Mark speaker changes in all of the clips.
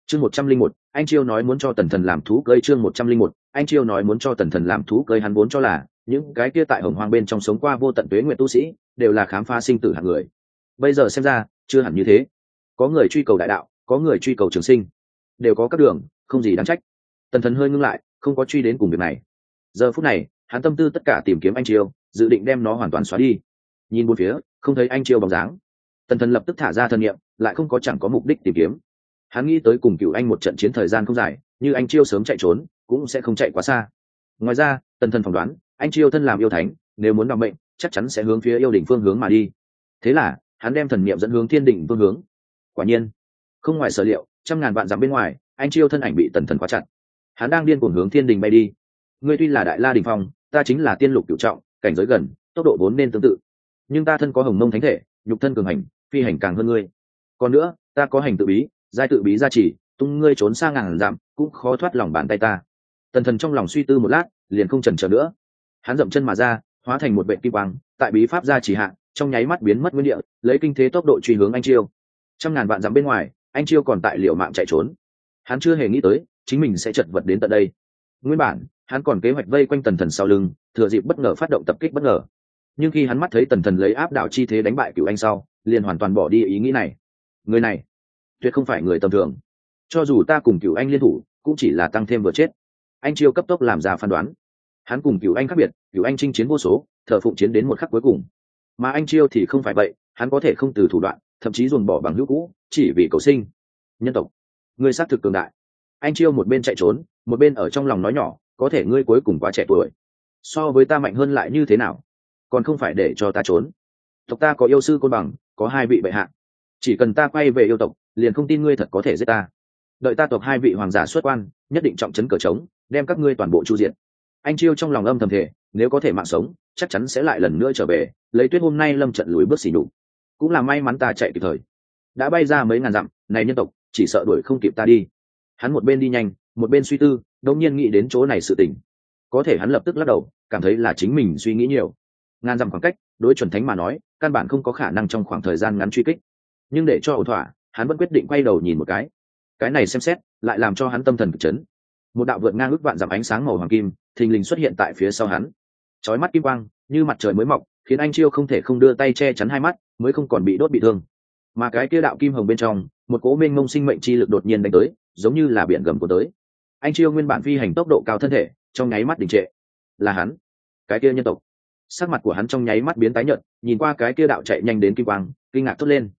Speaker 1: Chương 101, anh Chiêu nói muốn cho Tần Thần làm thú cưới. Chương 101, anh Chiêu nói muốn cho Tần Thần làm thú cưới. Hắn vốn cho là những cái kia tại Hồng Hoang bên trong sống qua vô tận tuế nguyệt tu sĩ đều là khám phá sinh tử hạng người. Bây giờ xem ra, chưa hẳn như thế. Có người truy cầu đại đạo, có người truy cầu trường sinh, đều có các đường, không gì đáng trách. Tần Thần hơi ngưng lại, không có truy đến cùng việc này. Giờ phút này, hắn tâm tư tất cả tìm kiếm anh Chiêu, dự định đem nó hoàn toàn xóa đi. Nhìn bốn phía, không thấy anh Chiêu bóng dáng. Tần Thần lập tức thả ra thần niệm, lại không có chẳng có mục đích tìm kiếm. Hắn nghĩ tới cùng Cửu Anh một trận chiến thời gian không dài, như anh Chiêu sớm chạy trốn, cũng sẽ không chạy quá xa. Ngoài ra, Tần Thần phỏng đoán, anh Chiêu thân làm yêu thánh, nếu muốn đảm mệnh, chắc chắn sẽ hướng phía yêu đỉnh phương hướng mà đi. Thế là, hắn đem thần niệm dẫn hướng thiên đỉnh phương hướng. Quả nhiên, không ngoài sở liệu, trăm ngàn vạn dặm bên ngoài, anh Chiêu thân ảnh bị Tần Thần khóa chặt. Hắn đang điên cuồng hướng thiên đình bay đi. Ngươi tuy là Đại La đỉnh phong, ta chính là tiên lục cửu trọng, cảnh giới gần, tốc độ vốn nên tương tự. Nhưng ta thân có Hồng Mông thánh thể, nhục thân cường hành, phi hành càng hơn ngươi. Còn nữa, ta có hành tự bí, giai tự bí gia trì, tung ngươi trốn xa ngàn dặm, cũng khó thoát lòng bàn tay ta. Tần Thần trong lòng suy tư một lát, liền không chần chờ nữa. Hắn dậm chân mà ra, hóa thành một vệ kim quang, tại bí pháp gia trì hạ, trong nháy mắt biến mất nguyên địa, lấy kinh thế tốc độ truy hướng anh Chiêu. Trăm ngàn vạn dặm bên ngoài, anh Chiêu còn tại liều mạng chạy trốn. Hắn chưa hề nghĩ tới, chính mình sẽ chật vật đến tận đây. Nguyên bản, hắn còn kế hoạch vây quanh Tần Thần sau lưng, thừa dịp bất ngờ phát động tập kích bất ngờ. Nhưng khi hắn mắt thấy Tần Thần lấy áp đảo chi thế đánh bại Cửu Anh sau, liền hoàn toàn bỏ đi ý nghĩ này. Người này, tuyệt không phải người tầm thường. Cho dù ta cùng Cửu Anh liên thủ, cũng chỉ là tăng thêm vừa chết. Anh Chiêu cấp tốc làm ra phán đoán. Hắn cùng Cửu Anh khác biệt, Cửu Anh chinh chiến vô số, thờ phụng chiến đến một khắc cuối cùng. Mà anh Chiêu thì không phải vậy, hắn có thể không từ thủ đoạn, thậm chí dồn bỏ bằng hữu cũ, chỉ vì cầu sinh. Nhân tộc, ngươi xác thực cường đại. Anh Chiêu một bên chạy trốn, một bên ở trong lòng nói nhỏ, có thể ngươi cuối cùng quá trẻ tuổi, so với ta mạnh hơn lại như thế nào, còn không phải để cho ta trốn. Tộc ta có yêu sư Côn Bằng, có hai vị bệ hạ, chỉ cần ta quay về yêu tộc, liền không tin ngươi thật có thể giết ta. Đợi ta tộc hai vị hoàng giả xuất quan, nhất định trọng trấn cờ trống, đem các ngươi toàn bộ chu diệt. Anh Chiêu trong lòng âm thầm thể, nếu có thể mạng sống, chắc chắn sẽ lại lần nữa trở về, lấy Tuyết hôm nay lâm trận lùi bước xỉ nhục. Cũng là may mắn ta chạy kịp thời, đã bay ra mấy ngàn dặm, này nhân tộc chỉ sợ đuổi không kịp ta đi. Hắn một bên đi nhanh, một bên suy tư, đột nhiên nghĩ đến chỗ này sự tình. Có thể hắn lập tức lắc đầu, cảm thấy là chính mình suy nghĩ nhiều. Ngàn dặm khoảng cách, đối chuẩn thánh mà nói, căn bản không có khả năng trong khoảng thời gian ngắn truy kích. Nhưng để cho ổn thỏa, hắn vẫn quyết định quay đầu nhìn một cái này xem xét, lại làm cho hắn tâm thần cực chấn. Một đạo vượt ngang ước vạn dặm ánh sáng màu hoàng kim, thình lình xuất hiện tại phía sau hắn. Chói mắt kim quang, như mặt trời mới mọc, khiến anh Chiêu không thể không đưa tay che chắn hai mắt, mới không còn bị đốt bị thương. Mà cái kia đạo kim hồng bên trong, một cỗ mênh mông sinh mệnh chi lực đột nhiên đánh tới, giống như là biển gầm của tới. Anh Chiêu nguyên bản phi hành tốc độ cao thân thể, trong nháy mắt đình trệ. Là hắn, cái kia nhân tộc. Sắc mặt của hắn trong nháy mắt biến tái nhợt, nhìn qua cái kia đạo chạy nhanh đến kim quang, kinh ngạc thốt lên.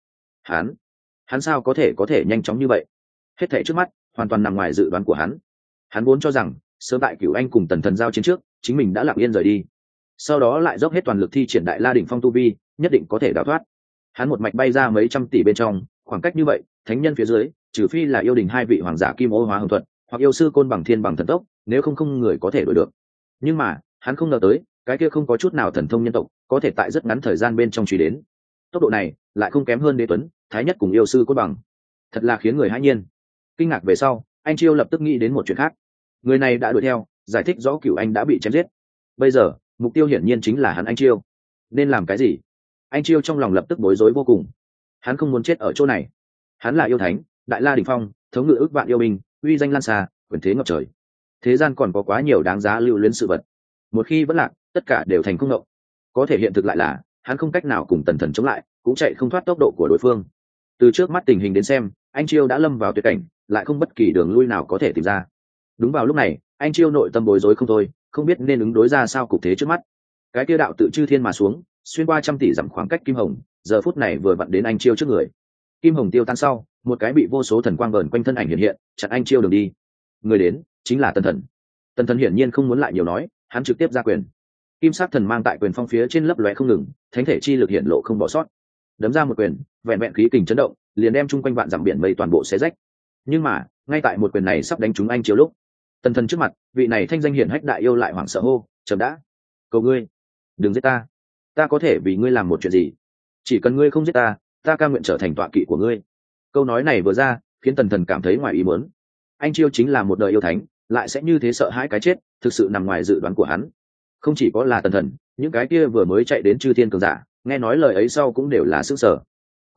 Speaker 1: Hắn sao có thể nhanh chóng như vậy? Hết thảy trước mắt, hoàn toàn nằm ngoài dự đoán của hắn. Hắn vốn cho rằng, sớm tại Cửu Anh cùng Tần Thần giao chiến trước, chính mình đã lặng yên rời đi. Sau đó lại dốc hết toàn lực thi triển Đại La đỉnh phong tu vi, nhất định có thể đào thoát. Hắn một mạch bay ra mấy trăm tỷ bên trong, khoảng cách như vậy, thánh nhân phía dưới, trừ phi là yêu đình hai vị hoàng giả Kim Ô Hóa Hồng Thuật, hoặc yêu sư Côn Bằng Thiên Bằng thần tốc, nếu không người có thể đuổi được. Nhưng mà, hắn không ngờ tới, cái kia không có chút nào thần thông nhân tộc, có thể tại rất ngắn thời gian bên trong truy đến. Tốc độ này, lại không kém hơn Đế Tuấn, Thái Nhất cùng yêu sư Côn Bằng. Thật là khiến người hãi nhiên. Kinh ngạc về sau, anh Chiêu lập tức nghĩ đến một chuyện khác. Người này đã đuổi theo, giải thích rõ Cửu Anh đã bị chém giết. Bây giờ, mục tiêu hiển nhiên chính là hắn anh Chiêu. Nên làm cái gì? Anh Chiêu trong lòng lập tức bối rối vô cùng. Hắn không muốn chết ở chỗ này. Hắn là yêu thánh, Đại La đỉnh phong, thống ngự ước vạn yêu binh, uy danh lan xa, quyền thế ngập trời. Thế gian còn có quá nhiều đáng giá lưu luyến sự vật. Một khi vẫn lạc, tất cả đều thành không ngộng. Có thể hiện thực lại là, hắn không cách nào cùng Tần Thần chống lại, cũng chạy không thoát tốc độ của đối phương. Từ trước mắt tình hình đến xem, anh Chiêu đã lâm vào tuyệt cảnh, lại không bất kỳ đường lui nào có thể tìm ra. Đúng vào lúc này, anh Chiêu nội tâm bối rối không thôi, không biết nên ứng đối ra sao cục thế trước mắt. Cái kia đạo tự chư thiên mà xuống, xuyên qua trăm tỷ dặm khoảng cách kim hồng, giờ phút này vừa vặn đến anh Chiêu trước người. Kim hồng tiêu tan sau, một cái bị vô số thần quang vờn quanh thân ảnh hiện hiện, chặn anh Chiêu đường đi. Người đến chính là Tần Thần. Tần Thần hiển nhiên không muốn lại nhiều nói, hắn trực tiếp ra quyền. Kim sắc thần mang tại quyền phong phía trên lấp lóe không ngừng, thánh thể chi lực hiện lộ không bỏ sót. Đấm ra một quyền, vẹn vẹn khí kình chấn động, liền đem chung quanh vạn dặm biển mây toàn bộ xé rách. Nhưng mà, ngay tại một quyền này sắp đánh trúng anh Chiêu lúc, Tần Thần trước mặt, vị này thanh danh hiển hách đại yêu lại hoảng sợ hô, "Chậm đã, cầu ngươi, đừng giết ta. Ta có thể vì ngươi làm một chuyện gì? Chỉ cần ngươi không giết ta, ta cam nguyện trở thành tọa kỵ của ngươi." Câu nói này vừa ra, khiến Tần Thần cảm thấy ngoài ý muốn. Anh Chiêu chính là một đời yêu thánh, lại sẽ như thế sợ hãi cái chết, thực sự nằm ngoài dự đoán của hắn. Không chỉ có là Tần Thần, những cái kia vừa mới chạy đến chư thiên cường giả, nghe nói lời ấy sau cũng đều là sửng sở.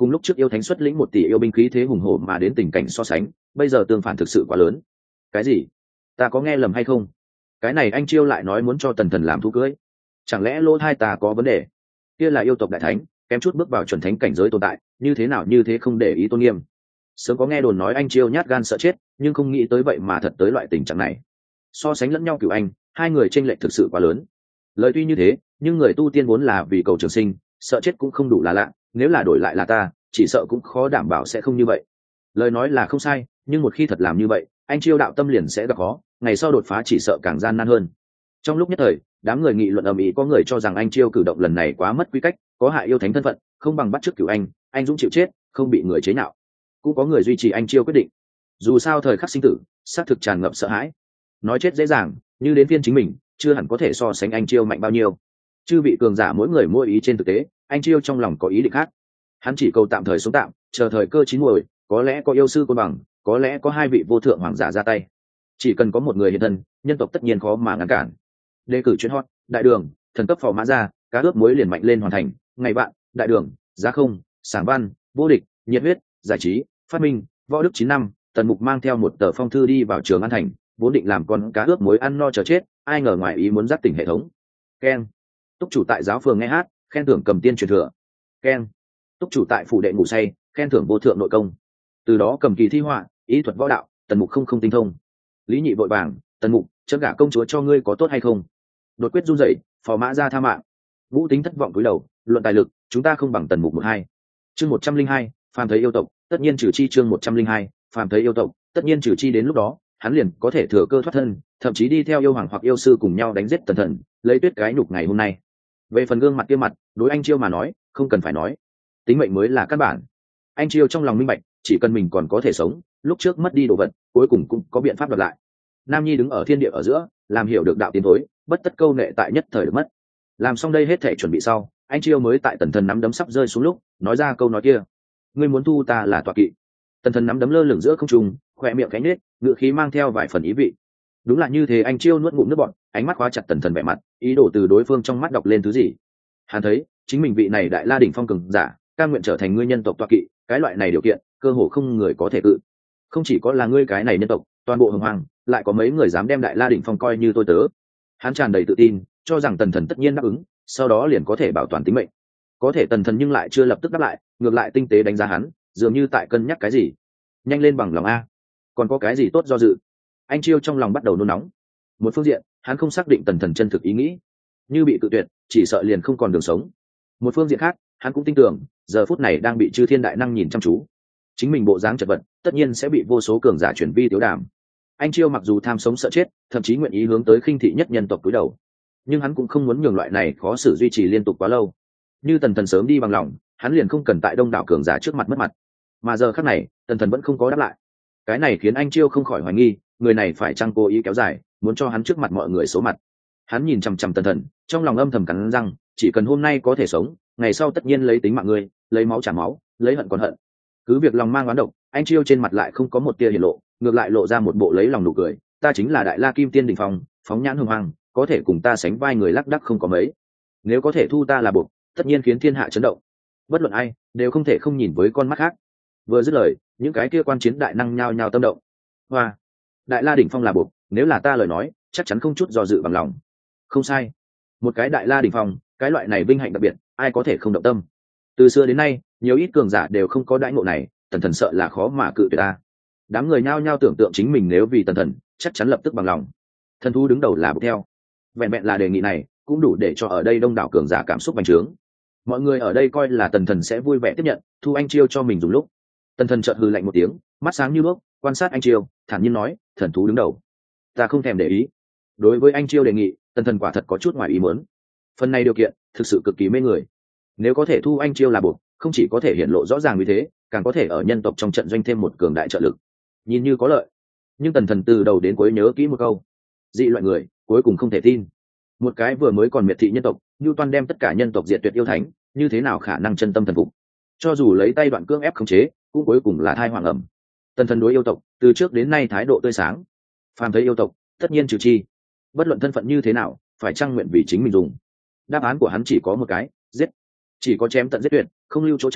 Speaker 1: cùng lúc trước yêu thánh xuất lĩnh 1 tỷ yêu binh khí thế hùng hổ mà đến tình cảnh so sánh, bây giờ tương phản thực sự quá lớn. Cái gì? Ta có nghe lầm hay không? Cái này anh Chiêu lại nói muốn cho Tần Thần làm thú cưới, chẳng lẽ lỗ tai ta có vấn đề? Kia là yêu tộc đại thánh, kém chút bước vào chuẩn thánh cảnh giới tồn tại, như thế nào như thế không để ý tôn nghiêm. Sớm có nghe đồn nói anh Chiêu nhát gan sợ chết, nhưng không nghĩ tới vậy mà thật tới loại tình trạng này. So sánh lẫn nhau cửu anh, hai người chênh lệch thực sự quá lớn. Lời tuy như thế, nhưng người tu tiên vốn là vì cầu trường sinh, sợ chết cũng không đủ là lạ, nếu là đổi lại là ta, chỉ sợ cũng khó đảm bảo sẽ không như vậy. Lời nói là không sai, nhưng một khi thật làm như vậy, anh Chiêu đạo tâm liền sẽ gặp khó, ngày sau đột phá chỉ sợ càng gian nan hơn. Trong lúc nhất thời, đám người nghị luận ầm ĩ, có người cho rằng anh Chiêu cử động lần này quá mất quy cách, có hại yêu thánh thân phận, không bằng bắt chước cửu anh dũng chịu chết, không bị người chế nhạo. Cũng có người duy trì anh Chiêu quyết định. Dù sao thời khắc sinh tử, xác thực tràn ngập sợ hãi. Nói chết dễ dàng, như đến phiên chính mình, chưa hẳn có thể so sánh anh Chiêu mạnh bao nhiêu. Chư vị cường giả mỗi người mỗi ý, trên thực tế, anh Chiêu trong lòng có ý định khác. Hắn chỉ cầu tạm thời sống tạm, chờ thời cơ chín muồi, có lẽ có yêu sư côn bằng, có lẽ có 2 vị vô thượng hoàng giả ra tay. Chỉ cần có một người hiện thân, nhân tộc tất nhiên khó mà ngăn cản. Đề cử chuyến hot, đại đường, thần cấp phò mã ra, cá ướp muối liền mạnh lên hoàn thành, ngày bạn, đại đường, giá không, sảng văn, vô địch, nhiệt huyết, giải trí, phát minh, võ đức 9 năm, Tần Mục mang theo một tờ phong thư đi vào Trường An thành, vốn định làm con cá ướp muối ăn no chờ chết, ai ngờ ngoài ý muốn dắt tỉnh hệ thống. Keng. Túc chủ tại giáo phường nghe hát, khen thưởng cầm tiên truyền thừa. Keng. Túc chủ tại phủ đệ ngủ say, khen thưởng vô thượng nội công. Từ đó cầm kỳ thi họa, ý thuật võ đạo, Tần Mục không tinh thông. Lý Nhị vội vàng, Tần Mục, chớ gả công chúa cho ngươi có tốt hay không? Đột quyết run rẩy, phò mã ra tha mạng. Vũ Tính thất vọng cúi đầu, luận tài lực, chúng ta không bằng Tần Mục 12. Chương 102, phàm thấy yêu tộc, tất nhiên trừ chi. Chương 102, phàm thấy yêu tộc, tất nhiên trừ chi. Đến lúc đó, hắn liền có thể thừa cơ thoát thân, thậm chí đi theo yêu hoàng hoặc yêu sư cùng nhau đánh giết Tần Thần, lấy tuyết cái nhục ngày hôm nay. Về phần gương mặt kia mặt, đối anh Chiêu mà nói, không cần phải nói, tính mệnh mới là căn bản. Anh Chiêu trong lòng minh bạch, chỉ cần mình còn có thể sống, lúc trước mất đi đồ vật, cuối cùng cũng có biện pháp đoạt lại. Nam Nhi đứng ở thiên địa ở giữa, làm hiểu được đạo tiến thối, bất tất câu nệ tại nhất thời được mất. Làm xong đây hết thể chuẩn bị sau, anh Chiêu mới tại Tần Thần nắm đấm sắp rơi xuống lúc, nói ra câu nói kia: ngươi muốn thu ta là tọa kỵ. Tần Thần nắm đấm lơ lửng giữa không trung, khỏe miệng cánh nết, ngựa khí mang theo vài phần ý vị. Đúng là như thế. Anh Chiêu nuốt ngụm nước bọt, ánh mắt khóa chặt Tần Thần vẻ mặt, ý đồ từ đối phương trong mắt đọc lên thứ gì. Hắn thấy chính mình vị này đại la đỉnh phong cường giả, cam nguyện trở thành ngươi nhân tộc tọa kỵ, cái loại này điều kiện cơ hồ không người có thể cự. Không chỉ có là ngươi cái này nhân tộc, toàn bộ hồng hoàng lại có mấy người dám đem đại la đỉnh phong coi như tôi tớ. Hắn tràn đầy tự tin, cho rằng Tần Thần tất nhiên đáp ứng, sau đó liền có thể bảo toàn tính mệnh. Có thể Tần Thần nhưng lại chưa lập tức đáp lại, ngược lại tinh tế đánh giá hắn, dường như tại cân nhắc cái gì. Nhanh lên bằng lòng a, còn có cái gì tốt do dự? Anh Chiêu trong lòng bắt đầu nôn nóng. Một phương diện, hắn không xác định Tần Thần chân thực ý nghĩ, như bị cự tuyệt, chỉ sợ liền không còn đường sống. Một phương diện khác, hắn cũng tin tưởng, giờ phút này đang bị chư thiên đại năng nhìn chăm chú, chính mình bộ dáng chật vật, tất nhiên sẽ bị vô số cường giả chuyển vi tiếu đàm. Anh Chiêu mặc dù tham sống sợ chết, thậm chí nguyện ý hướng tới khinh thị nhất nhân tộc cúi đầu, nhưng hắn cũng không muốn nhường loại này khó xử duy trì liên tục quá lâu. Như Tần Thần sớm đi bằng lòng, hắn liền không cần tại đông đảo cường giả trước mặt mất mặt. Mà giờ khắc này, Tần Thần vẫn không có đáp lại. Cái này khiến anh Chiêu không khỏi hoài nghi, người này phải chăng cố ý kéo dài, muốn cho hắn trước mặt mọi người số mặt. Hắn nhìn chằm chằm Tần Thần, trong lòng âm thầm cắn răng, chỉ cần hôm nay có thể sống, ngày sau tất nhiên lấy tính mạng ngươi, lấy máu trả máu, lấy hận còn hận. Cứ việc lòng mang oán độc, anh Chiêu trên mặt lại không có một tia hiển lộ, ngược lại lộ ra một bộ lấy lòng nụ cười. Ta chính là đại la kim tiên đỉnh phong, phóng nhãn hồng hoang, có thể cùng ta sánh vai người lác đác không có mấy. Nếu có thể thu ta là buộc, tất nhiên khiến thiên hạ chấn động. Bất luận ai đều không thể không nhìn với con mắt khác. Vừa dứt lời, những cái kia quan chiến đại năng nhao nhao tâm động. Hoa, đại la đỉnh phong là buộc, nếu là ta lời nói, chắc chắn không chút do dự bằng lòng. Không sai, một cái đại la đỉnh phong, cái loại này vinh hạnh đặc biệt, ai có thể không động tâm. Từ xưa đến nay, nhiều ít cường giả đều không có đãi ngộ này, Tần Thần sợ là khó mà cự tuyệt ta. Đám người nhao nhao tưởng tượng chính mình nếu vì Tần Thần, chắc chắn lập tức bằng lòng. Thần thú đứng đầu là bước theo. Vẹn vẹn là đề nghị này, cũng đủ để cho ở đây đông đảo cường giả cảm xúc bành trướng. Mọi người ở đây coi là Tần Thần sẽ vui vẻ tiếp nhận, thu anh Chiêu cho mình dùng lúc. Tần Thần chợt hừ lạnh một tiếng, mắt sáng như đuốc, quan sát anh Chiêu, thản nhiên nói: thần thú đứng đầu, ta không thèm để ý. Đối với anh Chiêu đề nghị, Tần Thần quả thật có chút ngoài ý muốn. Phần này điều kiện thực sự cực kỳ mê người. Nếu có thể thu anh Chiêu là buộc, không chỉ có thể hiện lộ rõ ràng như thế, càng có thể ở nhân tộc trong trận doanh thêm một cường đại trợ lực, nhìn như có lợi. Nhưng Tần Thần từ đầu đến cuối nhớ kỹ một câu: dị loại người cuối cùng không thể tin. Một cái vừa mới còn miệt thị nhân tộc, như toàn đem tất cả nhân tộc diệt tuyệt yêu thánh, như thế nào khả năng chân tâm thần phục? Cho dù lấy tay đoạn cưỡng ép khống chế, cũng cuối cùng là thai hoàng ẩm. Tần Thần đối yêu tộc từ trước đến nay thái độ tươi sáng, phàm thấy yêu tộc tất nhiên trừ chi, bất luận thân phận như thế nào, phải trang nguyện vì chính mình dùng. Đáp án của hắn chỉ có một cái: giết. Chỉ có chém tận giết tuyệt, không lưu chỗ trống,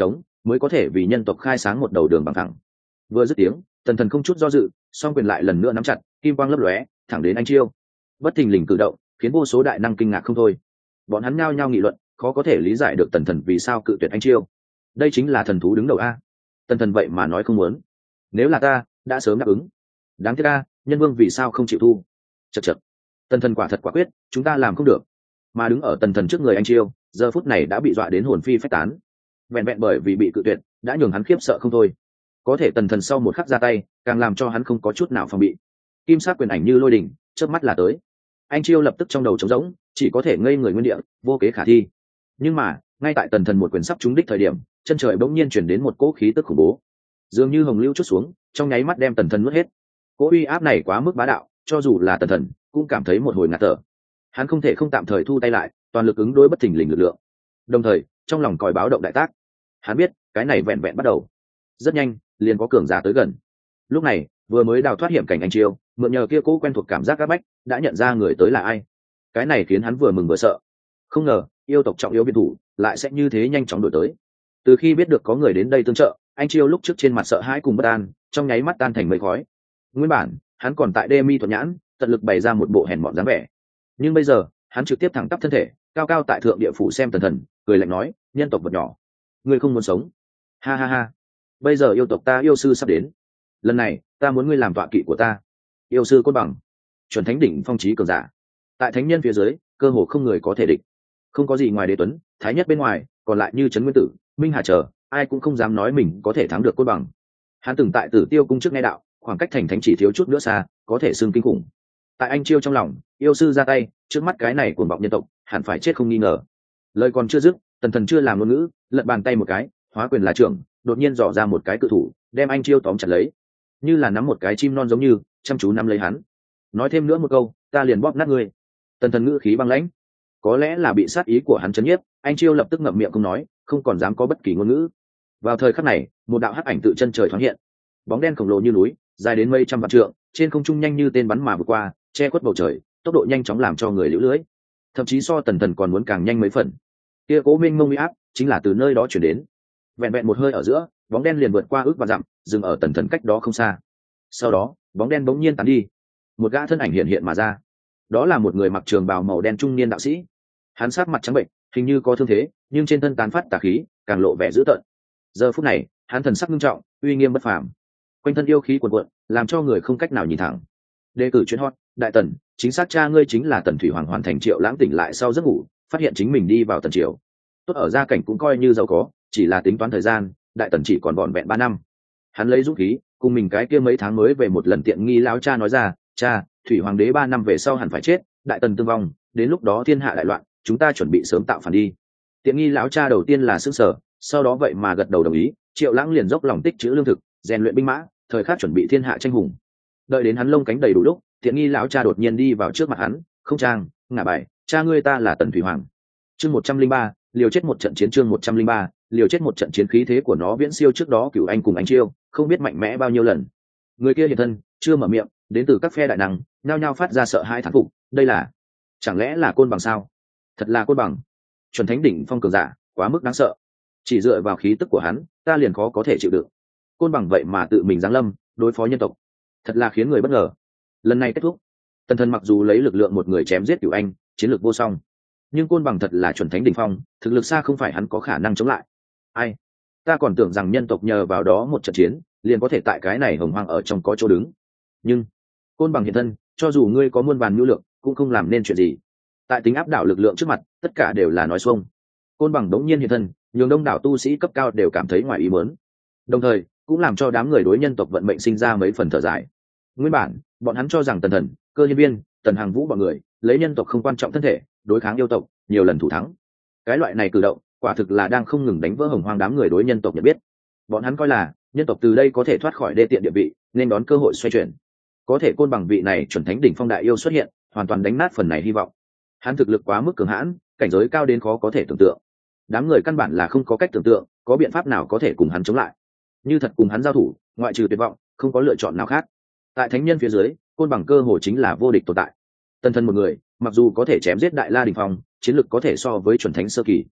Speaker 1: mới có thể vì nhân tộc khai sáng một đầu đường bằng thẳng. Vừa dứt tiếng, tần thần không chút do dự, song quyền lại lần nữa nắm chặt, kim quang lấp lóe, thẳng đến anh chiêu. Bất thình lình cử động khiến vô số đại năng kinh ngạc không thôi. Bọn hắn nhao nhao nghị luận, khó có thể lý giải được tần thần vì sao cự tuyệt anh chiêu. Đây chính là thần thú đứng đầu a. Tần thần vậy mà nói không muốn. Nếu là ta đã sớm đáp ứng. Đáng tiếc a, nhân vương vì sao không chịu thu. Chật chật, tần thần quả thật quả quyết, chúng ta làm không được. Mà đứng ở tần thần trước người anh chiêu, giờ phút này đã bị dọa đến hồn phi phách tán. Vẹn vẹn bởi vì bị cự tuyệt đã nhường hắn khiếp sợ không thôi. Có thể tần thần sau một khắc ra tay, càng làm cho hắn không có chút nào phòng bị. Kim sắc quyền ảnh như lôi đình, chớp mắt là tới. Anh chiêu lập tức trong đầu trống rỗng, chỉ có thể ngây người nguyên địa, vô kế khả thi. Nhưng mà ngay tại tần thần một quyền sắp trúng đích thời điểm, chân trời bỗng nhiên chuyển đến một cỗ khí tức khủng bố, dường như hồng lưu chút xuống, trong nháy mắt đem tần thần nuốt hết. Cỗ uy áp này quá mức bá đạo, cho dù là tần thần cũng cảm thấy một hồi ngạt thở. Hắn không thể không tạm thời thu tay lại, toàn lực ứng đối bất thình lình lực lượng. Đồng thời trong lòng còi báo động đại tác. Hắn biết cái này vẹn vẹn bắt đầu, rất nhanh liền có cường giả tới gần. Lúc này vừa mới đào thoát hiểm cảnh anh chiêu, mượn nhờ kia cỗ quen thuộc cảm giác áp bách, đã nhận ra người tới là ai. Cái này khiến hắn vừa mừng vừa sợ. Không ngờ yêu tộc trọng yếu biệt thủ lại sẽ như thế nhanh chóng đổi tới. Từ khi biết được có người đến đây tương trợ, anh chiêu lúc trước trên mặt sợ hãi cùng bất an trong nháy mắt tan thành mây khói. Nguyên bản hắn còn tại đê mi thuận nhãn, tận lực bày ra một bộ hèn mọn dáng vẻ, nhưng bây giờ hắn trực tiếp thẳng tắp thân thể, cao cao tại thượng địa phủ xem tần thần, cười lạnh nói: nhân tộc vật nhỏ, ngươi không muốn sống? Ha ha ha, bây giờ yêu tộc ta yêu sư sắp đến, lần này ta muốn ngươi làm tọa kỵ của ta. Yêu sư cốt bằng, chuẩn thánh đỉnh phong chí cường giả, tại thánh nhân phía dưới cơ hồ không người có thể địch. Không có gì ngoài đế tuấn, thái nhất bên ngoài, còn lại như trấn nguyên tử, minh hà chờ, ai cũng không dám nói mình có thể thắng được cốt bằng. Hắn từng tại Tử Tiêu cung trước nghe đạo, khoảng cách thành thánh chỉ thiếu chút nữa xa, có thể xưng kinh khủng. Tại anh chiêu trong lòng, yêu sư ra tay, trước mắt cái này cuồng vọng nhân tộc hẳn phải chết không nghi ngờ. Lời còn chưa dứt, tần thần chưa làm ngôn ngữ, lật bàn tay một cái, hóa quyền là trưởng, đột nhiên dò ra một cái cự thủ, đem anh chiêu tóm chặt lấy, như là nắm một cái chim non giống như chăm chú nắm lấy hắn. Nói thêm nữa một câu, ta liền bóp nát ngươi. Tần thần ngữ khí băng lãnh. Có lẽ là bị sát ý của hắn chấn nhiếp, anh chiêu lập tức ngậm miệng không nói, không còn dám có bất kỳ ngôn ngữ. Vào thời khắc này, một đạo hắc ảnh tự chân trời thoáng hiện, bóng đen khổng lồ như núi, dài đến mấy trăm vạn trượng, trên không trung nhanh như tên bắn mà vượt qua, che khuất bầu trời, tốc độ nhanh chóng làm cho người liễu lưỡi, thậm chí so tần thần còn muốn càng nhanh mấy phần. Kia cố minh mông uy áp chính là từ nơi đó chuyển đến. Vẹn vẹn một hơi ở giữa, bóng đen liền vượt qua ước và dặm, dừng ở tần thần cách đó không xa. Sau đó bóng đen bỗng nhiên tán đi, một gã thân ảnh hiện hiện mà ra. Đó là một người mặc trường bào màu đen trung niên đạo sĩ. Hắn sát mặt trắng bệnh, hình như có thương thế, nhưng trên thân tán phát tà khí, càng lộ vẻ dữ tợn. Giờ phút này hắn thần sắc nghiêm trọng, uy nghiêm bất phàm, quanh thân yêu khí cuồn cuộn, làm cho người không cách nào nhìn thẳng. Đề cử chuyên hot, đại tần, chính xác cha ngươi chính là Tần Thủy Hoàng. Hoàn thành Triệu Lãng tỉnh lại sau giấc ngủ, phát hiện chính mình đi vào tần triều. Tốt ở gia cảnh cũng coi như giàu có, chỉ là tính toán thời gian, đại tần chỉ còn vỏn vẹn 3 năm. Hắn lấy dũng khí, cùng mình cái kia mấy tháng mới về một lần tiện nghi lão cha nói ra: cha, Thủy Hoàng đế 3 năm về sau hẳn phải chết, đại tần tương vong, đến lúc đó thiên hạ đại loạn, chúng ta chuẩn bị sớm tạo phản đi. Tiện nghi lão cha đầu tiên là sững sờ, sau đó vậy mà gật đầu đồng ý. Triệu Lãng liền dốc lòng tích trữ lương thực, rèn luyện binh mã, thời khắc chuẩn bị thiên hạ tranh hùng. Đợi đến hắn lông cánh đầy đủ lúc, tiện nghi lão cha đột nhiên đi vào trước mặt hắn, không trang, ngả bài: cha ngươi ta là Tần Thủy Hoàng. Chương 103, liều chết một trận chiến. Chương 103, liều chết một trận chiến. Khí thế của nó viễn siêu trước đó Cửu Anh cùng Anh Chiêu, không biết mạnh mẽ bao nhiêu lần. Người kia hiện thân, chưa mở miệng, đến từ các phe đại năng, nhao nhao phát ra sợ hãi thán phục. Đây là, chẳng lẽ là Côn Bằng sao? Thật là Côn Bằng, chuẩn thánh đỉnh phong cường giả, quá mức đáng sợ. Chỉ dựa vào khí tức của hắn, ta liền khó có thể chịu đựng. Côn Bằng vậy mà tự mình giáng lâm, đối phó nhân tộc, thật là khiến người bất ngờ. Lần này kết thúc, tần thần mặc dù lấy lực lượng một người chém giết Cửu Anh, chiến lược vô song, nhưng Côn Bằng thật là chuẩn thánh đỉnh phong, thực lực xa không phải hắn có khả năng chống lại. Ai, ta còn tưởng rằng nhân tộc nhờ vào đó một trận chiến liền có thể tại cái này hồng hoang ở trong có chỗ đứng, nhưng Côn Bằng hiện thân, cho dù ngươi có muôn vàn nhu lượng cũng không làm nên chuyện gì. Tại tính áp đảo lực lượng trước mặt, tất cả đều là nói xuông. Côn Bằng đống nhiên hiện thân, nhường đông đảo tu sĩ cấp cao đều cảm thấy ngoài ý muốn, đồng thời cũng làm cho đám người đối nhân tộc vận mệnh sinh ra mấy phần thở dài. Nguyên bản bọn hắn cho rằng tần thần, Cơ Hiên Viên, Tần Hàng Vũ bọn người lấy nhân tộc không quan trọng thân thể đối kháng yêu tộc, nhiều lần thủ thắng. Cái loại này cử động quả thực là đang không ngừng đánh vỡ hồng hoang đám người đối nhân tộc nhận biết. Bọn hắn coi là nhân tộc từ đây có thể thoát khỏi đê tiện địa vị, nên đón cơ hội xoay chuyển. Có thể Côn Bằng vị này chuẩn thánh đỉnh phong đại yêu xuất hiện, hoàn toàn đánh nát phần này hy vọng. Hắn thực lực quá mức cường hãn, cảnh giới cao đến khó có thể tưởng tượng. Đám người căn bản là không có cách tưởng tượng, có biện pháp nào có thể cùng hắn chống lại. Như thật cùng hắn giao thủ, ngoại trừ tuyệt vọng, không có lựa chọn nào khác. Tại thánh nhân phía dưới, Côn Bằng cơ hồ chính là vô địch tồn tại. Tần thân một người, mặc dù có thể chém giết đại la đỉnh phong, chiến lực có thể so với chuẩn thánh sơ kỳ,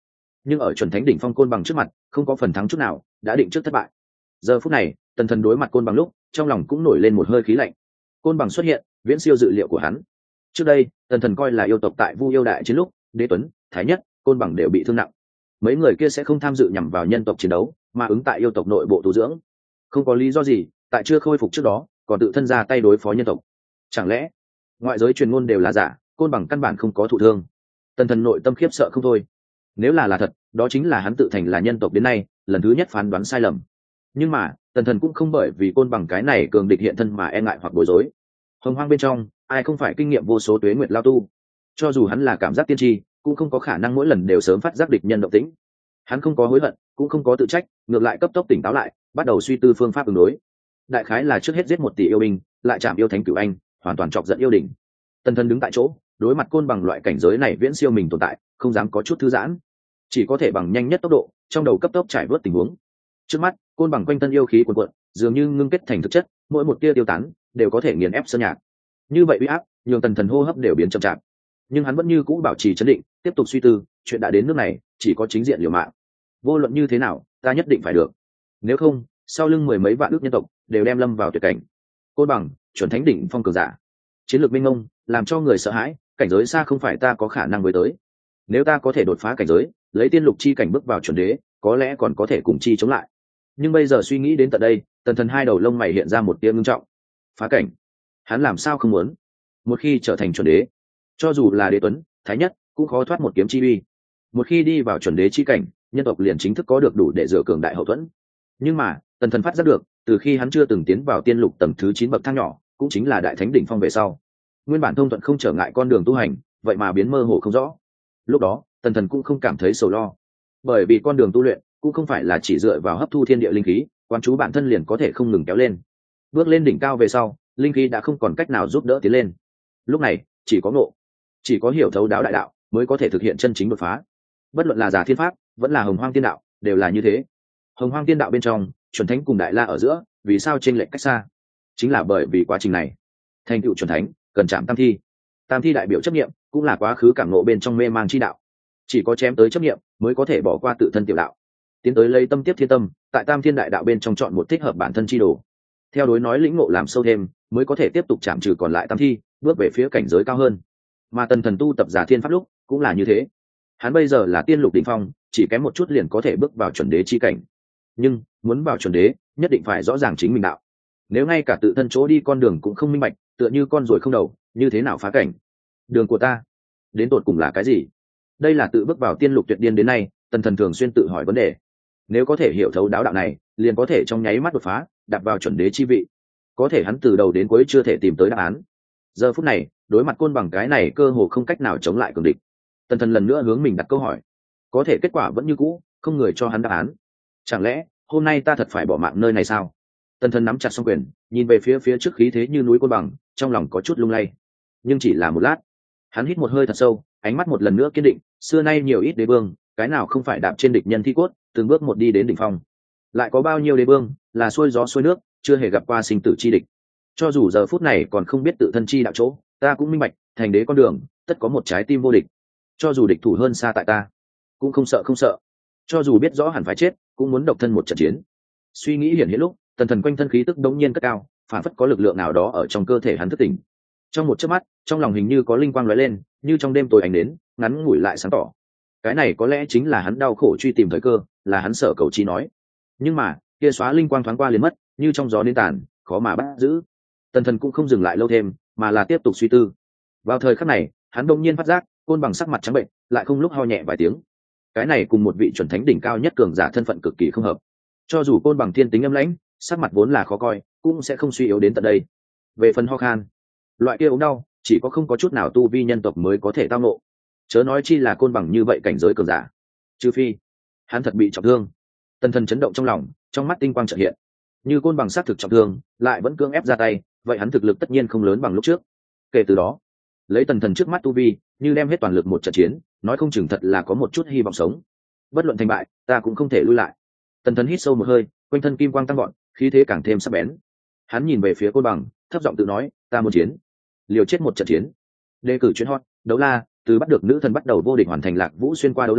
Speaker 1: nhưng ở chuẩn thánh đỉnh phong côn bằng trước mặt không có phần thắng chút nào, đã định trước thất bại. Giờ phút này tần thần đối mặt côn bằng lúc trong lòng cũng nổi lên một hơi khí lạnh. Côn bằng xuất hiện viễn siêu dự liệu của hắn. Trước đây tần thần coi là yêu tộc tại Vu Yêu Đại chiến lúc Đế Tuấn, Thái Nhất, côn bằng đều bị thương nặng, mấy người kia sẽ không tham dự nhằm vào nhân tộc chiến đấu mà ứng tại yêu tộc nội bộ tu dưỡng. Không có lý do gì tại chưa khôi phục trước đó còn tự thân ra tay đối phó nhân tộc. Chẳng lẽ ngoại giới truyền ngôn đều là giả, côn bằng căn bản không có thụ thương? Tần thần nội tâm khiếp sợ không thôi. Nếu là thật, đó chính là hắn tự thành là nhân tộc đến nay lần thứ nhất phán đoán sai lầm. Nhưng mà tần thần cũng không bởi vì côn bằng cái này cường địch hiện thân mà e ngại hoặc bối rối. Hồng hoang bên trong ai không phải kinh nghiệm vô số tuế nguyệt lao tu, cho dù hắn là cảm giác tiên tri cũng không có khả năng mỗi lần đều sớm phát giác địch nhân động tĩnh. Hắn không có hối hận cũng không có tự trách, ngược lại cấp tốc tỉnh táo lại, bắt đầu suy tư phương pháp ứng đối. Đại khái là trước hết giết 1 tỷ yêu binh, lại chạm yêu thánh cửu anh, hoàn toàn chọc giận yêu đỉnh. Tần thần đứng tại chỗ đối mặt côn bằng loại cảnh giới này viễn siêu mình tồn tại, không dám có chút thư giãn, chỉ có thể bằng nhanh nhất tốc độ trong đầu cấp tốc trải vớt tình huống. Trước mắt côn bằng quanh thân yêu khí cuồn cuộn, dường như ngưng kết thành thực chất, mỗi một tia tiêu tán đều có thể nghiền ép sơn nhạc. Như vậy uy áp nhường tần thần hô hấp đều biến chậm chạp, nhưng hắn vẫn như cũ bảo trì trấn định, tiếp tục suy tư. Chuyện đã đến nước này chỉ có chính diện liều mạng. Vô luận như thế nào ta nhất định phải được, nếu không sau lưng 10 mấy vạn ước nhân tộc đều đem lâm vào tuyệt cảnh. Côn bằng chuẩn thánh đỉnh phong cường giả, chiến lược minh mông, làm cho người sợ hãi, cảnh giới xa không phải ta có khả năng với tới. Nếu ta có thể đột phá cảnh giới, lấy tiên lục chi cảnh bước vào chuẩn đế, có lẽ còn có thể cùng chi chống lại. Nhưng bây giờ suy nghĩ đến tận đây, tần thần hai đầu lông mày hiện ra một tia ngưng trọng. Phá cảnh, hắn làm sao không muốn? Một khi trở thành chuẩn đế, cho dù là Đế Tuấn, Thái Nhất cũng khó thoát một kiếm chi uy. Một khi đi vào chuẩn đế chi cảnh, nhân tộc liền chính thức có được đủ để dựa cường đại hậu thuẫn. Nhưng mà tần thần phát giác được, từ khi hắn chưa từng tiến vào tiên lục tầng thứ 9 bậc thang nhỏ, cũng chính là đại thánh đỉnh phong về sau, nguyên bản thông thuận không trở ngại con đường tu hành vậy mà biến mơ hồ không rõ. Lúc đó tần thần cũng không cảm thấy sầu lo, bởi vì con đường tu luyện cũng không phải là chỉ dựa vào hấp thu thiên địa linh khí, quán chú bản thân liền có thể không ngừng kéo lên. Bước lên đỉnh cao về sau, linh khí đã không còn cách nào giúp đỡ tiến lên. Lúc này chỉ có ngộ, chỉ có hiểu thấu đáo đại đạo mới có thể thực hiện chân chính đột phá. Bất luận là giả thiên pháp vẫn là hồng hoang tiên đạo đều là như thế. Hồng hoang tiên đạo bên trong chuẩn thánh cùng đại la ở giữa vì sao chênh lệch cách xa, chính là bởi vì quá trình này thành tựu chuẩn thánh cần chạm tam thi. Tam thi đại biểu chấp nghiệm, cũng là quá khứ cảm nộ bên trong mê mang chi đạo. Chỉ có chém tới chấp nghiệm mới có thể bỏ qua tự thân tiểu đạo, tiến tới lấy tâm tiếp thiên tâm, tại tam thiên đại đạo bên trong chọn một thích hợp bản thân chi đồ, theo đối nói lĩnh ngộ làm sâu thêm, mới có thể tiếp tục chạm trừ còn lại tam thi, bước về phía cảnh giới cao hơn. Mà tần thần tu tập giả thiên pháp lúc cũng là như thế. Hắn bây giờ là tiên lục đỉnh phong, chỉ kém một chút liền có thể bước vào chuẩn đế chi cảnh. Nhưng muốn vào chuẩn đế, nhất định phải rõ ràng chính mình đạo. Nếu ngay cả tự thân chỗ đi con đường cũng không minh bạch, tựa như con ruồi không đầu, như thế nào phá cảnh? Đường của ta đến tột cùng là cái gì? Đây là tự bước vào tiên lục tuyệt điên đến nay, tần thần thường xuyên tự hỏi vấn đề. Nếu có thể hiểu thấu đáo đạo này, liền có thể trong nháy mắt đột phá, đạp vào chuẩn đế chi vị. Có thể hắn từ đầu đến cuối chưa thể tìm tới đáp án. Giờ phút này đối mặt côn bằng cái này cơ hồ không cách nào chống lại cường địch, tần thần lần nữa hướng mình đặt câu hỏi. Có thể kết quả vẫn như cũ, không người cho hắn đáp án. Chẳng lẽ hôm nay ta thật phải bỏ mạng nơi này sao? Tần thần nắm chặt song quyền, nhìn về phía trước khí thế như núi côn bằng, trong lòng có chút lung lay. Nhưng chỉ là một lát, hắn hít một hơi thật sâu, ánh mắt một lần nữa kiên định. Xưa nay nhiều ít đế vương, cái nào không phải đạp trên địch nhân thi cốt, từng bước một đi đến đỉnh phong. Lại có bao nhiêu đế vương là xuôi gió xuôi nước, chưa hề gặp qua sinh tử chi địch. Cho dù giờ phút này còn không biết tự thân chi đạo chỗ, ta cũng minh bạch, thành đế con đường tất có một trái tim vô địch. Cho dù địch thủ hơn xa tại ta, cũng không sợ không sợ. Cho dù biết rõ hẳn phải chết, cũng muốn độc thân một trận chiến. Suy nghĩ hiển hiện lúc, tần thần quanh thân khí tức đống nhiên cất cao, phản phất có lực lượng nào đó ở trong cơ thể hắn thức tỉnh. Trong một chớp mắt, trong lòng hình như có linh quang lóe lên, như trong đêm tối ánh đến, ngắn ngủi lại sáng tỏ. Cái này có lẽ chính là hắn đau khổ truy tìm thời cơ, là hắn sở cầu chi nói. Nhưng mà kia xóa linh quang thoáng qua liền mất, như trong gió đến tàn, khó mà bắt giữ. Tần thần cũng không dừng lại lâu thêm, mà là tiếp tục suy tư. Vào thời khắc này, hắn đột nhiên phát giác côn bằng sắc mặt trắng bệnh, lại không lúc ho nhẹ vài tiếng. Cái này cùng một vị chuẩn thánh đỉnh cao nhất cường giả thân phận cực kỳ không hợp. Cho dù côn bằng thiên tính âm lãnh, sắc mặt vốn là khó coi, cũng sẽ không suy yếu đến tận đây. Về phần ho khan, loại kia ốm đau chỉ có không có chút nào tu vi nhân tộc mới có thể tao ngộ, chớ nói chi là côn bằng như vậy cảnh giới cường giả. Trừ phi hắn thật bị trọng thương. Tần thần chấn động trong lòng, trong mắt tinh quang chợt hiện. Như côn bằng xác thực trọng thương, lại vẫn cưỡng ép ra tay, vậy hắn thực lực tất nhiên không lớn bằng lúc trước. Kể từ đó, lấy tần thần trước mắt tu vi, như đem hết toàn lực một trận chiến, nói không chừng thật là có một chút hy vọng sống. Bất luận thành bại, ta cũng không thể lui lại. Tần thần hít sâu một hơi, quanh thân kim quang tăng gọn, khí thế càng thêm sắc bén. Hắn nhìn về phía côn bằng, thấp giọng tự nói, ta muốn chiến, liều chết một trận chiến. Đề cử chuyến hot, đấu la, từ bắt được nữ thần bắt đầu vô địch hoàn thành Lạc Vũ xuyên qua đấu la,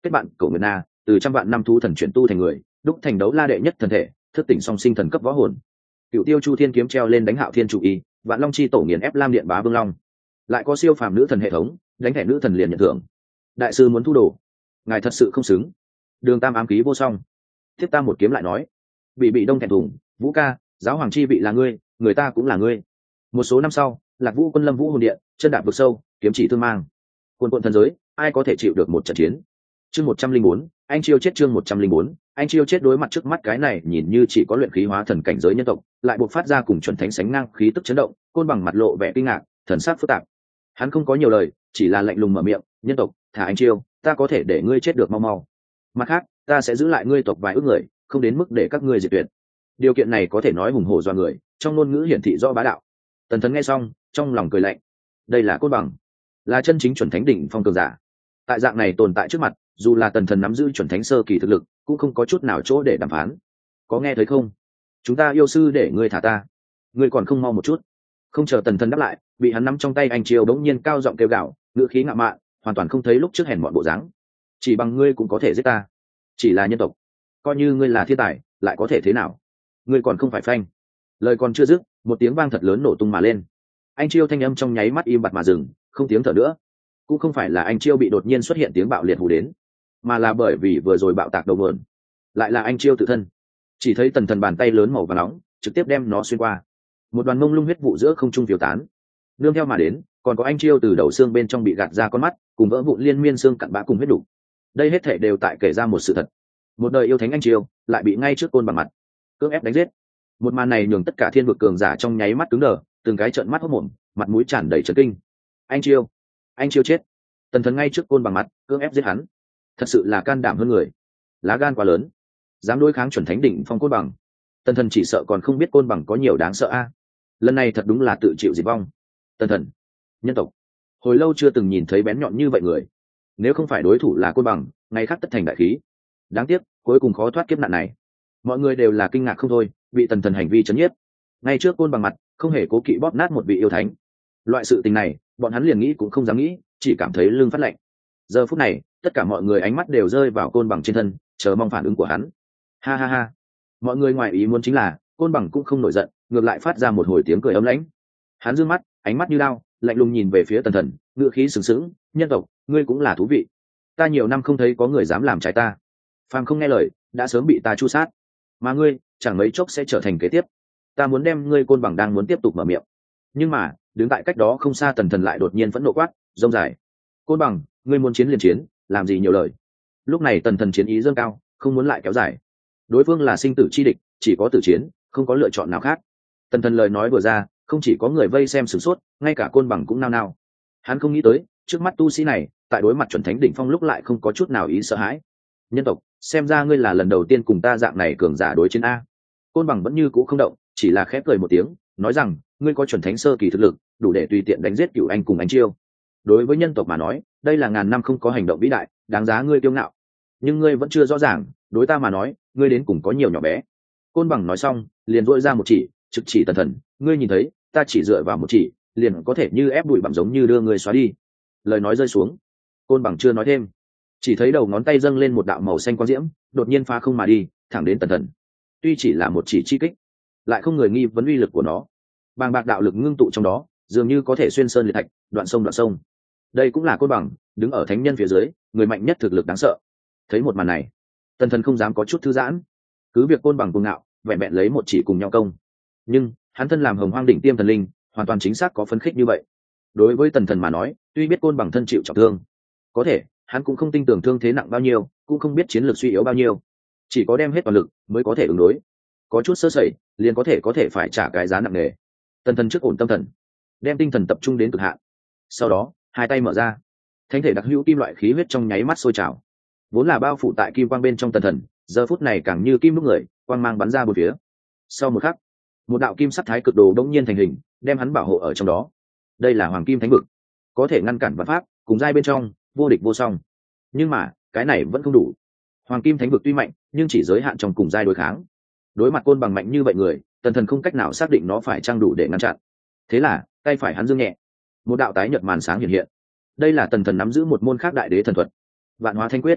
Speaker 1: kết bạn cổ nguyệt na từ trăm vạn năm thú thần chuyển tu thành người, đúc thành đấu la đệ nhất thần thể, thức tỉnh song sinh thần cấp võ hồn. Cựu tiêu chu thiên kiếm treo lên đánh Hạo Thiên chủ y, vạn long chi tổ nghiền ép lam điện bá vương long. Lại có siêu phàm nữ thần hệ thống, đánh thẻ nữ thần liền nhận thưởng. Đại sư muốn thu đồ, ngài thật sự không xứng. Đường Tam ám khí vô song, tiếp ta một kiếm lại nói. Bị đông thẹn thùng, Vũ ca, giáo hoàng chi vị là ngươi, người ta cũng là ngươi. Một số năm sau, Lạc Vũ quân lâm vũ hồn điện, chân đạp vực sâu, kiếm chỉ thương mang. Quân quận thần giới, ai có thể chịu được một trận chiến. Chương 104, anh chiêu chết. Chương 104, anh chiêu chết. Đối mặt trước mắt cái này nhìn như chỉ có luyện khí hóa thần cảnh giới nhân tộc, lại buộc phát ra cùng chuẩn thánh sánh ngang khí tức chấn động, Côn Bằng mặt lộ vẻ kinh ngạc, thần sắc phức tạp. Hắn không có nhiều lời, chỉ là lạnh lùng mở miệng, nhân tộc, thả anh chiêu, ta có thể để ngươi chết được mau mau. Mặt khác, ta sẽ giữ lại ngươi tộc vài ước người, không đến mức để các ngươi diệt tuyệt. Điều kiện này có thể nói hùng hổ doa người, trong ngôn ngữ hiển thị rõ bá đạo. Tần Thần nghe xong, trong lòng cười lạnh. Đây là Côn Bằng, là chân chính chuẩn thánh đỉnh phong cường giả. Tại dạng này tồn tại trước mặt, dù là Tần Thần nắm giữ chuẩn thánh sơ kỳ thực lực, cũng không có chút nào chỗ để đàm phán. Có nghe thấy không? Chúng ta yêu sư để ngươi thả ta, ngươi còn không mau một chút. Không chờ Tần Thần đáp lại, bị hắn nắm trong tay anh chiêu đống nhiên cao giọng kêu gào, ngữ khí ngạo mạn, hoàn toàn không thấy lúc trước hèn mọn bộ dáng. Chỉ bằng ngươi cũng có thể giết ta, chỉ là nhân tộc, coi như ngươi là thiên tài, lại có thể thế nào? Ngươi còn không phải phanh. Lời còn chưa dứt, một tiếng vang thật lớn nổ tung mà lên. Anh chiêu thanh âm trong nháy mắt im bặt mà dừng, không tiếng thở nữa. Cũng không phải là anh chiêu bị đột nhiên xuất hiện tiếng bạo liệt hù đến, mà là bởi vì vừa rồi bạo tạc đầu nguồn, lại là anh chiêu tự thân. Chỉ thấy Tần Thần bàn tay lớn màu vàng nóng trực tiếp đem nó xuyên qua, một đoàn mông lung huyết vụ giữa không trung phiêu tán. Nương theo mà đến, còn có anh chiêu từ đầu xương bên trong bị gạt ra con mắt, cùng vỡ vụn liên miên xương cặn bã cùng huyết đủ. Đây hết thảy đều tại kể ra một sự thật: một đời yêu thánh anh chiêu lại bị ngay trước Côn Bằng mặt cưỡng ép đánh giết. Một màn này nhường tất cả thiên vực cường giả trong nháy mắt cứng đờ, từng cái trợn mắt hốt mồm, mặt mũi tràn đầy chấn kinh. Anh chiêu chết! Tần Thần ngay trước Côn Bằng mặt cưỡng ép giết hắn, thật sự là can đảm hơn người, lá gan quá lớn, dám đối kháng chuẩn thánh đỉnh phong Côn Bằng. Tần Thần chỉ sợ còn không biết Côn Bằng có nhiều đáng sợ a. Lần này thật đúng là tự chịu diệt vong. Tần Thần, nhân tộc, hồi lâu chưa từng nhìn thấy bén nhọn như vậy người. Nếu không phải đối thủ là Côn Bằng, ngày khác tất thành đại khí. Đáng tiếc, cuối cùng khó thoát kiếp nạn này. Mọi người đều là kinh ngạc không thôi, bị Tần Thần hành vi chấn nhiếp. Ngay trước Côn Bằng mặt, không hề cố kỵ bóp nát một vị yêu thánh. Loại sự tình này, bọn hắn liền nghĩ cũng không dám nghĩ, chỉ cảm thấy lưng phát lạnh. Giờ phút này, tất cả mọi người ánh mắt đều rơi vào Côn Bằng trên thân, chờ mong phản ứng của hắn. Ha ha ha! Mọi người ngoài ý muốn chính là, Côn Bằng cũng không nổi giận, ngược lại phát ra một hồi tiếng cười ấm lãnh. Hắn giương mắt, ánh mắt như lao, lạnh lùng nhìn về phía Tần Thần, ngựa khí sừng sững, nhân tộc, ngươi cũng là thú vị. Ta nhiều năm không thấy có người dám làm trái ta, phàm không nghe lời, đã sớm bị ta chu sát. Mà ngươi, chẳng mấy chốc sẽ trở thành kế tiếp. Ta muốn đem ngươi. Côn Bằng đang muốn tiếp tục mở miệng, nhưng mà đứng tại cách đó không xa Tần Thần lại đột nhiên phẫn nộ quát, rông dài. Côn Bằng, ngươi muốn chiến liền chiến, làm gì nhiều lời. Lúc này Tần Thần chiến ý dâng cao, không muốn lại kéo dài. Đối phương là sinh tử chi địch, chỉ có tử chiến, không có lựa chọn nào khác. Tần Thần lời nói vừa ra, không chỉ có người vây xem sửng sốt, ngay cả Côn Bằng cũng nao nao. Hắn không nghĩ tới, trước mắt tu sĩ này, tại đối mặt chuẩn thánh đỉnh phong lúc lại không có chút nào ý sợ hãi. Nhân tộc, xem ra ngươi là lần đầu tiên cùng ta dạng này cường giả đối chiến a. Côn Bằng vẫn như cũ không động, chỉ là khép cười một tiếng, nói rằng, ngươi có chuẩn thánh sơ kỳ thực lực, đủ để tùy tiện đánh giết cựu anh cùng anh chiêu. Đối với nhân tộc mà nói, đây là ngàn năm không có hành động vĩ đại, đáng giá ngươi kiêu ngạo. Nhưng ngươi vẫn chưa rõ ràng, đối ta mà nói, ngươi đến cùng có nhiều nhỏ bé. Côn Bằng nói xong, liền dội ra một chỉ, trực chỉ Tần Thần, ngươi nhìn thấy, ta chỉ dựa vào một chỉ, liền có thể như ép bụi bặm giống như đưa ngươi xóa đi. Lời nói rơi xuống, Côn Bằng chưa nói thêm, chỉ thấy đầu ngón tay dâng lên một đạo màu xanh quang diễm, đột nhiên phá không mà đi, thẳng đến Tần Thần. Tuy chỉ là một chỉ chi kích, lại không người nghi vấn uy lực của nó. Bàng bạc đạo lực ngưng tụ trong đó, dường như có thể xuyên sơn liệt thạch, đoạn sông. Đây cũng là Côn Bằng, đứng ở thánh nhân phía dưới, người mạnh nhất thực lực đáng sợ. Thấy một màn này, Tần Thần không dám có chút thư giãn. Cứ việc Côn Bằng cuồng ngạo, vẹn vẹn lấy một chỉ cùng nhau công, nhưng hắn thân làm Hồng Hoang đỉnh tiêm thần linh, hoàn toàn chính xác có phấn khích như vậy. Đối với Tần Thần mà nói, tuy biết Côn Bằng thân chịu trọng thương, có thể hắn cũng không tin tưởng thương thế nặng bao nhiêu, cũng không biết chiến lược suy yếu bao nhiêu, chỉ có đem hết toàn lực mới có thể ứng đối. Có chút sơ sẩy, liền có thể phải trả cái giá nặng nề. Tần Thần trước ổn tâm thần, đem tinh thần tập trung đến cực hạn. Sau đó, hai tay mở ra, thánh thể đặc hữu kim loại khí huyết trong nháy mắt sôi trào. Vốn là bao phủ tại kim quang bên trong Tần Thần, giờ phút này càng như kim đúc người, quang mang bắn ra bốn phía. Sau một khắc, một đạo kim sắc thái cực đồ đống nhiên thành hình, đem hắn bảo hộ ở trong đó. Đây là Hoàng Kim Thánh Vực, có thể ngăn cản vạn pháp, cùng giai bên trong, vô địch vô song. Nhưng mà, cái này vẫn không đủ. Hoàng Kim Thánh Vực tuy mạnh, nhưng chỉ giới hạn trong cùng giai đối kháng. Đối mặt Côn Bằng mạnh như vậy người, Tần Thần không cách nào xác định nó phải trang đủ để ngăn chặn. Thế là, tay phải hắn giương nhẹ, một đạo tái nhợt màn sáng hiện hiện. Đây là Tần Thần nắm giữ một môn khác đại đế thần thuật, Vạn Hóa Thanh Quyết.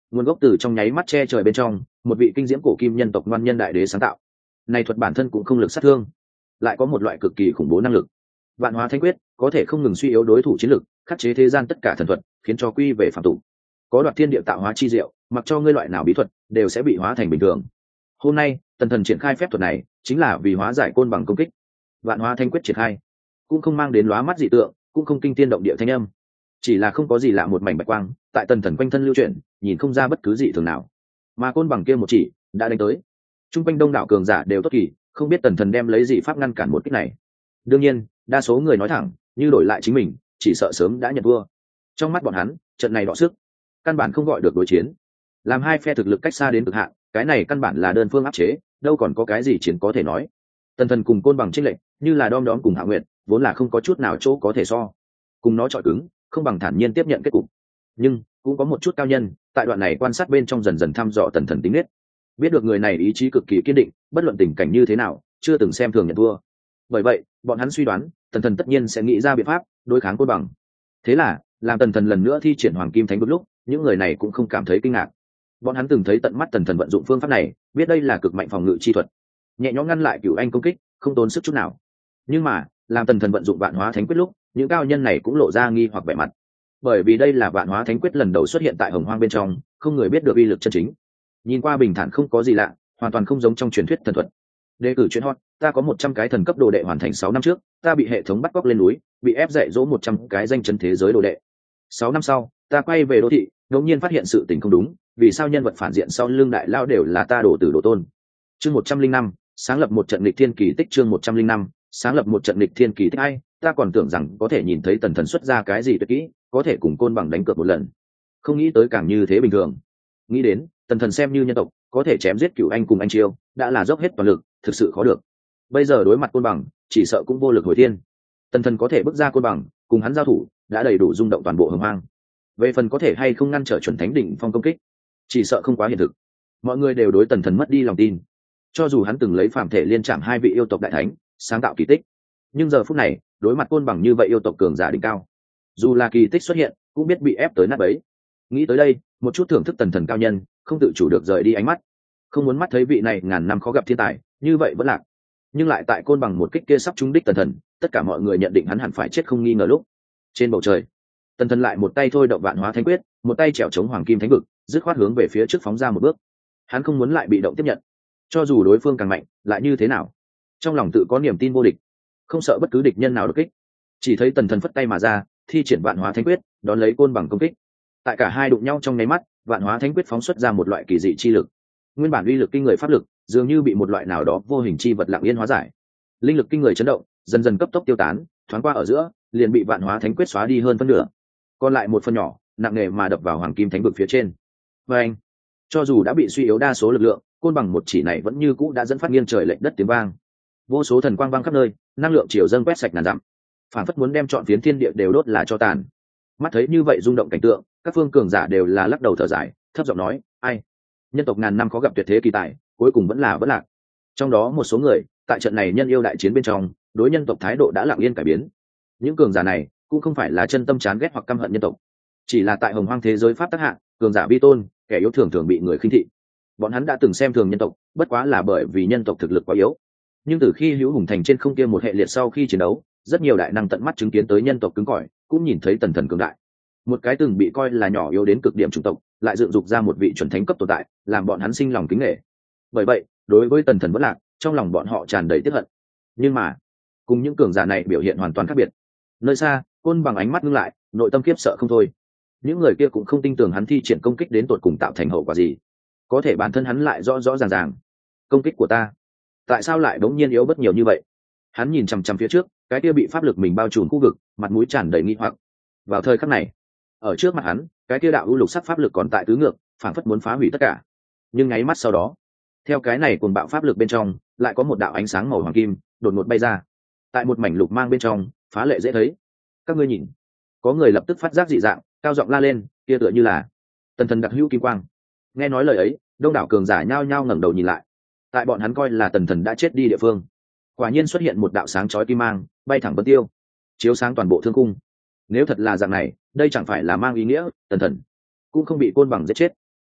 Speaker 1: nguồn gốc từ trong nháy mắt che trời bên trong, một vị kinh diễm cổ kim nhân tộc ngoan nhân đại đế sáng tạo. Này thuật bản thân cũng không lực sát thương, lại có một loại cực kỳ khủng bố năng lực. Vạn hóa thánh quyết có thể không ngừng suy yếu đối thủ chiến lực, khắc chế thế gian tất cả thần thuật, khiến cho quy về phàm tục. Có đoạt thiên địa tạo hóa chi diệu, mặc cho ngươi loại nào bí thuật đều sẽ bị hóa thành bình thường. Hôm nay tần thần triển khai phép thuật này chính là vì hóa giải côn bằng công kích. Vạn hóa thánh quyết triển khai cũng không mang đến lóa mắt dị tượng, cũng không kinh thiên động địa thanh âm, chỉ là không có gì lạ một mảnh bạch quang tại tần thần quanh thân lưu chuyển, nhìn không ra bất cứ dị thường nào. Mà côn bằng kia một chỉ đã đánh tới, trung quanh đông đảo cường giả đều tốt kỳ, không biết tần thần đem lấy gì pháp ngăn cản một kích này. Đương nhiên đa số người nói thẳng, như đổi lại chính mình chỉ sợ sớm đã nhận thua. Trong mắt bọn hắn trận này đọ sức căn bản không gọi được đối chiến, làm hai phe thực lực cách xa đến cực hạn, cái này căn bản là đơn phương áp chế, đâu còn có cái gì chiến có thể nói. Tần thần cùng côn bằng chênh lệch như là đom đóm cùng Hạ Nguyệt, vốn là không có chút nào chỗ có thể so, cùng nó chọi cứng không bằng thản nhiên tiếp nhận kết cục. Nhưng cũng có một chút cao nhân tại đoạn này quan sát bên trong dần dần thăm dò tần thần tính nết, biết được người này ý chí cực kỳ kiên định, bất luận tình cảnh như thế nào chưa từng xem thường nhận thua. Bởi vậy bọn hắn suy đoán tần thần tất nhiên sẽ nghĩ ra biện pháp đối kháng côn bằng. Thế là làm tần thần lần nữa thi triển hoàng kim thánh vực lúc, những người này cũng không cảm thấy kinh ngạc. Bọn hắn từng thấy tận mắt tần thần vận dụng phương pháp này, biết đây là cực mạnh phòng ngự chi thuật, nhẹ nhõm ngăn lại cửu anh công kích, không tốn sức chút nào. Nhưng mà làm tần thần vận dụng vạn hóa thánh quyết lúc, những cao nhân này cũng lộ ra nghi hoặc vẻ mặt, bởi vì đây là vạn hóa thánh quyết lần đầu xuất hiện tại hồng hoang bên trong, không người biết được uy lực chân chính. Nhìn qua bình thản không có gì lạ, hoàn toàn không giống trong truyền thuyết thần thuật. Đề cử chuyện hot, ta có 100 cái thần cấp đồ đệ hoàn thành 6 năm trước, ta bị hệ thống bắt cóc lên núi, bị ép dạy dỗ 100 cái danh chấn thế giới đồ đệ. 6 năm sau ta quay về đô thị, đột nhiên phát hiện sự tình không đúng, vì sao nhân vật phản diện sau lưng đại lao đều là ta đổ tử đổ tôn. Chương 105, sáng lập một trận nghịch thiên kỳ tích. Chương 105, sáng lập một trận nghịch thiên kỳ tích. Ai, ta còn tưởng rằng có thể nhìn thấy tần thần xuất ra cái gì tuyệt kỹ, có thể cùng côn bằng đánh cược một lần, không nghĩ tới càng như thế bình thường. Nghĩ đến tần thần xem như nhân tộc có thể chém giết cửu anh cùng anh chiêu đã là dốc hết toàn lực, thực sự khó được. Bây giờ đối mặt côn bằng chỉ sợ cũng vô lực hồi thiên. Tần thần có thể bước ra côn bằng cùng hắn giao thủ đã đầy đủ rung động toàn bộ hồng hoang. Về phần có thể hay không ngăn trở chuẩn thánh đỉnh phong công kích, chỉ sợ không quá hiện thực. Mọi người đều đối tần thần mất đi lòng tin, cho dù hắn từng lấy phàm thể liên trảm hai vị yêu tộc đại thánh sáng tạo kỳ tích, nhưng giờ phút này đối mặt côn bằng như vậy yêu tộc cường giả đỉnh cao, dù là kỳ tích xuất hiện cũng biết bị ép tới nát bấy. Nghĩ tới đây, một chút thưởng thức tần thần cao nhân không tự chủ được rời đi ánh mắt, không muốn mắt thấy vị này ngàn năm khó gặp thiên tài như vậy vẫn lạc. Nhưng lại tại côn bằng một kích kia sắp trúng đích tần thần, tất cả mọi người nhận định hắn hẳn phải chết không nghi ngờ. Lúc trên bầu trời, tần thần lại một tay thôi động vạn hóa thánh quyết, một tay trèo chống hoàng kim thánh vực, dứt khoát hướng về phía trước phóng ra một bước. Hắn không muốn lại bị động tiếp nhận, cho dù đối phương càng mạnh lại như thế nào, trong lòng tự có niềm tin vô địch, không sợ bất cứ địch nhân nào đột kích. Chỉ thấy tần thần phất tay mà ra, thi triển vạn hóa thánh quyết đón lấy côn bằng công kích. Tại cả hai đụng nhau trong nháy mắt, vạn hóa thánh quyết phóng xuất ra một loại kỳ dị chi lực, nguyên bản uy lực kinh người pháp lực dường như bị một loại nào đó vô hình chi vật lặng yên hóa giải. Linh lực kinh người chấn động, dần dần cấp tốc tiêu tán, thoáng qua ở giữa liền bị vạn hóa thánh quyết xóa đi hơn phân nửa, còn lại một phần nhỏ nặng nề mà đập vào hoàng kim thánh vực phía trên. Và anh, cho dù đã bị suy yếu đa số lực lượng, côn bằng một chỉ này vẫn như cũ đã dẫn phát nghiêng trời lệch đất tiếng vang, vô số thần quang vang khắp nơi, năng lượng chiều dâng quét sạch ngàn dặm, phản phất muốn đem trọn phiến thiên địa đều đốt là cho tàn. Mắt thấy như vậy rung động cảnh tượng, các phương cường giả đều là lắc đầu thở dài, thấp giọng nói: ai, nhân tộc ngàn năm khó gặp tuyệt thế kỳ tài, cuối cùng vẫn là vỡ lạc. Trong đó một số người tại trận này nhân yêu đại chiến bên trong, đối nhân tộc thái độ đã lặng yên cải biến. Những cường giả này cũng không phải là chân tâm chán ghét hoặc căm hận nhân tộc, chỉ là tại hồng hoang thế giới pháp tác hạ, cường giả vi tôn, kẻ yếu thường thường bị người khinh thị. Bọn hắn đã từng xem thường nhân tộc, bất quá là bởi vì nhân tộc thực lực quá yếu. Nhưng từ khi hữu hùng thành trên không kia một hệ liệt sau khi chiến đấu, rất nhiều đại năng tận mắt chứng kiến tới nhân tộc cứng cỏi, cũng nhìn thấy tần thần cường đại. Một cái từng bị coi là nhỏ yếu đến cực điểm chủng tộc, lại dựng dục ra một vị chuẩn thánh cấp tồn tại, làm bọn hắn sinh lòng kính nể. Bởi vậy, đối với tần thần vẫn lạc, trong lòng bọn họ tràn đầy tiếc hận. Nhưng mà, cùng những cường giả này biểu hiện hoàn toàn khác biệt. Nơi xa, côn bằng ánh mắt ngưng lại, nội tâm khiếp sợ không thôi. Những người kia cũng không tin tưởng hắn thi triển công kích đến tột cùng tạo thành hậu quả gì, có thể bản thân hắn lại rõ rõ ràng ràng. Công kích của ta, tại sao lại đống nhiên yếu bất nhiều như vậy? Hắn nhìn chằm chằm phía trước, cái kia bị pháp lực mình bao trùm khu vực, mặt mũi tràn đầy nghi hoặc. Vào thời khắc này, ở trước mặt hắn, cái kia đạo u lục sắc pháp lực còn tại tứ ngược, phảng phất muốn phá hủy tất cả. Nhưng nháy mắt sau đó, theo cái này cuồng bạo pháp lực bên trong, lại có một đạo ánh sáng màu hoàng kim đột ngột bay ra, tại một mảnh lục mang bên trong, phá lệ dễ thấy. Các ngươi nhìn, có người lập tức phát giác dị dạng, cao giọng la lên, kia tựa như là tần thần đặc hữu kim quang. Nghe nói lời ấy, đông đảo cường giả nhao nhao ngẩng đầu nhìn lại. Tại bọn hắn coi là tần thần đã chết đi địa phương, quả nhiên xuất hiện một đạo sáng chói kim mang, bay thẳng vân tiêu, chiếu sáng toàn bộ thương cung. Nếu thật là dạng này, đây chẳng phải là mang ý nghĩa tần thần cũng không bị côn bằng giết chết.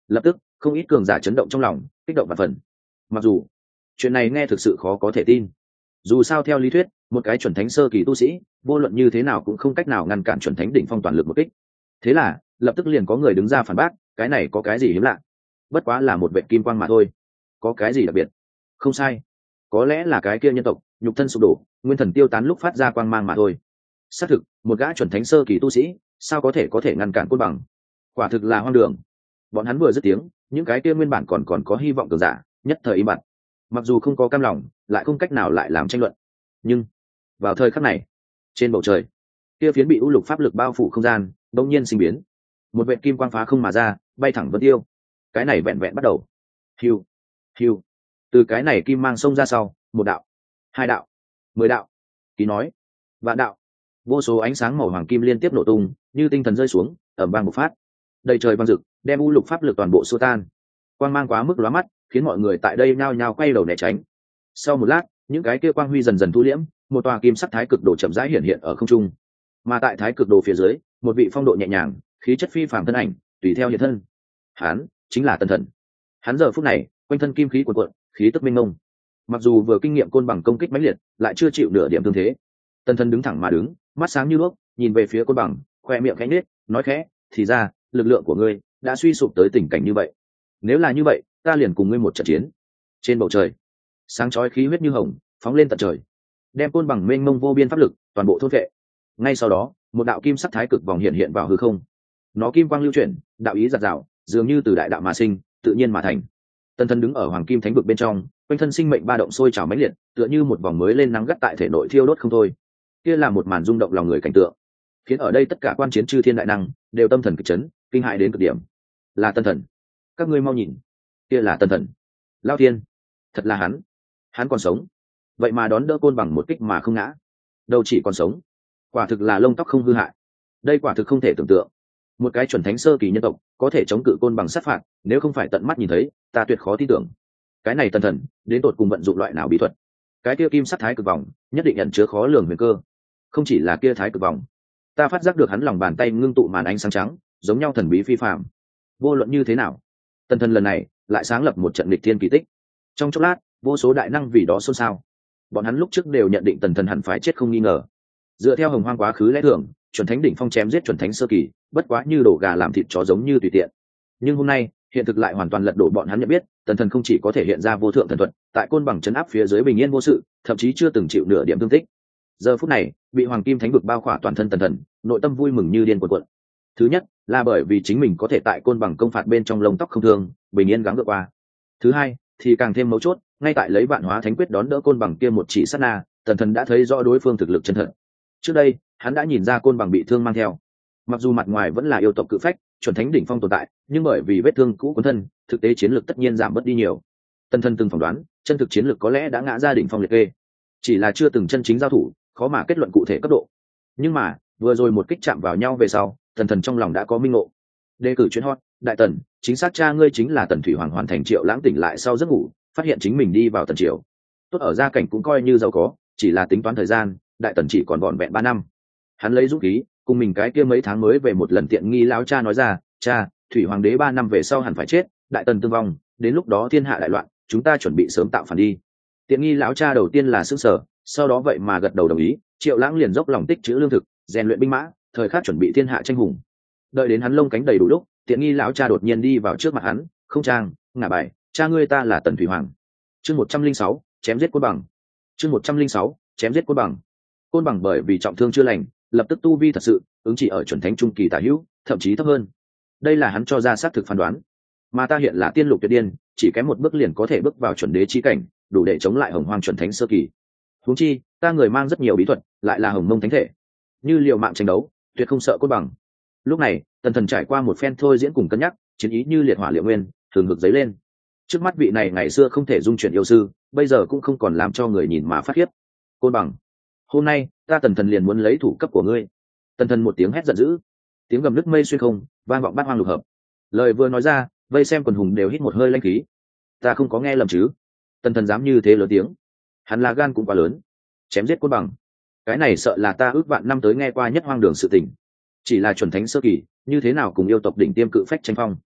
Speaker 1: Lập tức không ít cường giả chấn động trong lòng, kích động và phần. Mặc dù chuyện này nghe thực sự khó có thể tin, dù sao theo lý thuyết một cái chuẩn thánh sơ kỳ tu sĩ vô luận như thế nào cũng không cách nào ngăn cản chuẩn thánh đỉnh phong toàn lực một kích. Thế là lập tức liền có người đứng ra phản bác, cái này có cái gì hiếm lạ, bất quá là một vệt kim quang mà thôi, có cái gì đặc biệt. Không sai, có lẽ là cái kia nhân tộc nhục thân sụp đổ, nguyên thần tiêu tán lúc phát ra quang mang mà thôi. Xác thực một gã chuẩn thánh sơ kỳ tu sĩ sao có thể ngăn cản côn bằng, quả thực là hoang đường. Bọn hắn vừa dứt tiếng, những cái kia nguyên bản còn có hy vọng cường giả nhất thời im bặt, mặc dù không có cam lòng lại không cách nào lại làm tranh luận. Nhưng vào thời khắc này, trên bầu trời kia phiến bị u lục pháp lực bao phủ không gian bỗng nhiên sinh biến, một vệt kim quang phá không mà ra, bay thẳng vân tiêu. Cái này vẹn vẹn bắt đầu, hiu hiu, từ cái này kim mang xông ra sau, một đạo, hai đạo, 10 đạo, ký nói vạn đạo, vô số ánh sáng màu hoàng kim liên tiếp nổ tung như tinh thần rơi xuống, ẩm vang bộc phát, đầy trời vang rực, đem u lục pháp lực toàn bộ xua tan. Quang mang quá mức lóa mắt, khiến mọi người tại đây nhao nhao quay đầu né tránh. Sau một lát, những cái kia quang huy dần dần thu liễm, một tòa kim sắc thái cực đồ chậm rãi hiện hiện ở không trung. Mà tại thái cực đồ phía dưới, một vị phong độ nhẹ nhàng, khí chất phi phàm thân ảnh tùy theo hiện thân. Hắn chính là Tần Thần. Hắn giờ phút này quanh thân kim khí cuồn cuộn, khí tức mênh mông. Mặc dù vừa kinh nghiệm côn bằng công kích mãnh liệt, lại chưa chịu nửa điểm thương thế. Tần Thần đứng thẳng mà đứng, mắt sáng như đuốc, nhìn về phía côn bằng, khoe miệng khẽ nhếch, nói khẽ, thì ra lực lượng của ngươi đã suy sụp tới tình cảnh như vậy. Nếu là như vậy, ta liền cùng ngươi một trận chiến. Trên bầu trời, sáng chói khí huyết như hồng phóng lên tận trời, đem côn bằng mênh mông vô biên pháp lực toàn bộ thôn vệ. Ngay sau đó, một đạo kim sắc thái cực vòng hiện hiện vào hư không. Nó kim quang lưu chuyển, đạo ý giạt rào, dường như từ đại đạo mà sinh, tự nhiên mà thành. Tần Thần đứng ở hoàng kim thánh vực bên trong, quanh thân sinh mệnh ba động sôi trào mãnh liệt, tựa như một vòng mới lên nắng gắt tại thể nội thiêu đốt không thôi. Kia là một màn rung động lòng người cảnh tượng, khiến ở đây tất cả quan chiến chư thiên đại năng đều tâm thần kịch chấn, kinh hại đến cực điểm. Là Tần Thần, các ngươi mau nhìn, kia là Tần Thần. Lao thiên, thật là hắn còn sống, vậy mà đón đỡ côn bằng một kích mà không ngã, đâu chỉ còn sống, quả thực là lông tóc không hư hại. Đây quả thực không thể tưởng tượng, một cái chuẩn thánh sơ kỳ nhân tộc có thể chống cự côn bằng sát phạt, nếu không phải tận mắt nhìn thấy, ta tuyệt khó tin tưởng. Cái này Tần Thần đến tột cùng vận dụng loại nào bí thuật? Cái kia kim sắc thái cực vòng nhất định ẩn chứa khó lường huyền cơ. Không chỉ là kia thái cực vòng, ta phát giác được hắn lòng bàn tay ngưng tụ màn ánh sáng trắng, giống nhau thần bí phi phàm. Vô luận như thế nào, Tần Thần lần này lại sáng lập một trận nghịch thiên kỳ tích. Trong chốc lát, vô số đại năng vì đó xôn xao. Bọn hắn lúc trước đều nhận định Tần Thần hẳn phải chết không nghi ngờ. Dựa theo hồng hoang quá khứ lẽ thường, chuẩn thánh đỉnh phong chém giết chuẩn thánh sơ kỳ, bất quá như đổ gà làm thịt chó giống như tùy tiện. Nhưng hôm nay, hiện thực lại hoàn toàn lật đổ bọn hắn nhận biết, Tần Thần không chỉ có thể hiện ra vô thượng thần thuật, tại côn bằng chấn áp phía dưới bình yên vô sự, thậm chí chưa từng chịu nửa điểm thương tích. Giờ phút này, bị hoàng kim thánh vực bao khỏa toàn thân Tần Thần, nội tâm vui mừng như điên cuộn cuộn. Thứ nhất, là bởi vì chính mình có thể tại côn bằng công phạt bên trong lông tóc không thương, bình yên gắng gượng qua. Thứ hai, thì càng thêm mấu chốt, ngay tại lấy vạn hóa thánh quyết đón đỡ côn bằng kia một chỉ sát na, Tần Thần đã thấy rõ đối phương thực lực chân thật. Trước đây, hắn đã nhìn ra côn bằng bị thương mang theo. Mặc dù mặt ngoài vẫn là yêu tộc cự phách, chuẩn thánh đỉnh phong tồn tại, nhưng bởi vì vết thương cũ cuốn thân, thực tế chiến lược tất nhiên giảm bớt đi nhiều. Tần Thần từng phỏng đoán, chân thực chiến lược có lẽ đã ngã ra đỉnh phong liệt kê, chỉ là chưa từng chân chính giao thủ, khó mà kết luận cụ thể cấp độ. Nhưng mà, vừa rồi một kích chạm vào nhau về sau, Tần Thần trong lòng đã có minh ngộ. Đề cử chuyên hot, đại Tần, chính xác cha ngươi chính là Tần Thủy Hoàng. Hoàn thành Triệu Lãng tỉnh lại sau giấc ngủ, phát hiện chính mình đi vào Tần Triều. Tốt ở gia cảnh cũng coi như giàu có, chỉ là tính toán thời gian, đại Tần chỉ còn vỏn vẹn 3 năm. Hắn lấy dũng khí, cùng mình cái kia mấy tháng mới về một lần tiện nghi lão cha nói ra, cha, Thủy Hoàng đế 3 năm về sau hẳn phải chết, đại Tần tương vong, đến lúc đó thiên hạ đại loạn, chúng ta chuẩn bị sớm tạo phản đi. Tiện nghi lão cha đầu tiên là sững sờ, sau đó vậy mà gật đầu đồng ý. Triệu Lãng liền dốc lòng tích trữ lương thực, rèn luyện binh mã, thời khắc chuẩn bị thiên hạ tranh hùng. Đợi đến hắn lông cánh đầy đủ lúc, tiện nghi lão cha đột nhiên đi vào trước mặt hắn, không trang, ngả bài, cha ngươi ta là Tần Thủy Hoàng. Chương 106, chém giết côn bằng. Chương 106, chém giết côn bằng. Côn bằng bởi vì trọng thương chưa lành, lập tức tu vi thật sự ứng chỉ ở chuẩn thánh trung kỳ tả hữu, thậm chí thấp hơn. Đây là hắn cho ra xác thực phán đoán. Mà ta hiện là tiên lục tuyệt điên, chỉ kém một bước liền có thể bước vào chuẩn đế chi cảnh, đủ để chống lại hồng hoang chuẩn thánh sơ kỳ. Huống chi, ta người mang rất nhiều bí thuật, lại là hồng mông thánh thể, như liều mạng tranh đấu, tuyệt không sợ côn bằng. Lúc này, Tần Thần trải qua một phen thôi diễn cùng cân nhắc, chiến ý như liệt hỏa liệu nguyên, thường hực dấy lên. Trước mắt vị này ngày xưa không thể dung chuyển yêu sư, bây giờ cũng không còn làm cho người nhìn mà phát khiếp. Côn bằng, hôm nay ta Tần Thần liền muốn lấy thủ cấp của ngươi. Tần Thần một tiếng hét giận dữ, tiếng gầm nứt mây xuyên không, vang vọng bát hoang lục hợp. Lời vừa nói ra, vây xem quần hùng đều hít một hơi lanh khí. Ta không có nghe lầm chứ? Tần Thần dám như thế lớn tiếng, hắn là gan cũng quá lớn. Chém giết côn bằng, cái này sợ là ta ước vạn năm tới nghe qua nhất hoang đường sự tình. Chỉ là chuẩn thánh sơ kỳ, như thế nào cùng yêu tộc đỉnh tiêm cự phách tranh phong?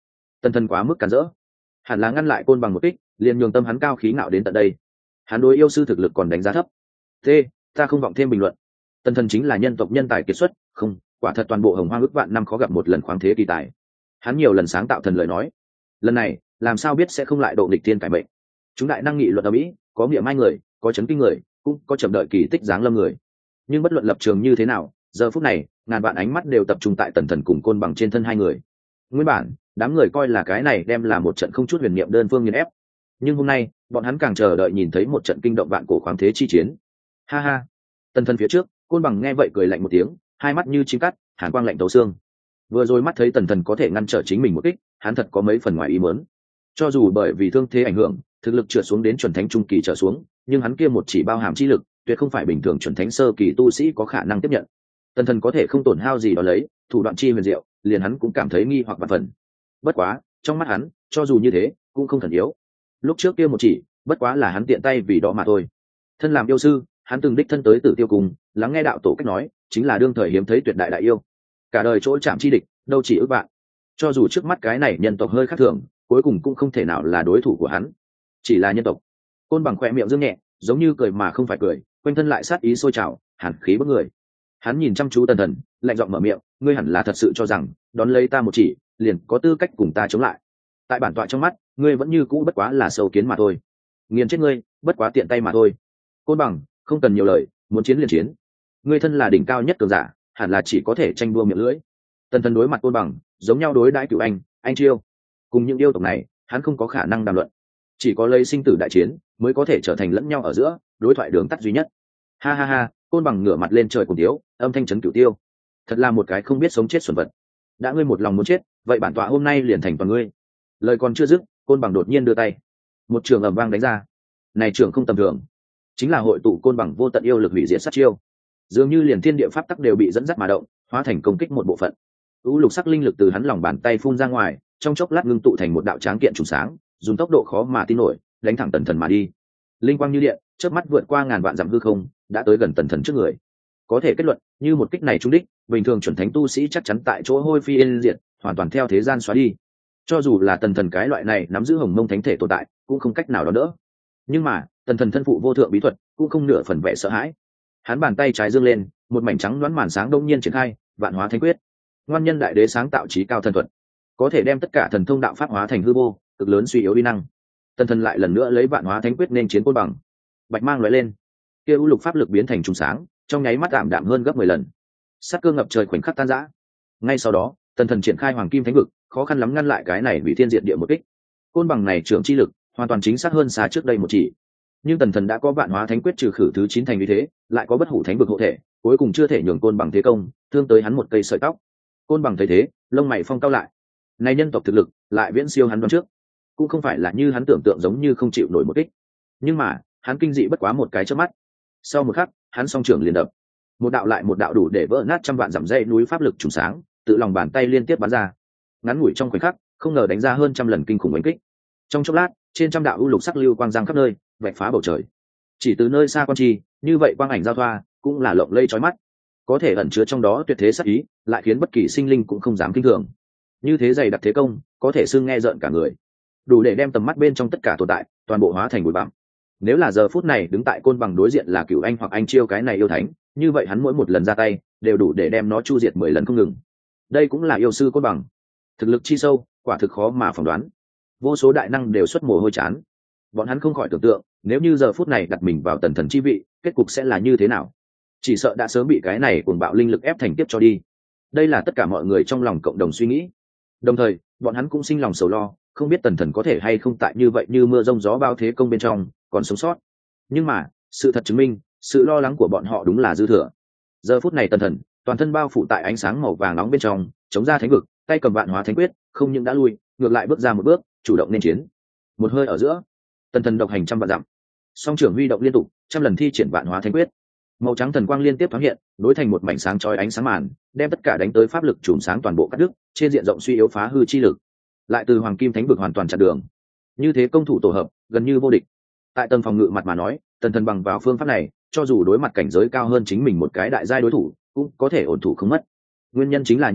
Speaker 1: Tần thần quá mức cản rỡ, hẳn là ngăn lại côn bằng một kích, liền nhường tâm hắn cao khí ngạo đến tận đây. Hắn đối yêu sư thực lực còn đánh giá thấp. Ta không vọng thêm bình luận. Tần thần chính là nhân tộc nhân tài kiệt xuất, không, quả thật toàn bộ hồng hoang ước vạn năm khó gặp một lần khoáng thế kỳ tài. Hắn nhiều lần sáng tạo thần lời nói, lần này làm sao biết sẽ không lại độ nghịch thiên cải mệnh. Chúng đại năng nghị luận ở mỹ, có miệng mai người, có chấn kinh người, cũng có chậm đợi kỳ tích giáng lâm người. Nhưng bất luận lập trường như thế nào, giờ phút này ngàn vạn ánh mắt đều tập trung tại tần thần cùng côn bằng trên thân hai người. Nguyên bản đám người coi là cái này đem là một trận không chút huyền niệm đơn phương nghiền ép, nhưng hôm nay bọn hắn càng chờ đợi nhìn thấy một trận kinh động vạn cổ khoáng thế chi chiến. Ha ha. Tần thần phía trước, côn bằng nghe vậy cười lạnh một tiếng, hai mắt như chim cắt, hàn quang lạnh tấu xương. Vừa rồi mắt thấy tần thần có thể ngăn trở chính mình một kích, hắn thật có mấy phần ngoài ý muốn. Cho dù bởi vì thương thế ảnh hưởng, thực lực trượt xuống đến chuẩn thánh trung kỳ trở xuống, nhưng hắn kia một chỉ bao hàm chi lực, tuyệt không phải bình thường chuẩn thánh sơ kỳ tu sĩ có khả năng tiếp nhận. Tần thần có thể không tổn hao gì đó lấy, thủ đoạn chi huyền diệu, liền hắn cũng cảm thấy nghi hoặc vạn phần. Bất quá, trong mắt hắn, cho dù như thế, cũng không thần yếu. Lúc trước kia một chỉ, bất quá là hắn tiện tay vì đó mà thôi. Thân làm yêu sư, hắn từng đích thân tới Tử Tiêu Cung, lắng nghe đạo tổ cách nói, chính là đương thời hiếm thấy tuyệt đại đại yêu. Cả đời chỗ chạm chi địch, đâu chỉ ước bạn. Cho dù trước mắt cái này nhân tộc hơi khác thường, cuối cùng cũng không thể nào là đối thủ của hắn. Chỉ là nhân tộc. Côn bằng khỏe miệng dương nhẹ, giống như cười mà không phải cười, quanh thân lại sát ý sôi trào, hàn khí bức người. Hắn nhìn chăm chú tần thần, lạnh giọng mở miệng, ngươi hẳn là thật sự cho rằng đón lấy ta một chỉ liền có tư cách cùng ta chống lại. Tại bản tọa trong mắt, ngươi vẫn như cũ bất quá là sâu kiến mà thôi, nghiền chết ngươi bất quá tiện tay mà thôi. Côn bằng, không cần nhiều lời, muốn chiến liền chiến. Ngươi thân là đỉnh cao nhất cường giả, hẳn là chỉ có thể tranh đua miệng lưỡi. Tần thần đối mặt côn bằng, giống nhau đối đãi cửu anh chiêu. Cùng những yêu tộc này, hắn không có khả năng đàm luận, chỉ có lấy sinh tử đại chiến mới có thể trở thành lẫn nhau ở giữa đối thoại đường tắt duy nhất. Ha ha ha. Côn bằng ngửa mặt lên trời cùng tiếu, âm thanh chấn cửu tiêu. Thật là một cái không biết sống chết xuẩn vật. Đã ngươi một lòng muốn chết, vậy bản tọa hôm nay liền thành toàn ngươi. Lời còn chưa dứt, côn bằng đột nhiên đưa tay, một trường ầm vang đánh ra. Này trường không tầm thường, chính là hội tụ côn bằng vô tận yêu lực hủy diệt sát chiêu, dường như liền thiên địa pháp tắc đều bị dẫn dắt mà động, hóa thành công kích một bộ phận. U lục sắc linh lực từ hắn lòng bàn tay phun ra ngoài, trong chốc lát ngưng tụ thành một đạo tráng kiện trùng sáng, dùng tốc độ khó mà tin nổi, đánh thẳng tần thần mà đi. Linh quang như điện, chớp mắt vượt qua ngàn vạn dặm hư không, đã tới gần tần thần trước người. Có thể kết luận, như một kích này trúng đích, bình thường chuẩn thánh tu sĩ chắc chắn tại chỗ hôi phi yên diệt, hoàn toàn theo thế gian xóa đi. Cho dù là tần thần cái loại này nắm giữ hồng mông thánh thể tồn tại, cũng không cách nào đó đỡ. Nhưng mà tần thần thân phụ vô thượng bí thuật, cũng không nửa phần vẻ sợ hãi. Hắn bàn tay trái dương lên, một mảnh trắng đoán màn sáng đông nhiên triển khai, vạn hóa thánh quyết. Ngoan nhân đại đế sáng tạo trí cao thần thuật, có thể đem tất cả thần thông đạo pháp hóa thành hư vô, cực lớn suy yếu uy năng. Tần thần lại lần nữa lấy vạn hóa thánh quyết nên chiến côn bằng. Bạch mang lóe lên, kia u lục pháp lực biến thành trùng sáng, trong nháy mắt ảm đạm hơn gấp 10 lần. Sát cơ ngập trời khoảnh khắc tan rã. Ngay sau đó, tần thần triển khai hoàng kim thánh vực, khó khăn lắm ngăn lại cái này hủy thiên diệt địa một kích. Côn bằng này trưởng chi lực, hoàn toàn chính xác hơn xa trước đây một chỉ. Nhưng tần thần đã có vạn hóa thánh quyết trừ khử thứ 9 thành như thế, lại có bất hủ thánh vực hộ thể, cuối cùng chưa thể nhường côn bằng thế công, thương tới hắn một cây sợi tóc. Côn bằng thấy thế, lông mày phong cao lại. Này nhân tộc thực lực lại viễn siêu hắn đoán trước, cũng không phải là như hắn tưởng tượng giống như không chịu nổi một kích. Nhưng mà, hắn kinh dị bất quá một cái chớp mắt. Sau một khắc, hắn song trưởng liền đập, một đạo lại một đạo đủ để vỡ nát trăm vạn dặm dây núi pháp lực trùng sáng, tự lòng bàn tay liên tiếp bắn ra. Ngắn ngủi trong khoảnh khắc, không ngờ đánh ra hơn trăm lần kinh khủng đánh kích. Trong chốc lát, trên trăm đạo u lục sắc lưu quang giang khắp nơi, vạch phá bầu trời. Chỉ từ nơi xa quan chi, như vậy quang ảnh giao thoa, cũng là lộng lây chói mắt. Có thể ẩn chứa trong đó tuyệt thế sát ý, lại khiến bất kỳ sinh linh cũng không dám kinh thường. Như thế dày đặc thế công, có thể xưng nghe rợn cả người, đủ để đem tầm mắt bên trong tất cả tồn tại toàn bộ hóa thành bụi bặm. Nếu là giờ phút này đứng tại côn bằng đối diện là Cửu Anh hoặc Anh Chiêu cái này yêu thánh, như vậy hắn mỗi một lần ra tay đều đủ để đem nó chu diệt 10 lần không ngừng. Đây cũng là yêu sư côn bằng, thực lực chi sâu, quả thực khó mà phỏng đoán. Vô số đại năng đều xuất mồ hôi chán, bọn hắn không khỏi tưởng tượng, nếu như giờ phút này đặt mình vào tần thần chi vị, kết cục sẽ là như thế nào. Chỉ sợ đã sớm bị cái này cuồng bạo linh lực ép thành tiếp cho đi. Đây là tất cả mọi người trong lòng cộng đồng suy nghĩ. Đồng thời, bọn hắn cũng sinh lòng sầu lo, không biết tần thần có thể hay không tại như vậy như mưa rông gió bao thế công bên trong còn sống sót. Nhưng mà sự thật chứng minh, sự lo lắng của bọn họ đúng là dư thừa. Giờ phút này tần thần toàn thân bao phủ tại ánh sáng màu vàng nóng bên trong, chống ra thánh vực, tay cầm vạn hóa thánh quyết, không những đã lui, ngược lại bước ra một bước, chủ động nên chiến. Một hơi ở giữa, tần thần độc hành trăm vạn dặm, song trưởng huy động liên tục, trăm lần thi triển vạn hóa thánh quyết. Màu trắng thần quang liên tiếp thoáng hiện, nối thành một mảnh sáng chói ánh sáng màn, đem tất cả đánh tới pháp lực chùm sáng toàn bộ cắt đứt, trên diện rộng suy yếu phá hư chi lực, lại từ hoàng kim thánh vực hoàn toàn chặn đường. Như thế công thủ tổ hợp, gần như vô địch. Tại tầng phòng ngự mặt mà nói, tần thần bằng vào phương pháp này, cho dù đối mặt cảnh giới cao hơn chính mình một cái đại giai đối thủ, cũng có thể ổn thủ không mất. Nguyên nhân chính là như thế,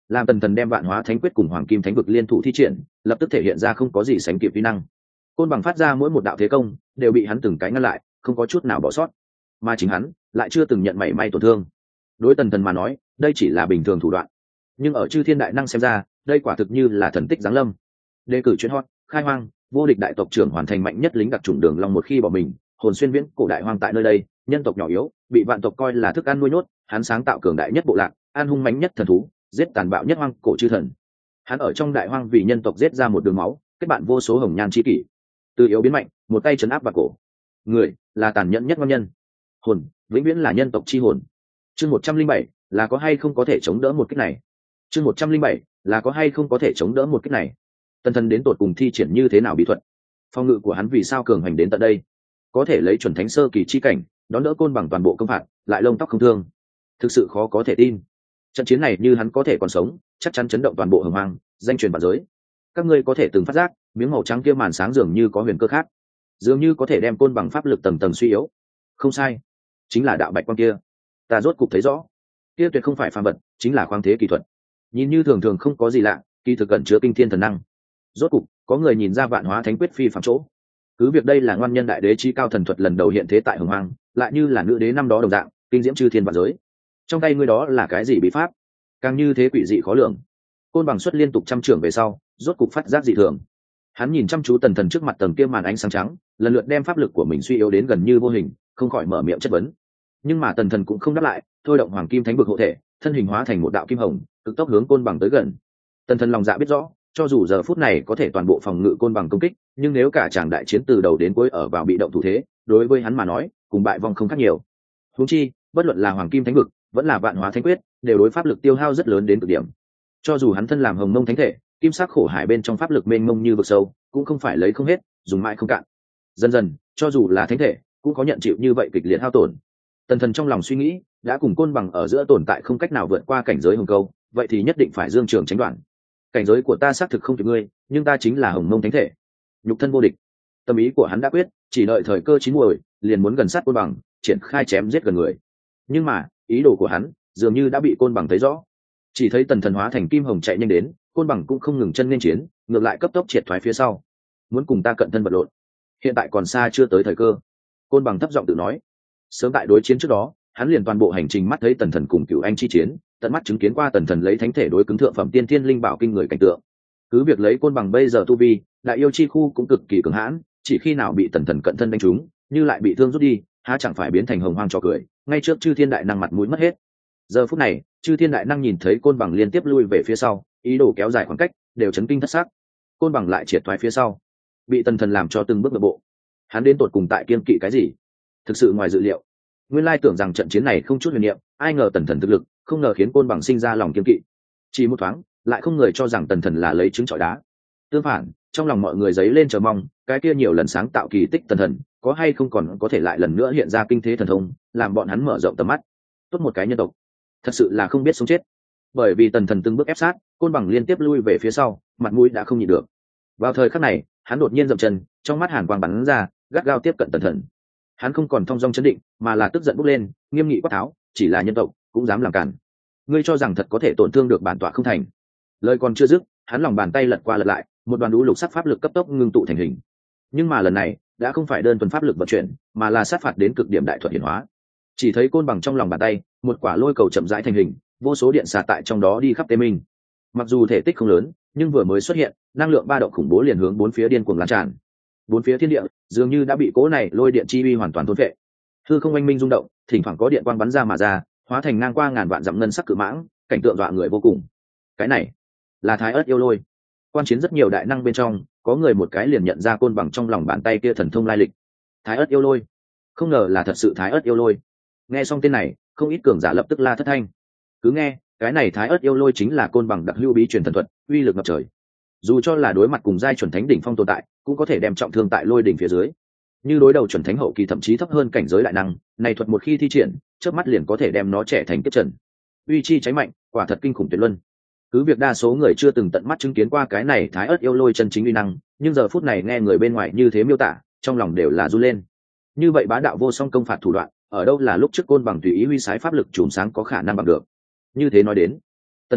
Speaker 1: làm tần thần đem vạn hóa thánh quyết cùng hoàng kim thánh vực liên thủ thi triển, lập tức thể hiện ra không có gì sánh kịp kỹ năng. Côn bằng phát ra mỗi một đạo thế công đều bị hắn từng cái ngăn lại, không có chút nào bỏ sót, mà chính hắn lại chưa từng nhận mảy may tổn thương. Đối tần thần mà nói, đây chỉ là bình thường thủ đoạn, nhưng ở chư thiên đại năng xem ra, đây quả thực như là thần tích giáng lâm. Đề cử chuyên hot, khai hoang, vô địch đại tộc trưởng hoàn thành mạnh nhất lính đặc chủng đường long một khi bỏ mình, hồn xuyên viễn cổ đại hoang tại nơi đây, nhân tộc nhỏ yếu, bị vạn tộc coi là thức ăn nuôi nhốt, hắn sáng tạo cường đại nhất bộ lạc, an hung mãnh nhất thần thú, giết tàn bạo nhất hoang cổ chư thần. Hắn ở trong đại hoang vì nhân tộc giết ra một đường máu, kết bạn vô số hồng nhan chi kỷ. Từ yếu biến mạnh, một tay trấn áp vào cổ. Người là tàn nhẫn nhất ngon nhân. Hồn, vĩnh viễn là nhân tộc chi hồn. Chương 107, là có hay không có thể chống đỡ một kích này. Chương 107, là có hay không có thể chống đỡ một kích này. Tần thần đến tột cùng thi triển như thế nào bí thuật? Phong ngự của hắn vì sao cường hành đến tận đây? Có thể lấy chuẩn thánh sơ kỳ chi cảnh đón đỡ côn bằng toàn bộ công phạt, lại lông tóc không thương, thực sự khó có thể tin. Trận chiến này như hắn có thể còn sống, chắc chắn chấn động toàn bộ hồng hoang, danh truyền vạn giới. Các ngươi có thể từng phát giác, miếng màu trắng kia màn sáng dường như có huyền cơ khác, dường như có thể đem côn bằng pháp lực tầng tầng suy yếu. Không sai, chính là đạo bạch quang kia. Ta rốt cục thấy rõ, kia tuyệt không phải phàm vật, chính là khoáng thế kỳ thuật. Nhìn như thường thường không có gì lạ, kỳ thực cẩn chứa kinh thiên thần năng. Rốt cục có người nhìn ra vạn hóa thánh quyết phi phàm chỗ. Cứ việc đây là ngoan nhân đại đế chí cao thần thuật lần đầu hiện thế tại hồng hoang, lại như là nữ đế năm đó đồng dạng, kinh diễm chư thiên vạn giới. Trong tay ngươi đó là cái gì bí pháp? Càng như thế quỷ dị khó lường. Côn bằng xuất liên tục trăm trưởng về sau, rốt cục phát giác dị thường. Hắn nhìn chăm chú tần thần trước mặt tầng kia màn ánh sáng trắng, lần lượt đem pháp lực của mình suy yếu đến gần như vô hình, không khỏi mở miệng chất vấn. Nhưng mà tần thần cũng không đáp lại, thôi động hoàng kim thánh vực hộ thể, thân hình hóa thành một đạo kim hồng, cực tốc hướng côn bằng tới gần. Tần thần lòng dạ biết rõ, cho dù giờ phút này có thể toàn bộ phòng ngự côn bằng công kích, nhưng nếu cả chàng đại chiến từ đầu đến cuối ở vào bị động thủ thế, đối với hắn mà nói, cùng bại vong không khác nhiều. Huống chi, bất luận là hoàng kim thánh vực, vẫn là vạn hóa thánh quyết, đều đối pháp lực tiêu hao rất lớn đến cực điểm. Cho dù hắn thân làm hồng mông thánh thể, kim sắc khổ hải bên trong pháp lực mênh mông như vực sâu, cũng không phải lấy không hết, dùng mãi không cạn. Dần dần, cho dù là thánh thể, cũng có nhận chịu như vậy kịch liệt hao tổn. Tần thần trong lòng suy nghĩ, đã cùng côn bằng ở giữa tồn tại không cách nào vượt qua cảnh giới hồng câu, vậy thì nhất định phải dương trường tránh đoạn. Cảnh giới của ta xác thực không kịp ngươi, nhưng ta chính là hồng mông thánh thể, nhục thân vô địch. Tâm ý của hắn đã quyết, chỉ đợi thời cơ chín muồi, liền muốn gần sát côn bằng, triển khai chém giết gần người. Nhưng mà ý đồ của hắn dường như đã bị côn bằng thấy rõ. Chỉ thấy tần thần hóa thành kim hồng chạy nhanh đến, côn bằng cũng không ngừng chân nên chiến, ngược lại cấp tốc triệt thoái phía sau, muốn cùng ta cận thân vật lộn. Hiện tại còn xa chưa tới thời cơ, côn bằng thấp giọng tự nói. Sớm tại đối chiến trước đó, hắn liền toàn bộ hành trình mắt thấy tần thần cùng cửu anh chi chiến, tận mắt chứng kiến qua tần thần lấy thánh thể đối cứng thượng phẩm tiên thiên linh bảo kinh người cảnh tượng. Cứ việc lấy côn bằng bây giờ tu vi, đại yêu chi khu cũng cực kỳ cường hãn, chỉ khi nào bị tần thần cận thân đánh trúng, như lại bị thương rút đi, há chẳng phải biến thành hồng hoang trò cười, ngay trước chư thiên đại năng mặt mũi mất hết. Giờ phút này, chư thiên đại năng nhìn thấy côn bằng liên tiếp lui về phía sau, ý đồ kéo dài khoảng cách, đều chấn kinh thất xác. Côn bằng lại triệt thoái phía sau, bị tần thần làm cho từng bước nội bộ. Hắn đến tột cùng tại kiên kỵ cái gì? Thực sự ngoài dự liệu. Nguyên lai tưởng rằng trận chiến này không chút huyền niệm, ai ngờ tần thần thực lực, không ngờ khiến côn bằng sinh ra lòng kiên kỵ. Chỉ một thoáng, lại không người cho rằng tần thần là lấy trứng trọi đá. Tương phản, trong lòng mọi người dấy lên chờ mong, cái kia nhiều lần sáng tạo kỳ tích tần thần, có hay không còn có thể lại lần nữa hiện ra kinh thế thần thông, làm bọn hắn mở rộng tầm mắt. Tốt một cái nhân tộc, thật sự là không biết sống chết. Bởi vì tần thần từng bước ép sát, côn bằng liên tiếp lui về phía sau, mặt mũi đã không nhịn được. Vào thời khắc này, hắn đột nhiên dậm chân, trong mắt hàn quang bắn ra, gắt gao tiếp cận tần thần. Hắn không còn thong dong chấn định, mà là tức giận bốc lên, nghiêm nghị quát tháo, chỉ là nhân tộc cũng dám làm cản. Ngươi cho rằng thật có thể tổn thương được bản tọa không thành? Lời còn chưa dứt, hắn lòng bàn tay lật qua lật lại, một đoàn đũ lục sắc pháp lực cấp tốc ngưng tụ thành hình. Nhưng mà lần này đã không phải đơn thuần pháp lực vận chuyển, mà là sát phạt đến cực điểm đại thuật hiển hóa. Chỉ thấy côn bằng trong lòng bàn tay, một quả lôi cầu chậm rãi thành hình, vô số điện xà tại trong đó đi khắp tê minh. Mặc dù thể tích không lớn, nhưng vừa mới xuất hiện, năng lượng ba động khủng bố liền hướng bốn phía điên cuồng lan tràn. Bốn phía thiên địa dường như đã bị cỗ này lôi điện chi uy hoàn toàn thôn phệ. Hư không oanh minh rung động, thỉnh thoảng có điện quang bắn ra mà ra, hóa thành ngang qua ngàn vạn dặm ngân sắc cự mãng, cảnh tượng dọa người vô cùng. Cái này là Thái Ức yêu lôi. Quan chiến rất nhiều đại năng bên trong, có người một cái liền nhận ra côn bằng trong lòng bàn tay kia thần thông lai lịch. Thái Ức yêu lôi, không ngờ là thật sự Thái Ức yêu lôi. Nghe xong tên này, không ít cường giả lập tức la thất thanh. Cứ nghe, cái này Thái Ức yêu lôi chính là côn bằng đặc hữu bí truyền thần thuật, uy lực ngập trời. Dù cho là đối mặt cùng giai chuẩn thánh đỉnh phong tồn tại, cũng có thể đem trọng thương tại lôi đỉnh phía dưới. Như đối đầu chuẩn thánh hậu kỳ thậm chí thấp hơn cảnh giới đại năng, này thuật một khi thi triển, chớp mắt liền có thể đem nó trẻ thành kết trần. Uy chi cháy mạnh, quả thật kinh khủng tuyệt luân. Cứ việc đa số người chưa từng tận mắt chứng kiến qua cái này Thái Ức yêu lôi chân chính uy năng, nhưng giờ phút này nghe người bên ngoài như thế miêu tả, trong lòng đều là run lên. Như vậy bá đạo vô song công phạt thủ đoạn, ở đâu là lúc trước côn bằng tùy ý huy sái pháp lực trùm sáng có khả năng bằng được. Như thế nói đến, tần thần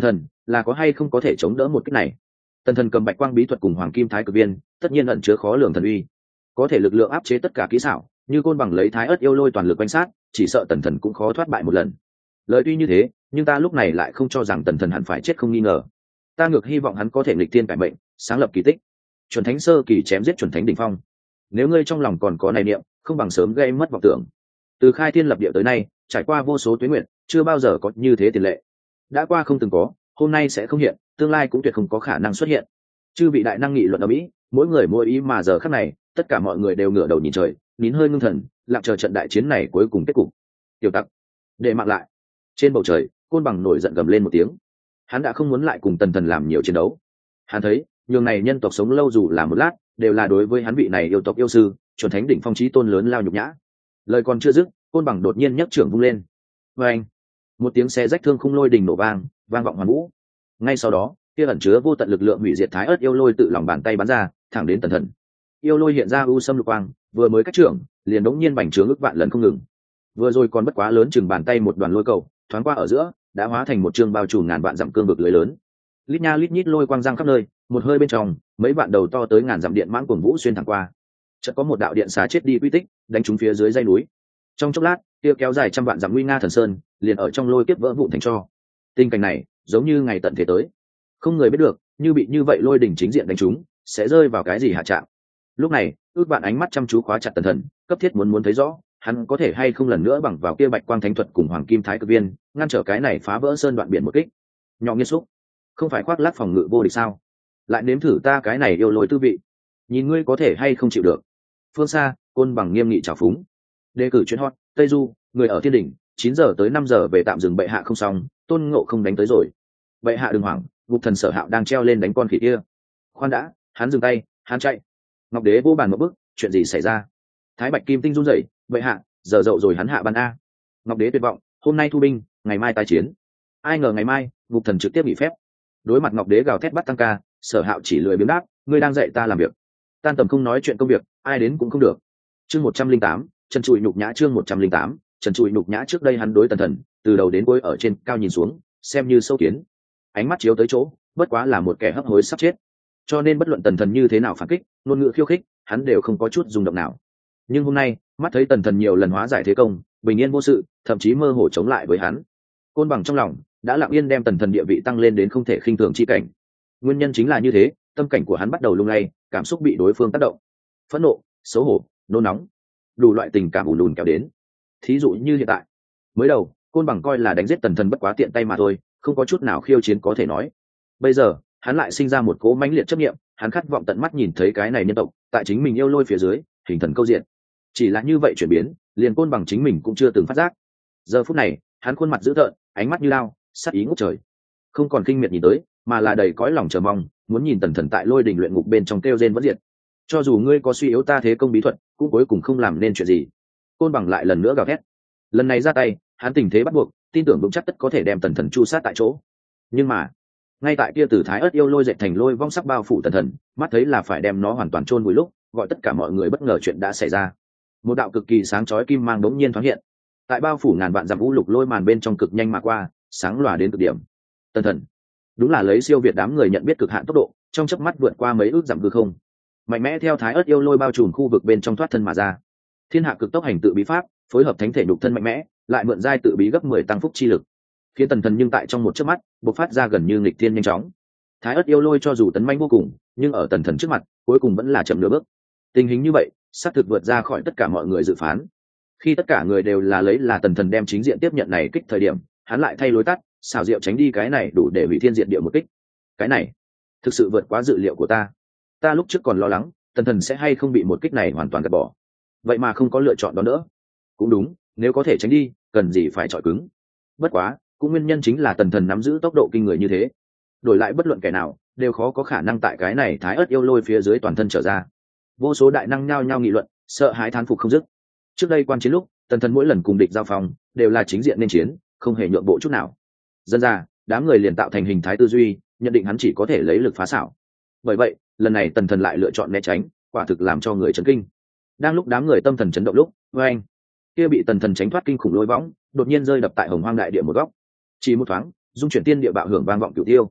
Speaker 1: là có hay không có thể chống đỡ một kích này. Tần thần cầm bạch quang bí thuật cùng hoàng kim thái cực viên, tất nhiên ẩn chứa khó lường thần uy, có thể lực lượng áp chế tất cả kỹ xảo, như côn bằng lấy thái ớt yêu lôi toàn lực quanh sát, chỉ sợ tần thần cũng khó thoát bại một lần. Lời tuy như thế, nhưng ta lúc này lại không cho rằng tần thần hẳn phải chết không nghi ngờ. Ta ngược hy vọng hắn có thể nghịch thiên cải mệnh, sáng lập kỳ tích, chuẩn thánh sơ kỳ chém giết chuẩn thánh đỉnh phong. Nếu ngươi trong lòng còn có này niệm, không bằng sớm gây mất vọng tưởng. Từ khai thiên lập địa tới nay, trải qua vô số tuế nguyện, chưa bao giờ có như thế tiền lệ. Đã qua không từng có, hôm nay sẽ không hiện, tương lai cũng tuyệt không có khả năng xuất hiện. Chư vị đại năng nghị luận ở mỹ, mỗi người mỗi ý, mà giờ khắc này tất cả mọi người đều ngửa đầu nhìn trời, nín hơi ngưng thần, lặng chờ trận đại chiến này cuối cùng kết cục. Tiểu tặc, để mạng lại. Trên bầu trời, côn bằng nổi giận gầm lên một tiếng. Hắn đã không muốn lại cùng tần thần làm nhiều chiến đấu. Hắn thấy nhường này nhân tộc sống lâu dù là một lát, đều là đối với hắn vị này yêu tộc yêu sư chuẩn thánh đỉnh phong chí tôn lớn lao nhục nhã. Lời còn chưa dứt, côn bằng đột nhiên nhấc trưởng vung lên. Và anh, một tiếng xé rách thương khung lôi đình nổ vang vang vọng hoàn vũ. Ngay sau đó, kia ẩn chứa vô tận lực lượng hủy diệt thái ớt yêu lôi tự lòng bàn tay bắn ra, thẳng đến tần thần. Yêu lôi hiện ra u sâm lục quang, vừa mới cách trưởng, liền đống nhiên bành trướng ức vạn lần không ngừng. Vừa rồi còn bất quá lớn chừng bàn tay một đoàn lôi cầu, thoáng qua ở giữa, đã hóa thành một trường bao trùm ngàn vạn dặm cương vực lưới lớn. Lít nha lít nhít lôi quang giang khắp nơi, một hơi bên trong, mấy vạn đầu to tới ngàn dặm điện mãng cuồng vũ xuyên thẳng qua. Chợt có một đạo điện xà chết đi quy tích, đánh trúng phía dưới dãy núi. Trong chốc lát, kia kéo dài trăm vạn dặm nguy nga thần sơn, liền ở trong lôi kiếp vỡ vụn thành tro. Tình cảnh này, giống như ngày tận thế tới. Không người biết được, như bị như vậy lôi đỉnh chính diện đánh trúng, sẽ rơi vào cái gì hạ trạng. Lúc này, ước bạn ánh mắt chăm chú khóa chặt tần thần, cấp thiết muốn thấy rõ, hắn có thể hay không lần nữa bằng vào kia bạch quang thánh thuật cùng hoàng kim thái cực viên, ngăn trở cái này phá vỡ sơn đoạn biển một kích. Nhỏ nghiên xúc, không phải khoác lác phòng ngự vô địch sao? Lại nếm thử ta cái này yêu lối tư vị, nhìn ngươi có thể hay không chịu được. Phương xa, côn bằng nghiêm nghị trào phúng. Đề cử chuyến hot, Tây Du, người ở thiên đỉnh, 9 giờ tới 5 giờ về tạm dừng, bệ hạ không xong, Tôn Ngộ không đánh tới rồi. Bệ hạ đừng hoảng, Ngục Thần Sở Hạo đang treo lên đánh con khỉ kia. Khoan đã, hắn dừng tay, hắn chạy. Ngọc Đế vô bàn một bước, chuyện gì xảy ra? Thái Bạch Kim Tinh run rẩy, bệ hạ, giờ dậu rồi, hắn hạ ban a. Ngọc Đế tuyệt vọng, hôm nay thu binh, ngày mai tái chiến. Ai ngờ ngày mai, Ngục Thần trực tiếp nghỉ phép. Đối mặt Ngọc Đế gào thét bắt tăng ca, Sở Hạo chỉ lười biếng đáp, ngươi đang dạy ta làm việc. Tan tầm không nói chuyện công việc, ai đến cũng không được. Chương 108, Trần Trụi nhục nhã. Chương 108, Trần Trụi nhục nhã. Trước đây hắn đối tần thần, từ đầu đến cuối ở trên cao nhìn xuống, xem như sâu kiến. Ánh mắt chiếu tới chỗ, bất quá là một kẻ hấp hối sắp chết. Cho nên bất luận tần thần như thế nào phản kích, ngôn ngữ khiêu khích, hắn đều không có chút rung động nào. Nhưng hôm nay, mắt thấy tần thần nhiều lần hóa giải thế công, bình yên vô sự, thậm chí mơ hồ chống lại với hắn. Côn bằng trong lòng đã lặng yên đem tần thần địa vị tăng lên đến không thể khinh thường chi cảnh. Nguyên nhân chính là như thế, tâm cảnh của hắn bắt đầu lung lay, cảm xúc bị đối phương tác động, phẫn nộ, xấu hổ, nôn nóng, đủ loại tình cảm ùn ùn kéo đến. Thí dụ như hiện tại, mới đầu côn bằng coi là đánh giết tần thần bất quá tiện tay mà thôi, không có chút nào khiêu chiến có thể nói. Bây giờ hắn lại sinh ra một cỗ mãnh liệt chấp niệm, hắn khát vọng tận mắt nhìn thấy cái này nhân tộc tại chính mình yêu lôi phía dưới hình thần câu diện. Chỉ là như vậy chuyển biến, liền côn bằng chính mình cũng chưa từng phát giác. Giờ phút này, hắn khuôn mặt dữ tợn, ánh mắt như lao, sát ý ngút trời, không còn kinh miệt nhìn tới, mà là đầy cõi lòng chờ mong, muốn nhìn tần thần tại lôi đình luyện ngục bên trong kêu rên vẫn diệt. Cho dù ngươi có suy yếu ta thế công bí thuật, cũng cuối cùng không làm nên chuyện gì. Côn bằng lại lần nữa gào thét. Lần này ra tay, hắn tình thế bắt buộc, tin tưởng vững chắc tất có thể đem tần thần chu sát tại chỗ. Nhưng mà, ngay tại kia tử thái ớt yêu lôi dệt thành lôi vong sắc bao phủ tần thần, mắt thấy là phải đem nó hoàn toàn chôn vùi lúc, gọi tất cả mọi người bất ngờ chuyện đã xảy ra. Một đạo cực kỳ sáng chói kim mang đống nhiên thoáng hiện, tại bao phủ ngàn vạn dặm vũ lục lôi màn bên trong cực nhanh mà qua, sáng lòa đến cực điểm. Tần thần đúng là lấy siêu việt đám người nhận biết cực hạn tốc độ, trong chớp mắt vượt qua mấy ước dặm hư không, mạnh mẽ theo thái ớt yêu lôi bao trùm khu vực bên trong thoát thân mà ra. Thiên hạ cực tốc hành tự bí pháp, phối hợp thánh thể nhục thân mạnh mẽ, lại mượn giai tự bí gấp 10 tăng phúc chi lực, khiến tần thần nhưng tại trong một chớp mắt bộc phát ra gần như nghịch thiên nhanh chóng. Thái ớt yêu lôi cho dù tấn manh vô cùng, nhưng ở tần thần trước mặt, cuối cùng vẫn là chậm nửa bước. Tình hình như vậy, xác thực vượt ra khỏi tất cả mọi người dự phán. Khi tất cả người đều lấy là tần thần đem chính diện tiếp nhận này kích thời điểm, hắn lại thay lối tắt, xảo diệu tránh đi cái này đủ để hủy thiên diệt địa một kích. Cái này thực sự vượt quá dự liệu của ta. Ta lúc trước còn lo lắng tần thần sẽ hay không bị một kích này hoàn toàn gạt bỏ, vậy mà không có lựa chọn đó nữa. Cũng đúng, nếu có thể tránh đi, cần gì phải chọi cứng. Bất quá, cũng nguyên nhân chính là tần thần nắm giữ tốc độ kinh người như thế, đổi lại bất luận kẻ nào đều khó có khả năng tại cái này thái ớt yêu lôi phía dưới toàn thân trở ra. Vô số đại năng nhao nhao nghị luận, sợ hãi thán phục không dứt. Trước đây quan chiến lúc, tần thần mỗi lần cùng địch giao phong đều là chính diện nên chiến, không hề nhượng bộ chút nào. Dân ra, đám người liền tạo thành hình thái tư duy, nhận định hắn chỉ có thể lấy lực phá xảo. Bởi vậy, lần này tần thần lại lựa chọn né tránh, quả thực làm cho người chấn kinh. Đang lúc đám người tâm thần chấn động lúc, với anh kia bị tần thần tránh thoát kinh khủng lôi võng, đột nhiên rơi đập tại hồng hoang đại địa một góc. Chỉ một thoáng, dung chuyển tiên địa bạo hưởng vang vọng cửu tiêu,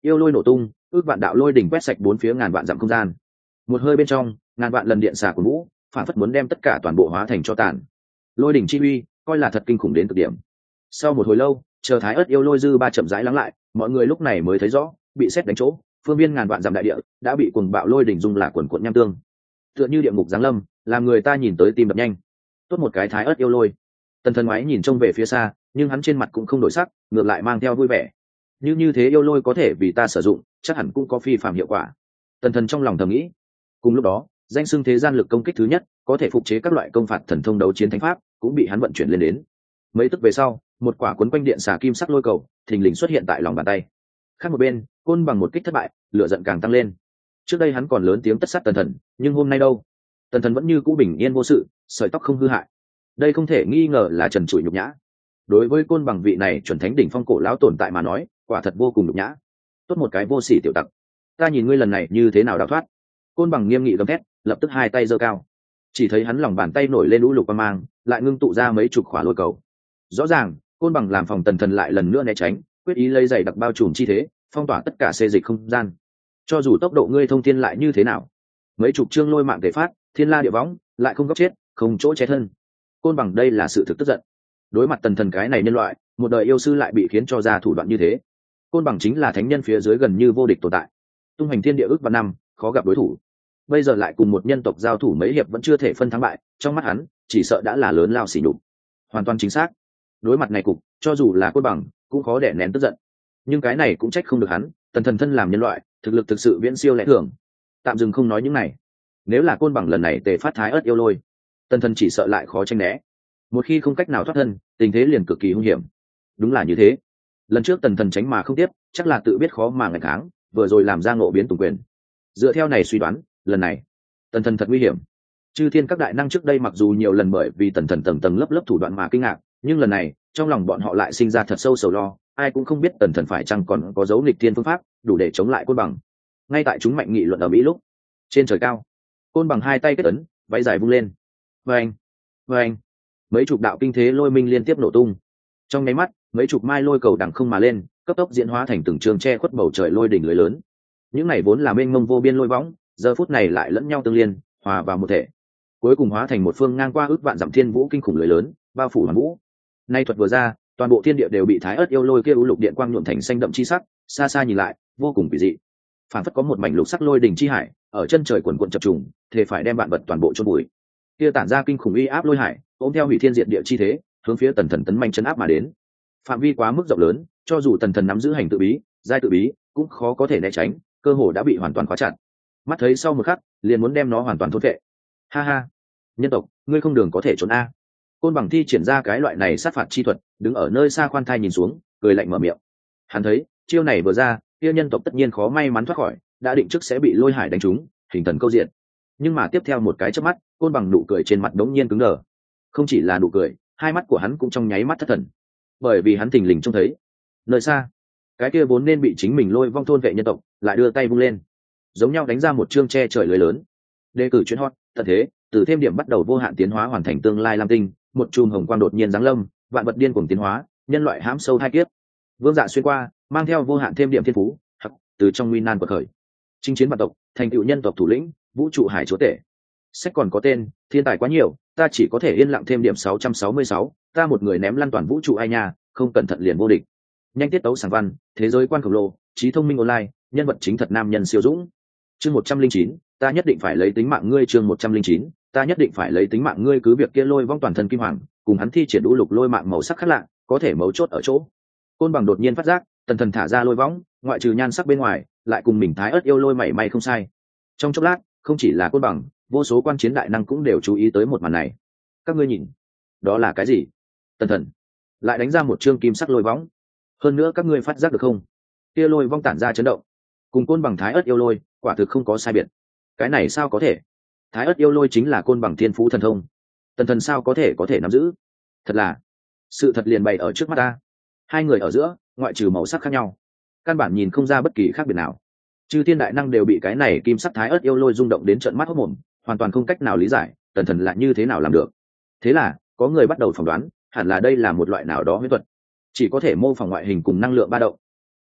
Speaker 1: Yêu lôi nổ tung, ước vạn đạo lôi đỉnh quét sạch bốn phía ngàn vạn dặm không gian. Một hơi bên trong, ngàn vạn lần điện xà của vũ, phản phất muốn đem tất cả toàn bộ hóa thành cho tàn. Lôi đỉnh chi uy, coi là thật kinh khủng đến cực điểm. Sau một hồi lâu, chờ thái ớt yêu lôi dư ba chậm rãi lắng lại, mọi người lúc này mới thấy rõ, bị sét đánh chỗ, phương viên ngàn vạn dặm đại địa đã bị cuồng bạo lôi đỉnh dung là quần cuộn nham tương. Tựa như địa ngục giáng lâm, làm người ta nhìn tới tim đập nhanh. Tốt một cái thái ớt yêu lôi. Tần Thần ngoái nhìn trông về phía xa, nhưng hắn trên mặt cũng không đổi sắc, ngược lại mang theo vui vẻ. Như thế yêu lôi có thể vì ta sử dụng, chắc hẳn cũng có phi phàm hiệu quả. Tần Thần trong lòng thầm nghĩ. Cùng lúc đó, danh xưng thế gian lực công kích thứ nhất, có thể phục chế các loại công phạt thần thông đấu chiến thánh pháp, cũng bị hắn vận chuyển lên đến. Mấy tức về sau, một quả cuốn quanh điện xà kim sắc lôi cầu thình lình xuất hiện tại lòng bàn tay. Khác một bên, Côn Bằng một kích thất bại, lửa giận càng tăng lên. Trước đây hắn còn lớn tiếng tất sát Tần Thần, nhưng hôm nay đâu? Tần Thần vẫn như cũ bình yên vô sự, sợi tóc không hư hại. Đây không thể nghi ngờ là trần trụi nhục nhã. Đối với Côn Bằng vị này chuẩn thánh đỉnh phong cổ lão tồn tại mà nói, quả thật vô cùng nhục nhã. Tốt một cái vô sỉ tiểu tặc, ta nhìn ngươi lần này như thế nào đào thoát. Côn Bằng nghiêm nghị gầm thét, lập tức hai tay giơ cao. Chỉ thấy hắn lòng bàn tay nổi lên lũ lục quang mang, lại ngưng tụ ra mấy chục khỏa lôi cầu. Rõ ràng, Côn Bằng làm phòng Tần Thần lại lần nữa né tránh, quyết ý lấy giày đặc bao trùm chi thế, phong tỏa tất cả xê dịch không gian. Cho dù tốc độ ngươi thông thiên lại như thế nào, mấy chục chương lôi mạng thể phát, thiên la địa võng, lại không góc chết, không chỗ che thân. Côn Bằng đây là sự thực tức giận. Đối mặt Tần Thần cái này nhân loại, một đời yêu sư lại bị khiến cho ra thủ đoạn như thế. Côn Bằng chính là thánh nhân phía dưới gần như vô địch tồn tại, tung hành thiên địa ước vạn năm, khó gặp đối thủ. Bây giờ lại cùng một nhân tộc giao thủ mấy hiệp vẫn chưa thể phân thắng bại, trong mắt hắn chỉ sợ đã là lớn lao xỉ nhục. Hoàn toàn chính xác. Đối mặt này cục, cho dù là Côn Bằng cũng khó đè nén tức giận. Nhưng cái này cũng trách không được hắn, Tần Thần thân làm nhân loại, thực lực thực sự viễn siêu lẽ thường. Tạm dừng không nói những này. Nếu là Côn Bằng lần này tề phát thái ớt yêu lôi, Tần Thần chỉ sợ lại khó tranh né. Một khi không cách nào thoát thân, tình thế liền cực kỳ hung hiểm. Đúng là như thế. Lần trước Tần Thần tránh mà không tiếp, chắc là tự biết khó mà ngăn kháng, vừa rồi làm ra ngộ biến tùng quyền. Dựa theo này suy đoán, lần này Tần Thần thật nguy hiểm. Chư thiên các đại năng trước đây mặc dù nhiều lần bởi vì Tần Thần tầng tầng lớp lớp thủ đoạn mà kinh ngạc, nhưng lần này trong lòng bọn họ lại sinh ra thật sâu sầu lo. Ai cũng không biết Tần Thần phải chăng còn có dấu nghịch thiên phương pháp đủ để chống lại Côn Bằng. Ngay tại chúng mạnh nghị luận ở mỹ lúc, trên trời cao, Côn Bằng hai tay kết ấn, váy dài vung lên. Vâng, vâng, mấy chục đạo kinh thế lôi minh liên tiếp nổ tung. Trong nháy mắt, mấy chục mai lôi cầu đằng không mà lên, cấp tốc diễn hóa thành từng trường che khuất bầu trời lôi đỉnh lưới lớn. Những này vốn là mênh mông vô biên lôi võng, giờ phút này lại lẫn nhau tương liên, hòa vào một thể, cuối cùng hóa thành một phương ngang qua ước vạn dặm thiên vũ kinh khủng lưới lớn, bao phủ hoàn vũ. Nay thuật vừa ra, toàn bộ thiên địa đều bị thái ớt yêu lôi kia u lục điện quang nhuộm thành xanh đậm chi sắc, xa xa nhìn lại, vô cùng kỳ dị. Phản phất có một mảnh lục sắc lôi đỉnh chi hải, ở chân trời quần quần chập trùng, thể phải đem vạn vật toàn bộ chôn bụi. Kia tản ra kinh khủng uy áp lôi hải, ôm theo hủy thiên diệt địa chi thế, hướng phía Tần Thần tấn manh chân áp mà đến. Phạm vi quá mức rộng lớn, cho dù Tần Thần nắm giữ hành tự bí, giai tự bí, cũng khó có thể né tránh, cơ hồ đã bị hoàn toàn khóa chặt. Mắt thấy sau một khắc, liền muốn đem nó hoàn toàn thôn vệ. Ha ha, nhân tộc, ngươi không đường có thể trốn a. Côn Bằng thi triển ra cái loại này sát phạt chi thuật, đứng ở nơi xa khoan thai nhìn xuống, cười lạnh mở miệng. Hắn thấy, chiêu này vừa ra, kia nhân tộc tất nhiên khó may mắn thoát khỏi, đã định trước sẽ bị lôi hải đánh trúng, hình thần câu diện. Nhưng mà tiếp theo một cái chớp mắt, Côn Bằng nụ cười trên mặt đống nhiên cứng đờ. Không chỉ là nụ cười, hai mắt của hắn cũng trong nháy mắt thất thần, bởi vì hắn thình lình trông thấy, nơi xa, cái kia vốn nên bị chính mình lôi vong thôn vệ nhân tộc, lại đưa tay vung lên, giống nhau đánh ra một chương che trời lưới lớn. Đề cử chuyên hot, tận thế, từ thêm điểm bắt đầu vô hạn tiến hóa hoàn thành tương lai lam tinh, một chùm hồng quang đột nhiên giáng lâm, vạn vật điên cuồng tiến hóa, nhân loại hãm sâu hai kiếp. Vương Dạ xuyên qua, mang theo vô hạn thêm điểm thiên phú, từ trong nguy nan quật khởi, chinh chiến vạn tộc, thành tựu nhân tộc thủ lĩnh, vũ trụ hải chúa tể. Sách còn có tên, thiên tài quá nhiều, ta chỉ có thể yên lặng thêm điểm 666, ta một người ném lăn toàn vũ trụ ai nha, không cẩn thận liền vô địch. Nhanh tiết tấu sáng văn, thế giới quan khổng lồ, trí thông minh online, nhân vật chính thật nam nhân siêu dũng. Chương 109, ta nhất định phải lấy tính mạng ngươi. Chương 109, ta nhất định phải lấy tính mạng ngươi. Cứ việc kia lôi vong toàn thân kim hoàng, cùng hắn thi triển đũ lục lôi mạng màu sắc khác lạ, có thể mấu chốt ở chỗ. Côn Bằng đột nhiên phát giác, Tần Thần thả ra lôi võng, ngoại trừ nhan sắc bên ngoài, lại cùng mình thái ớt yêu lôi mảy may không sai. Trong chốc lát, không chỉ là Côn Bằng, vô số quan chiến đại năng cũng đều chú ý tới một màn này. Các ngươi nhìn, đó là cái gì? Tần Thần lại đánh ra một chương kim sắc lôi võng. Hơn nữa các ngươi phát giác được không? Kia lôi vong tản ra chấn động, cùng Côn Bằng thái ớt yêu lôi, quả thực không có sai biệt. Cái này sao có thể? Thái ớt yêu lôi chính là Côn Bằng thiên phú thần thông, Tần Thần sao có thể nắm giữ? Thật là, sự thật liền bày ở trước mắt ta. Hai người ở giữa, ngoại trừ màu sắc khác nhau, căn bản nhìn không ra bất kỳ khác biệt nào. Chư thiên đại năng đều bị cái này kim sắc thái ớt yêu lôi rung động đến trợn mắt hốt mồm, hoàn toàn không cách nào lý giải Tần Thần là như thế nào làm được. Thế là có người bắt đầu phỏng đoán, hẳn là đây là một loại nào đó huyễn thuật, chỉ có thể mô phỏng ngoại hình cùng năng lượng ba động.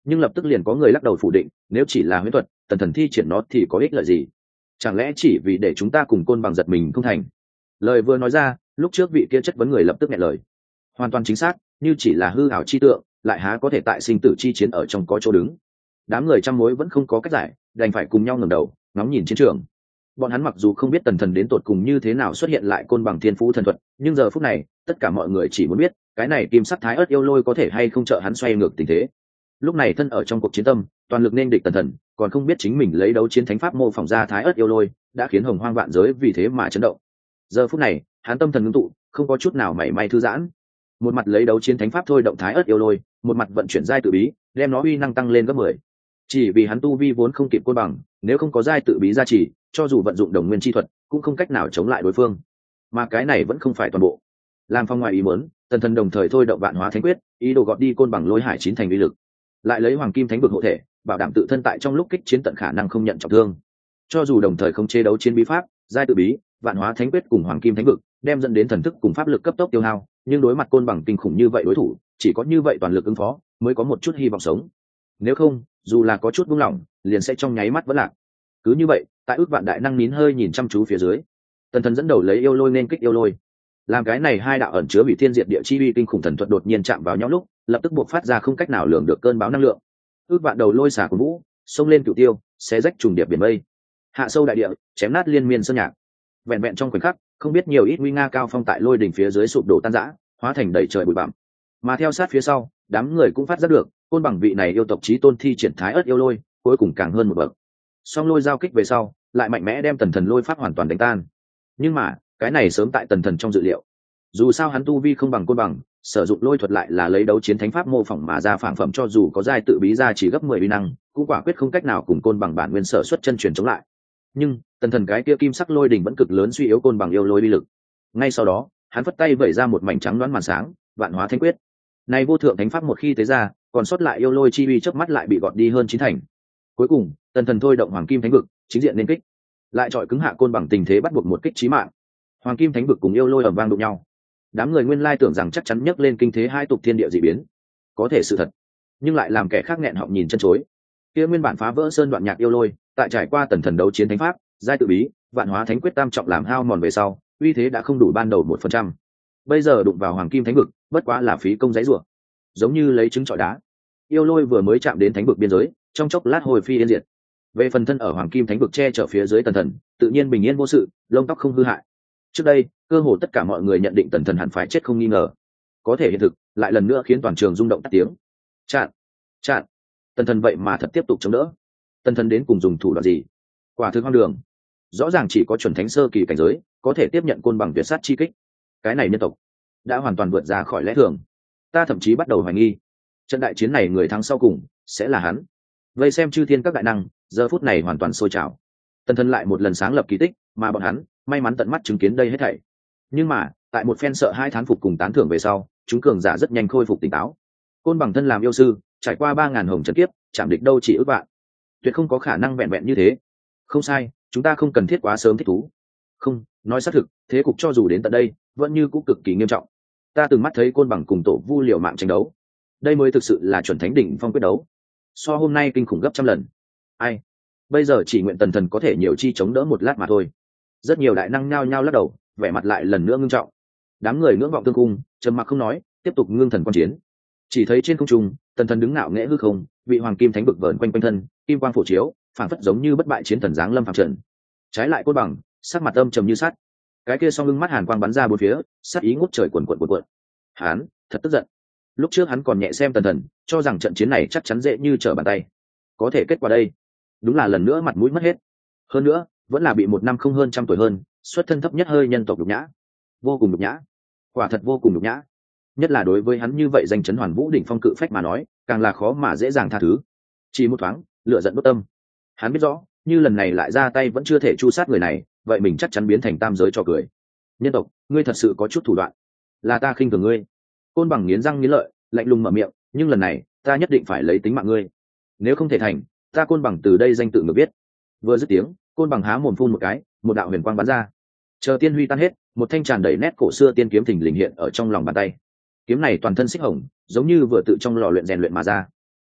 Speaker 1: nhưng lập tức liền có người lắc đầu phủ định, nếu chỉ là huyễn thuật, tần thần thi triển nó thì có ích lợi gì? Chẳng lẽ chỉ vì để chúng ta cùng côn bằng giật mình không thành? Lời vừa nói ra, lúc trước vị kia chất vấn người lập tức nghẹn lời. Hoàn toàn chính xác, như chỉ là hư ảo chi tượng, lại há có thể tại sinh tử chi chiến ở trong có chỗ đứng. Đám người trăm mối vẫn không có cách giải, đành phải cùng nhau ngẩng đầu ngóng nhìn chiến trường. Bọn hắn mặc dù không biết tần thần đến tột cùng như thế nào xuất hiện lại côn bằng thiên phú thần thuật, nhưng giờ phút này tất cả mọi người chỉ muốn biết cái này kim sắc thái ớt yêu lôi có thể hay không trợ hắn xoay ngược tình thế. Lúc này thân ở trong cuộc chiến tâm, toàn lực nên địch tần thần, còn không biết chính mình lấy đấu chiến thánh pháp mô phỏng ra thái ớt yêu lôi, đã khiến hồng hoang vạn giới vì thế mà chấn động. Giờ phút này hắn tâm thần ngưng tụ, không có chút nào mảy may thư giãn. Một mặt lấy đấu chiến thánh pháp thôi động thái ớt yêu lôi, một mặt vận chuyển giai tự bí, đem nó uy năng tăng lên gấp 10. Chỉ vì hắn tu vi vốn không kịp côn bằng, nếu không có giai tự bí gia trì, cho dù vận dụng đồng nguyên chi thuật cũng không cách nào chống lại đối phương. Mà cái này vẫn không phải toàn bộ. Làm phong ngoài ý muốn, tần thần đồng thời thôi động vạn hóa thánh quyết, ý đồ gọt đi côn bằng lôi hải chín thành uy lực, lại lấy hoàng kim thánh vực hộ thể, bảo đảm tự thân tại trong lúc kích chiến tận khả năng không nhận trọng thương. Cho dù đồng thời không chế đấu chiến bí pháp, giai tự bí, vạn hóa thánh quyết cùng hoàng kim thánh vực, đem dẫn đến thần thức cùng pháp lực cấp tốc tiêu hao, nhưng đối mặt côn bằng kinh khủng như vậy đối thủ, chỉ có như vậy toàn lực ứng phó mới có một chút hy vọng sống. Nếu không, dù là có chút buông lỏng, liền sẽ trong nháy mắt vỡ lạc. Cứ như vậy, tại ước vạn đại năng nín hơi nhìn chăm chú phía dưới, tần thần dẫn đầu lấy yêu lôi nên kích yêu lôi. Làm cái này hai đạo ẩn chứa hủy thiên diệt địa chi uy kinh khủng thần thuật đột nhiên chạm vào nhau lúc, lập tức buộc phát ra không cách nào lường được cơn bão năng lượng. Ước vạn đầu lôi xả của vũ xông lên cửu tiêu, xé rách trùng điệp biển mây, hạ sâu đại địa, chém nát liên miên sơn nhạc. Vẹn vẹn trong khoảnh khắc, không biết nhiều ít nguy nga cao phong tại lôi đỉnh phía dưới sụp đổ tan rã, hóa thành đầy trời bụi bặm. Mà theo sát phía sau, đám người cũng phát giác được, côn bằng vị này yêu tộc chí tôn thi triển thái ớt yêu lôi, cuối cùng càng hơn một bậc. Song lôi giao kích về sau, lại mạnh mẽ đem tần thần lôi pháp hoàn toàn đánh tan. Nhưng mà, cái này sớm tại tần thần trong dự liệu. Dù sao hắn tu vi không bằng côn bằng, sử dụng lôi thuật lại là lấy đấu chiến thánh pháp mô phỏng mà ra phản phẩm, cho dù có giai tự bí ra chỉ gấp 10 uy năng, cũng quả quyết không cách nào cùng côn bằng bản nguyên sở xuất chân truyền chống lại. Nhưng tần thần cái kia kim sắc lôi đỉnh vẫn cực lớn suy yếu côn bằng yêu lôi uy lực. Ngay sau đó, hắn vất tay vẩy ra một mảnh trắng đoán màn sáng, vạn hóa thánh quyết. Này vô thượng thánh pháp một khi tế ra, còn sót lại yêu lôi chi uy chớp mắt lại bị gọt đi hơn 9 thành. Cuối cùng, tần thần thôi động hoàng kim thánh vực, chính diện nên kích, lại chọi cứng hạ côn bằng tình thế bắt buộc một kích chí mạng. Hoàng kim thánh vực cùng yêu lôi ầm vang đụng nhau. Đám người nguyên lai tưởng rằng chắc chắn nhấc lên kinh thế hai tục thiên địa dị biến, có thể sự thật, nhưng lại làm kẻ khác nghẹn họng nhìn chân chối. Kia nguyên bản phá vỡ sơn đoạn nhạc yêu lôi, tại trải qua tần thần đấu chiến thánh pháp, giai tự bí, vạn hóa thánh quyết tam trọng làm hao mòn về sau, uy thế đã không đủ ban đầu 1%. Bây giờ đụng vào hoàng kim thánh vực, bất quá là phí công giấy rủa, giống như lấy trứng trọi đá. Yêu lôi vừa mới chạm đến thánh vực biên giới, trong chốc lát hồi phi yên diệt. Về phần thân ở hoàng kim thánh vực che chở phía dưới tần thần, tự nhiên bình yên vô sự, lông tóc không hư hại. Trước đây, cơ hồ tất cả mọi người nhận định tần thần hẳn phải chết không nghi ngờ, có thể hiện thực lại lần nữa khiến toàn trường rung động tắt tiếng. Chặn, chặn, tần thần vậy mà thật tiếp tục chống đỡ. Tần thần đến cùng dùng thủ đoạn gì? Quả thực hoang đường. Rõ ràng chỉ có chuẩn thánh sơ kỳ cảnh giới có thể tiếp nhận côn bằng tuyệt sát chi kích, cái này nhân tộc đã hoàn toàn vượt ra khỏi lẽ thường. Ta thậm chí bắt đầu hoài nghi, trận đại chiến này người thắng sau cùng sẽ là hắn. Vây xem chư thiên các đại năng giờ phút này hoàn toàn sôi trào. Tần thần lại một lần sáng lập kỳ tích, mà bọn hắn may mắn tận mắt chứng kiến đây hết thảy. Nhưng mà tại một phen sợ hai thán phục cùng tán thưởng về sau, chúng cường giả rất nhanh khôi phục tỉnh táo. Côn bằng thân làm yêu sư, trải qua 3000 hồng trần kiếp, chạm địch đâu chỉ ước vạn, tuyệt không có khả năng vẹn vẹn như thế. Không sai, chúng ta không cần thiết quá sớm thích thú. Không, nói xác thực, thế cục cho dù đến tận đây vẫn như cũng cực kỳ nghiêm trọng. Ta từng mắt thấy côn bằng cùng tổ vu liều mạng tranh đấu, đây mới thực sự là chuẩn thánh đỉnh phong quyết đấu, so hôm nay kinh khủng gấp trăm lần. Ai, bây giờ chỉ nguyện tần thần có thể nhiều chi chống đỡ một lát mà thôi. Rất nhiều đại năng nhao nhao lắc đầu, vẻ mặt lại lần nữa ngưng trọng. Đám người ngưỡng vọng tương cung, trầm mặc không nói, tiếp tục ngưng thần quan chiến. Chỉ thấy trên không trung, tần thần đứng ngạo nghễ hư không, vị hoàng kim thánh vực vờn quanh quanh thân, kim quang phổ chiếu, phảng phất giống như bất bại chiến thần giáng lâm phàm trần. Trái lại côn bằng, sắc mặt âm trầm như sắt, cái kia song lưng mắt hàn quang bắn ra bốn phía, sát ý ngút trời cuồn cuộn cuồn cuộn. Hắn thật tức giận. Lúc trước hắn còn nhẹ xem tần thần, cho rằng trận chiến này chắc chắn dễ như trở bàn tay. Có thể kết quả đây, đúng là lần nữa mặt mũi mất hết. Hơn nữa, vẫn là bị một năm không hơn trăm tuổi hơn, xuất thân thấp nhất hơi nhân tộc nhục nhã. Vô cùng nhục nhã, quả thật vô cùng nhục nhã. Nhất là đối với hắn như vậy danh chấn hoàn vũ đỉnh phong cự phách mà nói, càng là khó mà dễ dàng tha thứ. Chỉ một thoáng, lửa giận đốt tâm. Hắn biết rõ, như lần này lại ra tay vẫn chưa thể chu sát người này, vậy mình chắc chắn biến thành tam giới trò cười. Nhân tộc, ngươi thật sự có chút thủ đoạn, là ta khinh thường ngươi. Côn bằng nghiến răng nghiến lợi, lạnh lùng mở miệng, nhưng lần này ta nhất định phải lấy tính mạng ngươi. Nếu không thể thành, ta côn bằng từ đây danh tự ngược biết. Vừa dứt tiếng, côn bằng há mồm phun một cái, một đạo huyền quang bắn ra. Chờ tiên huy tan hết, một thanh tràn đầy nét cổ xưa tiên kiếm thình lình hiện ở trong lòng bàn tay. Kiếm này toàn thân xích hồng, giống như vừa tự trong lò luyện rèn luyện mà ra.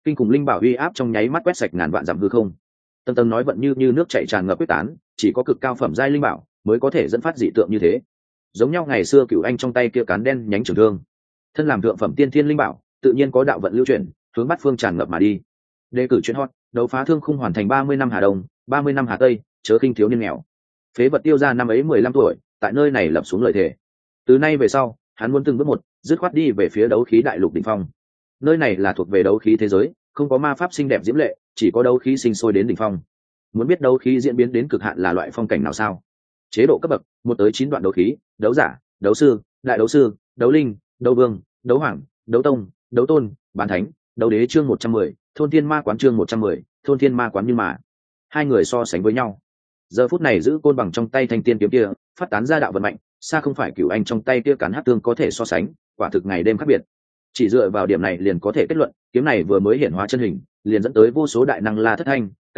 Speaker 1: kinh khủng linh bảo uy áp trong nháy mắt quét sạch ngàn vạn dặm hư không. Tầng tầng nói vận như nước chảy tràn ngập quyết tán, chỉ có cực cao phẩm giai linh bảo mới có thể dẫn phát dị tượng như thế. Giống nhau ngày xưa Cửu Anh trong tay kia cán đen nhánh trường thương, thân làm thượng phẩm tiên thiên linh bảo, tự nhiên có đạo vận lưu chuyển, hướng bát phương tràn ngập mà đi. Đề cử chuyên hot, đấu phá thương khung hoàn thành 30 năm Hà Đông, 30 năm Hà Tây, chớ khinh thiếu niên nghèo. Phế vật tiêu ra năm ấy 15 tuổi, tại nơi này lập xuống lời thề. Từ nay về sau, hắn muốn từng bước một, dứt khoát đi về phía đấu khí đại lục đỉnh phong. Nơi này là thuộc về đấu khí thế giới, không có ma pháp xinh đẹp diễm lệ, chỉ có đấu khí sinh sôi đến đỉnh phong. Muốn biết đấu khí diễn biến đến cực hạn là loại phong cảnh nào sao? Chế độ cấp bậc, 1 tới 9 đoạn đấu khí, đấu giả, đấu sư, đại đấu sư, đấu linh, đấu vương, đấu hoàng, đấu tông, đấu tôn, bán thánh, đấu đế. Chương 110, thôn thiên ma quán. Chương 110, thôn thiên ma quán. Nhưng mà hai người so sánh với nhau, giờ phút này giữ côn bằng trong tay thanh tiên kiếm kia phát tán ra đạo vận mạnh, xa không phải Cửu Anh trong tay kia cán hắc tương có thể so sánh, quả thực ngày đêm khác biệt. Chỉ dựa vào điểm này liền có thể kết luận, kiếm này vừa mới hiển hóa chân hình, liền dẫn tới vô số đại năng la thất thanh, cái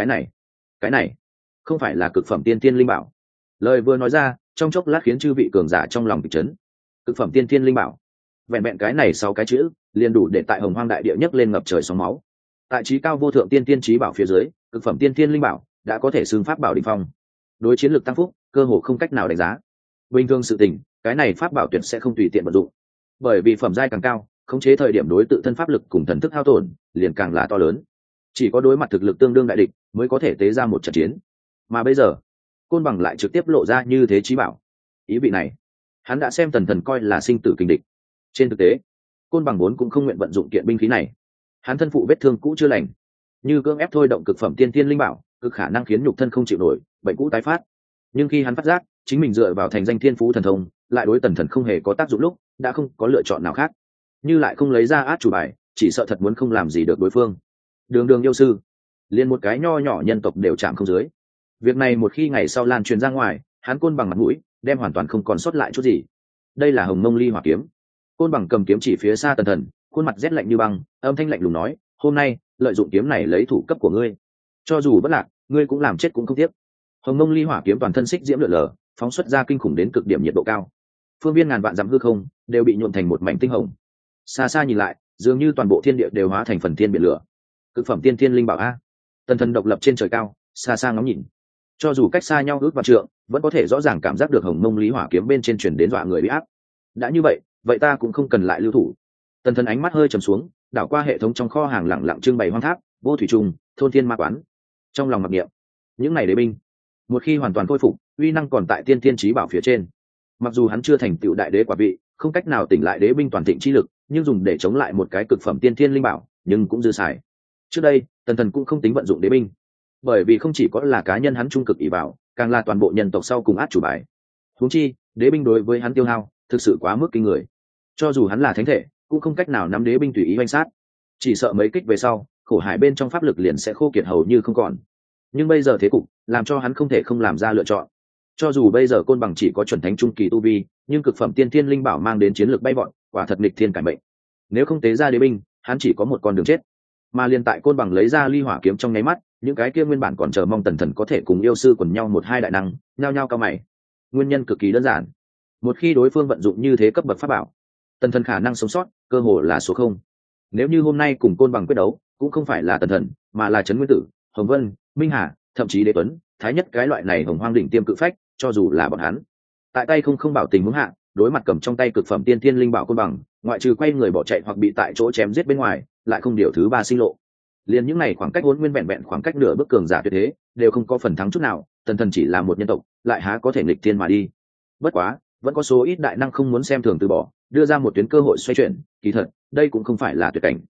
Speaker 1: này không phải là cực phẩm tiên tiên linh bảo. Lời vừa nói ra, trong chốc lát khiến chư vị cường giả trong lòng kịch chấn. Cực phẩm tiên tiên linh bảo, vẹn vẹn cái này 6 cái chữ liền đủ để tại Hồng Hoang đại địa nhấc lên ngập trời sóng máu. Tại trí cao vô thượng tiên tiên trí bảo phía dưới, cực phẩm tiên tiên linh bảo đã có thể xưng pháp bảo đỉnh phong. Đối chiến lược tăng phúc, cơ hồ không cách nào đánh giá. Bình thường sự tình, cái này pháp bảo tuyệt sẽ không tùy tiện vận dụng, bởi vì phẩm giai càng cao, khống chế thời điểm đối tự thân pháp lực cùng thần thức hao tổn liền càng là to lớn. Chỉ có đối mặt thực lực tương đương đại địch mới có thể tế ra một trận chiến. Mà bây giờ, côn bằng lại trực tiếp lộ ra như thế trí bảo. Ý vị này, hắn đã xem Tần Thần coi là sinh tử kình địch. Trên thực tế, côn bằng vốn cũng không nguyện vận dụng kiện binh khí này. Hắn thân phụ vết thương cũ chưa lành, như cưỡng ép thôi động cực phẩm tiên tiên linh bảo, cực khả năng khiến nhục thân không chịu nổi, bệnh cũ tái phát. Nhưng khi hắn phát giác chính mình dựa vào thành danh thiên phú thần thông, lại đối Tần Thần không hề có tác dụng lúc, đã không có lựa chọn nào khác. Như lại không lấy ra át chủ bài, chỉ sợ thật muốn không làm gì được đối phương. Đường yêu sư, liền một cái nho nhỏ nhân tộc đều chạm không dưới. Việc này một khi ngày sau lan truyền ra ngoài, hắn côn bằng mặt mũi đem hoàn toàn không còn sót lại chút gì. Đây là Hồng Mông Ly Hỏa kiếm. Côn bằng cầm kiếm chỉ phía xa Tần Thần, khuôn mặt rét lạnh như băng, âm thanh lạnh lùng nói, hôm nay lợi dụng kiếm này lấy thủ cấp của ngươi, cho dù bất lạc, ngươi cũng làm chết cũng không tiếc. Hồng Mông Ly Hỏa kiếm toàn thân xích diễm lượn lờ, phóng xuất ra kinh khủng đến cực điểm nhiệt độ cao. Phương viên ngàn vạn dặm hư không đều bị nhuộm thành một mảnh tinh hồng. Xa xa nhìn lại, dường như toàn bộ thiên địa đều hóa thành phần thiên biển lửa. Cực phẩm tiên thiên linh bảo a. Tần Thần độc lập trên trời cao, xa xa ngóng nhìn, cho dù cách xa nhau ước vạn trượng, vẫn có thể rõ ràng cảm giác được Hồng Mông Lý Hỏa kiếm bên trên truyền đến dọa người uy áp. Đã như vậy ta cũng không cần lại lưu thủ. Tần Thần ánh mắt hơi trầm xuống, đảo qua hệ thống trong kho hàng lẳng lặng trưng bày hoang tháp, vô thủy trùng, thôn thiên ma quán. Trong lòng mặc niệm, những này đế binh, một khi hoàn toàn khôi phục, uy năng còn tại tiên thiên chí bảo phía trên. Mặc dù hắn chưa thành tựu đại đế quả vị, không cách nào tỉnh lại đế binh toàn thịnh chi lực, nhưng dùng để chống lại một cái cực phẩm tiên thiên linh bảo, nhưng cũng dư xài. Trước đây, Tần Thần cũng không tính vận dụng đế binh, bởi vì không chỉ có là cá nhân hắn trung cực ỷ bảo, càng là toàn bộ nhân tộc sau cùng át chủ bài. Huống chi, đế binh đối với hắn tiêu hao thực sự quá mức kinh người. Cho dù hắn là thánh thể, cũng không cách nào nắm đế binh tùy ý oanh sát. Chỉ sợ mấy kích về sau, khổ hải bên trong pháp lực liền sẽ khô kiệt hầu như không còn. Nhưng bây giờ thế cục làm cho hắn không thể không làm ra lựa chọn. Cho dù bây giờ côn bằng chỉ có chuẩn thánh trung kỳ tu vi, nhưng cực phẩm tiên thiên linh bảo mang đến chiến lược bay vọt, quả thật nghịch thiên cải mệnh. Nếu không tế ra đế binh, hắn chỉ có một con đường chết. Mà liền tại côn bằng lấy ra ly hỏa kiếm trong nháy mắt, những cái kia nguyên bản còn chờ mong Tần Thần có thể cùng yêu sư quần nhau một hai đại năng, nhao nhao cao mày. Nguyên nhân cực kỳ đơn giản, một khi đối phương vận dụng như thế cấp bậc pháp bảo, Tần Thần khả năng sống sót cơ hồ là số không. Nếu như hôm nay cùng côn bằng quyết đấu, cũng không phải là Tần Thần, mà là Trấn Nguyên Tử, Hồng Vân, Minh Hà, thậm chí Đế Tuấn, Thái Nhất, cái loại này Hồng Hoang đỉnh tiêm cự phách, cho dù là bọn hắn tại tay không bảo tình huống hạ, đối mặt cầm trong tay cực phẩm tiên thiên linh bảo côn bằng, ngoại trừ quay người bỏ chạy hoặc bị tại chỗ chém giết bên ngoài, lại không điều thứ ba sinh lộ. Liền những này khoảng cách hỗn nguyên vẹn khoảng cách nửa bước cường giả tuyệt thế, đều không có phần thắng chút nào. Tần Thần chỉ là một nhân tộc, lại há có thể nghịch thiên mà đi. Bất quá, vẫn có số ít đại năng không muốn xem thường từ bỏ, đưa ra một tuyến cơ hội xoay chuyển. Kỳ thật, đây cũng không phải là tuyệt cảnh.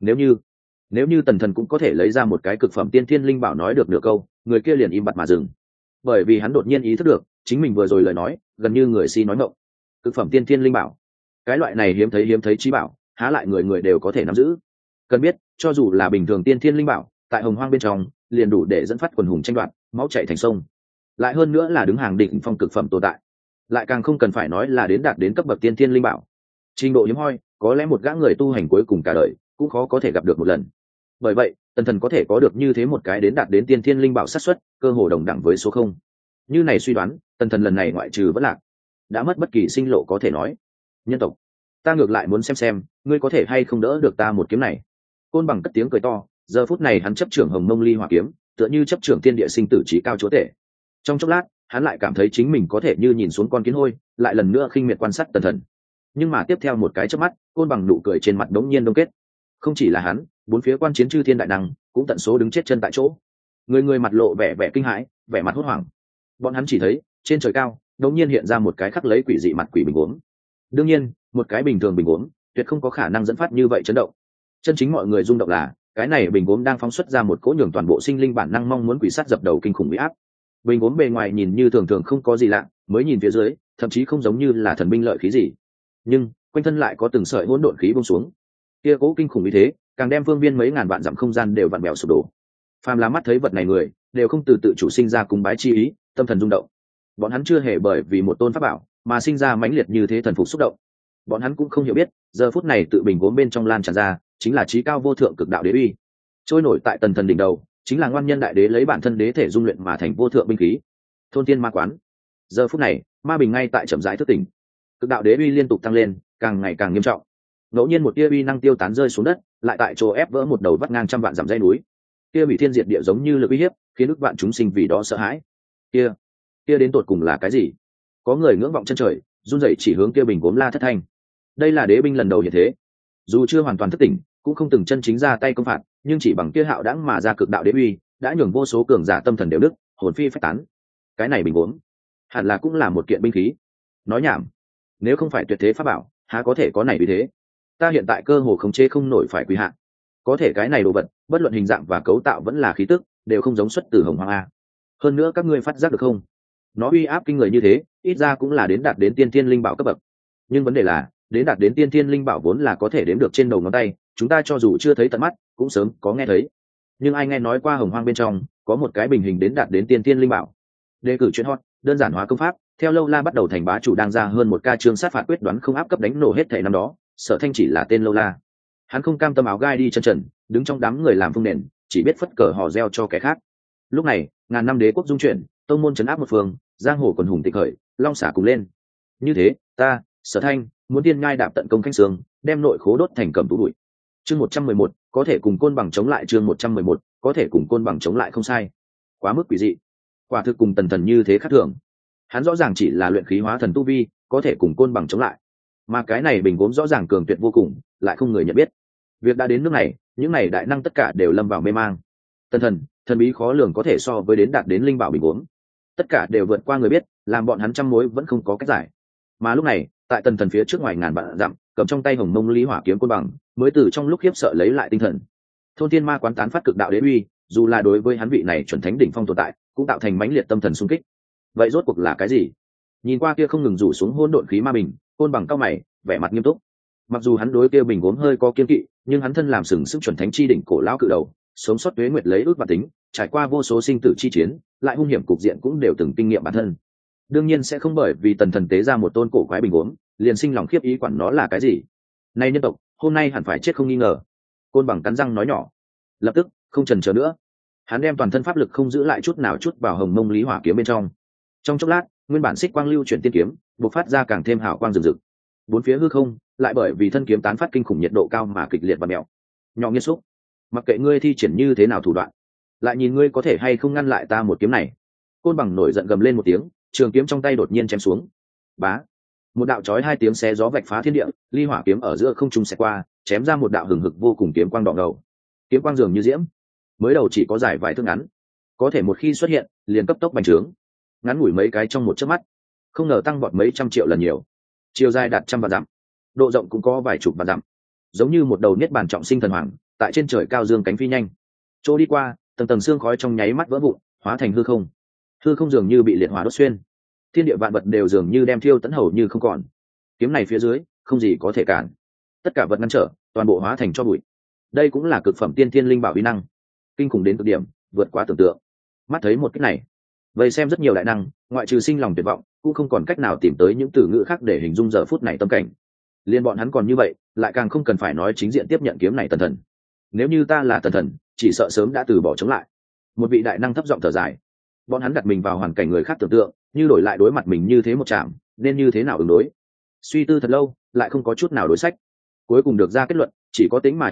Speaker 1: Nếu như Tần Thần cũng có thể lấy ra một cái cực phẩm tiên thiên linh bảo nói được nửa câu, người kia liền im bặt mà dừng. Bởi vì hắn đột nhiên ý thức được, chính mình vừa rồi lời nói, gần như người si nói ngọng. Cực phẩm tiên thiên linh bảo, cái loại này hiếm thấy chí bảo, há lại người người đều có thể nắm giữ. Cần biết, cho dù là bình thường tiên thiên linh bảo, tại Hồng Hoang bên trong, liền đủ để dẫn phát quần hùng tranh đoạt, máu chảy thành sông. Lại hơn nữa là đứng hàng đỉnh phong cực phẩm tồn tại, lại càng không cần phải nói là đạt đến cấp bậc tiên thiên linh bảo. Trình độ hiếm hoi, có lẽ một gã người tu hành cuối cùng cả đời cũng khó có thể gặp được một lần. Bởi vậy, Tần Thần có thể có được như thế một cái đạt đến tiên thiên linh bảo xác suất, cơ hồ đồng đẳng với số không. Như này suy đoán, Tần Thần lần này ngoại trừ vẫn lạc, đã mất bất kỳ sinh lộ có thể nói. Nhân tộc, ta ngược lại muốn xem ngươi có thể hay không đỡ được ta một kiếm này. Côn Bằng cất tiếng cười to, giờ phút này hắn chấp trưởng hồng mông ly hỏa kiếm, tựa như chấp trưởng thiên địa sinh tử trí cao chúa tể. Trong chốc lát hắn lại cảm thấy chính mình có thể như nhìn xuống con kiến hôi, lại lần nữa khinh miệt quan sát Tần Thần. Nhưng mà tiếp theo một cái chớp mắt, Côn Bằng nụ cười trên mặt đống nhiên đông kết. Không chỉ là hắn, bốn phía quan chiến chư thiên đại năng cũng tận số đứng chết chân tại chỗ. Người người mặt lộ vẻ vẻ kinh hãi, vẻ mặt hốt hoảng. Bọn hắn chỉ thấy trên trời cao đống nhiên hiện ra một cái khắc lấy quỷ dị mặt quỷ bình uống. Đương nhiên một cái bình thường bình uống tuyệt không có khả năng dẫn phát như vậy chấn động. Chân chính mọi người rung động là cái này bình uống đang phóng xuất ra một cỗ nhường toàn bộ sinh linh bản năng mong muốn quỷ sát dập đầu kinh khủng uy áp. Bình uống bề ngoài nhìn như thường thường không có gì lạ, mới nhìn phía dưới thậm chí không giống như là thần binh lợi khí gì, nhưng quanh thân lại có từng sợi hỗn độn khí buông xuống. Kia cỗ kinh khủng như thế càng đem phương viên mấy ngàn vạn dặm không gian đều vặn bèo sụp đổ. Phàm là mắt thấy vật này người đều không từ tự chủ sinh ra cúng bái chi ý, tâm thần rung động. Bọn hắn chưa hề bởi vì một tôn pháp bảo mà sinh ra mãnh liệt như thế thần phục xúc động. Bọn hắn cũng không hiểu biết giờ phút này tự bình gốm bên trong lan tràn ra chính là trí cao vô thượng cực đạo đế uy. Trôi nổi tại Tần Thần đỉnh đầu chính là ngoan nhân đại đế lấy bản thân đế thể dung luyện mà thành vô thượng binh khí thôn tiên ma quán. Giờ phút này ma bình ngay tại chậm rãi thức tỉnh, cực đạo đế uy liên tục tăng lên, càng ngày càng nghiêm trọng. Ngẫu nhiên một tia uy năng tiêu tán rơi xuống đất, lại tại chỗ ép vỡ một đầu vắt ngang trăm vạn dặm dãy núi. Kia bị thiên diệt địa giống như lực uy hiếp, khiến ức vạn chúng sinh vì đó sợ hãi. Kia đến tột cùng là cái gì? Có người ngưỡng vọng chân trời, run rẩy chỉ hướng kia bình gốm la thất thanh. Đây là đế binh lần đầu hiện thế, dù chưa hoàn toàn thức tỉnh, cũng không từng chân chính ra tay công phạt, nhưng chỉ bằng kia hạo đãng mà ra cực đạo đế uy, đã nhường vô số cường giả tâm thần đều đứt, hồn phi phách tán. Cái này bình gốm, hẳn là cũng là một kiện binh khí. Nói nhảm, nếu không phải tuyệt thế pháp bảo, há có thể có này uy thế? Ta hiện tại cơ hồ khống chế không nổi phải quý hạn. Có thể cái này đồ vật, bất luận hình dạng và cấu tạo vẫn là khí tức, đều không giống xuất từ hồng hoang a. Hơn nữa các ngươi phát giác được không? Nó uy áp kinh người như thế, ít ra cũng là đến đạt đến tiên thiên linh bảo cấp bậc. Nhưng vấn đề là, đến đạt đến tiên thiên linh bảo vốn là có thể đếm được trên đầu ngón tay, chúng ta cho dù chưa thấy tận mắt, cũng sớm có nghe thấy. Nhưng ai nghe nói qua hồng hoang bên trong có một cái bình hình đến đạt đến tiên thiên linh bảo? Đề cử chuyện hot, đơn giản hóa công pháp, theo lâu la bắt đầu thành bá chủ đang ra hơn một ca chương sát phạt quyết đoán không áp cấp đánh nổ hết thảy năm đó, Sở Thanh chỉ là tên lâu la. Hắn không cam tâm áo gai đi chân trần, đứng trong đám người làm phương nền, chỉ biết phất cờ hò reo cho kẻ khác. Lúc này ngàn năm đế quốc dung chuyển, tông môn trấn áp một phương, giang hồ quần hùng tịch khởi, long xả cùng lên. Như thế ta Sở Thanh muốn tiên ngai đạp tận công khanh sương, đem nội khố đốt thành cẩm tú bụi. Chương 111, có thể cùng Côn Bằng chống lại. Chương 111, có thể cùng Côn Bằng chống lại không sai. Quá mức quỷ dị, quả thực cùng Tần Thần như thế khác thường. Hắn rõ ràng chỉ là luyện khí hóa thần tu vi, có thể cùng Côn Bằng chống lại, mà cái này bình gốm rõ ràng cường tuyệt vô cùng, lại không người nhận biết. Việc đã đến nước này, những này đại năng tất cả đều lâm vào mê mang. Tần Thần, thần bí khó lường có thể so với đến đạt đến linh bảo bình gốm, tất cả đều vượt qua người biết, làm bọn hắn trăm mối vẫn không có cách giải. Mà lúc này tại Tần Thần phía trước ngoài ngàn vạn dặm, cầm trong tay hồng mông lý hỏa kiếm Côn Bằng mới từ trong lúc khiếp sợ lấy lại tinh thần. Thôn Thiên Ma quán tán phát cực đạo đế uy, dù là đối với hắn vị này chuẩn thánh đỉnh phong tồn tại, cũng tạo thành mãnh liệt tâm thần xung kích. Vậy rốt cuộc là cái gì? Nhìn qua kia không ngừng rủ xuống hỗn độn khí ma bình, Côn Bằng cao mày, vẻ mặt nghiêm túc. Mặc dù hắn đối kia bình gốm hơi có kiên kỵ, nhưng hắn thân làm sừng sức chuẩn thánh chi đỉnh cổ lão cự đầu, sống sót tuế nguyệt lấy ước và tính, trải qua vô số sinh tử chi chiến, lại hung hiểm cục diện cũng đều từng kinh nghiệm bản thân. Đương nhiên sẽ không bởi vì Tần Thần tế ra một tôn cổ quái bình gốm, liền sinh lòng khiếp ý quản nó là cái gì. Nay nhân tộc, hôm nay hẳn phải chết không nghi ngờ. Côn Bằng cắn răng nói nhỏ. Lập tức, không chần chờ nữa, hắn đem toàn thân pháp lực không giữ lại chút nào chút vào hồng mông lý hỏa kiếm bên trong. Trong chốc lát, nguyên bản xích quang lưu chuyển tiên kiếm, bộc phát ra càng thêm hào quang rực rực. Bốn phía hư không lại bởi vì thân kiếm tán phát kinh khủng nhiệt độ cao mà kịch liệt và mèo. Nhỏ nghiên xúc, mặc kệ ngươi thi triển như thế nào thủ đoạn, lại nhìn ngươi có thể hay không ngăn lại ta một kiếm này. Côn Bằng nổi giận gầm lên một tiếng, trường kiếm trong tay đột nhiên chém xuống. Bá, một đạo chói hai tiếng xé gió vạch phá thiên địa, ly hỏa kiếm ở giữa không trung xẹt qua, chém ra một đạo hừng hực vô cùng kiếm quang đỏ ngầu. Kiếm quang dường như diễm, mới đầu chỉ có dài vài thước ngắn, có thể một khi xuất hiện liền cấp tốc bành trướng, ngắn ngủi mấy cái trong một chớp mắt, không ngờ tăng vọt mấy trăm triệu lần nhiều, chiều dài đạt trăm vạn dặm, độ rộng cũng có vài chục vạn dặm, giống như một đầu niết bàn trọng sinh thần hoàng tại trên trời cao dương cánh phi nhanh. Chỗ đi qua, tầng tầng xương khói trong nháy mắt vỡ vụn, hóa thành hư không. Hư không dường như bị liệt hỏa đốt xuyên, thiên địa vạn vật đều dường như đem thiêu tận hầu như không còn. Kiếm này phía dưới không gì có thể cản, tất cả vật ngăn trở toàn bộ hóa thành cho bụi. Đây cũng là cực phẩm tiên thiên linh bảo uy năng, kinh khủng đến cực điểm, vượt quá tưởng tượng. Mắt thấy một cách này, vậy xem rất nhiều đại năng, ngoại trừ sinh lòng tuyệt vọng, cũng không còn cách nào tìm tới những từ ngữ khác để hình dung giờ phút này tâm cảnh. Liên bọn hắn còn như vậy, lại càng không cần phải nói chính diện tiếp nhận kiếm này. Tần Thần, nếu như ta là Tần Thần, chỉ sợ sớm đã từ bỏ chống lại. Một vị đại năng thấp giọng thở dài. Bọn hắn đặt mình vào hoàn cảnh người khác tưởng tượng, như đổi lại đối mặt mình như thế một trạm, nên như thế nào ứng đối. Suy tư thật lâu, lại không có chút nào đối sách. Cuối cùng được ra kết luận, chỉ có tính mà chờ chết,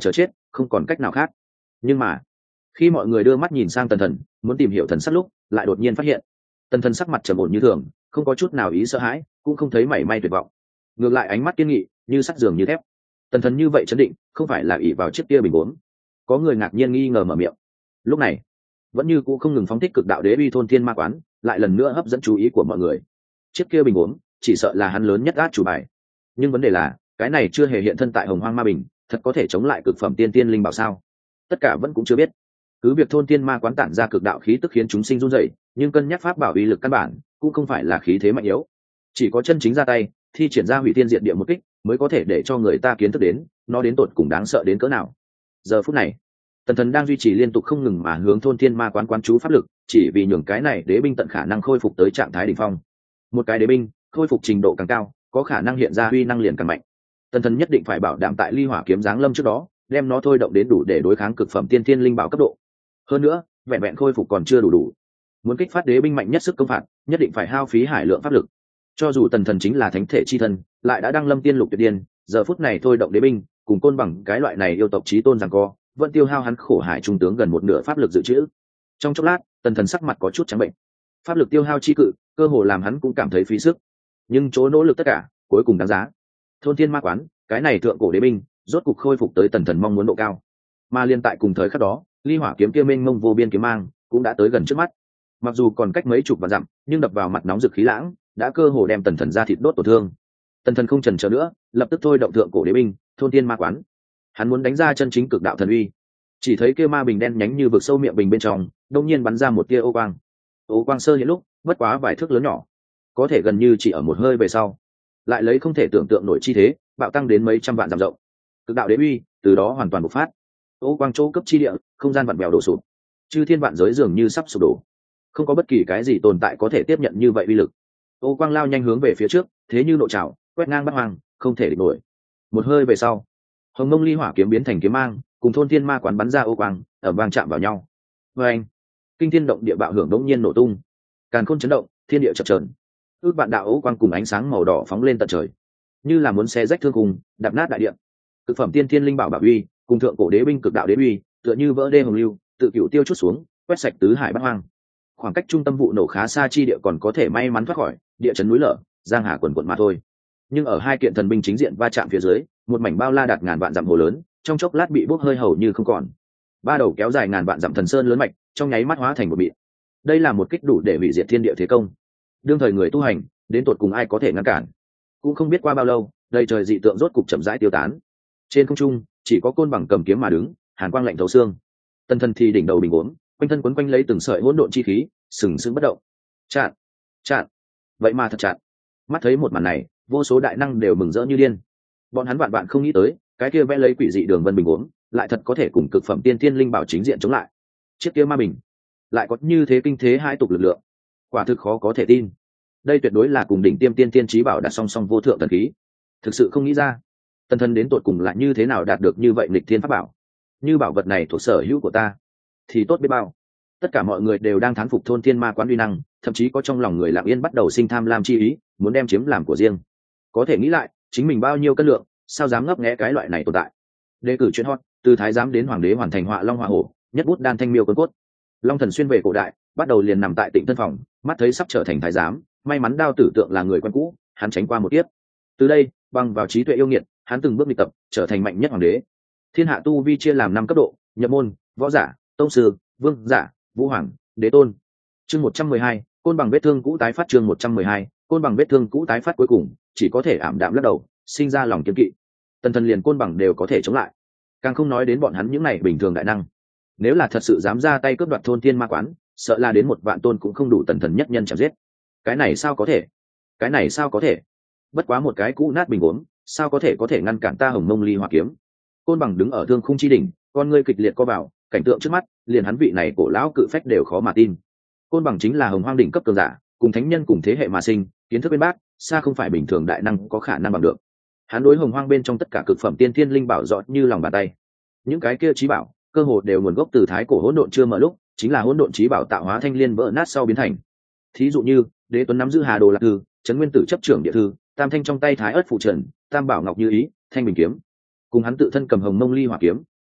Speaker 1: không còn cách nào khác. Nhưng mà khi mọi người đưa mắt nhìn sang Tần Thần muốn tìm hiểu thần sắc lúc, lại đột nhiên phát hiện Tần Thần sắc mặt trầm ổn như thường, không có chút nào ý sợ hãi, cũng không thấy mảy may tuyệt vọng, ngược lại ánh mắt kiên nghị như sắt giường như thép. Tần Thần như vậy chấn định, không phải là ỷ vào chiếc kia bình uống. Có người ngạc nhiên nghi ngờ mở miệng. Lúc này vẫn như cũ không ngừng phóng thích cực đạo đế uy thôn thiên ma quán, lại lần nữa hấp dẫn chú ý của mọi người. Chiếc kia bình uống chỉ sợ là hắn lớn nhất át chủ bài, nhưng vấn đề là cái này chưa hề hiện thân tại hồng hoang ma bình, thật có thể chống lại cực phẩm tiên tiên linh bảo sao? Tất cả vẫn cũng chưa biết. Cứ việc thôn thiên ma quán tản ra cực đạo khí tức khiến chúng sinh run rẩy, nhưng cân nhắc pháp bảo uy lực căn bản cũng không phải là khí thế mạnh yếu, chỉ có chân chính ra tay thi triển ra hủy thiên diệt địa một kích mới có thể để cho người ta kiến thức đến nó đến tột cùng đáng sợ đến cỡ nào. Giờ phút này Tần Thần đang duy trì liên tục không ngừng mà hướng thôn thiên ma quán quán chú pháp lực, chỉ vì nhường cái này đế binh tận khả năng khôi phục tới trạng thái đỉnh phong. Một cái đế binh khôi phục trình độ càng cao, có khả năng hiện ra uy năng liền càng mạnh. Tần Thần nhất định phải bảo đảm tại ly hỏa kiếm giáng lâm trước đó đem nó thôi động đến đủ để đối kháng cực phẩm tiên thiên linh bảo cấp độ. Hơn nữa vẹn vẹn khôi phục còn chưa đủ, muốn kích phát đế binh mạnh nhất sức công phạt nhất định phải hao phí hải lượng pháp lực. Cho dù Tần Thần chính là thánh thể chi thân, lại đã đăng lâm tiên lục tuyệt điên, giờ phút này thôi động đế binh cùng côn bằng cái loại này yêu tộc chí tôn giằng co, vẫn tiêu hao hắn khổ hải trung tướng gần một nửa pháp lực dự trữ. Trong chốc lát Tần Thần sắc mặt có chút trắng bệnh, pháp lực tiêu hao chi cự cơ hồ làm hắn cũng cảm thấy phí sức, nhưng chỗ nỗ lực tất cả cuối cùng đáng giá. Thôn thiên ma quán cái này thượng cổ đế binh rốt cục khôi phục tới Tần Thần mong muốn độ cao, mà liên tại cùng thời khắc đó ly hỏa kiếm kia mênh mông vô biên kiếm mang cũng đã tới gần trước mắt. Mặc dù còn cách mấy chục vạn dặm, nhưng đập vào mặt nóng rực khí lãng đã cơ hồ đem Tần Thần ra thịt đốt tổn thương. Tần Thần không chần chờ nữa, lập tức thôi động thượng cổ đế binh thôn thiên ma quán. Hắn muốn đánh ra chân chính cực đạo thần uy. Chỉ thấy kia ma bình đen nhánh như vực sâu miệng bình bên trong đông nhiên bắn ra một tia ô quang. Ô quang sơ hiện lúc bất quá vài thước lớn nhỏ, có thể gần như chỉ ở một hơi về sau lại lấy không thể tưởng tượng nổi chi thế bạo tăng đến mấy trăm vạn dặm rộng. Cực đạo đế uy từ đó hoàn toàn bộc phát. Ô quang chỗ cấp chi địa, không gian vặn vẹo đổ sụp, chư thiên vạn giới dường như sắp sụp đổ, không có bất kỳ cái gì tồn tại có thể tiếp nhận như vậy uy lực. Ô quang lao nhanh hướng về phía trước, thế như nộ trào quét ngang bắt hoang, không thể địch nổi. Một hơi về sau, hồng mông ly hỏa kiếm biến thành kiếm mang, cùng thôn thiên ma quán bắn ra ô quang ở vang chạm vào nhau. Vê anh, kinh thiên động địa bạo hưởng đống nhiên nổ tung, càn khôn chấn động, thiên địa chập chờn. Ước vạn đạo ô quang cùng ánh sáng màu đỏ phóng lên tận trời, như là muốn xé rách thương cùng đạp nát đại địa. Cực phẩm tiên thiên linh bảo bảo uy cùng thượng cổ đế binh cực đạo đế uy tựa như vỡ đê hồng lưu, tự cựu tiêu chút xuống, quét sạch tứ hải bát hoang. Khoảng cách trung tâm vụ nổ khá xa chi địa còn có thể may mắn thoát khỏi địa chấn núi lở, giang hà quần quận mà thôi. Nhưng ở hai kiện thần binh chính diện va chạm phía dưới, một mảnh bao la đạt ngàn vạn dặm hồ lớn trong chốc lát bị bốc hơi hầu như không còn. Ba đầu kéo dài ngàn vạn dặm thần sơn lớn mạch trong nháy mắt hóa thành một bịt. Đây là một kích đủ để hủy diệt thiên địa thế công. Đương thời người tu hành đến tột cùng ai có thể ngăn cản? Cũng không biết qua bao lâu, đầy trời dị tượng rốt cục chậm rãi tiêu tán. Trên không trung chỉ có côn bằng cầm kiếm mà đứng, hàn quang lạnh thấu xương. Tần Thần thì đỉnh đầu bình uống, quanh thân quấn quanh lấy từng sợi hỗn độn chi khí, sừng sững bất động. Chặn, chặn, vậy mà thật chặn. Mắt thấy một màn này, vô số đại năng đều mừng rỡ như điên. Bọn hắn vạn vạn không nghĩ tới, cái kia vẽ lấy quỷ dị đường vân bình uống, lại thật có thể cùng cực phẩm tiên thiên linh bảo chính diện chống lại. Chiếc kia ma bình, lại có như thế kinh thế hai tục lực lượng, quả thực khó có thể tin. Đây tuyệt đối là cùng đỉnh tiêm tiên thiên chí bảo đặt song song vô thượng thần khí. Thực sự không nghĩ ra, Tần Thần đến tột cùng lại như thế nào đạt được như vậy nghịch thiên pháp bảo. Như bảo vật này thuộc sở hữu của ta thì tốt biết bao. Tất cả mọi người đều đang thán phục thôn thiên ma quán uy năng, thậm chí có trong lòng người lặng yên bắt đầu sinh tham lam chi ý, muốn đem chiếm làm của riêng. Có thể nghĩ lại chính mình bao nhiêu cân lượng, sao dám ngấp nghé cái loại này tồn tại. Đề cử chuyện hot, từ thái giám đến hoàng đế hoàn thành họa long họa hổ, nhất bút đan thanh miêu quân cốt. Long Thần xuyên về cổ đại, bắt đầu liền nằm tại Tịnh Thân phòng, mắt thấy sắp trở thành thái giám, may mắn Đao Tử Tượng là người quen cũ, hắn tránh qua một kiếp. Từ đây bằng vào trí tuệ yêu nghiệt, hắn từng bước đi tập trở thành mạnh nhất hoàng đế. Thiên hạ tu vi chia làm 5 cấp độ: nhập môn, võ giả, tông sư, vương giả, vũ hoàng, đế tôn. Chương 112, côn bằng vết thương cũ tái phát. Chương 112, côn bằng vết thương cũ tái phát. Cuối cùng chỉ có thể ảm đạm lắc đầu, sinh ra lòng kiên kỵ. Tần Thần liền côn bằng đều có thể chống lại, càng không nói đến bọn hắn những này bình thường đại năng. Nếu là thật sự dám ra tay cướp đoạt thôn thiên ma quán, sợ là đến 1 vạn tôn cũng không đủ Tần Thần nhất nhân chém giết. Cái này sao có thể? Cái này sao có thể? Bất quá một cái cũ nát bình uống, sao có thể ngăn cản ta hồng mông ly hỏa kiếm? Côn bằng đứng ở thương khung chi đỉnh, con ngươi kịch liệt co vào, cảnh tượng trước mắt liền hắn vị này cổ lão cự phách đều khó mà tin. Côn bằng chính là hồng hoang đỉnh cấp cường giả, cùng thánh nhân cùng thế hệ mà sinh, kiến thức bên bác xa không phải bình thường đại năng có khả năng bằng được. Hắn đối hồng hoang bên trong tất cả cực phẩm tiên thiên linh bảo rõ như lòng bàn tay. Những cái kia chí bảo cơ hồ đều nguồn gốc từ thái cổ hỗn độn chưa mở lúc, chính là hỗn độn chí bảo tạo hóa thanh liên vỡ nát sau biến thành. Thí dụ như Đế Tuấn nắm giữ Hà Đồ Lạc Thư, Trấn Nguyên Tử chấp trưởng địa thư, Tam Thanh trong tay Thái Ức phụ trần, Tam Bảo Ngọc Như Ý, Thanh Bình kiếm, cùng hắn tự thân cầm hồng mông ly hỏa kiếm,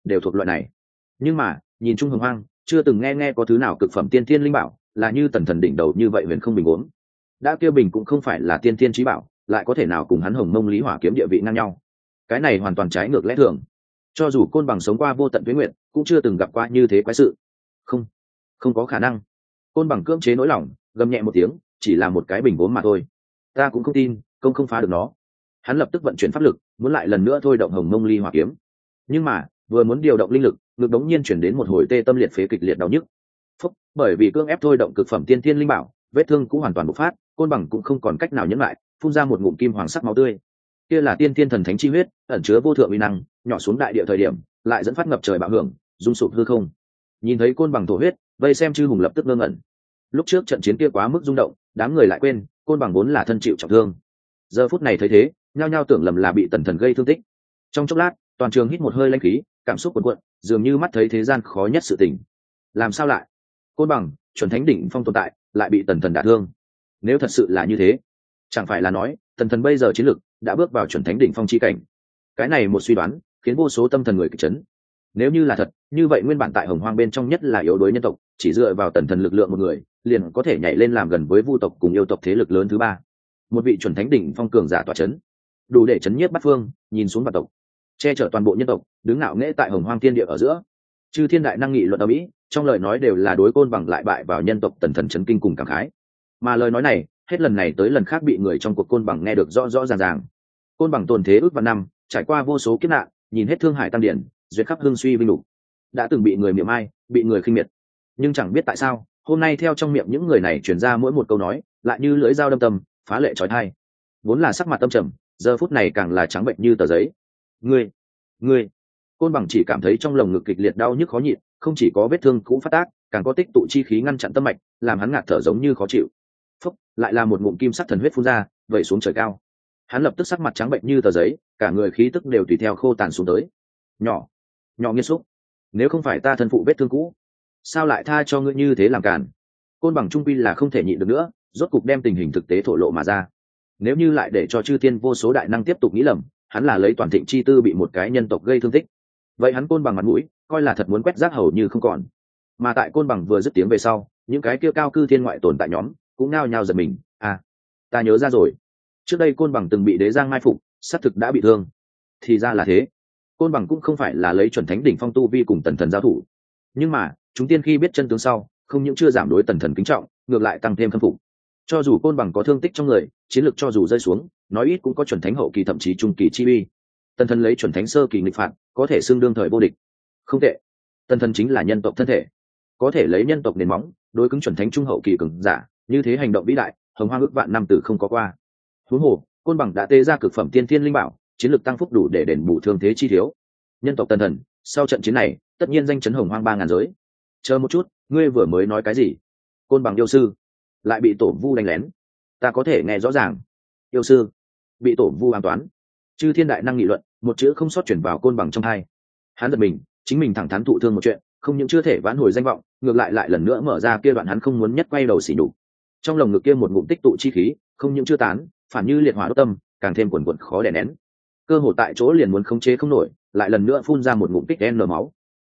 Speaker 1: đều thuộc loại này. Nhưng mà nhìn chung hồng hoang chưa từng nghe có thứ nào cực phẩm tiên thiên linh bảo là như tần thần đỉnh đầu như vậy huyền không bình uống. Đã kia bình cũng không phải là tiên thiên trí bảo, lại có thể nào cùng hắn hồng mông lý hỏa kiếm địa vị ngang nhau? Cái này hoàn toàn trái ngược lẽ thường. Cho dù côn bằng sống qua vô tận tuế nguyện, cũng chưa từng gặp qua như thế quái sự. Không có khả năng. Côn bằng cưỡng chế nỗi lòng, gầm nhẹ một tiếng, chỉ là một cái bình gốm mà thôi. Ta cũng không tin công không phá được nó. Hắn lập tức vận chuyển pháp lực, muốn lại lần nữa thôi động hồng mông ly hỏa kiếm. Nhưng mà vừa muốn điều động linh lực, ngực đống nhiên chuyển đến một hồi tê tâm liệt phế kịch liệt đau nhức. Bởi vì cưỡng ép thôi động cực phẩm tiên thiên linh bảo, vết thương cũng hoàn toàn bộc phát, côn bằng cũng không còn cách nào nhẫn lại, phun ra một ngụm kim hoàng sắc máu tươi. Kia là tiên thiên thần thánh chi huyết, ẩn chứa vô thượng uy năng, nhỏ xuống đại địa thời điểm, lại dẫn phát ngập trời bạo hưởng, rung sụp hư không. Nhìn thấy côn bằng thổ huyết, vây xem chư hùng lập tức ngơ ngẩn. Lúc trước trận chiến kia quá mức rung động, đám người lại quên côn bằng vốn là thân chịu trọng thương. Giờ phút này thấy thế, nhao nhao tưởng lầm là bị tần thần gây thương tích. Trong chốc lát, toàn trường hít một hơi lãnh khí, cảm xúc cuồn cuộn, dường như mắt thấy thế gian khó nhất sự tình. Làm sao lại? Côn bằng, chuẩn thánh đỉnh phong tồn tại, lại bị tần thần đả thương. Nếu thật sự là như thế, chẳng phải là nói tần thần bây giờ chiến lực đã bước vào chuẩn thánh đỉnh phong chi cảnh? Cái này một suy đoán khiến vô số tâm thần người kịch chấn. Nếu như là thật, như vậy nguyên bản tại hồng hoang bên trong nhất là yếu đuối nhân tộc, chỉ dựa vào tần thần lực lượng một người liền có thể nhảy lên làm gần với vu tộc cùng yêu tộc thế lực lớn thứ ba. Một vị chuẩn thánh đỉnh phong cường giả tọa chấn, đủ để chấn nhiếp bát phương, nhìn xuống vạn tộc, che chở toàn bộ nhân tộc, đứng ngạo nghễ tại hồng hoang thiên địa ở giữa. Chư thiên đại năng nghị luận ở mỹ, trong lời nói đều là đối côn bằng lại bại vào nhân tộc tần thần chấn kinh cùng cảm khái. Mà lời nói này hết lần này tới lần khác bị người trong cuộc côn bằng nghe được rõ rõ ràng ràng. Côn bằng tồn thế ước vạn năm, trải qua vô số kiếp nạn, nhìn hết thương hải tam điển, duyệt khắp hương suy vinh lục, đã từng bị người miệng ai, bị người khinh miệt. Nhưng chẳng biết tại sao hôm nay theo trong miệng những người này truyền ra mỗi một câu nói lại như lưỡi dao đâm tâm, phá lệ trói thai. Vốn là sắc mặt tâm trầm, giờ phút này càng là trắng bệnh như tờ giấy. Ngươi côn bằng chỉ cảm thấy trong lồng ngực kịch liệt đau nhức khó nhịn, không chỉ có vết thương cũng phát tác, càng có tích tụ chi khí ngăn chặn tâm mạch, làm hắn ngạt thở giống như khó chịu. Lại là một ngụm kim sắc thần huyết phun ra, vẩy xuống trời cao. Hắn lập tức sắc mặt trắng bệnh như tờ giấy, cả người khí tức đều tùy theo khô tàn xuống tới. Nhỏ nghiên xúc, nếu không phải ta thân phụ vết thương cũ, sao lại tha cho ngươi như thế làm cản? Côn bằng trung quy là không thể nhịn được nữa, rốt cục đem tình hình thực tế thổ lộ mà ra. Nếu như lại để cho chư thiên vô số đại năng tiếp tục nghĩ lầm, hắn là lấy toàn thịnh chi tư bị một cái nhân tộc gây thương tích, vậy hắn côn bằng mặt mũi coi là thật muốn quét rác hầu như không còn. Mà tại côn bằng vừa dứt tiếng về sau, những cái kia cao cư thiên ngoại tồn tại nhóm cũng nao nhao giật mình. Ta nhớ ra rồi, trước đây côn bằng từng bị đế giang mai phục, xác thực đã bị thương. Thì ra là thế. Côn bằng cũng không phải là lấy chuẩn thánh đỉnh phong tu vi cùng tần thần giao thủ, nhưng mà chúng tiên khi biết chân tướng sau, không những chưa giảm đối tần thần kính trọng, ngược lại tăng thêm khâm phục. Cho dù côn bằng có thương tích trong người, chiến lực cho dù rơi xuống, nói ít cũng có chuẩn thánh hậu kỳ thậm chí trung kỳ chi uy. Tần thần lấy chuẩn thánh sơ kỳ nghịch phạt, có thể xưng đương thời vô địch. Không tệ, tần thần chính là nhân tộc thân thể, có thể lấy nhân tộc nền móng đối cứng chuẩn thánh trung hậu kỳ cường giả, như thế hành động vĩ đại, hồng hoang ước vạn năm từ không có qua. Huống hồ côn bằng đã tê ra cực phẩm tiên thiên linh bảo, chiến lực tăng phúc đủ để đền bù thương thế chi thiếu. Nhân tộc tần thần sau trận chiến này tất nhiên danh chấn hồng hoang 3000 giới. Chờ một chút, ngươi vừa mới nói cái gì? Côn bằng yêu sư lại bị tổ vu đánh lén? Ta có thể nghe rõ ràng. Yêu sư bị tổ vu ám toán? Chư thiên đại năng nghị luận, một chữ không sót chuyển vào côn bằng trong tai. Hắn giật mình, chính mình thẳng thắn thụ thương một chuyện, không những chưa thể vãn hồi danh vọng, ngược lại lần nữa mở ra kia đoạn hắn không muốn nhất quay đầu xỉ nhục. Trong lồng ngực kia một ngụm tích tụ chi khí, không những chưa tán, phản như liệt hỏa đốt tâm, càng thêm cuồn cuộn khó đè nén. Cơ hồ tại chỗ liền muốn khống chế không nổi, lại lần nữa phun ra một ngụm tích đen nở máu.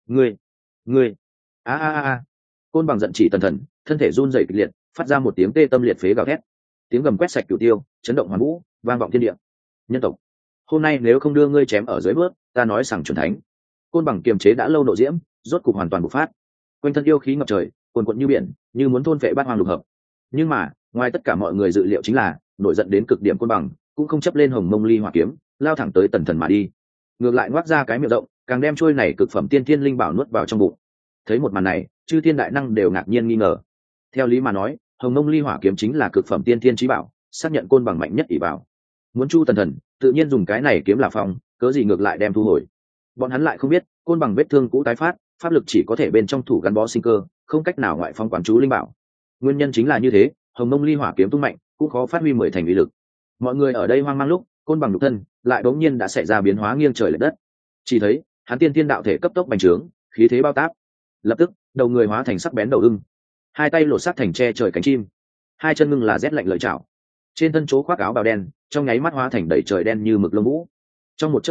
Speaker 1: Ngươi a. Côn bằng giận chỉ tần thần, thân thể run rẩy kịch liệt, phát ra một tiếng tê tâm liệt phế gào thét. Tiếng gầm quét sạch cửu tiêu, chấn động hoàn vũ, vang vọng thiên địa. Nhân tộc, hôm nay nếu không đưa ngươi chém ở dưới bước, ta nói rằng chuẩn thánh. Côn bằng kiềm chế đã lâu nộ diễm, rốt cục hoàn toàn bộc phát. Quanh thân yêu khí ngập trời, cuồn cuộn như biển, như muốn thôn phệ bát hoang lục hợp. Nhưng mà ngoài tất cả mọi người dự liệu chính là, nổi giận đến cực điểm côn bằng cũng không chấp lên hồng mông ly hỏa kiếm, lao thẳng tới tần thần mà đi. Ngược lại ngoác ra cái miệng rộng, càng đem trôi này cực phẩm tiên thiên linh bảo nuốt vào trong bụng. Thấy một màn này, chư thiên đại năng đều ngạc nhiên nghi ngờ. Theo lý mà nói, hồng mông ly hỏa kiếm chính là cực phẩm tiên thiên chí bảo, xác nhận côn bằng mạnh nhất ỷ bảo. Muốn chu tần thần, tự nhiên dùng cái này kiếm là phòng, cớ gì ngược lại đem thu hồi. Bọn hắn lại không biết, côn bằng vết thương cũ tái phát, pháp lực chỉ có thể bên trong thủ gắn bó sinh cơ, không cách nào ngoại phong quán chú linh bảo. Nguyên nhân chính là như thế, hồng mông ly hỏa kiếm tung mạnh, cũng khó phát huy 10 thành uy lực. Mọi người ở đây hoang mang lúc, côn bằng nhục thân lại bỗng nhiên đã xảy ra biến hóa nghiêng trời lệch đất. Chỉ thấy hắn tiên thiên đạo thể cấp tốc bành trướng, khí thế bao táp. Lập tức đầu người hóa thành sắc bén đầu ưng, hai tay lột xác thành che trời cánh chim, hai chân ngưng là rét lạnh lợi chảo, trên thân chỗ khoác áo bào đen trong nháy mắt hóa thành đầy trời đen như mực lông vũ. Trong một chớp mắt,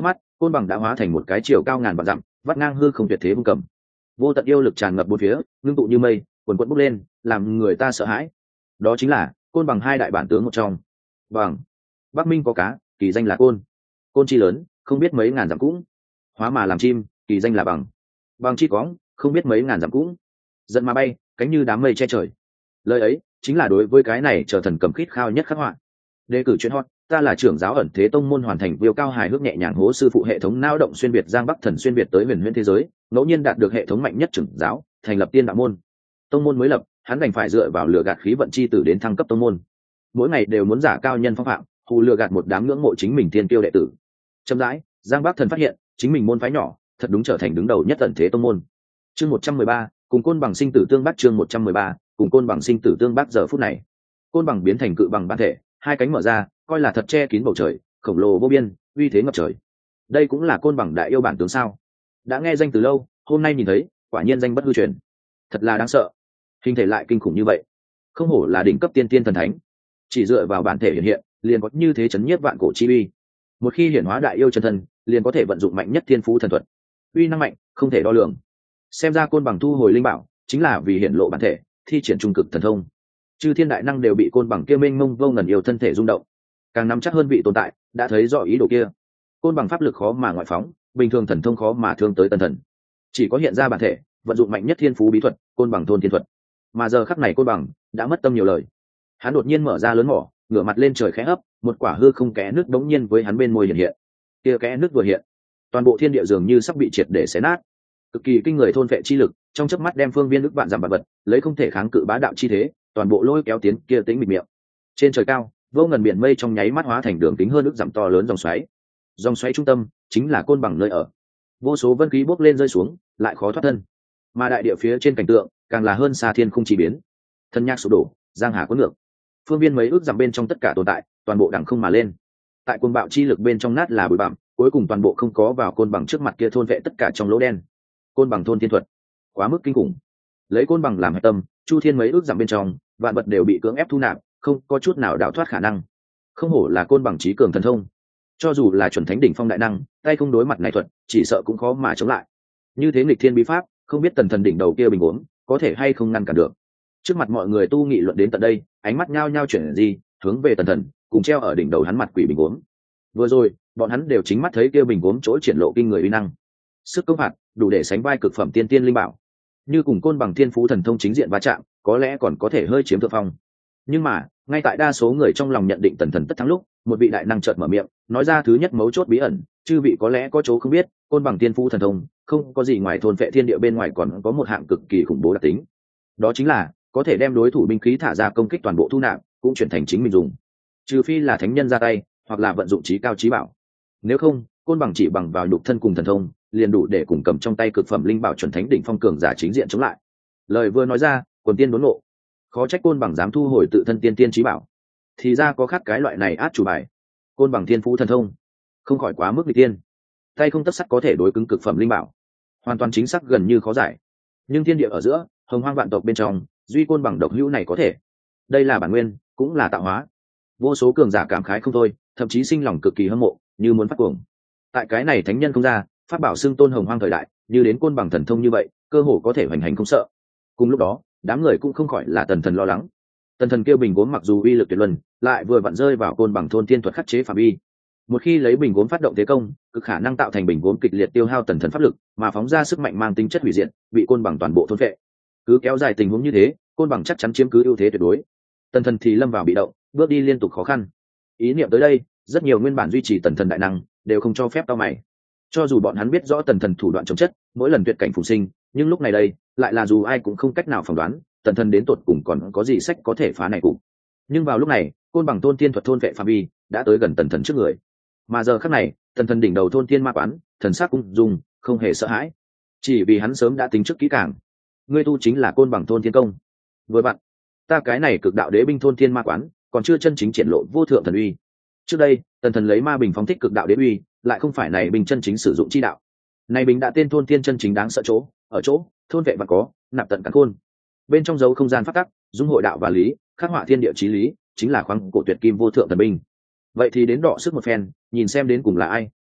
Speaker 1: côn bằng đã hóa thành một cái chiều cao ngàn vạn dặm, vắt ngang hư không tuyệt thế vung cầm. Vô tận yêu lực tràn ngập bốn phía, ngưng tụ như mây, quần quần bốc lên, làm người ta sợ hãi. Đó chính là côn bằng hai đại bản tướng một trong. Bằng Bắc Minh có cá, kỳ danh là côn. Côn chi lớn, không biết mấy ngàn dặm cũng. Hóa mà làm chim, kỳ danh là bằng. Bằng chi cóng, không biết mấy ngàn dặm cũng. Giận mà bay, cánh như đám mây che trời. Lời ấy chính là đối với cái này trở thần cầm khít khao nhất khắc họa. Đề cử chuyện hot, ta là trưởng giáo ẩn thế tông môn hoàn thành view cao hài hước nhẹ nhàng hố sư phụ hệ thống não động xuyên việt giang bắc thần xuyên việt tới huyền huyễn thế giới, ngẫu nhiên đạt được hệ thống mạnh nhất trưởng giáo, thành lập tiên đạo môn. Tông môn mới lập, hắn đành phải dựa vào lừa gạt khí vận chi tử đến thăng cấp tông môn. Mỗi ngày đều muốn giả cao nhân phong phạm, hù lừa gạt một đám ngưỡng mộ chính mình tiên tiêu đệ tử. Chậm rãi, giang bắc thần phát hiện chính mình môn phái nhỏ thật đúng trở thành đứng đầu nhất ẩn thế tông môn. Chương 113, cùng côn bằng sinh tử tương bắc. Chương 113, cùng côn bằng sinh tử tương bắc. Giờ phút này, côn bằng biến thành cự bằng bản thể, hai cánh mở ra, coi là thật che kín bầu trời, khổng lồ vô biên, uy thế ngập trời. Đây cũng là côn bằng đại yêu bản tướng sao? Đã nghe danh từ lâu, hôm nay nhìn thấy, quả nhiên danh bất hư truyền. Thật là đáng sợ, hình thể lại kinh khủng như vậy, không hổ là đỉnh cấp tiên tiên thần thánh. Chỉ dựa vào bản thể hiện hiện, liền có như thế chấn nhiếp vạn cổ chi uy. Một khi hiển hóa đại yêu chân thân, liền có thể vận dụng mạnh nhất thiên phú thần thuật, uy năng mạnh, không thể đo lường. Xem ra côn bằng thu hồi linh bảo, chính là vì hiển lộ bản thể, thi triển trung cực thần thông. Chư thiên đại năng đều bị côn bằng kia mênh mông vô ngần yêu thân thể rung động, càng nắm chắc hơn vị tồn tại đã thấy rõ ý đồ kia. Côn bằng pháp lực khó mà ngoại phóng, bình thường thần thông khó mà thương tới tần thần, chỉ có hiện ra bản thể, vận dụng mạnh nhất thiên phú bí thuật, côn bằng thôn thiên thuật. Mà giờ khắc này côn bằng đã mất tâm nhiều lời, hắn đột nhiên mở ra lớn mỏ, ngửa mặt lên trời khẽ hấp, một quả hư không kẽ nước đống nhiên với hắn bên môi hiện hiện. Kia kẽ nước vừa hiện, toàn bộ thiên địa dường như sắp bị triệt để xé nát, cực kỳ kinh người thôn vệ chi lực, trong chớp mắt đem phương viên ức vạn giảm vật vật, lấy không thể kháng cự bá đạo chi thế, toàn bộ lôi kéo tiến kia tĩnh mịch miệng. Trên trời cao, vô ngần biển mây trong nháy mắt hóa thành đường kính hơn ức dặm to lớn dòng xoáy. Dòng xoáy trung tâm chính là côn bằng nơi ở. Vô số vân khí bốc lên rơi xuống, lại khó thoát thân. Mà đại địa phía trên cảnh tượng, càng là hơn xa thiên không chi biến. Thân nhạc sụp đổ, giang hà cuốn ngược. Phương viên mấy ước dặm bên trong tất cả tồn tại, toàn bộ đằng không mà lên. Tại cuồng bạo chi lực bên trong nát là bụi bặm, cuối cùng toàn bộ không có vào côn bằng trước mặt kia thôn vệ tất cả trong lỗ đen. Côn bằng thôn thiên thuật, quá mức kinh khủng. Lấy côn bằng làm hạch tâm, chu thiên mấy ước dặm bên trong, vạn vật đều bị cưỡng ép thu nạp, không có chút nào đào thoát khả năng. Không hổ là côn bằng trí cường thần thông, cho dù là chuẩn thánh đỉnh phong đại năng, tay không đối mặt này thuật, chỉ sợ cũng khó mà chống lại. Như thế nghịch thiên bí pháp, không biết tần thần đỉnh đầu kia bình uống, có thể hay không ngăn cản được. Trước mặt mọi người tu nghị luận đến tận đây, ánh mắt nhao nhao chuyển gì, hướng về tần thần, cùng treo ở đỉnh đầu hắn mặt quỷ bình uống. Vừa rồi, bọn hắn đều chính mắt thấy kia bình uống chỗ triển lộ kinh người uy năng, sức công phạt đủ để sánh vai cực phẩm tiên tiên linh bảo. Như cùng côn bằng thiên phú thần thông chính diện va chạm, có lẽ còn có thể hơi chiếm thượng phong. Nhưng mà, ngay tại đa số người trong lòng nhận định tần thần tất thắng lúc, một vị đại năng chợt mở miệng, nói ra thứ nhất mấu chốt bí ẩn, chư vị có lẽ có chỗ không biết, côn bằng thiên phú thần thông, không có gì ngoài thôn phệ thiên địa bên ngoài còn có một hạng cực kỳ khủng bố đặc tính. Đó chính là có thể đem đối thủ binh khí thả ra công kích toàn bộ thu nạp, cũng chuyển thành chính mình dùng. Trừ phi là thánh nhân ra tay, hoặc là vận dụng trí cao trí bảo. Nếu không, côn bằng chỉ bằng vào nhục thân cùng thần thông, liền đủ để cùng cầm trong tay cực phẩm linh bảo chuẩn thánh đỉnh phong cường giả chính diện chống lại. Lời vừa nói ra, quần tiên đốn nộ, khó trách côn bằng dám thu hồi tự thân tiên tiên trí bảo, thì ra có khác cái loại này át chủ bài. Côn bằng thiên phú thần thông, không khỏi quá mức nghịch tiên, tay không tất sắt có thể đối cứng cực phẩm linh bảo, hoàn toàn chính xác gần như khó giải. Nhưng thiên địa ở giữa, hồng hoang vạn tộc bên trong, duy côn bằng độc hữu này có thể. Đây là bản nguyên, cũng là tạo hóa. Vô số cường giả cảm khái không thôi, thậm chí sinh lòng cực kỳ hâm mộ, như muốn phát cuồng. Tại cái này thánh nhân không ra, pháp bảo xưng tôn hồng hoang thời đại, như đến côn bằng thần thông như vậy, cơ hồ có thể hoành hành không sợ. Cùng lúc đó, đám người cũng không khỏi là tần thần lo lắng. Tần thần kêu bình gốm mặc dù uy lực tuyệt luân, lại vừa vặn rơi vào côn bằng thôn thiên thuật khắc chế phạm vi. Một khi lấy bình gốm phát động thế công, cực khả năng tạo thành bình gốm kịch liệt tiêu hao tần thần pháp lực, mà phóng ra sức mạnh mang tính chất hủy diệt, bị côn bằng toàn bộ thôn phệ. Cứ kéo dài tình huống như thế, côn bằng chắc chắn chiếm cứ ưu thế tuyệt đối. Tần thần thì lâm vào bị động, bước đi liên tục khó khăn. Ý niệm tới đây, rất nhiều nguyên bản duy trì tần thần đại năng đều không cho phép tao mày. Cho dù bọn hắn biết rõ tần thần thủ đoạn chống chất, mỗi lần tuyệt cảnh phùng sinh, nhưng lúc này đây, lại là dù ai cũng không cách nào phỏng đoán, tần thần đến tột cùng còn có gì sách có thể phá này cục. Nhưng vào lúc này, côn bằng thôn thiên thuật thôn vệ phạm vi đã tới gần tần thần trước người. Mà giờ khắc này, tần thần đỉnh đầu thôn thiên ma quán, thần sắc ung dung, không hề sợ hãi, chỉ vì hắn sớm đã tính trước kỹ càng. Ngươi tu chính là côn bằng thôn thiên công. Với bạn, ta cái này cực đạo đế binh thôn thiên ma quán, còn chưa chân chính triển lộ vô thượng thần uy. Trước đây, tần thần lấy ma bình phóng thích cực đạo đế uy, lại không phải này bình chân chính sử dụng chi đạo. Này bình đã tên thôn thiên chân chính đáng sợ chỗ, ở chỗ thôn vệ và có, nạp tận cắn khôn. Bên trong dấu không gian phát tắc, dung hội đạo và lý, khắc họa thiên địa chí lý, chính là khoáng cổ tuyệt kim vô thượng thần binh. Vậy thì đến đọ sức một phen, nhìn xem đến cùng là ai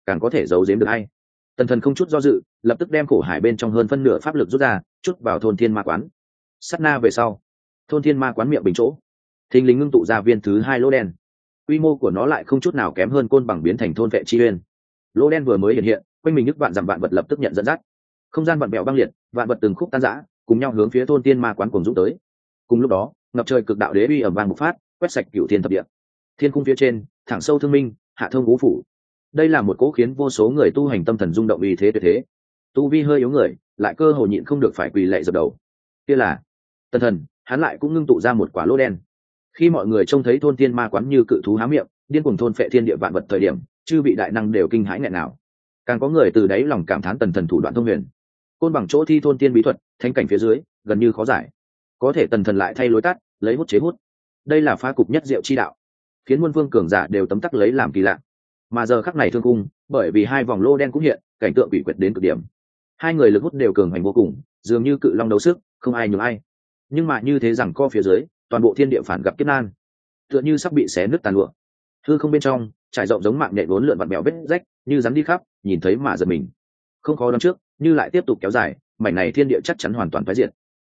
Speaker 1: càng có thể giấu giếm được hay. Tần thần không chút do dự, lập tức đem khổ hải bên trong hơn phân nửa pháp lực rút ra, chút vào thôn thiên ma quán. Sát na về sau, thôn thiên ma quán miệng bình chỗ, thình lình ngưng tụ ra viên thứ 2 lỗ đen. Quy mô của nó lại không chút nào kém hơn côn bằng biến thành thôn vệ chi uyên. Lỗ đen vừa mới hiện hiện, quanh mình nhức vạn dặm vạn vật lập tức nhận dẫn dắt. Không gian vặn vẹo băng liệt, vạn vật từng khúc tan rã, cùng nhau hướng phía thôn thiên ma quán cuồng dũng tới. Cùng lúc đó, ngập trời cực đạo đế uy ầm vang bộc phát, quét sạch cửu thiên thập địa. Thiên cung phía trên, thẳng sâu thương minh, hạ thông ngũ phủ. Đây là một cỗ khiến vô số người tu hành tâm thần rung động uy thế tuyệt thế. Tu vi hơi yếu người, lại cơ hồ nhịn không được phải quỳ lạy dập đầu. Kia là Tần thần, hắn lại cũng ngưng tụ ra một quả lỗ đen. Khi mọi người trông thấy thôn thiên ma quán như cự thú há miệng, điên cuồng thôn phệ thiên địa vạn vật thời điểm, chư vị đại năng đều kinh hãi nghẹn nào. Càng có người từ đáy lòng cảm thán Tần thần thủ đoạn thông huyền. Côn bằng chỗ thi thôn tiên bí thuật, thánh cảnh phía dưới, gần như khó giải. Có thể Tần thần lại thay lối tắt, lấy hút chế hút. Đây là phá cục nhất diệu chi đạo, khiến muôn vương cường giả đều tấm tắc lấy làm kỳ lạ. Mà giờ khắc này thương cung, bởi vì 2 vòng lô đen cũng hiện, cảnh tượng bị quyệt đến cực điểm. 2 người lực hút đều cường hành vô cùng, dường như cự long đấu sức, không ai nhường ai. Nhưng mà như thế rằng co phía dưới, toàn bộ thiên địa phản gặp kiếp nan, tựa như sắp bị xé nứt tàn lụa. Hư không bên trong trải rộng giống mạng nhện vốn lượn vặn bèo vết rách, như rắn đi khắp, nhìn thấy mà giật mình. Không khó đoán trước, như lại tiếp tục kéo dài, mảnh này thiên địa chắc chắn hoàn toàn phá diệt.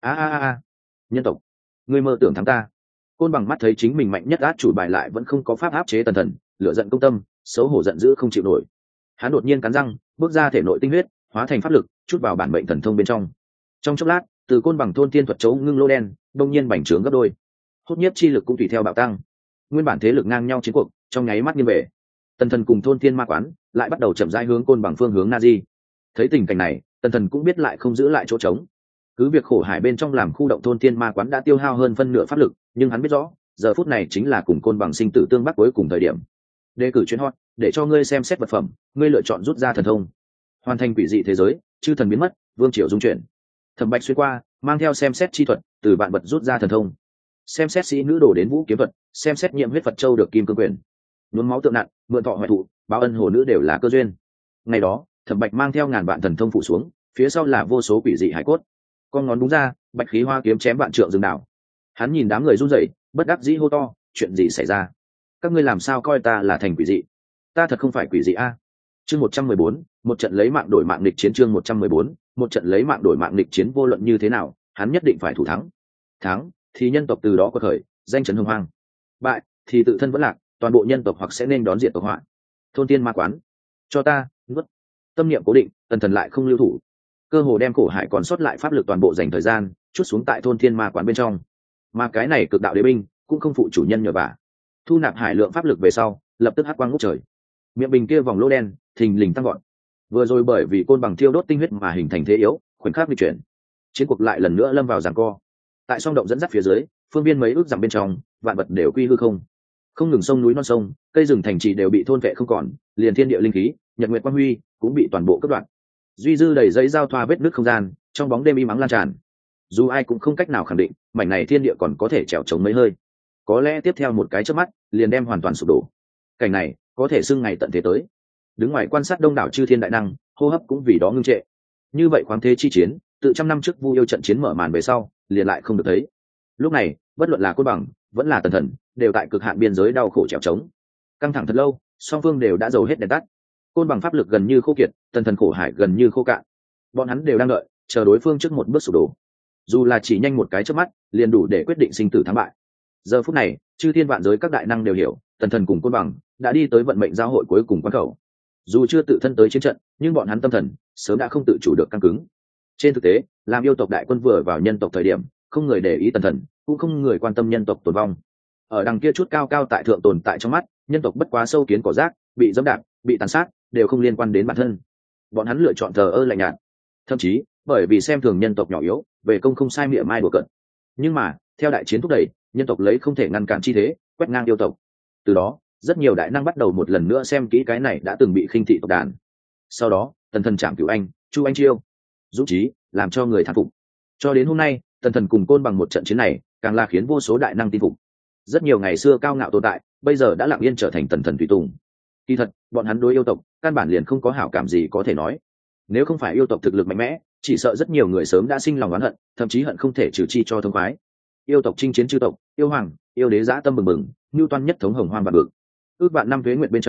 Speaker 1: Nhân tộc, ngươi mơ tưởng thắng ta. Côn bằng mắt thấy chính mình mạnh nhất át chủ bài lại vẫn không có pháp áp chế Tần thần, lửa giận công tâm, xấu hổ giận dữ không chịu nổi. Hắn đột nhiên cắn răng, bước ra thể nội tinh huyết, hóa thành pháp lực, chút vào bản mệnh thần thông bên trong. Trong chốc lát, từ côn bằng thôn tiên thuật chấu ngưng lô đen, đông nhiên bành trướng gấp đôi. Hốt nhiếp chi lực cũng tùy theo bạo tăng. Nguyên bản thế lực ngang nhau chiến cuộc, trong nháy mắt nghiêng về. Tần thần cùng thôn tiên ma quán lại bắt đầu chậm rãi hướng côn bằng phương hướng na di. Thấy tình cảnh này, Tần thần cũng biết lại không giữ lại chỗ trống. Cứ việc khổ hải bên trong làm khu động thôn tiên ma quán đã tiêu hao hơn phân nửa pháp lực, nhưng hắn biết rõ, giờ phút này chính là cùng côn bằng sinh tử tương bắc cuối cùng thời điểm. Đề cử chuyến hot, để cho ngươi xem xét vật phẩm, ngươi lựa chọn rút ra thần thông. Hoàn thành quỷ dị thế giới, chư thần biến mất, vương triều dung chuyển. Thẩm Bạch xuyên qua, mang theo xem xét chi thuật, từ vạn vật rút ra thần thông. Xem xét sĩ nữ đổ đến vũ kiếm thuật, xem xét nhiệm huyết Phật châu được kim cương quyền. Nhuốm máu tượng nặng, mượn thọ hoại thụ, báo ân hồ nữ đều là cơ duyên. Ngày đó, Thẩm Bạch mang theo ngàn vạn thần thông phụ xuống, phía sau là vô số quỷ dị hải cốt. Con ngón búng ra, bạch khí hoa kiếm chém vạn trượng rừng đảo. Hắn nhìn đám người run rẩy, bất đắc dĩ hô to, chuyện gì xảy ra? Các ngươi làm sao coi ta là thành quỷ dị? Ta thật không phải quỷ dị a. Chương 114, một trận lấy mạng đổi mạng nghịch chiến. Chương 114, một trận lấy mạng đổi mạng nghịch chiến. Vô luận như thế nào, hắn nhất định phải thủ thắng. Thắng thì nhân tộc từ đó có khởi, danh chấn hồng hoang. Bại thì tự thân vẫn lạc, toàn bộ nhân tộc hoặc sẽ nên đón diện tộc họa. Thôn tiên ma quán, cho ta nuốt. Tâm niệm cố định, Tần thần lại không lưu thủ, cơ hồ đem khổ hải còn sót lại pháp lực toàn bộ dành thời gian chút xuống tại thôn thiên ma quán bên trong. Mà cái này cực đạo đế binh cũng không phụ chủ nhân nhờ vả, thu nạp hải lượng pháp lực về sau, lập tức hắc quang ngút trời. Miệng bình kia vòng lỗ đen thình lình tăng gọn. Vừa rồi bởi vì côn bằng thiêu đốt tinh huyết mà hình thành thế yếu, khoảnh khắc di chuyển, chiến cuộc lại lần nữa lâm vào giằng co. Tại song động dẫn dắt phía dưới, phương viên mấy ước dặm bên trong, vạn vật đều quy hư không. Không ngừng sông núi non sông, cây rừng thành trì đều bị thôn vệ không còn, liền thiên địa linh khí, nhật nguyệt quang huy cũng bị toàn bộ cắt đoạn. Duy dư đầy giấy giao thoa vết nứt không gian, trong bóng đêm im ắng lan tràn. Dù ai cũng không cách nào khẳng định, mảnh này thiên địa còn có thể trèo chống mấy hơi. Có lẽ tiếp theo một cái chớp mắt, liền đem hoàn toàn sụp đổ. Cảnh này có thể xưng ngày tận thế tới. Đứng ngoài quan sát đông đảo chư thiên đại năng, hô hấp cũng vì đó ngưng trệ. Như vậy khoáng thế chi chiến, tự trăm năm trước Vu Yêu trận chiến mở màn về sau, liền lại không được thấy. Lúc này, bất luận là Côn Bằng, vẫn là Tần thần, đều tại cực hạn biên giới đau khổ trèo trống. Căng thẳng thật lâu, song phương đều đã dầu hết đèn tắt. Côn Bằng pháp lực gần như khô kiệt, Tần thần khổ hải gần như khô cạn. Bọn hắn đều đang đợi, chờ đối phương trước một bước sụp đổ. Dù là chỉ nhanh một cái chớp mắt, liền đủ để quyết định sinh tử thắng bại. Giờ phút này, chư thiên vạn giới các đại năng đều hiểu, Tần thần cùng Côn Bằng đã đi tới vận mệnh giao hội cuối cùng quan khẩu. Dù chưa tự thân tới chiến trận, nhưng bọn hắn tâm thần sớm đã không tự chủ được căng cứng. Trên thực tế, làm yêu tộc đại quân vừa vào nhân tộc thời điểm, không người để ý Tần thần, cũng không người quan tâm nhân tộc tồn vong. Ở đằng kia chút cao cao tại thượng tồn tại trong mắt, nhân tộc bất quá sâu kiến cỏ rác, bị dẫm đạp, bị tàn sát, đều không liên quan đến bản thân. Bọn hắn lựa chọn thờ ơ lạnh nhạt, thậm chí bởi vì xem thường nhân tộc nhỏ yếu, về công không sai mỉa mai đùa cợt. Nhưng mà theo đại chiến thúc đẩy, nhân tộc lấy không thể ngăn cản chi thế, quét ngang yêu tộc. Từ đó, rất nhiều đại năng bắt đầu một lần nữa xem kỹ cái này đã từng bị khinh thị tộc đàn. Sau đó, Tần thần chạm Cửu Anh, Chu Anh Chiêu, dũng chí làm cho người thán phục. Cho đến hôm nay, Tần thần cùng Côn Bằng một trận chiến này, càng là khiến vô số đại năng tin phục. Rất nhiều ngày xưa cao ngạo tồn tại, bây giờ đã lặng yên trở thành Tần thần tùy tùng. Kỳ thật, bọn hắn đối yêu tộc, căn bản liền không có hảo cảm gì có thể nói. Nếu không phải yêu tộc thực lực mạnh mẽ, chỉ sợ rất nhiều người sớm đã sinh lòng oán hận, thậm chí hận không thể trừ chi cho thông khoái. Yêu tộc chinh chiến chư tộc, yêu hoàng, yêu đế dã tâm bừng bừng, nhu toan nhất thống hồng hoang vạn vực. Ước vạn năm tuế nguyện bên trong,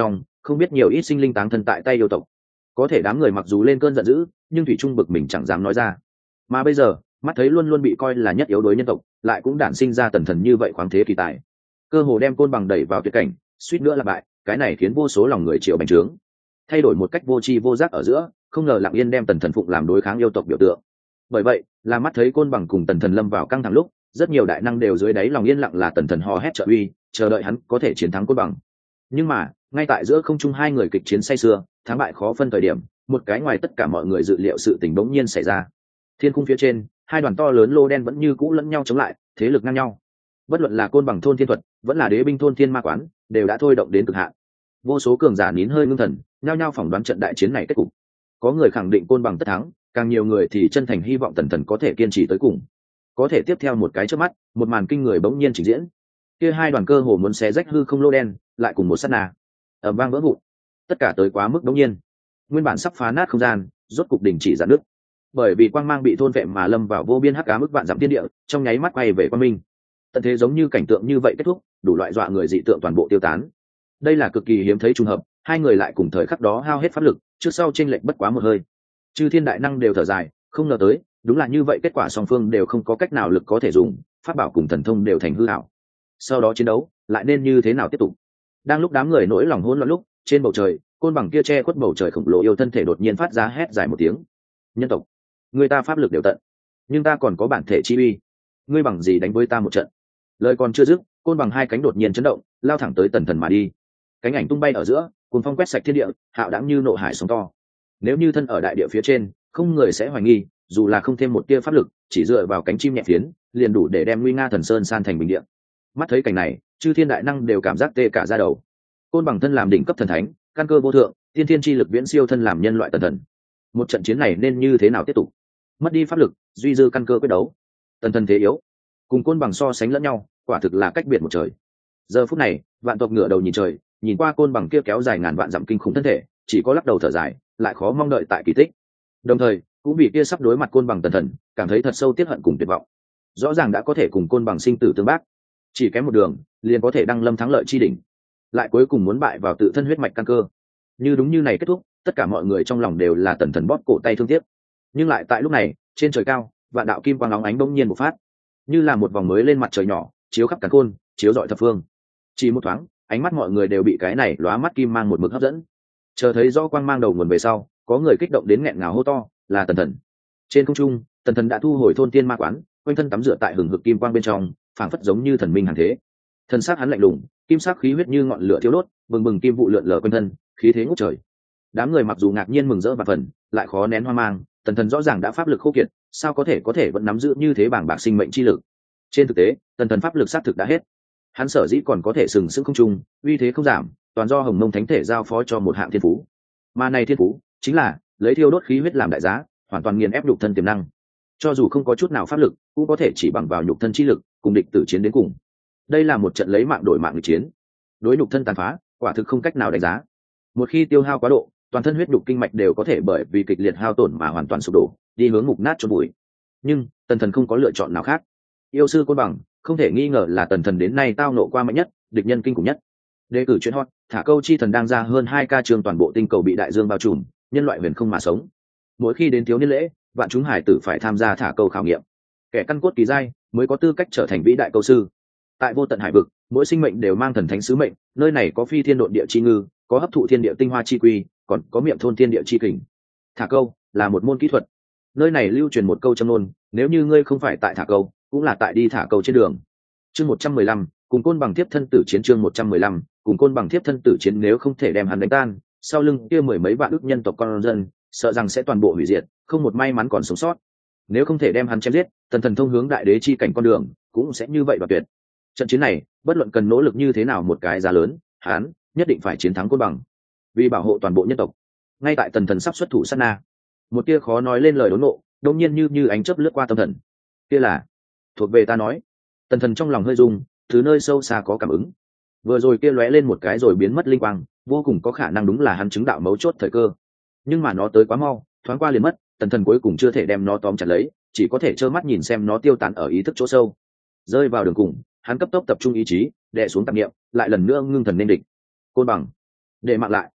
Speaker 1: không biết nhiều ít sinh linh táng thân tại tay yêu tộc. Có thể đám người mặc dù lên cơn giận dữ nhưng thủy trung bực mình chẳng dám nói ra. Mà bây giờ mắt thấy luôn luôn bị coi là nhất yếu đối nhân tộc, lại cũng đản sinh ra Tần Thần như vậy khoáng thế kỳ tài, cơ hồ đem Côn Bằng đẩy vào tuyệt cảnh, suýt nữa là bại. Cái này khiến vô số lòng người chịu bành trướng, thay đổi một cách vô tri vô giác ở giữa, không ngờ lặng yên đem Tần Thần phụng làm đối kháng yêu tộc biểu tượng. Bởi vậy là mắt thấy Côn Bằng cùng Tần Thần lâm vào căng thẳng lúc, rất nhiều đại năng đều dưới đáy lòng yên lặng là Tần Thần hò hét trợ uy, chờ đợi hắn có thể chiến thắng Côn Bằng. Nhưng mà ngay tại giữa không trung hai người kịch chiến say sưa, thắng bại khó phân thời điểm, một cái ngoài tất cả mọi người dự liệu sự tình bỗng nhiên xảy ra. Thiên cung phía trên, hai đoàn to lớn lô đen vẫn như cũ lẫn nhau chống lại, thế lực ngang nhau. Bất luận là Côn Bằng thôn thiên thuật, vẫn là đế binh thôn thiên ma quán, đều đã thôi động đến cực hạn. Vô số cường giả nín hơi ngưng thần, nhao nhao phỏng đoán trận đại chiến này kết cục. Có người khẳng định Côn Bằng tất thắng, càng nhiều người thì chân thành hy vọng Tần Thần có thể kiên trì tới cùng. Có thể tiếp theo một cái chớp mắt, một màn kinh người bỗng nhiên trình diễn. Kia hai đoàn cơ hồ muốn xé rách hư không lô đen, lại cùng một sát na, ầm vang vỡ vụn. Tất cả tới quá mức đột nhiên. Nguyên bản sắp phá nát không gian, rốt cục đình chỉ giãn nước. Bởi vì quang mang bị thôn vệ mà lâm vào vô biên hắc ám mức vạn dặm thiên địa, trong nháy mắt quay về quang minh. Tận thế giống như cảnh tượng như vậy kết thúc, đủ loại dọa người dị tượng toàn bộ tiêu tán. Đây là cực kỳ hiếm thấy trùng hợp, hai người lại cùng thời khắc đó hao hết pháp lực, trước sau chênh lệch bất quá một hơi. Chư thiên đại năng đều thở dài, không ngờ tới, đúng là như vậy, kết quả song phương đều không có cách nào lực có thể dùng, pháp bảo cùng thần thông đều thành hư ảo. Sau đó chiến đấu lại nên như thế nào tiếp tục? Đang lúc đám người nỗi lòng hỗn loạn lúc, trên bầu trời, Côn Bằng kia che khuất bầu trời khổng lồ yêu thân thể đột nhiên phát ra hét dài một tiếng. Nhân tộc, người ta pháp lực đều tận, nhưng ta còn có bản thể chi uy, ngươi bằng gì đánh với ta một trận? Lời còn chưa dứt, Côn Bằng hai cánh đột nhiên chấn động, lao thẳng tới Tần Thần mà đi. Cánh ảnh tung bay ở giữa, cuồng phong quét sạch thiên địa, hạo đãng như nộ hải sóng to. Nếu như thân ở đại địa phía trên, không người sẽ hoài nghi, dù là không thêm một tia pháp lực, chỉ dựa vào cánh chim nhẹ phiến, liền đủ để đem nguy nga thần sơn san thành bình địa. Mắt thấy cảnh này, chư thiên đại năng đều cảm giác tê cả da đầu. Côn Bằng thân làm đỉnh cấp thần thánh, căn cơ vô thượng, tiên thiên chi lực viễn siêu thân làm nhân loại Tần Thần. Một trận chiến này nên như thế nào tiếp tục? Mất đi pháp lực, duy dư căn cơ quyết đấu. Tần Thần thế yếu, cùng Côn Bằng so sánh lẫn nhau, quả thực là cách biệt một trời. Giờ phút này, vạn tộc ngửa đầu nhìn trời, nhìn qua Côn Bằng kia kéo dài ngàn vạn dặm kinh khủng thân thể, chỉ có lắc đầu thở dài, lại khó mong đợi tại kỳ tích. Đồng thời cũng vì kia sắp đối mặt Côn Bằng Tần Thần, cảm thấy thật sâu tiếc hận cùng tuyệt vọng. Rõ ràng đã có thể cùng Côn Bằng sinh tử tương bác, chỉ kém một đường liền có thể đăng lâm thắng lợi chi đỉnh, lại cuối cùng muốn bại vào tự thân huyết mạch căn cơ. Như đúng như này kết thúc, tất cả mọi người trong lòng đều là Tần Thần bóp cổ tay thương tiếc. Nhưng lại tại lúc này, trên trời cao, vạn đạo kim quang óng ánh bỗng nhiên một phát, như là một vòng mới lên mặt trời nhỏ, chiếu khắp càn khôn, chiếu rọi thập phương. Chỉ một thoáng, ánh mắt mọi người đều bị cái này lóa mắt kim mang một mực hấp dẫn. Chờ thấy rõ quang mang đầu nguồn về sau, có người kích động đến nghẹn ngào hô to, là Tần Thần. Trên không trung, Tần Thần đã thu hồi thôn tiên ma quán, quanh thân tắm rửa tại hừng hực kim quang bên trong, phảng phất giống như thần minh hàng thế. Thân xác hắn lạnh lùng, kim sắc khí huyết như ngọn lửa thiêu đốt, bừng bừng kim vụ lượn lờ quanh thân, khí thế ngút trời. Đám người mặc dù ngạc nhiên mừng rỡ và phần, lại khó nén hoang mang. Tần Thần rõ ràng đã pháp lực khô kiệt, sao có thể vẫn nắm giữ như thế bảng bạc sinh mệnh chi lực? Trên thực tế, Tần Thần pháp lực xác thực đã hết. Hắn sở dĩ còn có thể sừng sững không trung, uy thế không giảm, toàn do Hồng Mông Thánh Thể giao phó cho một hạng thiên phú. Mà này thiên phú chính là lấy thiêu đốt khí huyết làm đại giá, hoàn toàn nghiền ép nhục thân tiềm năng. Cho dù không có chút nào pháp lực, cũng có thể chỉ bằng vào nhục thân chi lực, cùng địch tử chiến đến cùng. Đây là một trận lấy mạng đổi mạng nghịch chiến. Đối nhục thân tàn phá, quả thực không cách nào đánh giá. Một khi tiêu hao quá độ, toàn thân huyết nhục kinh mạch đều có thể bởi vì kịch liệt hao tổn mà hoàn toàn sụp đổ, đi hướng mục nát chôn bụi. Nhưng Tần Thần không có lựa chọn nào khác. Yêu sư Côn Bằng không thể nghi ngờ là Tần Thần đến nay tao nộ qua mạnh nhất, địch nhân kinh khủng nhất. Đề cử chuyện hot, thả câu chi thần đang ra hơn 2K trường toàn bộ tinh cầu bị đại dương bao trùm, nhân loại huyền không mà sống. Mỗi khi đến thiếu niên lễ, vạn chúng hải tử phải tham gia thả câu khảo nghiệm. Kẻ căn cốt kỳ giai mới có tư cách trở thành vĩ đại câu sư. Tại vô tận hải vực, mỗi sinh mệnh đều mang thần thánh sứ mệnh, nơi này có phi thiên độn địa chi ngư, có hấp thụ thiên địa tinh hoa chi quy, còn có miệng thôn thiên địa chi kình. Thả câu là một môn kỹ thuật. Nơi này lưu truyền một câu châm ngôn, nếu như ngươi không phải tại thả câu, cũng là tại đi thả câu trên đường. Chương 115, cùng Côn Bằng tiếp thân tử chiến. Chương 115, cùng Côn Bằng tiếp thân tử chiến. Nếu không thể đem hắn đánh tan, sau lưng kia mười mấy vạn ức nhân tộc con dân, sợ rằng sẽ toàn bộ hủy diệt, không một may mắn còn sống sót. Nếu không thể đem hắn chém giết, Tần Thần thông hướng đại đế chi cảnh con đường cũng sẽ như vậy đoạt tuyệt. Trận chiến này, bất luận cần nỗ lực như thế nào một cái giá lớn, hắn nhất định phải chiến thắng Côn Bằng, vì bảo hộ toàn bộ nhân tộc. Ngay tại Tần Thần sắp xuất thủ sát na, một tia khó nói lên lời đốn nộ đột nhiên như ánh chớp lướt qua tâm thần. Kia là thuộc về ta nói. Tần Thần trong lòng hơi rung, từ nơi sâu xa có cảm ứng. Vừa rồi kia lóe lên một cái rồi biến mất linh quang, vô cùng có khả năng đúng là hắn chứng đạo mấu chốt thời cơ. Nhưng mà nó tới quá mau, thoáng qua liền mất. Tần Thần cuối cùng chưa thể đem nó tóm chặt lấy, chỉ có thể trơ mắt nhìn xem nó tiêu tán ở ý thức chỗ sâu. Rơi vào đường cùng, hắn cấp tốc tập trung ý chí, đè xuống tạp niệm, lại lần nữa ngưng thần nên địch. Côn Bằng, để mạng lại.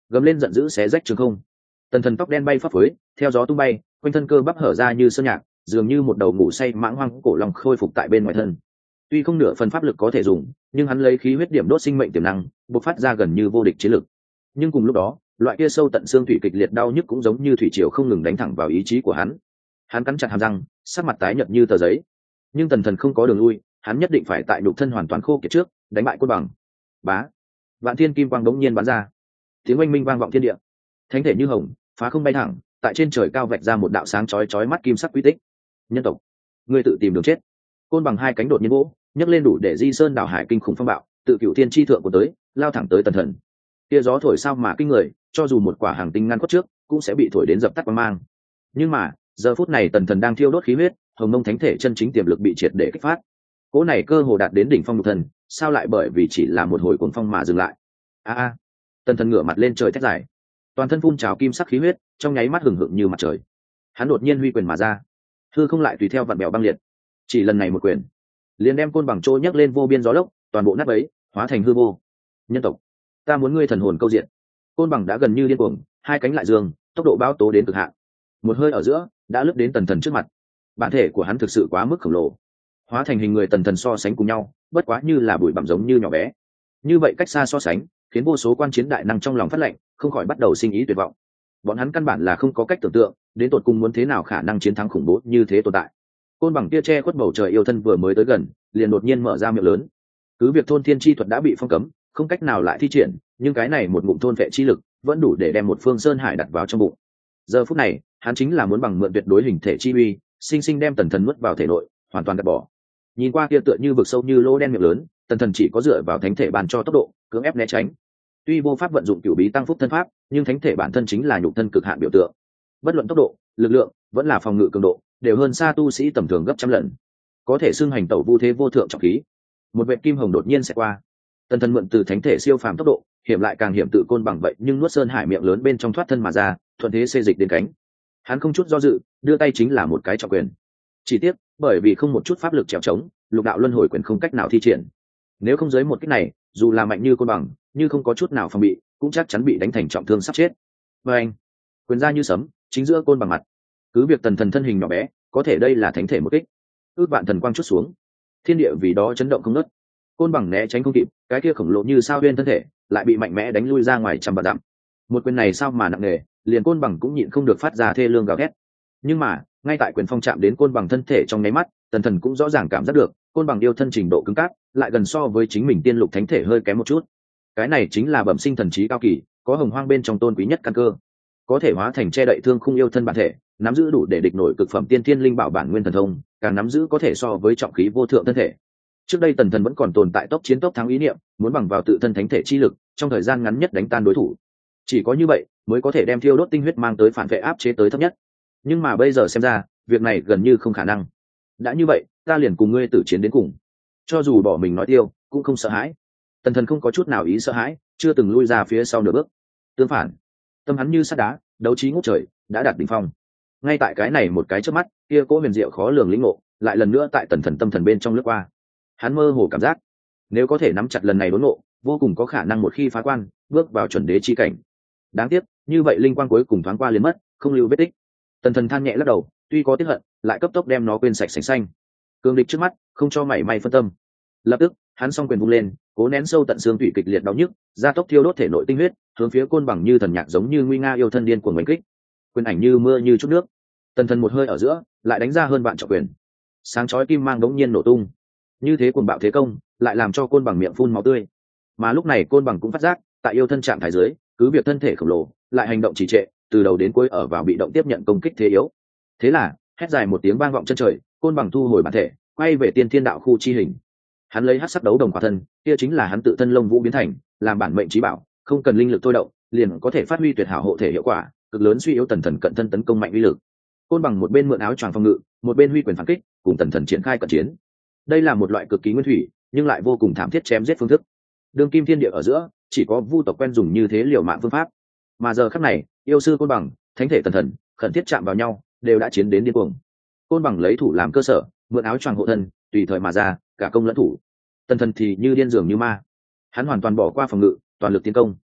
Speaker 1: gầm lên giận dữ xé rách trường không. Tần thần tóc đen bay phấp phới theo gió tung bay, quanh thân cơ bắp hở ra như sơn nhạc, dường như một đầu ngủ say mãng hoang cổ long khôi phục tại bên ngoài thân. Tuy không nửa phần pháp lực có thể dùng, nhưng hắn lấy khí huyết điểm đốt sinh mệnh tiềm năng, bộc phát ra gần như vô địch chiến lực. Nhưng cùng lúc đó, loại kia sâu tận xương thủy kịch liệt đau nhức cũng giống như thủy triều không ngừng đánh thẳng vào ý chí của hắn. Hắn cắn chặt hàm răng, sắc mặt tái nhợt như tờ giấy. Nhưng tần thần không có đường lui, hắn nhất định phải tại nhục thân hoàn toàn khô kiệt trước đánh bại côn bằng. Bá, vạn thiên kim quang đống nhiên bắn ra, tiếng oanh minh vang vọng thiên địa. Thánh thể như hồng, phá không bay thẳng, tại trên trời cao vạch ra một đạo sáng chói chói mắt kim sắc quy tích. Nhân tộc, ngươi tự tìm đường chết. Côn bằng hai cánh đột nhiên vỗ, nhấc lên đủ để di sơn đảo hải kinh khủng phong bạo, tự cửu thiên chi thượng của tới, lao thẳng tới tần thần. Kia gió thổi sao mà kinh người, cho dù một quả hàng tinh ngăn khuất trước, cũng sẽ bị thổi đến dập tắt quang mang. Nhưng mà giờ phút này tần thần đang thiêu đốt khí huyết, hồng mông thánh thể chân chính tiềm lực bị triệt để kích phát. Cỗ này cơ hồ đạt đến đỉnh phong nhục thần, sao lại bởi vì chỉ là một hồi cuồng phong mà dừng lại? A tần thần ngửa mặt lên trời thét dài, toàn thân phun trào kim sắc khí huyết, trong nháy mắt hừng hực như mặt trời. Hắn đột nhiên huy quyền mà ra, hư không lại tùy theo vặn bèo băng liệt. Chỉ lần này một quyền, liền đem côn bằng trôi nhấc lên vô biên gió lốc, toàn bộ nát bấy, hóa thành hư vô. Nhân tộc, ta muốn ngươi thần hồn câu diện. Côn bằng đã gần như điên cuồng, hai cánh lại dương, tốc độ bão tố đến cực hạn. Một hơi ở giữa, đã lướt đến tần thần trước mặt. Bản thể của hắn thực sự quá mức khổng lồ, hóa thành hình người tần thần so sánh cùng nhau, bất quá như là bụi bặm giống như nhỏ bé. Như vậy cách xa so sánh, khiến vô số quan chiến đại năng trong lòng phát lệnh, không khỏi bắt đầu sinh ý tuyệt vọng. Bọn hắn căn bản là không có cách tưởng tượng, đến tột cùng muốn thế nào khả năng chiến thắng khủng bố như thế tồn tại. Côn bằng kia che khuất bầu trời yêu thân vừa mới tới gần, liền đột nhiên mở ra miệng lớn. Cứ việc thôn thiên chi thuật đã bị phong cấm, không cách nào lại thi triển, nhưng cái này một ngụm thôn vệ chi lực vẫn đủ để đem một phương sơn hải đặt vào trong bụng. Giờ phút này, hắn chính là muốn bằng mượn tuyệt đối hình thể chi uy, sinh sinh đem tần thần nuốt vào thể nội, hoàn toàn gạt bỏ. Nhìn qua kia tựa như vực sâu như lỗ đen miệng lớn, tần thần chỉ có dựa vào thánh thể bàn cho tốc độ, cưỡng ép né tránh. Tuy vô pháp vận dụng cửu bí tăng phúc thân pháp, nhưng thánh thể bản thân chính là nhục thân cực hạn biểu tượng. Bất luận tốc độ, lực lượng, vẫn là phòng ngự cường độ, đều hơn xa tu sĩ tầm thường gấp trăm lần. Có thể xưng hành tẩu vu thế vô thượng trọng khí. Một vệt kim hồng đột nhiên sẽ qua. Tần thần mượn từ thánh thể siêu phàm tốc độ, hiểm lại càng hiểm tự côn bằng vậy, nhưng nuốt sơn hải miệng lớn bên trong thoát thân mà ra, thuận thế xê dịch đến cánh. Hắn không chút do dự, đưa tay chính là một cái trọng quyền. Chỉ tiếc, bởi vì không một chút pháp lực trèo trống, lục đạo luân hồi quyền không cách nào thi triển. Nếu không dưới một kích này, dù là mạnh như côn bằng, như không có chút nào phòng bị, cũng chắc chắn bị đánh thành trọng thương sắp chết. Và anh, quyền ra như sấm, chính giữa côn bằng mặt. Cứ việc tần thần thân hình nhỏ bé, có thể đây là thánh thể một kích. Ước vạn thần quang chút xuống, thiên địa vì đó chấn động không ngớt. Côn bằng né tránh không kịp, cái kia khổng lồ như sao huyên thân thể, lại bị mạnh mẽ đánh lui ra ngoài trăm vạn dặm. Một quyền này sao mà nặng nề, liền côn bằng cũng nhịn không được phát ra thê lương gào thét. Nhưng mà ngay tại quyền phong chạm đến côn bằng thân thể trong nháy mắt, tần thần cũng rõ ràng cảm giác được côn bằng yêu thân trình độ cứng cáp lại gần so với chính mình tiên lục thánh thể hơi kém một chút. Cái này chính là bẩm sinh thần trí cao kỳ, có hồng hoang bên trong tôn quý nhất căn cơ, có thể hóa thành che đậy thương khung yêu thân bản thể, nắm giữ đủ để địch nổi cực phẩm tiên thiên linh bảo bản nguyên thần thông, càng nắm giữ có thể so với trọng khí vô thượng thân thể. Trước đây tần thần vẫn còn tồn tại tốc chiến tốc thắng ý niệm, muốn bằng vào tự thân thánh thể chi lực trong thời gian ngắn nhất đánh tan đối thủ. Chỉ có như vậy mới có thể đem thiêu đốt tinh huyết mang tới phản vệ áp chế tới thấp nhất. Nhưng mà bây giờ xem ra việc này gần như không khả năng. Đã như vậy, ta liền cùng ngươi tử chiến đến cùng, cho dù bỏ mình nói tiêu cũng không sợ hãi. Tần thần không có chút nào ý sợ hãi, chưa từng lui ra phía sau nửa bước. Tương phản, tâm hắn như sắt đá, đấu trí ngút trời, đã đạt đỉnh phong. Ngay tại cái này một cái chớp mắt, kia cỗ huyền diệu khó lường lĩnh ngộ lại lần nữa tại tần thần tâm thần bên trong lướt qua. Hắn mơ hồ cảm giác, nếu có thể nắm chặt lần này đốn ngộ, vô cùng có khả năng một khi phá quan, bước vào chuẩn đế chi cảnh. Đáng tiếc, như vậy linh quang cuối cùng thoáng qua liền mất, không lưu vết tích. Tần thần than nhẹ lắc đầu, tuy có tiếc hận, lại cấp tốc đem nó quên sạch sành xanh. Cương địch trước mắt, không cho mảy may phân tâm. Lập tức, hắn song quyền vung lên, cố nén sâu tận xương thủy kịch liệt đau nhức, gia tốc thiêu đốt thể nội tinh huyết, hướng phía côn bằng như thần nhạc giống như nguy nga yêu thân điên cuồng đánh kích. Quyền ảnh như mưa như chút nước. Tần thần một hơi ở giữa, lại đánh ra hơn vạn trọng quyền. Sáng chói kim mang đống nhiên nổ tung. Như thế cuồng bạo thế công, lại làm cho côn bằng miệng phun máu tươi. Mà lúc này côn bằng cũng phát giác, tại yêu thân trạng thái dưới, cứ việc thân thể khổng lồ, lại hành động trì trệ, từ đầu đến cuối ở vào bị động tiếp nhận công kích thế yếu. Thế là, hét dài một tiếng vang vọng chân trời, côn bằng thu hồi bản thể, quay về tiên thiên đạo khu chi hình. Hắn lấy hắc sắc đấu đồng quả thân, kia chính là hắn tự thân lông vũ biến thành, làm bản mệnh trí bảo, không cần linh lực thôi động, liền có thể phát huy tuyệt hảo hộ thể hiệu quả, cực lớn suy yếu tần thần cận thân tấn công mạnh uy lực. Côn bằng một bên mượn áo choàng phòng ngự, một bên huy quyền phản kích, cùng tần thần triển khai cận chiến. Đây là một loại cực kỳ nguyên thủy, nhưng lại vô cùng thảm thiết chém giết phương thức. Đường kim thiên địa ở giữa, chỉ có vu tộc quen dùng như thế liều mạng phương pháp. Mà giờ khắc này, yêu sư côn bằng, thánh thể tần thần, khẩn thiết chạm vào nhau, đều đã chiến đến điên cuồng. Côn bằng lấy thủ làm cơ sở, mượn áo choàng hộ thân, tùy thời mà ra, cả công lẫn thủ. Tần thần thì như điên dường như ma, hắn hoàn toàn bỏ qua phòng ngự, toàn lực tiến công.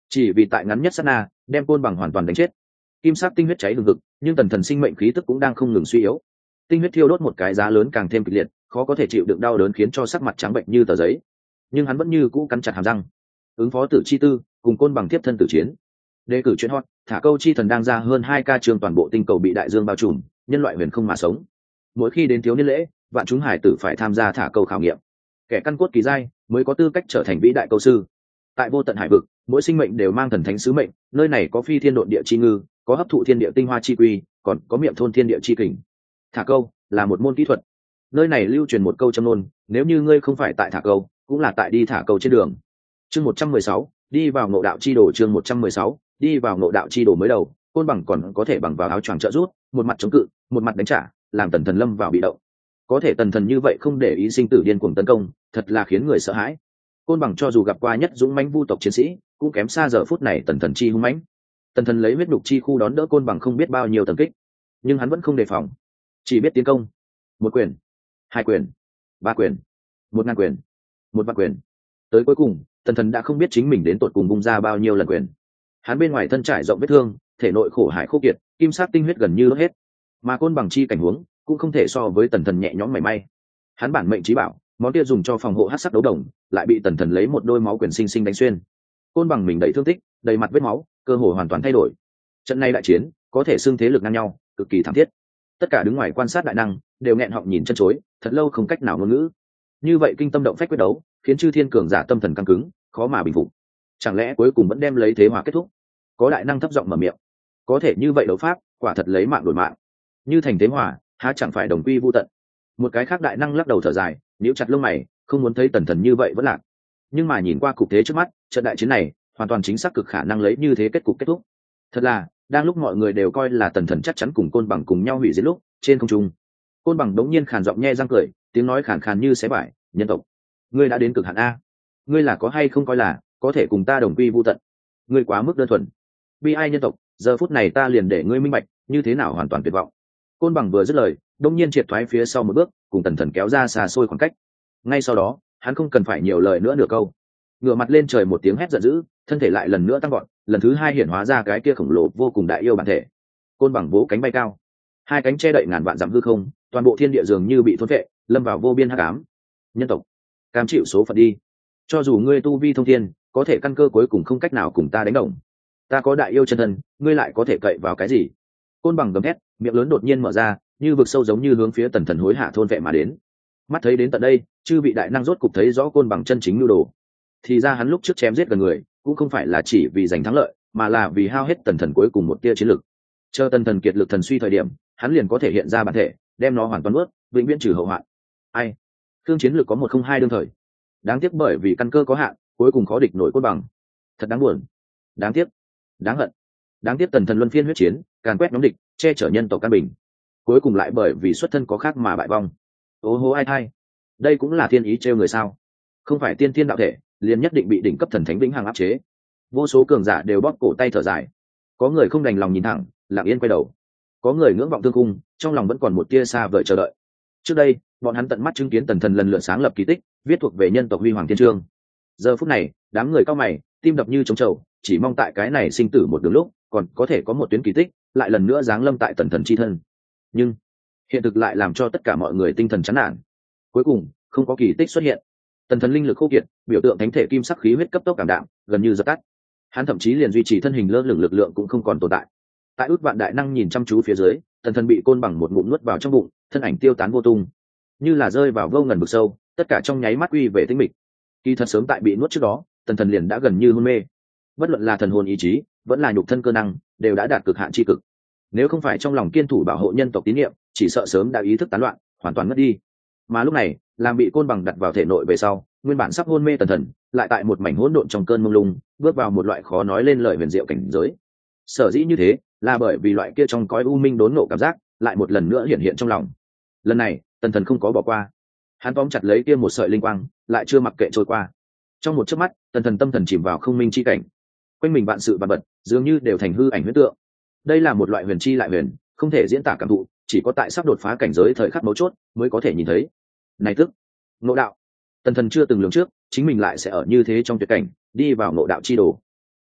Speaker 1: chỉ vì tại ngắn nhất sát na đem côn bằng hoàn toàn đánh chết. Kim sắc tinh huyết cháy hừng hực, nhưng tần thần sinh mệnh khí tức cũng đang không ngừng suy yếu. Tinh huyết thiêu đốt một cái giá lớn càng thêm kịch liệt, khó có thể chịu đựng đau đớn khiến cho sắc mặt trắng bệnh như tờ giấy, nhưng hắn vẫn như cũ cắn chặt hàm răng ứng phó tử chi tư cùng côn bằng tiếp thân tử chiến. Đề cử chuyên hot, thả câu chi thần đang ra hơn 2K trường toàn bộ tinh cầu bị đại dương bao trùm, nhân loại huyền không mà sống. Mỗi khi đến thiếu niên lễ, vạn chúng hải tử phải tham gia thả câu khảo nghiệm. Kẻ căn cốt kỳ giai mới có tư cách trở thành vĩ đại câu sư. Tại vô tận hải vực, mỗi sinh mệnh đều mang thần thánh sứ mệnh, nơi này có phi thiên độn địa chi ngư, có hấp thụ thiên địa tinh hoa chi quy, còn có miệng thôn thiên địa chi kình. Thả câu là một môn kỹ thuật. Nơi này lưu truyền một câu châm ngôn, nếu như ngươi không phải tại thả câu, cũng là tại đi thả câu trên đường. Chương 116, đi vào ngộ đạo chi đồ. Chương 116, đi vào ngộ đạo chi đồ. Mới đầu, côn bằng còn có thể bằng vào áo choàng trợ rút, một mặt chống cự, một mặt đánh trả, làm tần thần lâm vào bị động. Có thể tần thần như vậy không để ý sinh tử điên cuồng tấn công, thật là khiến người sợ hãi. Côn bằng cho dù gặp qua nhất dũng mãnh vu tộc chiến sĩ, cũng kém xa giờ phút này tần thần chi hung mãnh. Tần thần lấy huyết đục chi khu đón đỡ côn bằng không biết bao nhiêu tầng kích, nhưng hắn vẫn không đề phòng, chỉ biết tiến công. Một quyền, hai quyền, ba quyền, 1000 quyền, 1 vạn quyền. Tới cuối cùng, tần thần đã không biết chính mình đến tột cùng bung ra bao nhiêu lần quyền. Hắn bên ngoài thân trải rộng vết thương, thể nội khổ hải khô kiệt, kim sắc tinh huyết gần như hết, mà côn bằng chi cảnh huống cũng không thể so với tần thần nhẹ nhõm mảy may. Hắn bản mệnh trí bảo, món kia dùng cho phòng hộ hắc sắc đấu đồng, lại bị tần thần lấy một đôi máu quyền sinh sinh đánh xuyên. Côn bằng mình đầy thương tích, đầy mặt vết máu, cơ hồ hoàn toàn thay đổi. Trận này đại chiến có thể xưng thế lực ngang nhau, cực kỳ thảm thiết. Tất cả đứng ngoài quan sát đại năng đều nghẹn họng nhìn chân chối, thật lâu không cách nào ngôn ngữ. Như vậy kinh tâm động phách quyết đấu, khiến chư thiên cường giả tâm thần căng cứng, khó mà bình phục. Chẳng lẽ cuối cùng vẫn đem lấy thế hòa kết thúc? Có đại năng thấp giọng mở miệng. Có thể như vậy đấu pháp, quả thật lấy mạng đổi mạng. Như thành thế hòa, há chẳng phải đồng quy vu tận? Một cái khác đại năng lắc đầu thở dài, nhíu chặt lông mày, không muốn thấy tần thần như vậy vẫn lạc. Nhưng mà nhìn qua cục thế trước mắt, trận đại chiến này hoàn toàn chính xác cực khả năng lấy như thế kết cục kết thúc. Thật là, đang lúc mọi người đều coi là tần thần chắc chắn cùng côn bằng cùng nhau hủy diệt lúc, trên không trung, côn bằng đống nhiên khàn giọng nhe răng cười, tiếng nói khàn khàn như xé vải, nhân tộc, ngươi đã đến cực hạn a, ngươi là có hay không coi là có thể cùng ta đồng quy vu tận? Ngươi quá mức đơn thuần. Bi ai nhân tộc, giờ phút này ta liền để ngươi minh bạch như thế nào hoàn toàn tuyệt vọng. Côn bằng vừa dứt lời, đống nhiên triệt thoái phía sau một bước, cùng tần thần kéo ra xa xôi khoảng cách. Ngay sau đó, hắn không cần phải nhiều lời nữa nửa câu, ngửa mặt lên trời một tiếng hét giận dữ, thân thể lại lần nữa tăng gọn, lần thứ hai hiển hóa ra cái kia khổng lồ vô cùng đại yêu bản thể. Côn bằng vỗ cánh bay cao, hai cánh che đậy ngàn vạn dặm hư không, toàn bộ thiên địa dường như bị thôn phệ, lâm vào vô biên hắc ám. Nhân tộc, cam chịu số phận đi. Cho dù ngươi tu vi thông thiên, có thể căn cơ cuối cùng không cách nào cùng ta đánh đồng. Ta có đại yêu chân thân, ngươi lại có thể cậy vào cái gì? Côn bằng gầm thét, miệng lớn đột nhiên mở ra, như vực sâu giống như hướng phía tần thần hối hạ thôn vệ mà đến. Mắt thấy đến tận đây, chư vị đại năng rốt cục thấy rõ côn bằng chân chính nhu đồ. Thì ra hắn lúc trước chém giết gần người, cũng không phải là chỉ vì giành thắng lợi, mà là vì hao hết tần thần cuối cùng một tia chiến lực. Chờ tần thần kiệt lực thần suy thời điểm, hắn liền có thể hiện ra bản thể, đem nó hoàn toàn nuốt, vĩnh viễn trừ hậu hoạn. Ai? Thương chiến lực có 102 đương thời. Đáng tiếc bởi vì căn cơ có hạn, cuối cùng khó địch nổi côn bằng. Thật đáng buồn. Đáng tiếc. Đáng hận. Đáng tiếc tần thần luân phiên huyết chiến, càn quét nhóm địch, che chở nhân tộc căn bình. Cuối cùng lại bởi vì xuất thân có khác mà bại vong. Ô hô ai thai. Đây cũng là thiên ý trêu người sao? Không phải tiên thiên đạo thể, liền nhất định bị đỉnh cấp thần thánh vĩnh hằng áp chế. Vô số cường giả đều bóp cổ tay thở dài. Có người không đành lòng nhìn thẳng, lặng yên quay đầu. Có người ngưỡng vọng thương cung, trong lòng vẫn còn một tia xa vời chờ đợi. Trước đây, bọn hắn tận mắt chứng kiến tần thần lần lượt sáng lập kỳ tích, viết thuộc về nhân tộc huy hoàng thiên chương. Giờ phút này, đám người cao mày, tim đập như trống trầu, chỉ mong tại cái này sinh tử một đường lúc, còn có thể có một tuyến kỳ tích, lại lần nữa giáng lâm tại tần thần chi thân. Nhưng hiện thực lại làm cho tất cả mọi người tinh thần chán nản. Cuối cùng, không có kỳ tích xuất hiện. Tần thần linh lực khô kiệt, biểu tượng thánh thể kim sắc khí huyết cấp tốc cảm đạm, gần như dập tắt. Hắn thậm chí liền duy trì thân hình lơ lửng lực lượng cũng không còn tồn tại. Tại ước vạn đại năng nhìn chăm chú phía dưới, tần thần bị côn bằng một ngụm nuốt vào trong bụng, thân ảnh tiêu tán vô tung, như là rơi vào vô ngần vực sâu, tất cả trong nháy mắt quy về tĩnh mịch. Kỳ thật sớm tại bị nuốt trước đó, tần thần liền đã gần như hôn mê. Bất luận là thần hồn ý chí, vẫn là nhục thân cơ năng, đều đã đạt cực hạn chi cực. Nếu không phải trong lòng kiên thủ bảo hộ nhân tộc tín niệm, chỉ sợ sớm đã ý thức tán loạn, hoàn toàn mất đi. Mà lúc này, làm bị côn bằng đặt vào thể nội về sau, nguyên bản sắp hôn mê tần thần, lại tại một mảnh hỗn độn trong cơn mông lung, bước vào một loại khó nói lên lời huyền diệu cảnh giới. Sở dĩ như thế, là bởi vì loại kia trong cõi u minh đốn ngộ cảm giác, lại một lần nữa hiện hiện trong lòng. Lần này, tần thần không có bỏ qua. Hắn tóm chặt lấy kia một sợi linh quang, lại chưa mặc kệ trôi qua. Trong một chớp mắt, tần thần tâm thần chìm vào không minh chi cảnh. Quanh mình vạn sự vạn vật, dường như đều thành hư ảnh huyễn tượng. Đây là một loại huyền chi lại huyền, không thể diễn tả cảm thụ, chỉ có tại sắp đột phá cảnh giới thời khắc mấu chốt mới có thể nhìn thấy. Này tức, ngộ đạo. Tần thần chưa từng lường trước, chính mình lại sẽ ở như thế trong tuyệt cảnh, đi vào ngộ đạo chi đồ.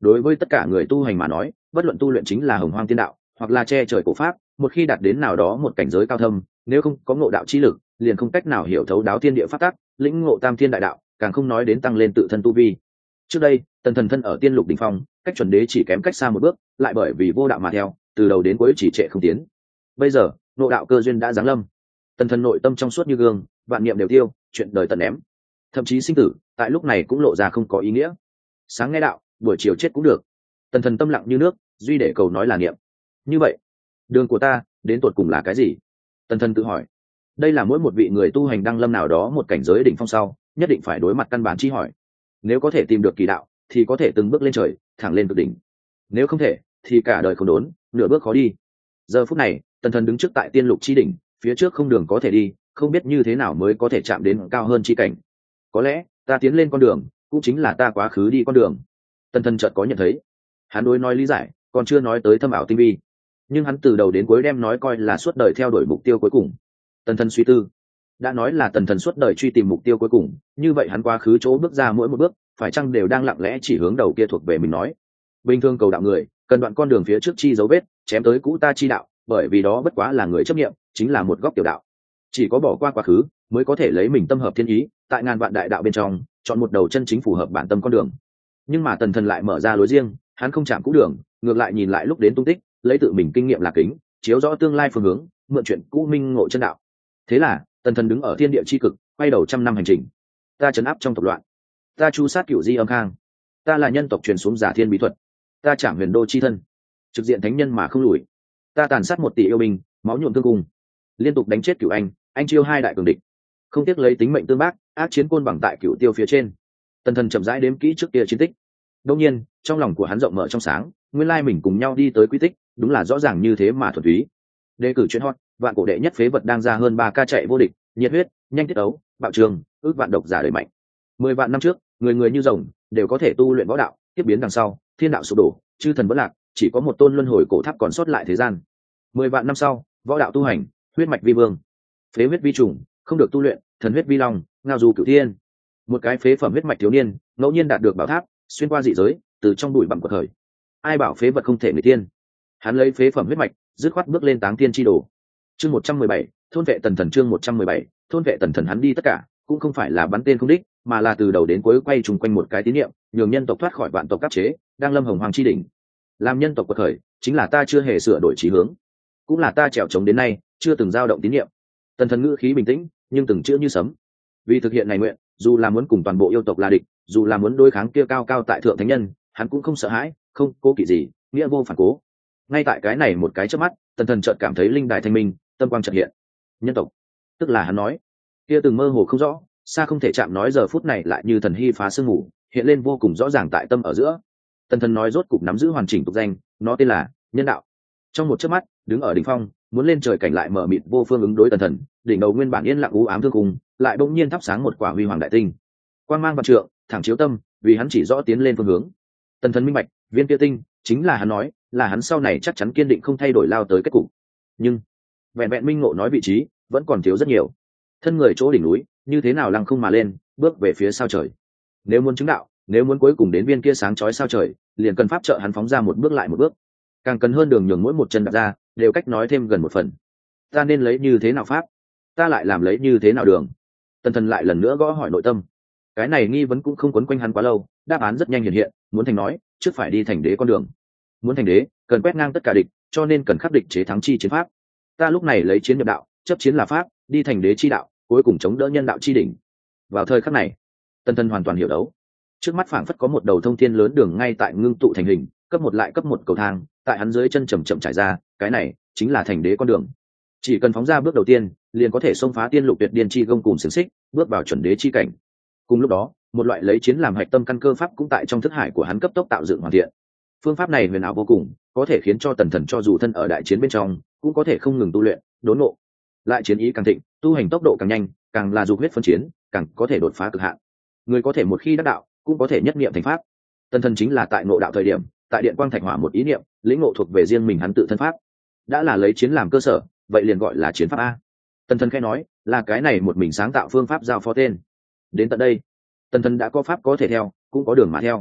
Speaker 1: đối với tất cả người tu hành mà nói, bất luận tu luyện chính là hồng hoang tiên đạo hoặc là che trời cổ pháp, một khi đạt đến nào đó một cảnh giới cao thâm, nếu không có ngộ đạo chi lực, liền không cách nào hiểu thấu đáo thiên địa pháp tắc, lĩnh ngộ tam thiên đại đạo, càng không nói đến tăng lên tự thân tu vi. Trước đây tần thần thân ở tiên lục đỉnh phong, cách chuẩn đế chỉ kém cách xa một bước, lại bởi vì vô đạo mà theo, từ đầu đến cuối chỉ trệ không tiến. Bây giờ ngộ đạo cơ duyên đã giáng lâm, tần thần nội tâm trong suốt như gương, vạn niệm đều tiêu, chuyện đời tận ném, thậm chí sinh tử tại lúc này cũng lộ ra không có ý nghĩa. Sáng nghe đạo, buổi chiều chết cũng được. Tần thần tâm lặng như nước, duy để cầu nói là niệm. Như vậy đường của ta đến tột cùng là cái gì? Tần thần tự hỏi. Đây là mỗi một vị người tu hành đăng lâm nào đó một cảnh giới đỉnh phong sau nhất định phải đối mặt căn bản chi hỏi. Nếu có thể tìm được kỳ đạo thì có thể từng bước lên trời, thẳng lên cực đỉnh. Nếu không thể thì cả đời không đốn, nửa bước khó đi. Giờ phút này tần thần đứng trước tại tiên lục chi đỉnh, phía trước không đường có thể đi, không biết như thế nào mới có thể chạm đến cao hơn chi cảnh. Có lẽ ta tiến lên con đường cũng chính là ta quá khứ đi con đường. Tần thần chợt có nhận thấy. Hắn đối nói lý giải còn chưa nói tới thâm ảo tinh vi, nhưng hắn từ đầu đến cuối đem nói coi là suốt đời theo đuổi mục tiêu cuối cùng. Tần thần suy tư. Đã nói là tần thần suốt đời truy tìm mục tiêu cuối cùng, như vậy hắn quá khứ chỗ bước ra mỗi một bước phải chăng đều đang lặng lẽ chỉ hướng đầu kia thuộc về mình nói. Bình thường cầu đạo người cần đoạn con đường phía trước chi dấu vết, chém tới cũ ta chi đạo, bởi vì đó bất quá là người chấp nghiệm, chính là một góc tiểu đạo. Chỉ có bỏ qua quá khứ mới có thể lấy mình tâm hợp thiên ý, tại ngàn vạn đại đạo bên trong chọn một đầu chân chính phù hợp bản tâm con đường. Nhưng mà tần thần lại mở ra lối riêng, hắn không chạm cũ đường, ngược lại nhìn lại lúc đến tung tích, lấy tự mình kinh nghiệm là kính, chiếu rõ tương lai phương hướng, mượn chuyện cũ minh ngộ chân đạo. Thế là tần thần đứng ở thiên địa chi cực, quay đầu trăm năm hành trình. Ta trấn áp trong tộc loạn, ta chu sát cửu di âm khang, ta là nhân tộc truyền xuống giả thiên bí thuật, ta chạm huyền đô chi thân, trực diện thánh nhân mà không lùi, ta tàn sát 1 tỷ yêu binh, máu nhuộm thương cung, liên tục đánh chết cửu anh chiêu 2 đại cường địch, không tiếc lấy tính mệnh tương bác, ác chiến côn bằng tại cửu tiêu phía trên. Tần thần chậm rãi đếm kỹ trước kia chiến tích. Đương nhiên trong lòng của hắn rộng mở trong sáng, nguyên lai mình cùng nhau đi tới quy tích đúng là rõ ràng như thế mà thuần túy. Đề cử chuyên hot, vạn cổ đệ nhất phế vật đang ra hơn 3 ca chạy vô địch, nhiệt huyết, nhanh tiết ấu, bạo trường, ước vạn độc giả đời mạnh. 10 vạn năm trước, người người như rồng đều có thể tu luyện võ đạo, tiếp biến đằng sau, thiên đạo sụp đổ, chư thần vỡ lạc, chỉ có một tôn luân hồi cổ tháp còn sót lại thế gian. 10 vạn năm sau, võ đạo tu hành, huyết mạch vi vương, phế huyết vi trùng, không được tu luyện, thần huyết vi long, ngao du cửu thiên. Một cái phế phẩm huyết mạch thiếu niên, ngẫu nhiên đạt được bảo tháp, xuyên qua dị giới, từ trong bụi bặm quật khởi. Ai bảo phế vật không thể người tiên? Hắn lấy phế phẩm huyết mạch, dứt khoát bước lên táng tiên chi đồ. Chương 117, thôn vệ tần thần. Chương 117, thôn vệ tần thần. Hắn đi tất cả cũng không phải là bắn tên không đích, mà là từ đầu đến cuối quay trùng quanh một cái tín niệm, nhường nhân tộc thoát khỏi vạn tộc áp chế, đang lâm hồng hoàng chi đỉnh. Làm nhân tộc quật khởi, chính là ta chưa hề sửa đổi chí hướng, cũng là ta trèo trống đến nay chưa từng dao động tín niệm. Tần thần ngữ khí bình tĩnh, nhưng từng chữ như sấm. Vì thực hiện này nguyện, dù là muốn cùng toàn bộ yêu tộc là địch, dù là muốn đối kháng kia cao cao tại thượng thánh nhân, hắn cũng không sợ hãi, không cố kỵ gì, nghĩa vô phản cố. Ngay tại cái này một cái chớp mắt, tần thần chợt cảm thấy linh đài thanh minh, tâm quang chợt hiện. Nhân tộc, tức là hắn nói kia từng mơ hồ không rõ, xa không thể chạm nói giờ phút này lại như thần hy phá sương ngủ, hiện lên vô cùng rõ ràng tại tâm ở giữa. Tần thần nói rốt cục nắm giữ hoàn chỉnh tục danh, nó tên là nhân đạo. Trong một chớp mắt, đứng ở đỉnh phong, muốn lên trời cảnh lại mở mịt vô phương ứng đối tần thần, đỉnh đầu nguyên bản yên lặng u ám thương cùng, lại bỗng nhiên thắp sáng một quả huy hoàng đại tinh. Quang mang vạn trượng, thẳng chiếu tâm, vì hắn chỉ rõ tiến lên phương hướng. Tần thần minh bạch, viên kia tinh chính là hắn nói, là hắn sau này chắc chắn kiên định không thay đổi lao tới kết cục. Nhưng vẹn vẹn minh ngộ nói vị trí, vẫn còn thiếu rất nhiều. Thân người chỗ đỉnh núi, như thế nào lăng không mà lên, bước về phía sao trời. Nếu muốn chứng đạo, nếu muốn cuối cùng đến viên kia sáng chói sao trời, liền cần pháp trợ hắn phóng ra một bước lại một bước. Càng cần hơn đường nhường mỗi một chân đặt ra, đều cách nói thêm gần một phần. Ta nên lấy như thế nào pháp? Ta lại làm lấy như thế nào đường? Tần thần lại lần nữa gõ hỏi nội tâm. Cái này nghi vấn cũng không quấn quanh hắn quá lâu, đáp án rất nhanh hiện hiện. Muốn thành nói, trước phải đi thành đế con đường. Muốn thành đế, cần quét ngang tất cả địch, cho nên cần khắc địch chế thắng chi chiến pháp. Ta lúc này lấy chiến nhập đạo, chấp chiến là pháp, đi thành đế chi đạo, cuối cùng chống đỡ nhân đạo chi đỉnh. Vào thời khắc này, tần thần hoàn toàn hiểu đấu. Trước mắt phảng phất có một đầu thông thiên lớn đường ngay tại ngưng tụ thành hình, cấp một lại cấp một cầu thang, tại hắn dưới chân chậm chậm trải ra, cái này chính là thành đế con đường. Chỉ cần phóng ra bước đầu tiên, liền có thể xông phá tiên lục tuyệt điên chi gông cùng xiềng xích, bước vào chuẩn đế chi cảnh. Cùng lúc đó, một loại lấy chiến làm hạch tâm căn cơ pháp cũng tại trong thức hải của hắn cấp tốc tạo dựng hoàn thiện. Phương pháp này huyền ảo vô cùng, có thể khiến cho tần thần cho dù thân ở đại chiến bên trong, cũng có thể không ngừng tu luyện, đốn ngộ. Lại chiến ý càng thịnh, tu hành tốc độ càng nhanh, càng là dục huyết phân chiến, càng có thể đột phá cực hạn. Người có thể một khi đắc đạo, cũng có thể nhất niệm thành pháp. Tần thần chính là tại ngộ đạo thời điểm, tại điện quang thạch hỏa một ý niệm, lĩnh ngộ thuộc về riêng mình hắn tự thân pháp. Đã là lấy chiến làm cơ sở, vậy liền gọi là chiến pháp a. Tần thần khẽ nói, là cái này một mình sáng tạo phương pháp giao phó tên. Đến tận đây, tần thần đã có pháp có thể theo, cũng có đường mà theo.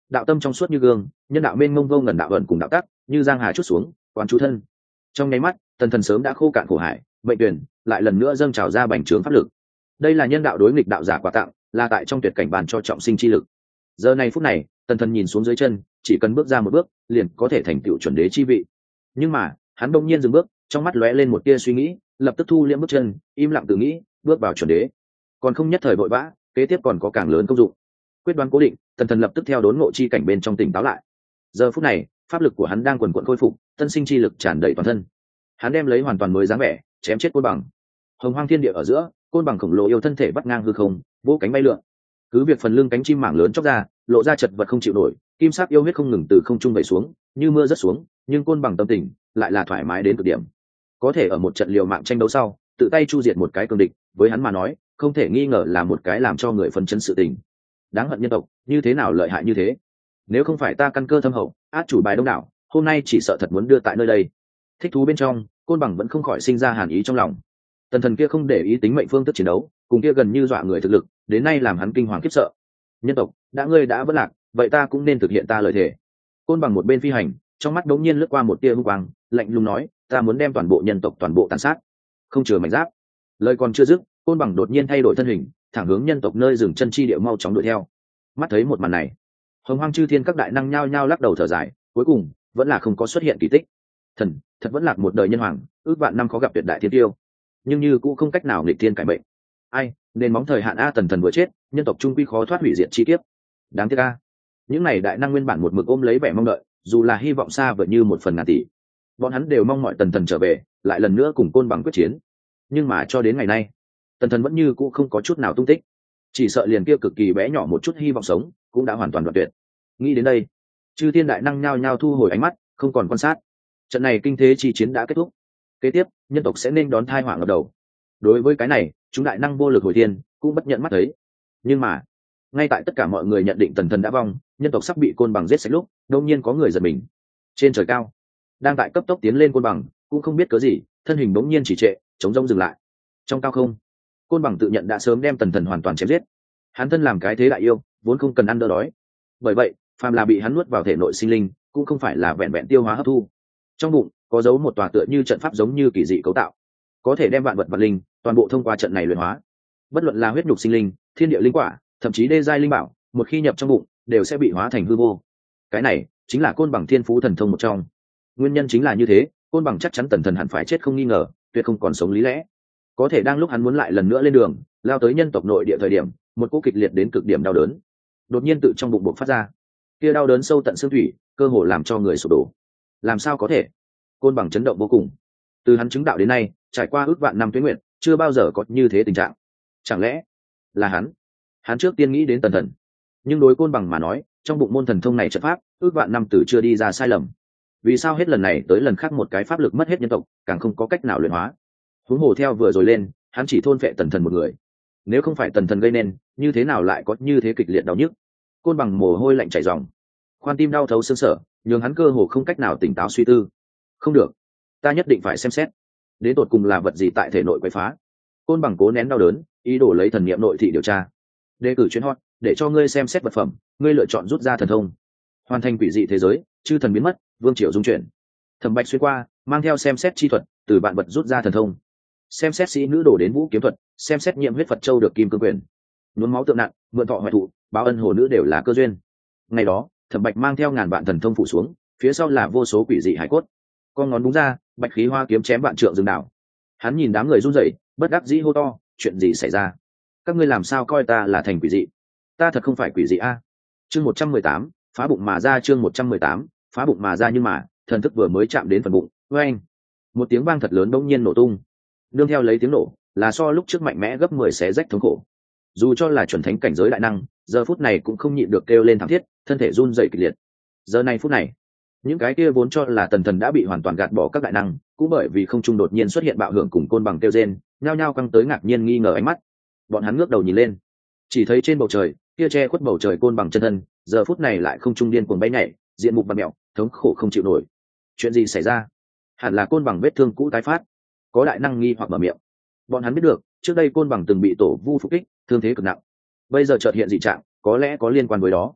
Speaker 1: đạo tâm trong suốt như gương, nhân đạo mênh mông vô ngần đạo ẩn cùng đạo tắc như giang hà chút xuống quán chú thân. Trong nháy mắt tần thần sớm đã khô cạn khổ hải mệnh tuyển, lại lần nữa dâng trào ra bành trướng pháp lực. Đây là nhân đạo đối nghịch đạo giả quà tặng, là tại trong tuyệt cảnh bàn cho trọng sinh chi lực. Giờ này phút này tần thần nhìn xuống dưới chân, chỉ cần bước ra một bước liền có thể thành tựu chuẩn đế chi vị. Nhưng mà hắn đông nhiên dừng bước, trong mắt lóe lên một tia suy nghĩ, lập tức thu liễm bước chân, im lặng tự nghĩ, bước vào chuẩn đế còn không nhất thời vội vã, kế tiếp còn có càng lớn công dụng. Quyết đoán cố định, tần thần lập tức theo đốn ngộ chi cảnh bên trong tỉnh táo lại. Giờ phút này pháp lực của hắn đang quần quận khôi phục, tân sinh chi lực tràn đầy toàn thân. Hắn đem lấy hoàn toàn mới dáng vẻ chém chết côn bằng. Hồng hoang thiên địa ở giữa, côn bằng khổng lồ yêu thân thể bắt ngang hư không, vỗ cánh bay lượn. Cứ việc phần lưng cánh chim mảng lớn chóc ra, lộ ra chật vật không chịu nổi, kim sắc yêu huyết không ngừng từ không trung vẩy xuống như mưa rớt xuống, nhưng côn bằng tâm tình lại là thoải mái đến cực điểm. Có thể ở một trận liều mạng tranh đấu sau tự tay chu diệt một cái cường địch, với hắn mà nói không thể nghi ngờ là một cái làm cho người phấn chấn sự tình. Đáng hận nhân tộc như thế nào lợi hại như thế, nếu không phải ta căn cơ thâm hậu, át chủ bài đông đảo, hôm nay chỉ sợ thật muốn đưa tại nơi đây. Thích thú bên trong, côn bằng vẫn không khỏi sinh ra hàn ý trong lòng. Tần thần kia không để ý tính mệnh phương thức chiến đấu, cùng kia gần như dọa người thực lực, đến nay làm hắn kinh hoàng khiếp sợ. Nhân tộc ngươi đã vất lạc, vậy ta cũng nên thực hiện ta lời thề. Côn bằng một bên phi hành, trong mắt đống nhiên lướt qua một tia hung quang, lạnh lùng nói, ta muốn đem toàn bộ nhân tộc toàn bộ tàn sát, không chừa mảnh giáp. Lời còn chưa dứt, côn bằng đột nhiên thay đổi thân hình, thẳng hướng nhân tộc nơi dừng chân chi địa mau chóng đuổi theo. Mắt thấy một màn này, hồng hoang chư thiên các đại năng nhao nhao lắc đầu thở dài, cuối cùng vẫn là không có xuất hiện kỳ tích. Thần thật vẫn lạc một đời nhân hoàng, ước vạn năm khó gặp tuyệt đại thiên tiêu, nhưng như cũng không cách nào nghịch thiên cải mệnh. Ai nên móng thời hạn a, tần thần vừa chết, nhân tộc trung quy khó thoát hủy diệt chi kiếp. Đáng tiếc a. Những này đại năng nguyên bản một mực ôm lấy vẻ mong đợi, dù là hy vọng xa vời như một phần ngàn tỷ, bọn hắn đều mong mọi tần thần trở về, lại lần nữa cùng côn bằng quyết chiến. Nhưng mà cho đến ngày nay, tần thần vẫn như cũ không có chút nào tung tích, chỉ sợ liền kia cực kỳ bé nhỏ một chút hy vọng sống cũng đã hoàn toàn đoạn tuyệt. Nghĩ đến đây, chư thiên đại năng nhao nhao thu hồi ánh mắt, không còn quan sát. Trận này kinh thế chi chiến đã kết thúc, kế tiếp nhân tộc sẽ nên đón thai họa ngập đầu. Đối với cái này, chúng đại năng vô lực hồi thiên cũng bất nhận mắt thấy. Nhưng mà ngay tại tất cả mọi người nhận định tần thần đã vong, nhân tộc sắp bị côn bằng giết sạch lúc, đột nhiên có người giật mình. Trên trời cao, đang tại cấp tốc tiến lên côn bằng, cũng không biết cớ gì, thân hình bỗng nhiên chỉ trệ, chống rông dừng lại. Trong cao không, côn bằng tự nhận đã sớm đem tần thần hoàn toàn chém giết. Hắn thân làm cái thế đại yêu, vốn không cần ăn đỡ đói. Bởi vậy, phàm là bị hắn nuốt vào thể nội sinh linh, cũng không phải là vẹn vẹn tiêu hóa hấp thu. Trong bụng có giấu một tòa tựa như trận pháp giống như kỳ dị cấu tạo, có thể đem vạn vật vật linh toàn bộ thông qua trận này luyện hóa. Bất luận là huyết nhục sinh linh, thiên địa linh quả, thậm chí đê giai linh bảo, một khi nhập trong bụng đều sẽ bị hóa thành hư vô. Cái này chính là côn bằng thiên phú thần thông một trong. Nguyên nhân chính là như thế, côn bằng chắc chắn tần thần hẳn phải chết không nghi ngờ, tuyệt không còn sống lý lẽ. Có thể đang lúc hắn muốn lại lần nữa lên đường lao tới nhân tộc nội địa thời điểm, một cú kịch liệt đến cực điểm đau đớn đột nhiên tự trong bụng bộc phát ra. Kia đau đớn sâu tận xương thủy, cơ hồ làm cho người sụp đổ. Làm sao có thể? Côn bằng chấn động vô cùng. Từ hắn chứng đạo đến nay, trải qua ước vạn năm tuế nguyện, chưa bao giờ có như thế tình trạng. Chẳng lẽ là hắn trước tiên nghĩ đến tần thần? Nhưng đối côn bằng mà nói, trong bụng môn thần thông này trận pháp ước vạn năm từ chưa đi ra sai lầm. Vì sao hết lần này tới lần khác một cái pháp lực mất hết nhân tộc, càng không có cách nào luyện hóa? Huống hồ theo vừa rồi lên, hắn chỉ thôn phệ tần thần một người. Nếu không phải tần thần gây nên, như thế nào lại có như thế kịch liệt đau nhức? Côn bằng mồ hôi lạnh chảy ròng, khoan tim đau thấu xương sở, nhường hắn cơ hồ không cách nào tỉnh táo suy tư. Không được, ta nhất định phải xem xét đến tột cùng là vật gì tại thể nội quấy phá. Côn bằng cố nén đau đớn, ý đồ lấy thần niệm nội thị điều tra. Đề cử chuyến hot để cho ngươi xem xét vật phẩm, ngươi lựa chọn rút ra thần thông. Hoàn thành quỷ dị thế giới, chư thần biến mất, vương triều dung chuyển. Thẩm Bạch xuyên qua, mang theo xem xét chi thuật, từ bạn vật rút ra thần thông. Xem xét sĩ nữ đổ đến vũ kiếm thuật, xem xét nhiệm huyết Phật châu được kim cương quyền. Nhuốm máu tượng nặng, mượn thọ hoại thụ, báo ân hồ nữ đều là cơ duyên. Ngày đó, Thẩm Bạch mang theo ngàn vạn thần thông phủ xuống, phía sau là vô số quỷ dị hải cốt. Con ngón búng ra, bạch khí hoa kiếm chém vạn trượng rừng đảo. Hắn nhìn đám người run rẩy, bất đắc dĩ hô to, chuyện gì xảy ra? Các ngươi làm sao coi ta là thành quỷ dị? Ta thật không phải quỷ dị a. Chương 118, phá bụng mà ra. Chương 118, phá bụng mà ra. Nhưng mà thần thức vừa mới chạm đến phần bụng, oeng, một tiếng vang thật lớn bỗng nhiên nổ tung. Nương theo lấy tiếng nổ, là so lúc trước mạnh mẽ gấp 10 xé rách thống khổ. Dù cho là chuẩn thánh cảnh giới đại năng, giờ phút này cũng không nhịn được kêu lên thảm thiết, thân thể run rẩy kịch liệt. Giờ này phút này, những cái kia vốn cho là tần thần đã bị hoàn toàn gạt bỏ các đại năng, cũng bởi vì không trung đột nhiên xuất hiện bạo hưởng cùng côn bằng kêu rên, nhao nhao căng tới ngạc nhiên nghi ngờ ánh mắt. Bọn hắn ngước đầu nhìn lên, chỉ thấy trên bầu trời kia che khuất bầu trời côn bằng chân thân, giờ phút này lại không trung điên cuồng bay nhảy, diện mục bặm mẹo, thống khổ không chịu nổi. Chuyện gì xảy ra? Hẳn là côn bằng vết thương cũ tái phát. Có đại năng nghi hoặc mở miệng. Bọn hắn biết được, trước đây côn bằng từng bị tổ vu phục kích, thương thế cực nặng. Bây giờ chợt hiện dị trạng, có lẽ có liên quan với đó.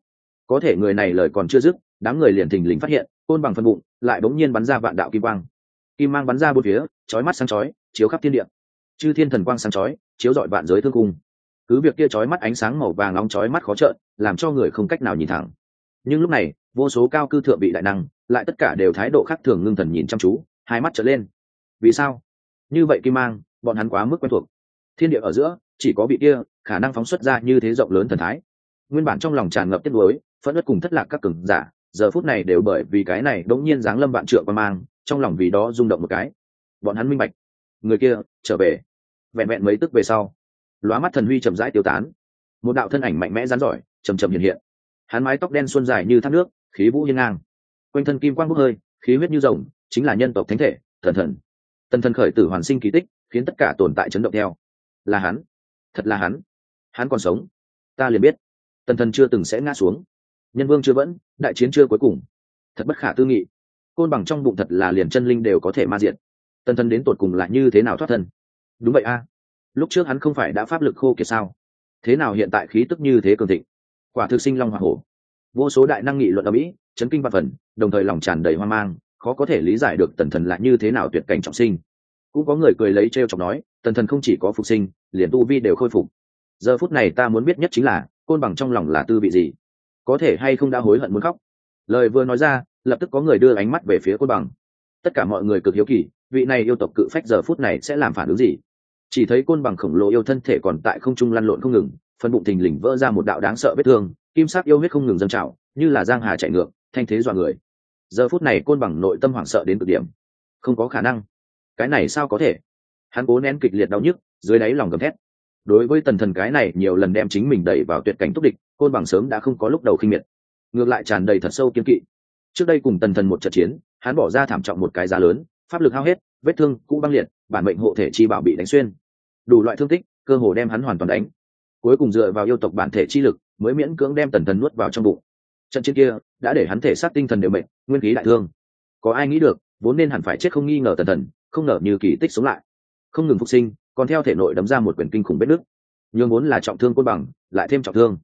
Speaker 1: Có thể người này lời còn chưa dứt, đám người liền thình lình phát hiện côn bằng phân bụng lại bỗng nhiên bắn ra vạn đạo kim quang, kim mang bắn ra bốn phía, chói mắt sáng chói chiếu khắp thiên địa, chư thiên thần quang sáng chói chiếu rọi vạn giới thương cung. Cứ việc kia chói mắt ánh sáng màu vàng nóng chói mắt khó trợn, làm cho người không cách nào nhìn thẳng. Nhưng lúc này vô số cao cư thượng vị đại năng lại tất cả đều thái độ khác thường, ngưng thần nhìn chăm chú, hai mắt trở lên. Vì sao như vậy? Kim mang bọn hắn quá mức quen thuộc. Thiên địa ở giữa chỉ có vị kia khả năng phóng xuất ra như thế rộng lớn thần thái. Nguyên bản trong lòng tràn ngập tiếc nuối phẫn uất cùng thất lạc các cường giả, giờ phút này đều bởi vì cái này đống nhiên giáng lâm vạn trượng qua mang, trong lòng vì đó rung động một cái. Bọn hắn minh bạch, người kia trở về. Vẹn vẹn mấy tức về sau, lóa mắt thần huy chậm rãi tiêu tán, một đạo thân ảnh mạnh mẽ rắn giỏi chầm chậm hiện hiện. Hắn mái tóc đen xuân dài như thác nước, khí vũ hiên ngang, quanh thân kim quang bốc hơi, khí huyết như rồng, chính là nhân tộc thánh thể Tần Thần. Tần Thần khởi tử hoàn sinh kỳ tích, khiến tất cả tồn tại chấn động theo. Là hắn, thật là hắn, hắn còn sống. Ta liền biết Tần Thần chưa từng sẽ ngã xuống, nhân vương chưa vẫn, đại chiến chưa cuối cùng. Thật bất khả tư nghị, côn bằng trong bụng thật là liền chân linh đều có thể ma diệt. Tần Thần đến tột cùng là như thế nào thoát thân? Đúng vậy a, lúc trước hắn không phải đã pháp lực khô kiệt sao, thế nào hiện tại khí tức như thế cường thịnh? Quả thực sinh long hỏa hổ. Vô số đại năng nghị luận ở mỹ, chấn kinh văn phần, đồng thời lòng tràn đầy hoang mang, khó có thể lý giải được Tần Thần là như thế nào tuyệt cảnh trọng sinh. Cũng có người cười lấy trêu chọc nói, Tần Thần không chỉ có phục sinh, liền tu vi đều khôi phục. Giờ phút này ta muốn biết nhất chính là côn bằng trong lòng là tư vị gì, có thể hay không đã hối hận muốn khóc. Lời vừa nói ra, lập tức có người đưa ánh mắt về phía côn bằng. Tất cả mọi người cực hiếu kỳ, vị này yêu tộc cự phách giờ phút này sẽ làm phản ứng gì. Chỉ thấy côn bằng khổng lồ yêu thân thể còn tại không trung lăn lộn không ngừng, phần bụng thình lình vỡ ra một đạo đáng sợ vết thương, kim sắc yêu huyết không ngừng dâng trào, như là giang hà chạy ngược, thanh thế dọa người. Giờ phút này côn bằng nội tâm hoảng sợ đến cực điểm. Không có khả năng, cái này sao có thể? Hắn cố nén kịch liệt đau nhức, dưới đáy lòng gầm thét. Đối với Tần Thần cái này nhiều lần đem chính mình đẩy vào tuyệt cảnh túc địch, côn bằng sớm đã không có lúc đầu khinh miệt, ngược lại tràn đầy thật sâu kiên kỵ. Trước đây cùng Tần Thần một trận chiến, hắn bỏ ra thảm trọng một cái giá lớn, pháp lực hao hết, vết thương cũ băng liệt, bản mệnh hộ thể chi bảo bị đánh xuyên, đủ loại thương tích cơ hồ đem hắn hoàn toàn đánh. Cuối cùng dựa vào yêu tộc bản thể chi lực mới miễn cưỡng đem Tần Thần nuốt vào trong bụng. Trận chiến kia đã để hắn thể xác tinh thần đều mệt, nguyên khí đại thương. Có ai nghĩ được vốn nên hẳn phải chết không nghi ngờ Tần Thần không ngờ như kỳ tích sống lại, không ngừng phục sinh, còn theo thể nội đấm ra một quyển kinh khủng vết nứt, nhưng vốn là trọng thương côn bằng lại thêm trọng thương.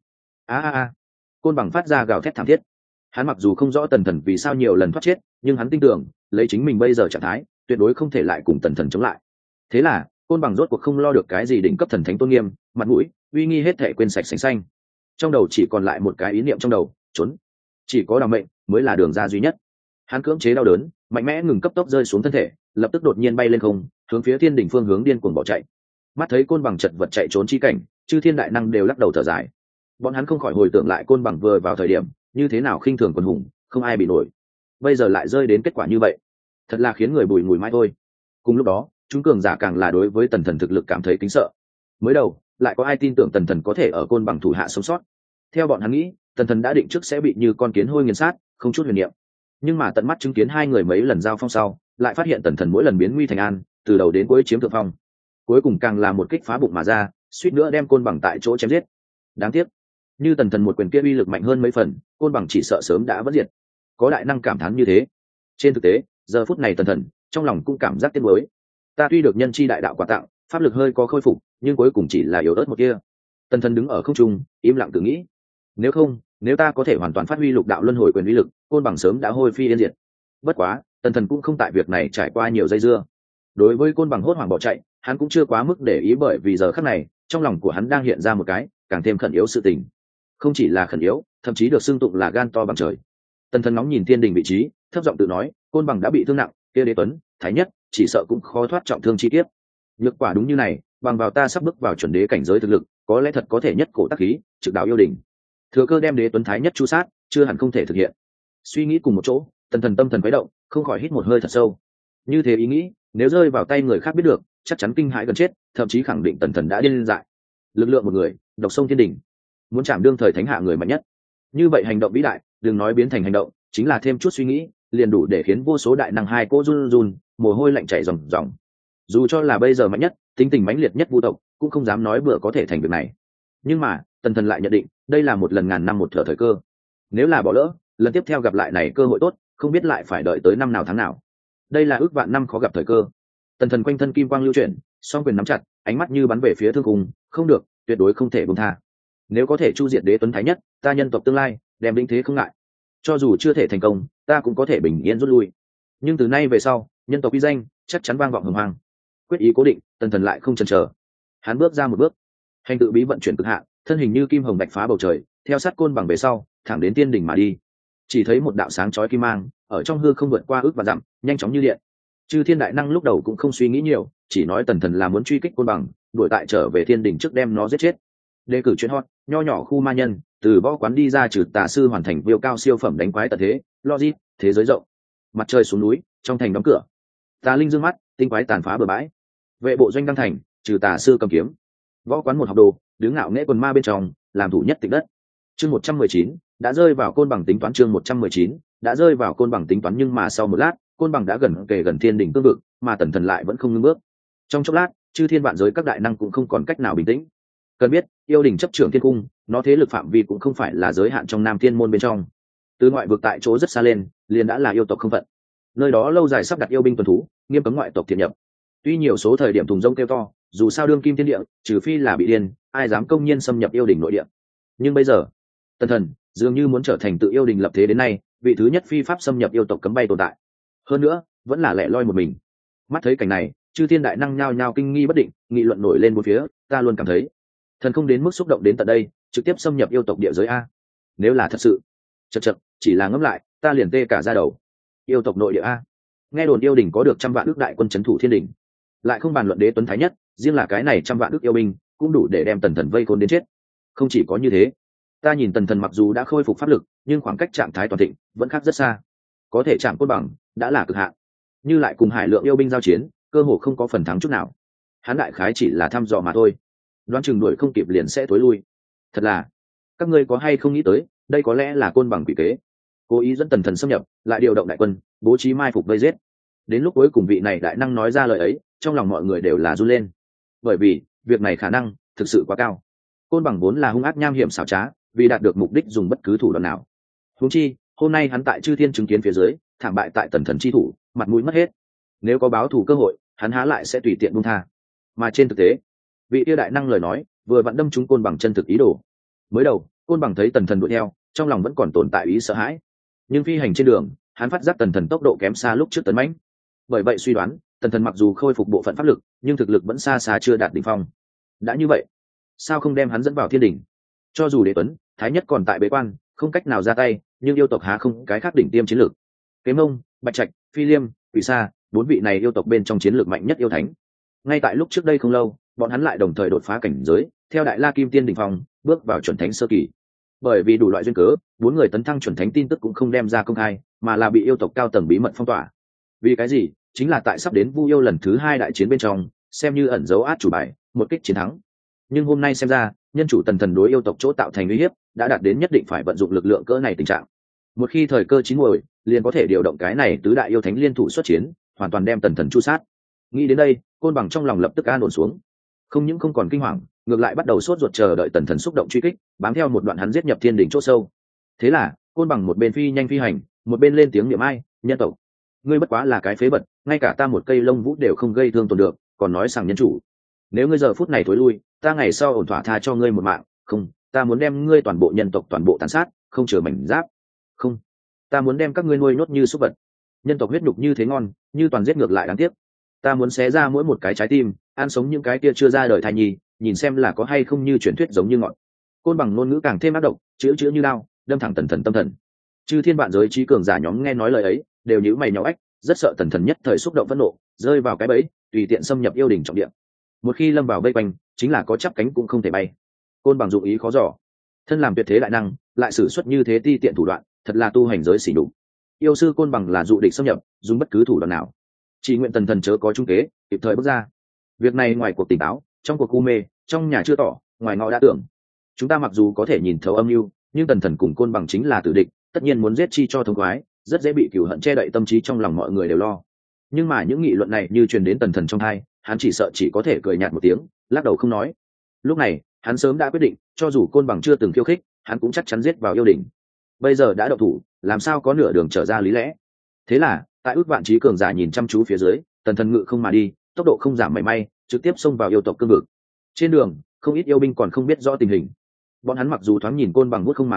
Speaker 1: Côn bằng phát ra gào thét thảm thiết. Hắn mặc dù không rõ Tần Thần vì sao nhiều lần thoát chết, nhưng hắn tin tưởng lấy chính mình bây giờ trạng thái tuyệt đối không thể lại cùng Tần Thần chống lại. Thế là côn bằng rốt cuộc không lo được cái gì đỉnh cấp thần thánh tôn nghiêm, mặt mũi uy nghi hết thể quên sạch sành xanh. Trong đầu chỉ còn lại một cái ý niệm trong đầu: trốn. Chỉ có đào mệnh mới là đường ra duy nhất. Hắn cưỡng chế đau đớn, mạnh mẽ ngừng cấp tốc rơi xuống thân thể, lập tức đột nhiên bay lên không, hướng phía thiên đỉnh phương hướng điên cuồng bỏ chạy. Mắt thấy côn bằng chật vật chạy trốn chi cảnh, chư thiên đại năng đều lắc đầu thở dài. Bọn hắn không khỏi hồi tưởng lại côn bằng vừa vào thời điểm như thế nào khinh thường quần hùng, không ai bị nổi. Bây giờ lại rơi đến kết quả như vậy, thật là khiến người bùi ngùi mãi thôi. Cùng lúc đó, chúng cường giả càng là đối với Tần Thần thực lực cảm thấy kính sợ. Mới đầu lại có ai tin tưởng Tần Thần có thể ở côn bằng thủ hạ sống sót? Theo bọn hắn nghĩ, Tần Thần đã định trước sẽ bị như con kiến hôi nghiền sát, không chút huyền niệm. Nhưng mà tận mắt chứng kiến hai người mấy lần giao phong sau, lại phát hiện Tần Thần mỗi lần biến nguy thành an, từ đầu đến cuối chiếm thượng phong. Cuối cùng càng là một kích phá bụng mà ra, suýt nữa đem côn bằng tại chỗ chém giết. Đáng tiếc, như Tần Thần một quyền kia uy lực mạnh hơn mấy phần, côn bằng chỉ sợ sớm đã vỡ diệt. Có đại năng cảm thán như thế. Trên thực tế, giờ phút này Tần Thần trong lòng cũng cảm giác tiếc nuối. Ta tuy được nhân chi đại đạo quà tặng, pháp lực hơi có khôi phục, nhưng cuối cùng chỉ là yếu ớt một kia. Tần Thần đứng ở không trung, im lặng tự nghĩ. Nếu ta có thể hoàn toàn phát huy lục đạo luân hồi quyền uy lực, côn bằng sớm đã hôi phi yên diệt. Bất quá, Tần Thần cũng không tại việc này trải qua nhiều dây dưa. Đối với côn bằng hốt hoảng bỏ chạy, hắn cũng chưa quá mức để ý, bởi vì giờ khắc này trong lòng của hắn đang hiện ra một cái càng thêm khẩn yếu sự tình. Không chỉ là khẩn yếu, thậm chí được xưng tụng là gan to bằng trời. Tần Thần ngóng nhìn thiên đình vị trí, thấp giọng tự nói, côn bằng đã bị thương nặng, kia Đế Tuấn, Thái Nhất chỉ sợ cũng khó thoát trọng thương chi tiết. Nhược quả đúng như này, bằng vào ta sắp bước vào chuẩn đế cảnh giới thực lực, có lẽ thật có thể nhất cổ tác khí, trực đạo yêu đỉnh. Thừa cơ đem Đế Tuấn Thái Nhất chu sát, chưa hẳn không thể thực hiện. Suy nghĩ cùng một chỗ, Tần Thần tâm thần quấy động, không khỏi hít một hơi thật sâu. Như thế ý nghĩ, nếu rơi vào tay người khác biết được, chắc chắn kinh hãi gần chết, thậm chí khẳng định Tần Thần đã điên dại. Lực lượng một người, độc sông thiên đỉnh, muốn chạm đương thời thánh hạ người mạnh nhất. Như vậy hành động vĩ đại, đừng nói biến thành hành động, chính là thêm chút suy nghĩ, liền đủ để khiến vô số đại năng hai cô run run, mồ hôi lạnh chảy ròng ròng. Dù cho là bây giờ mạnh nhất, tính tình mãnh liệt nhất vu tộc, cũng không dám nói bừa có thể thành việc này. Nhưng mà Tần Thần lại nhận định, đây là một lần ngàn năm một thở thời cơ. Nếu là bỏ lỡ, lần tiếp theo gặp lại này cơ hội tốt, không biết lại phải đợi tới năm nào tháng nào. Đây là ước vạn năm khó gặp thời cơ. Tần Thần quanh thân kim quang lưu chuyển, song quyền nắm chặt, ánh mắt như bắn về phía thương cùng, không được, tuyệt đối không thể buông tha. Nếu có thể chu diệt Đế Tuấn Thái Nhất, ta nhân tộc tương lai đem lĩnh thế không ngại. Cho dù chưa thể thành công, ta cũng có thể bình yên rút lui. Nhưng từ nay về sau, nhân tộc uy danh chắc chắn vang vọng hồng hoang. Quyết ý cố định, Tần Thần lại không chần chờ. Hắn bước ra một bước, hành tự bí vận chuyển cực hạn, thân hình như kim hồng bạch phá bầu trời, theo sát côn bằng về sau, thẳng đến tiên đỉnh mà đi. Chỉ thấy một đạo sáng chói kim mang ở trong hư không vượt qua ước và dặm, nhanh chóng như điện. Chư Thiên đại năng lúc đầu cũng không suy nghĩ nhiều, chỉ nói Tần Thần là muốn truy kích côn bằng, đuổi tại trở về thiên đỉnh trước đem nó giết chết. Đề cử chuyện hot, nho nhỏ khu ma nhân, từ võ quán đi ra trừ tà sư hoàn thành viêu cao siêu phẩm đánh quái tận thế, logic, thế giới rộng. Mặt trời xuống núi, trong thành đóng cửa. Tà linh dương mắt, tinh quái tàn phá bừa bãi. Vệ bộ doanh đăng thành, trừ tà sư cầm kiếm. Võ quán một học đồ, đứng ngạo nghễ quần ma bên trong, làm thủ nhất tịch đất. Chương 119, đã rơi vào côn bằng tính toán. Chương 119, đã rơi vào côn bằng tính toán, nhưng mà sau một lát, côn bằng đã gần kề gần thiên đỉnh tương vực, mà Tần Thần lại vẫn không ngưng bước. Trong chốc lát, chư thiên vạn giới các đại năng cũng không còn cách nào bình tĩnh. Cần biết, yêu đình chấp trưởng thiên cung, nó thế lực phạm vi cũng không phải là giới hạn trong Nam Thiên môn bên trong. Từ ngoại vực tại chỗ rất xa lên, liền đã là yêu tộc không phận. Nơi đó lâu dài sắp đặt yêu binh tuần thú, nghiêm cấm ngoại tộc thiện nhập. Tuy nhiều số thời điểm thùng rông kêu to, dù sao đương kim thiên địa, trừ phi là bị điên, ai dám công nhiên xâm nhập yêu đình nội địa. Nhưng bây giờ, Tần Thần dường như muốn trở thành tự yêu đình lập thế đến nay vị thứ nhất phi pháp xâm nhập yêu tộc cấm bay tồn tại. Hơn nữa, vẫn là lẻ loi một mình. Mắt thấy cảnh này, chư thiên đại năng nhao nhao kinh nghi bất định, nghị luận nổi lên bốn phía. Ta luôn cảm thấy, thần không đến mức xúc động đến tận đây, trực tiếp xâm nhập yêu tộc địa giới a. Nếu là thật sự, chật, chỉ là ngẫm lại, ta liền tê cả da đầu. Yêu tộc nội địa a, nghe đồn yêu đình có được 100 vạn ước đại quân trấn thủ thiên đình, lại không bàn luận đế tuấn thái nhất, riêng là cái này 100 vạn ước yêu binh cũng đủ để đem Tần Thần vây khốn đến chết. Không chỉ có như thế, ta nhìn Tần Thần mặc dù đã khôi phục pháp lực, nhưng khoảng cách trạng thái toàn thịnh vẫn khác rất xa. Có thể chạm côn bằng đã là cực hạn, như lại cùng hải lượng yêu binh giao chiến, cơ hồ không có phần thắng chút nào. Hắn đại khái chỉ là thăm dò mà thôi, đoán chừng đuổi không kịp liền sẽ tối lui. Thật là, các ngươi có hay không nghĩ tới, đây có lẽ là côn bằng quỷ kế, cố ý dẫn Tần Thần xâm nhập, lại điều động đại quân, bố trí mai phục vây giết. Đến lúc cuối cùng vị này đại năng nói ra lời ấy, trong lòng mọi người đều là run lên, bởi vì việc này khả năng thực sự quá cao. Côn bằng vốn là hung ác nham hiểm xảo trá, vì đạt được mục đích dùng bất cứ thủ đoạn nào. Huống chi hôm nay hắn tại chư thiên chứng kiến phía dưới thảm bại tại Tần Thần chi thủ, mặt mũi mất hết. Nếu có báo thù cơ hội, hắn há lại sẽ tùy tiện buông tha. Mà trên thực tế, vị tiêu đại năng lời nói vừa vặn đâm trúng côn bằng chân thực ý đồ. Mới đầu côn bằng thấy Tần Thần đuổi theo, trong lòng vẫn còn tồn tại ý sợ hãi, nhưng phi hành trên đường hắn phát giác Tần Thần tốc độ kém xa lúc trước tấn mãnh. Bởi vậy suy đoán Tần Thần mặc dù khôi phục bộ phận pháp lực, nhưng thực lực vẫn xa xa chưa đạt đỉnh phong. Đã như vậy, sao không đem hắn dẫn vào thiên đỉnh? Cho dù đế tuấn thái nhất còn tại bế quan, không cách nào ra tay, nhưng yêu tộc há không cái khác đỉnh tiêm chiến lược. Kế Mông, Bạch Trạch, Phi Liêm, Quỷ Sa, 4 vị này yêu tộc bên trong chiến lược mạnh nhất yêu thánh. Ngay tại lúc trước đây không lâu, bọn hắn lại đồng thời đột phá cảnh giới, theo Đại La Kim Tiên đỉnh phong, bước vào chuẩn thánh sơ kỳ. Bởi vì đủ loại duyên cớ, 4 người tấn thăng chuẩn thánh tin tức cũng không đem ra công khai, mà là bị yêu tộc cao tầng bí mật phong tỏa. Vì cái gì? Chính là tại sắp đến Vu Yêu lần thứ 2 đại chiến bên trong, xem như ẩn dấu át chủ bài, một kích chiến thắng. Nhưng hôm nay xem ra, nhân chủ Tần Thần đối yêu tộc chỗ tạo thành uy hiếp đã đạt đến nhất định phải vận dụng lực lượng cỡ này tình trạng. Một khi thời cơ chín muồi, liền có thể điều động cái này tứ đại yêu thánh liên thủ xuất chiến, hoàn toàn đem Tần Thần chu sát. Nghĩ đến đây, côn bằng trong lòng lập tức an ổn xuống, không những không còn kinh hoàng, ngược lại bắt đầu sốt ruột chờ đợi Tần Thần xúc động truy kích, bám theo một đoạn hắn giết nhập thiên đỉnh chỗ sâu. Thế là côn bằng một bên phi nhanh phi hành, một bên lên tiếng niệm ai, nhân tộc, ngươi bất quá là cái phế vật, ngay cả ta một cây lông vũ đều không gây thương tổn được, còn nói rằng nhân chủ. Nếu ngươi giờ phút này thối lui, ta ngày sau ổn thỏa tha cho ngươi một mạng. Không, ta muốn đem ngươi toàn bộ nhân tộc toàn bộ tàn sát, không chừa mảnh giáp. Không, ta muốn đem các ngươi nuôi nốt như súc vật. Nhân tộc huyết nhục như thế ngon, như toàn giết ngược lại đáng tiếc. Ta muốn xé ra mỗi một cái trái tim, ăn sống những cái kia chưa ra đời thai nhi, nhìn xem là có hay không như truyền thuyết giống như ngọn. Côn bằng ngôn ngữ càng thêm ác độc, chữ như đao, đâm thẳng Tần Thần tâm thần. Chư thiên vạn giới trí cường giả nhóm nghe nói lời ấy, đều nhíu mày nhíu ách, rất sợ Tần Thần nhất thời xúc động phẫn nộ, rơi vào cái bẫy, tùy tiện xâm nhập yêu đình trọng địa. Một khi lâm vào vây quanh, chính là có chắp cánh cũng không thể bay. Côn bằng dụng ý khó dò, thân làm tuyệt thế đại năng, lại sử xuất như thế ti tiện thủ đoạn, thật là tu hành giới xỉ nhục. Yêu sư Côn bằng là dụ địch xâm nhập, dùng bất cứ thủ đoạn nào. Chỉ nguyện Tần Thần chớ có trung kế, kịp thời bước ra. Việc này ngoài cuộc tỉnh táo, trong cuộc u mê, trong nhà chưa tỏ, ngoài ngõ đã tưởng. Chúng ta mặc dù có thể nhìn thấu âm mưu, nhưng Tần Thần cùng Côn bằng chính là tử địch, tất nhiên muốn giết chi cho thống khoái, rất dễ bị cừu hận che đậy tâm trí trong lòng mọi người đều lo. Nhưng mà những nghị luận này như truyền đến Tần Thần trong tai, hắn chỉ sợ chỉ có thể cười nhạt một tiếng, lắc đầu không nói. Lúc này hắn sớm đã quyết định, cho dù Côn bằng chưa từng khiêu khích, hắn cũng chắc chắn giết vào yêu đỉnh. Bây giờ đã động thủ, làm sao có nửa đường trở ra lý lẽ. Thế là tại ước vạn trí cường giả nhìn chăm chú phía dưới, Tần Thần ngự không mà đi, tốc độ không giảm mảy may, trực tiếp xông vào yêu tộc cương vực. Trên đường không ít yêu binh còn không biết rõ tình hình, bọn hắn mặc dù thoáng nhìn Côn bằng vuốt không mà qua,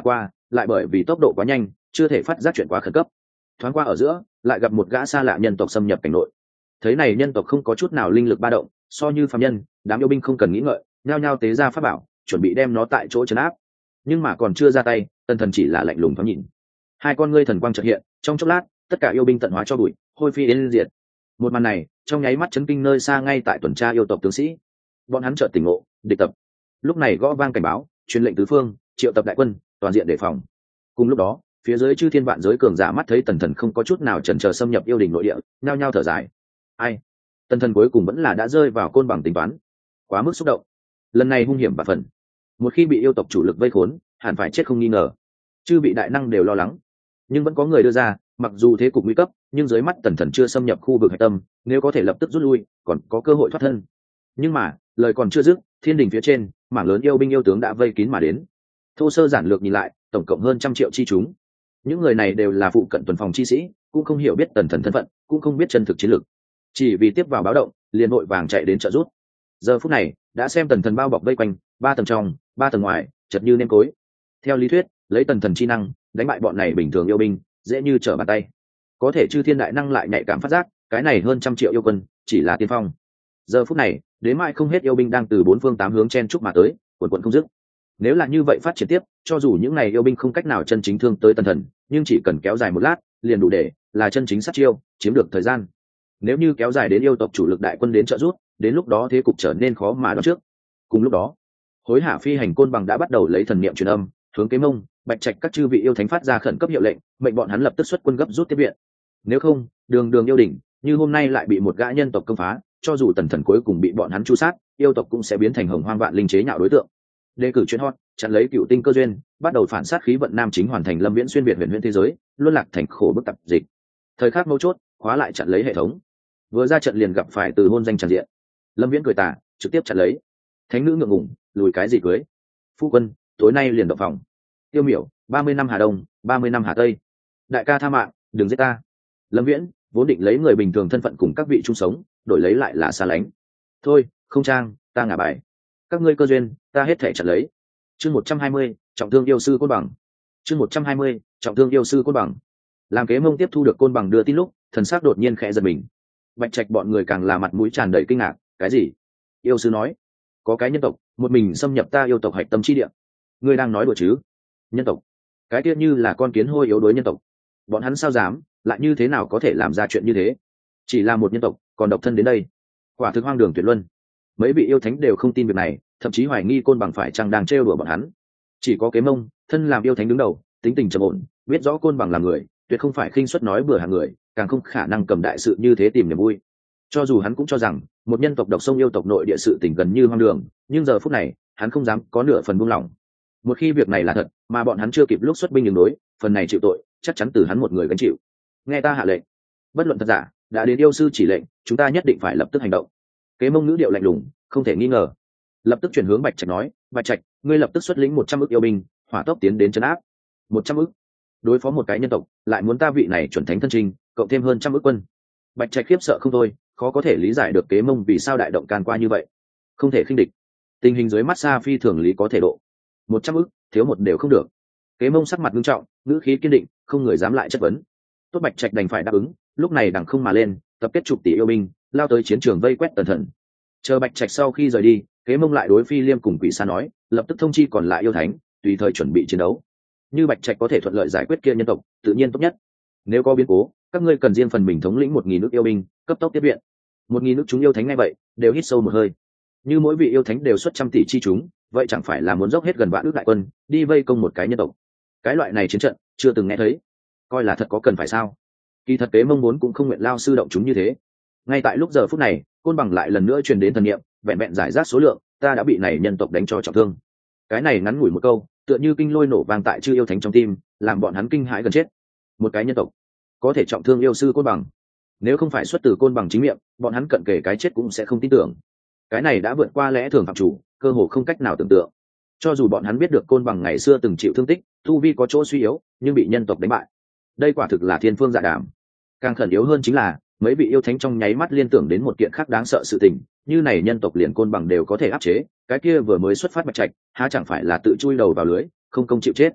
Speaker 1: lại bởi vì tốc độ quá nhanh chưa thể phát giác chuyện quá khẩn cấp. Thoáng qua ở giữa lại gặp một gã xa lạ nhân tộc xâm nhập cảnh nội. Thấy này nhân tộc không có chút nào linh lực ba động, so như phàm nhân, đám yêu binh không cần nghĩ ngợi nhao nhao tế ra pháp bảo chuẩn bị đem nó tại chỗ trấn áp. Nhưng mà còn chưa ra tay, Tần Thần chỉ là lạnh lùng thoáng nhìn. Hai con ngươi thần quang chợt hiện, trong chốc lát tất cả yêu binh tận hóa cho bụi, hôi phi yên diệt. Một màn này trong nháy mắt chấn kinh nơi xa ngay tại tuần tra yêu tộc tướng sĩ. Bọn hắn chợt tỉnh ngộ, địch tập. Lúc này gõ vang cảnh báo, truyền lệnh tứ phương, triệu tập đại quân, toàn diện đề phòng. Cùng lúc đó, phía dưới chư thiên vạn giới cường giả mắt thấy Tần Thần không có chút nào chần chờ xâm nhập yêu đình nội địa, nhao nhao thở dài. Ai? Tần Thần cuối cùng vẫn là đã rơi vào côn bằng tính toán, quá mức xúc động. Lần này hung hiểm và phần, một khi bị yêu tộc chủ lực vây khốn, hẳn phải chết không nghi ngờ. Chư bị đại năng đều lo lắng, nhưng vẫn có người đưa ra, mặc dù thế cục nguy cấp, nhưng dưới mắt Tần Thần chưa xâm nhập khu vực hạch tâm, nếu có thể lập tức rút lui, còn có cơ hội thoát thân. Nhưng mà lời còn chưa dứt, thiên đình phía trên mảng lớn yêu binh yêu tướng đã vây kín mà đến. Thô sơ giản lược nhìn lại, tổng cộng hơn 100 triệu chi chúng. Những người này đều là phụ cận tuần phòng chi sĩ, cũng không hiểu biết Tần Thần thân phận, cũng không biết chân thực chiến lược, chỉ vì tiếp vào báo động liền vội vàng chạy đến trợ giúp. Giờ phút này đã xem Tần Thần bao bọc vây quanh, 3 tầng trong 3 tầng ngoài, chật như nêm cối. Theo lý thuyết, lấy Tần Thần chi năng đánh bại bọn này bình thường yêu binh dễ như trở bàn tay. Có thể chư thiên đại năng lại nhạy cảm phát giác, cái này hơn 100 triệu yêu quân chỉ là tiên phong. Giờ phút này đến mai không hết yêu binh đang từ 4 phương 8 hướng chen chúc mà tới, quần quần không dứt. Nếu là như vậy phát triển tiếp, cho dù những này yêu binh không cách nào chân chính thương tới Tần Thần, nhưng chỉ cần kéo dài một lát liền đủ để là chân chính sát chiêu, chiếm được thời gian. Nếu như kéo dài đến yêu tộc chủ lực đại quân đến trợ giúp, đến lúc đó thế cục trở nên khó mà đoán trước. Cùng lúc đó, hối hả phi hành côn bằng đã bắt đầu lấy thần niệm truyền âm, hướng Kế Mông, Bạch Trạch các chư vị yêu thánh phát ra khẩn cấp hiệu lệnh, mệnh bọn hắn lập tức xuất quân gấp rút tiếp viện. Nếu không, đường đường yêu đỉnh như hôm nay lại bị một gã nhân tộc công phá, cho dù Tần Thần cuối cùng bị bọn hắn tru sát, yêu tộc cũng sẽ biến thành hồng hoang vạn linh chế nhạo đối tượng. Đề cử chuyên hot, chặn lấy cựu tinh cơ duyên, bắt đầu phản sát khí vận nam chính hoàn thành Lâm Viễn xuyên việt huyền huyễn thế giới, luôn lạc thành khổ bức tập dịch. Thời khắc mấu chốt, khóa lại chặn lấy hệ thống. Vừa ra trận liền gặp phải từ hôn danh tràn diện. Lâm Viễn cười tà, trực tiếp chặn lấy. Thánh nữ ngượng ngùng, lùi cái gì cưới? Phu quân, tối nay liền động phòng. Tiêu Miểu, 30 năm Hà Đông, 30 năm Hà Tây. Đại ca tha mạng, đừng giết ta. Lâm Viễn vốn định lấy người bình thường thân phận cùng các vị chung sống, đổi lấy lại là xa lánh. Thôi, không trang, ta ngả bài. Các ngươi cơ duyên, ta hết thể chặn lấy. Chương 120, trọng thương yêu sư côn bằng. Chương 120, trọng thương yêu sư côn bằng. Làm Kế Mông tiếp thu được côn bằng đưa tin lúc, thần sắc đột nhiên khẽ giật mình. Bạch Trạch bọn người càng là mặt mũi tràn đầy kinh ngạc. Cái gì? Yêu sư nói có cái nhân tộc một mình xâm nhập ta yêu tộc hạch tâm chi địa. Ngươi đang nói đùa chứ? Nhân tộc? Cái tiết như là con kiến hôi yếu đuối nhân tộc. Bọn hắn sao dám, lại như thế nào có thể làm ra chuyện như thế? Chỉ là một nhân tộc còn độc thân đến đây, quả thực hoang đường tuyệt luân. Mấy vị yêu thánh đều không tin việc này, thậm chí hoài nghi côn bằng phải chăng đang trêu đùa bọn hắn. Chỉ có Kế Mông thân làm yêu thánh đứng đầu, tính tình trầm ổn, biết rõ côn bằng là người tuyệt không phải khinh suất nói bừa hàng người, càng không khả năng cầm đại sự như thế tìm niềm vui. Cho dù hắn cũng cho rằng một nhân tộc độc sông yêu tộc nội địa sự tình gần như hoang đường, nhưng giờ phút này hắn không dám có nửa phần buông lỏng. Một khi việc này là thật mà bọn hắn chưa kịp lúc xuất binh đường đối, phần này chịu tội chắc chắn từ hắn một người gánh chịu. Nghe ta hạ lệnh, bất luận thật giả, đã đến yêu sư chỉ lệnh, chúng ta nhất định phải lập tức hành động. Kế Mông ngữ điệu lạnh lùng, không thể nghi ngờ. Lập tức chuyển hướng Bạch Trạch nói, Bạch Trạch, ngươi lập tức xuất lĩnh 100 ức yêu binh, hỏa tốc tiến đến trấn áp. 100 ức? Đối phó một cái nhân tộc, lại muốn ta vị này chuẩn thánh thân trình, cộng thêm hơn 100 ức quân. Bạch Trạch khiếp sợ không thôi, khó có thể lý giải được Kế Mông vì sao đại động can qua như vậy. Không thể khinh địch. Tình hình dưới mắt xa phi thường lý có thể độ. 100 ức, thiếu một đều không được. Kế Mông sắc mặt nghiêm trọng, ngữ khí kiên định, không người dám lại chất vấn. Tốt, Bạch Trạch đành phải đáp ứng, lúc này đằng không mà lên, tập kết chục tỷ yêu binh, lao tới chiến trường vây quét Tần Thần. Chờ Bạch Trạch sau khi rời đi, Kế Mông lại đối Phi Liêm cùng Quỷ Sa nói, lập tức thông chi còn lại yêu thánh, tùy thời chuẩn bị chiến đấu. Như Bạch Trạch có thể thuận lợi giải quyết kia nhân tộc, tự nhiên tốt nhất. Nếu có biến cố, các ngươi cần riêng phần mình thống lĩnh 1000 nước yêu binh, cấp tốc tiếp viện. 1000 nước chúng yêu thánh ngay vậy, đều hít sâu một hơi. Như mỗi vị yêu thánh đều xuất trăm tỷ chi chúng, vậy chẳng phải là muốn dốc hết gần vạn ước đại quân, đi vây công một cái nhân tộc. Cái loại này chiến trận, chưa từng nghe thấy. Coi là thật có cần phải sao? Kỳ thật Kế Mông muốn cũng không nguyện lao sư động chúng như thế. Ngay tại lúc giờ phút này, côn bằng lại lần nữa truyền đến thần niệm, vẹn vẹn giải rác số lượng, ta đã bị này nhân tộc đánh cho trọng thương. Cái này ngắn ngủi một câu, tựa như kinh lôi nổ vang tại chư yêu thánh trong tim, làm bọn hắn kinh hãi gần chết. Một cái nhân tộc có thể trọng thương yêu sư côn bằng, nếu không phải xuất từ côn bằng chính miệng, bọn hắn cận kề cái chết cũng sẽ không tin tưởng. Cái này đã vượt qua lẽ thường phạm chủ, cơ hồ không cách nào tưởng tượng. Cho dù bọn hắn biết được côn bằng ngày xưa từng chịu thương tích, tu vi có chỗ suy yếu, nhưng bị nhân tộc đánh bại, đây quả thực là thiên phương dạ đàm. Càng khẩn yếu hơn chính là mấy vị yêu thánh trong nháy mắt liên tưởng đến một kiện khác đáng sợ sự tình, như này nhân tộc liền côn bằng đều có thể áp chế, cái kia vừa mới xuất phát Bạch Trạch há chẳng phải là tự chui đầu vào lưới, không công chịu chết.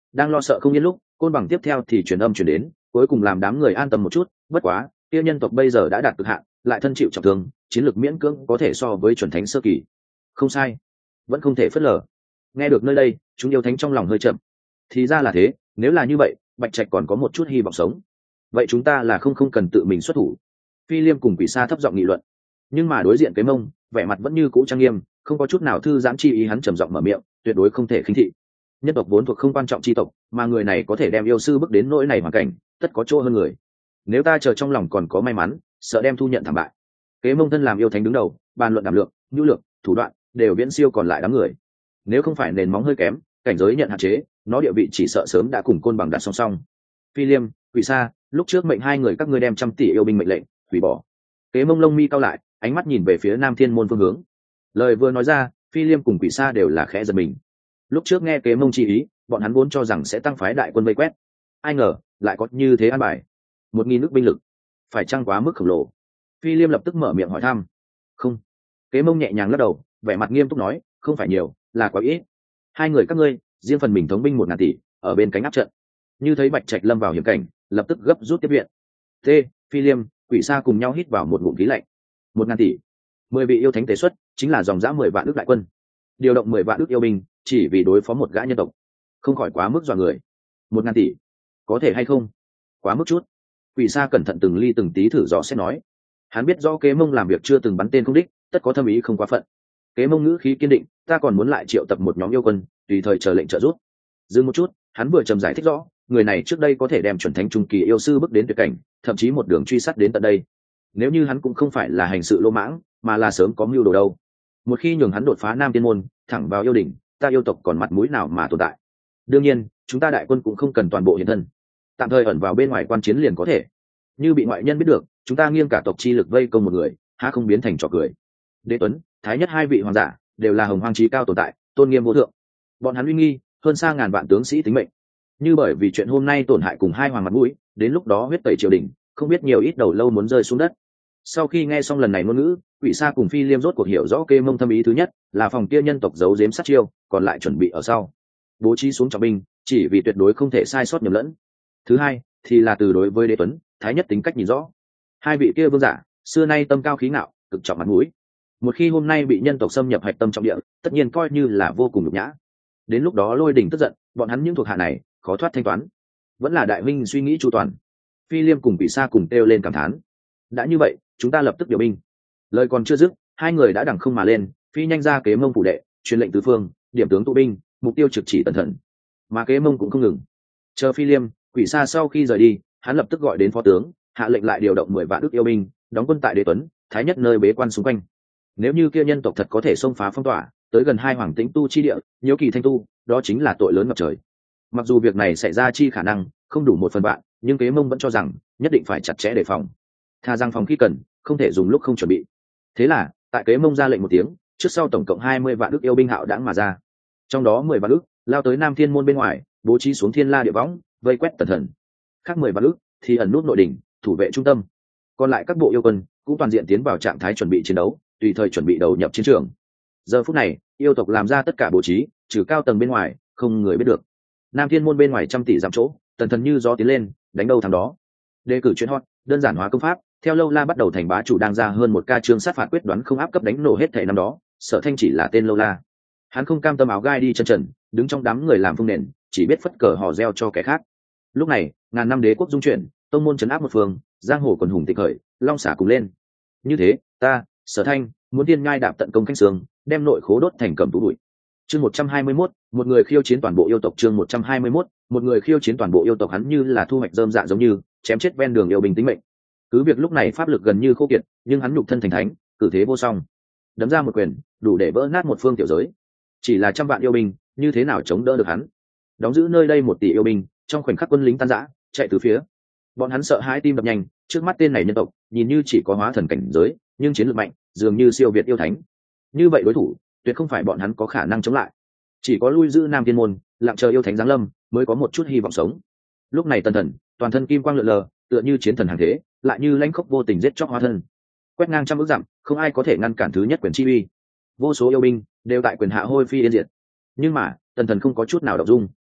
Speaker 1: Đang lo sợ không yên lúc, côn bằng tiếp theo thì truyền âm truyền đến, cuối cùng làm đám người an tâm một chút. Bất quá kia nhân tộc bây giờ đã đạt cực hạn, lại thân chịu trọng thương, chiến lược miễn cưỡng có thể so với chuẩn thánh sơ kỳ. Không sai, vẫn không thể phớt lờ. Nghe được nơi đây, chúng yêu thánh trong lòng hơi chậm. Thì ra là thế, nếu là như vậy, Bạch Trạch còn có một chút hy vọng sống. Vậy chúng ta là không cần tự mình xuất thủ. Phi Liêm cùng Quỷ Sa thấp giọng nghị luận. Nhưng mà đối diện cái mông, vẻ mặt vẫn như cũ trang nghiêm, không có chút nào thư giãn chi ý, hắn trầm giọng mở miệng, tuyệt đối không thể khinh thị. Nhân tộc vốn thuộc không quan trọng chi tộc, mà người này có thể đem yêu sư bước đến nỗi này hoàn cảnh, tất có chỗ hơn người. Nếu ta chờ trong lòng còn có may mắn, sợ đem thu nhận thảm bại. Kế mông thân làm yêu thánh đứng đầu, bàn luận đảm lượng, nhu lược, thủ đoạn đều viễn siêu còn lại đám người. Nếu không phải nền móng hơi kém, cảnh giới nhận hạn chế, nó địa vị chỉ sợ sớm đã cùng côn bằng đặt song song. Phi Liêm, Quỷ Sa, lúc trước mệnh hai người các ngươi đem 100 tỷ yêu binh mệnh lệnh hủy bỏ. Kế mông lông mi cao lại, ánh mắt nhìn về phía Nam Thiên môn phương hướng. Lời vừa nói ra, Phi Liêm cùng Quỷ Sa đều là khẽ giật mình. Lúc trước nghe kế mông chi ý, bọn hắn vốn cho rằng sẽ tăng phái đại quân vây quét, ai ngờ lại có như thế an bài. 1.000 nước binh lực, phải chăng quá mức khổng lồ? Phi Liêm lập tức mở miệng hỏi thăm. Không. Kế mông nhẹ nhàng lắc đầu, vẻ mặt nghiêm túc nói, không phải nhiều, là quá ít. Hai người các ngươi riêng phần mình thống binh 1.000 tỷ ở bên cánh áp trận. Như thấy Bạch Trạch lâm vào hiểm cảnh, lập tức gấp rút tiếp viện. T. Phi Liêm, Quỷ Sa cùng nhau hít vào một ngụm khí lạnh. 1.000 tỷ, 10 vị yêu thánh tế xuất, chính là dòng dã 10 vạn ức đại quân. Điều động 10 vạn ức yêu binh, chỉ vì đối phó một gã nhân tộc, không khỏi quá mức dọa người. 1.000 tỷ, có thể hay không? Quá mức chút. Quỷ Sa cẩn thận từng ly từng tí thử dò xét nói. Hắn biết rõ Kế Mông làm việc chưa từng bắn tên không đích, tất có thâm ý không quá phận. Kế Mông ngữ khí kiên định, ta còn muốn lại triệu tập một nhóm yêu quân, tùy thời chờ lệnh trợ giúp. Dừng một chút, hắn vừa trầm giải thích rõ, người này trước đây có thể đem chuẩn thánh trung kỳ yêu sư bước đến tuyệt cảnh, thậm chí một đường truy sát đến tận đây. Nếu như hắn cũng không phải là hành sự lô mãng, mà là sớm có mưu đồ đâu. Một khi nhường hắn đột phá Nam Tiên môn, thẳng vào yêu đỉnh, ta yêu tộc còn mặt mũi nào mà tồn tại? Đương nhiên, chúng ta đại quân cũng không cần toàn bộ hiện thân, tạm thời ẩn vào bên ngoài quan chiến liền có thể. Như bị ngoại nhân biết được, chúng ta nghiêng cả tộc chi lực vây công một người, há không biến thành trò cười? Đế Tuấn, Thái Nhất hai vị hoàng giả đều là hồng hoang chí cao tồn tại, tôn nghiêm vô thượng. Bọn hắn uy nghi hơn xa ngàn vạn tướng sĩ tính mệnh. Như bởi vì chuyện hôm nay tổn hại cùng hai hoàng mặt mũi, đến lúc đó huyết tẩy triều đình, không biết nhiều ít đầu lâu muốn rơi xuống đất. Sau khi nghe xong lần này ngôn ngữ, Quỷ Sa cùng Phi Liêm rốt cuộc hiểu rõ Kế Mông thâm ý. Thứ nhất là phòng kia nhân tộc giấu giếm sát chiêu, còn lại chuẩn bị ở sau bố trí xuống trọng binh, chỉ vì tuyệt đối không thể sai sót nhầm lẫn. Thứ hai thì là từ đối với Đế Tuấn, Thái Nhất tính cách nhìn rõ. Hai vị kia vương giả xưa nay tâm cao khí ngạo, cực trọng mặt mũi. Một khi hôm nay bị nhân tộc xâm nhập hạch tâm trọng địa, tất nhiên coi như là vô cùng nhục nhã. Đến lúc đó Lôi Đỉnh tức giận, bọn hắn những thuộc hạ này khó thoát thanh toán. Vẫn là đại minh suy nghĩ chu toàn. Phi Liêm cùng Quỷ Sa cùng kêu lên cảm thán. Đã như vậy, chúng ta lập tức điều binh. Lời còn chưa dứt, hai người đã đằng không mà lên, phi nhanh ra Kế Mông phủ đệ, truyền lệnh tứ phương, điểm tướng tụ binh, mục tiêu trực chỉ Tần Thần. Mà Kế Mông cũng không ngừng. Chờ Phi Liêm, Quỷ Sa sau khi rời đi, hắn lập tức gọi đến phó tướng, hạ lệnh lại điều động 10 vạn ức yêu binh, đóng quân tại Đế Tuấn, Thái Nhất nơi bế quan xung quanh. Nếu như kia nhân tộc thật có thể xông phá phong tỏa, tới gần hai hoàng tĩnh tu chi địa, nhiễu kỳ thanh tu, đó chính là tội lớn ngập trời. Mặc dù việc này xảy ra chi khả năng không đủ 1/1000, nhưng Kế Mông vẫn cho rằng nhất định phải chặt chẽ đề phòng. Tha rằng phòng khi cần, không thể dùng lúc không chuẩn bị. Thế là, tại Kế Mông ra lệnh một tiếng, trước sau tổng cộng 20 vạn ức yêu binh hạo đãng mà ra. Trong đó 10 vạn ức lao tới Nam Thiên môn bên ngoài, bố trí xuống Thiên La địa võng, vây quét Tần Thần. Khác 10 vạn ức thì ẩn nút nội đỉnh, thủ vệ trung tâm. Còn lại các bộ yêu quân cũng toàn diện tiến vào trạng thái chuẩn bị chiến đấu, tùy thời chuẩn bị đầu nhập chiến trường. Giờ phút này, yêu tộc làm ra tất cả bố trí, trừ cao tầng bên ngoài, không người biết được. Nam Thiên môn bên ngoài trăm tỷ dặm chỗ, Tần Thần như gió tiến lên, đánh đâu thằng đó. Đề cử chuyện hot, đơn giản hóa công pháp, theo lâu la bắt đầu thành bá chủ đang ra hơn một ca chương sát phạt quyết đoán không áp cấp đánh nổ hết thảy năm đó, Sở Thanh chỉ là tên lâu la. Hắn không cam tâm áo gai đi chân trần, đứng trong đám người làm phương nền, chỉ biết phất cờ hò reo cho kẻ khác. Lúc này, ngàn năm đế quốc dung chuyển, tông môn trấn áp một phương, giang hồ quần hùng tịch khởi, long xả cùng lên. Như thế, ta, Sở Thanh, muốn tiên ngai đạp tận công khanh sương, đem nội khố đốt thành cầm tú bụi. Chương 121, một người khiêu chiến toàn bộ yêu tộc. Chương 121, một người khiêu chiến toàn bộ yêu tộc. Hắn như là thu hoạch rơm dạ giống như chém chết ven đường yêu binh tính mệnh. Cứ việc lúc này pháp lực gần như khô kiệt, nhưng hắn nhục thân thành thánh, cử thế vô song, đấm ra một quyền đủ để vỡ nát một phương tiểu giới. Chỉ là trăm vạn yêu binh, như thế nào chống đỡ được hắn? Đóng giữ nơi đây 1 tỷ yêu binh, trong khoảnh khắc quân lính tan rã, chạy từ phía. Bọn hắn sợ hãi tim đập nhanh, trước mắt tên này nhân tộc, nhìn như chỉ có hóa thần cảnh giới, nhưng chiến lược mạnh, dường như siêu việt yêu thánh. Như vậy đối thủ, tuyệt không phải bọn hắn có khả năng chống lại. Chỉ có lui giữ Nam Thiên môn, lặng chờ yêu thánh giáng lâm, mới có một chút hy vọng sống. Lúc này Tần Thần, toàn thân kim quang lượn lờ, tựa như chiến thần hàng thế, lại như lãnh khốc vô tình giết chóc hóa thân, quét ngang trăm ước dặm, không ai có thể ngăn cản thứ nhất quyền chi uy. Vô số yêu binh đều tại quyền hạ hôi phi yên diệt. Nhưng mà Tần Thần không có chút nào động dung.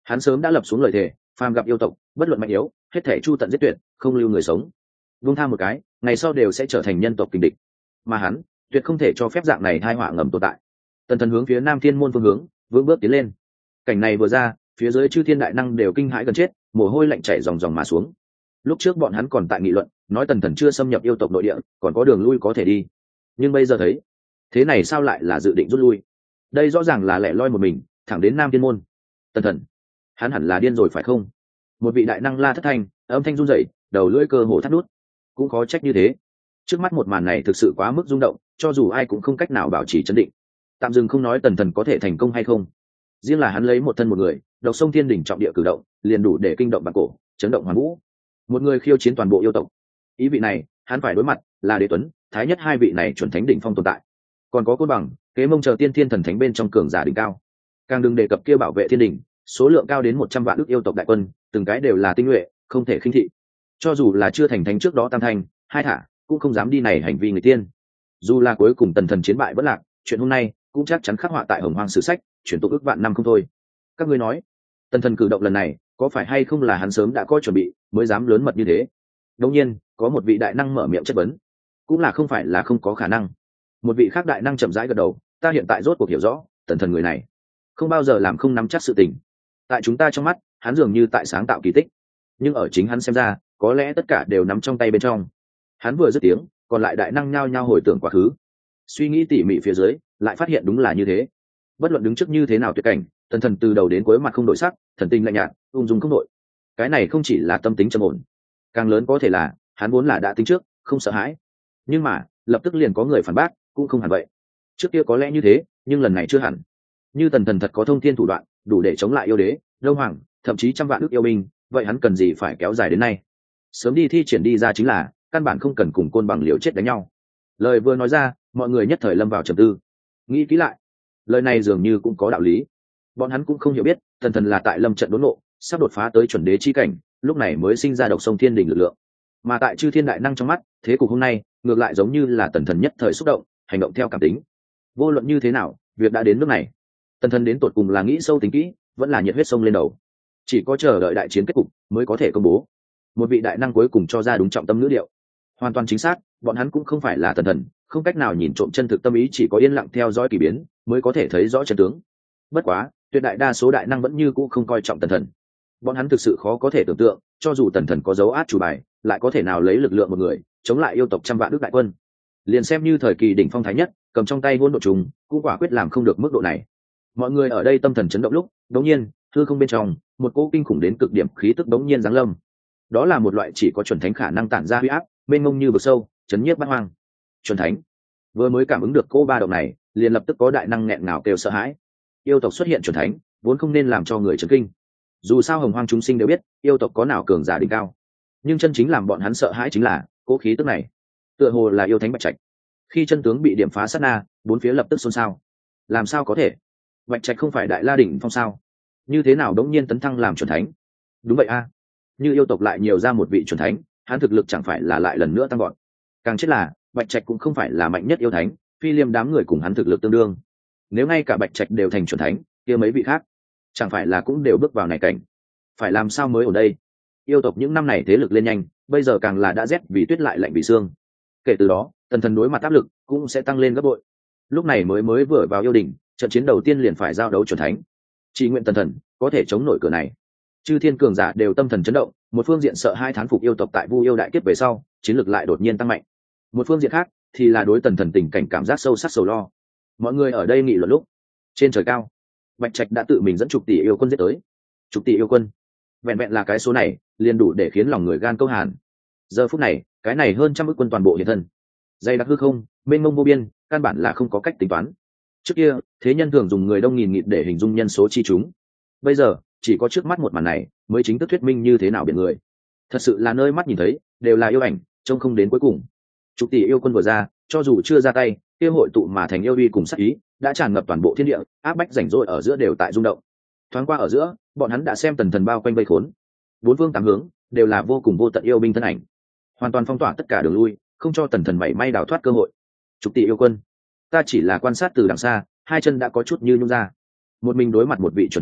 Speaker 1: Hắn sớm đã lập xuống lời thề, phàm gặp yêu tộc bất luận mạnh yếu, hết thể chu tận giết tuyệt, không lưu người sống. Vung tha một cái, ngày sau đều sẽ trở thành nhân tộc kình địch, mà hắn tuyệt không thể cho phép dạng này tai họa ngầm tồn tại. Tần Thần hướng phía Nam Thiên môn phương hướng vững bước tiến lên. Cảnh này vừa ra, phía dưới chư thiên đại năng đều kinh hãi gần chết, mồ hôi lạnh chảy ròng ròng mà xuống. Lúc trước bọn hắn còn tại nghị luận, nói Tần Thần chưa xâm nhập yêu tộc nội địa, còn có đường lui có thể đi. Nhưng bây giờ thấy, thế này sao lại là dự định rút lui? Đây rõ ràng là lẻ loi một mình, thẳng đến Nam Thiên môn. Tần Thần, hắn hẳn là điên rồi phải không? Một vị đại năng la thất thanh, âm thanh run rẩy, đầu lưỡi cơ hồ thắt nút. Cũng khó trách như thế. Trước mắt một màn này thực sự quá mức rung động, cho dù ai cũng không cách nào bảo trì trấn định. Tạm dừng không nói Tần Thần có thể thành công hay không, riêng là hắn lấy một thân một người độc sông thiên đỉnh trọng địa cử động liền đủ để kinh động bản cổ, chấn động hoàn vũ. Một người khiêu chiến toàn bộ yêu tộc, ý vị này hắn phải đối mặt là Đế Tuấn, Thái Nhất hai vị này chuẩn thánh đỉnh phong tồn tại, còn có Côn Bằng, Kế Mông chờ tiên thiên thần thánh bên trong cường giả đỉnh cao. Càng đừng đề cập kia bảo vệ thiên đỉnh, số lượng cao đến 100 vạn ức yêu tộc đại quân, từng cái đều là tinh nhuệ, không thể khinh thị. Cho dù là chưa thành thánh trước đó tam thanh, hai thả cũng không dám đi này hành vi người tiên. Dù là cuối cùng Tần Thần chiến bại vẫn lạc, chuyện hôm nay cũng chắc chắn khắc họa tại hồng hoang sử sách, chuyển tụ ước vạn năm không thôi. Các ngươi nói, Tần Thần cử động lần này có phải hay không là hắn sớm đã có chuẩn bị mới dám lớn mật như thế? Đương nhiên có một vị đại năng mở miệng chất vấn, cũng là không phải là không có khả năng. Một vị khác đại năng chậm rãi gật đầu, ta hiện tại rốt cuộc hiểu rõ Tần Thần người này không bao giờ làm không nắm chắc sự tình. Tại chúng ta trong mắt hắn dường như tại sáng tạo kỳ tích, nhưng ở chính hắn xem ra có lẽ tất cả đều nắm trong tay bên trong. Hắn vừa dứt tiếng, còn lại đại năng nhao nhao hồi tưởng quá khứ, suy nghĩ tỉ mỉ phía dưới lại phát hiện đúng là như thế. Bất luận đứng trước như thế nào tuyệt cảnh, Tần Thần từ đầu đến cuối mặt không đổi sắc, thần tình lạnh nhạt, ung dung không đổi. Cái này không chỉ là tâm tính trầm ổn, càng lớn có thể là hắn vốn là đã tính trước, không sợ hãi. Nhưng mà lập tức liền có người phản bác, cũng không hẳn vậy. Trước kia có lẽ như thế, nhưng lần này chưa hẳn. Như Tần Thần thật có thông thiên thủ đoạn, đủ để chống lại yêu đế, Đông Hoàng, thậm chí trăm vạn ức yêu binh, vậy hắn cần gì phải kéo dài đến nay? Sớm đi thi triển đi ra chính là, căn bản không cần cùng Côn Bằng liều chết đánh nhau. Lời vừa nói ra, mọi người nhất thời lâm vào trầm tư. Nghĩ kỹ lại, lời này dường như cũng có đạo lý. Bọn hắn cũng không hiểu biết, Tần Thần là tại lâm trận đốn ngộ, sắp đột phá tới chuẩn đế chi cảnh, lúc này mới sinh ra độc sông thiên đỉnh lực lượng. Mà tại chư thiên đại năng trong mắt, thế cục hôm nay ngược lại giống như là Tần Thần nhất thời xúc động, hành động theo cảm tính. Vô luận như thế nào, việc đã đến nước này, Tần Thần đến tột cùng là nghĩ sâu tính kỹ, vẫn là nhiệt huyết sông lên đầu. Chỉ có chờ đợi đại chiến kết cục mới có thể công bố. Một vị đại năng cuối cùng cho ra đúng trọng tâm ngữ điệu. Hoàn toàn chính xác, bọn hắn cũng không phải là Tần Thần, không cách nào nhìn trộm chân thực tâm ý, chỉ có yên lặng theo dõi kỳ biến mới có thể thấy rõ chân tướng. Bất quá tuyệt đại đa số đại năng vẫn như cũ không coi trọng Tần Thần. Bọn hắn thực sự khó có thể tưởng tượng, cho dù Tần Thần có dấu át chủ bài, lại có thể nào lấy lực lượng một người chống lại yêu tộc trăm vạn nước đại quân. Liền xem như thời kỳ đỉnh phong thái nhất, cầm trong tay hỗn độn trùng, cũng quả quyết làm không được mức độ này. Mọi người ở đây tâm thần chấn động lúc, đột nhiên hư không bên trong một cỗ kinh khủng đến cực điểm khí tức đống nhiên giáng lâm. Đó là một loại chỉ có chuẩn thánh khả năng tản ra huy áp, mênh mông như vực sâu, chấn nhiếp bát hoang. Chuẩn thánh vừa mới cảm ứng được cỗ ba động này, liền lập tức có đại năng nghẹn ngào kêu sợ hãi. Yêu tộc xuất hiện chuẩn thánh, vốn không nên làm cho người chấn kinh. Dù sao hồng hoang chúng sinh đều biết, yêu tộc có nào cường giả đỉnh cao. Nhưng chân chính làm bọn hắn sợ hãi chính là cỗ khí tức này, tựa hồ là yêu thánh Bạch Trạch. Khi chân tướng bị điểm phá sát na, bốn phía lập tức xôn xao. Làm sao có thể? Bạch Trạch không phải đại la đỉnh phong sao? Như thế nào đống nhiên tấn thăng làm chuẩn thánh? Đúng vậy a, như yêu tộc lại nhiều ra một vị chuẩn thánh, hắn thực lực chẳng phải là lại lần nữa tăng gọn. Càng chết là Bạch Trạch cũng không phải là mạnh nhất yêu thánh, phi liêm đám người cùng hắn thực lực tương đương. Nếu ngay cả Bạch Trạch đều thành chuẩn thánh, kia mấy vị khác chẳng phải là cũng đều bước vào này cảnh? Phải làm sao mới ở đây? Yêu tộc những năm này thế lực lên nhanh, bây giờ càng là đã rét vì tuyết lại lạnh vì xương. Kể từ đó Tần Thần đối mặt áp lực cũng sẽ tăng lên gấp bội. Lúc này mới vừa vào yêu đỉnh, trận chiến đầu tiên liền phải giao đấu chuẩn thánh. Chỉ nguyện Tần Thần có thể chống nổi cửa này. Chư thiên cường giả đều tâm thần chấn động, một phương diện sợ hai thán phục yêu tộc tại Vu yêu đại kiếp về sau chiến lược lại đột nhiên tăng mạnh, một phương diện khác thì là đối Tần Thần tình cảnh cảm giác sâu sắc sầu lo. Mọi người ở đây nghị luận lúc, trên trời cao Bạch Trạch đã tự mình dẫn chục tỷ yêu quân giết tới. Chục tỷ yêu quân, vẹn vẹn là cái số này liền đủ để khiến lòng người gan câu hàn. Giờ phút này cái này hơn trăm ức quân toàn bộ hiện thân, dày đặc hư không mênh mông vô biên, căn bản là không có cách tính toán. Trước kia thế nhân thường dùng người đông nghìn nghịt để hình dung nhân số chi chúng, bây giờ chỉ có trước mắt một màn này mới chính thức thuyết minh như thế nào biển người. Thật sự là nơi mắt nhìn thấy đều là yêu ảnh, trông không đến cuối cùng. Chục tỷ yêu quân vừa ra, cho dù chưa ra tay, kia hội tụ mà thành yêu uy cùng sát ý đã tràn ngập toàn bộ thiên địa, áp bách rảnh rỗi ở giữa đều tại rung động. Thoáng qua ở giữa, bọn hắn đã xem Tần Thần bao quanh vây khốn, bốn phương tám hướng đều là vô cùng vô tận yêu binh thân ảnh, hoàn toàn phong tỏa tất cả đường lui, không cho Tần Thần mảy may đào thoát cơ hội. Chục tỷ yêu quân, ta chỉ là quan sát từ đằng xa, hai chân đã có chút như nhung ra. Một mình đối mặt một vị chuẩn thánh,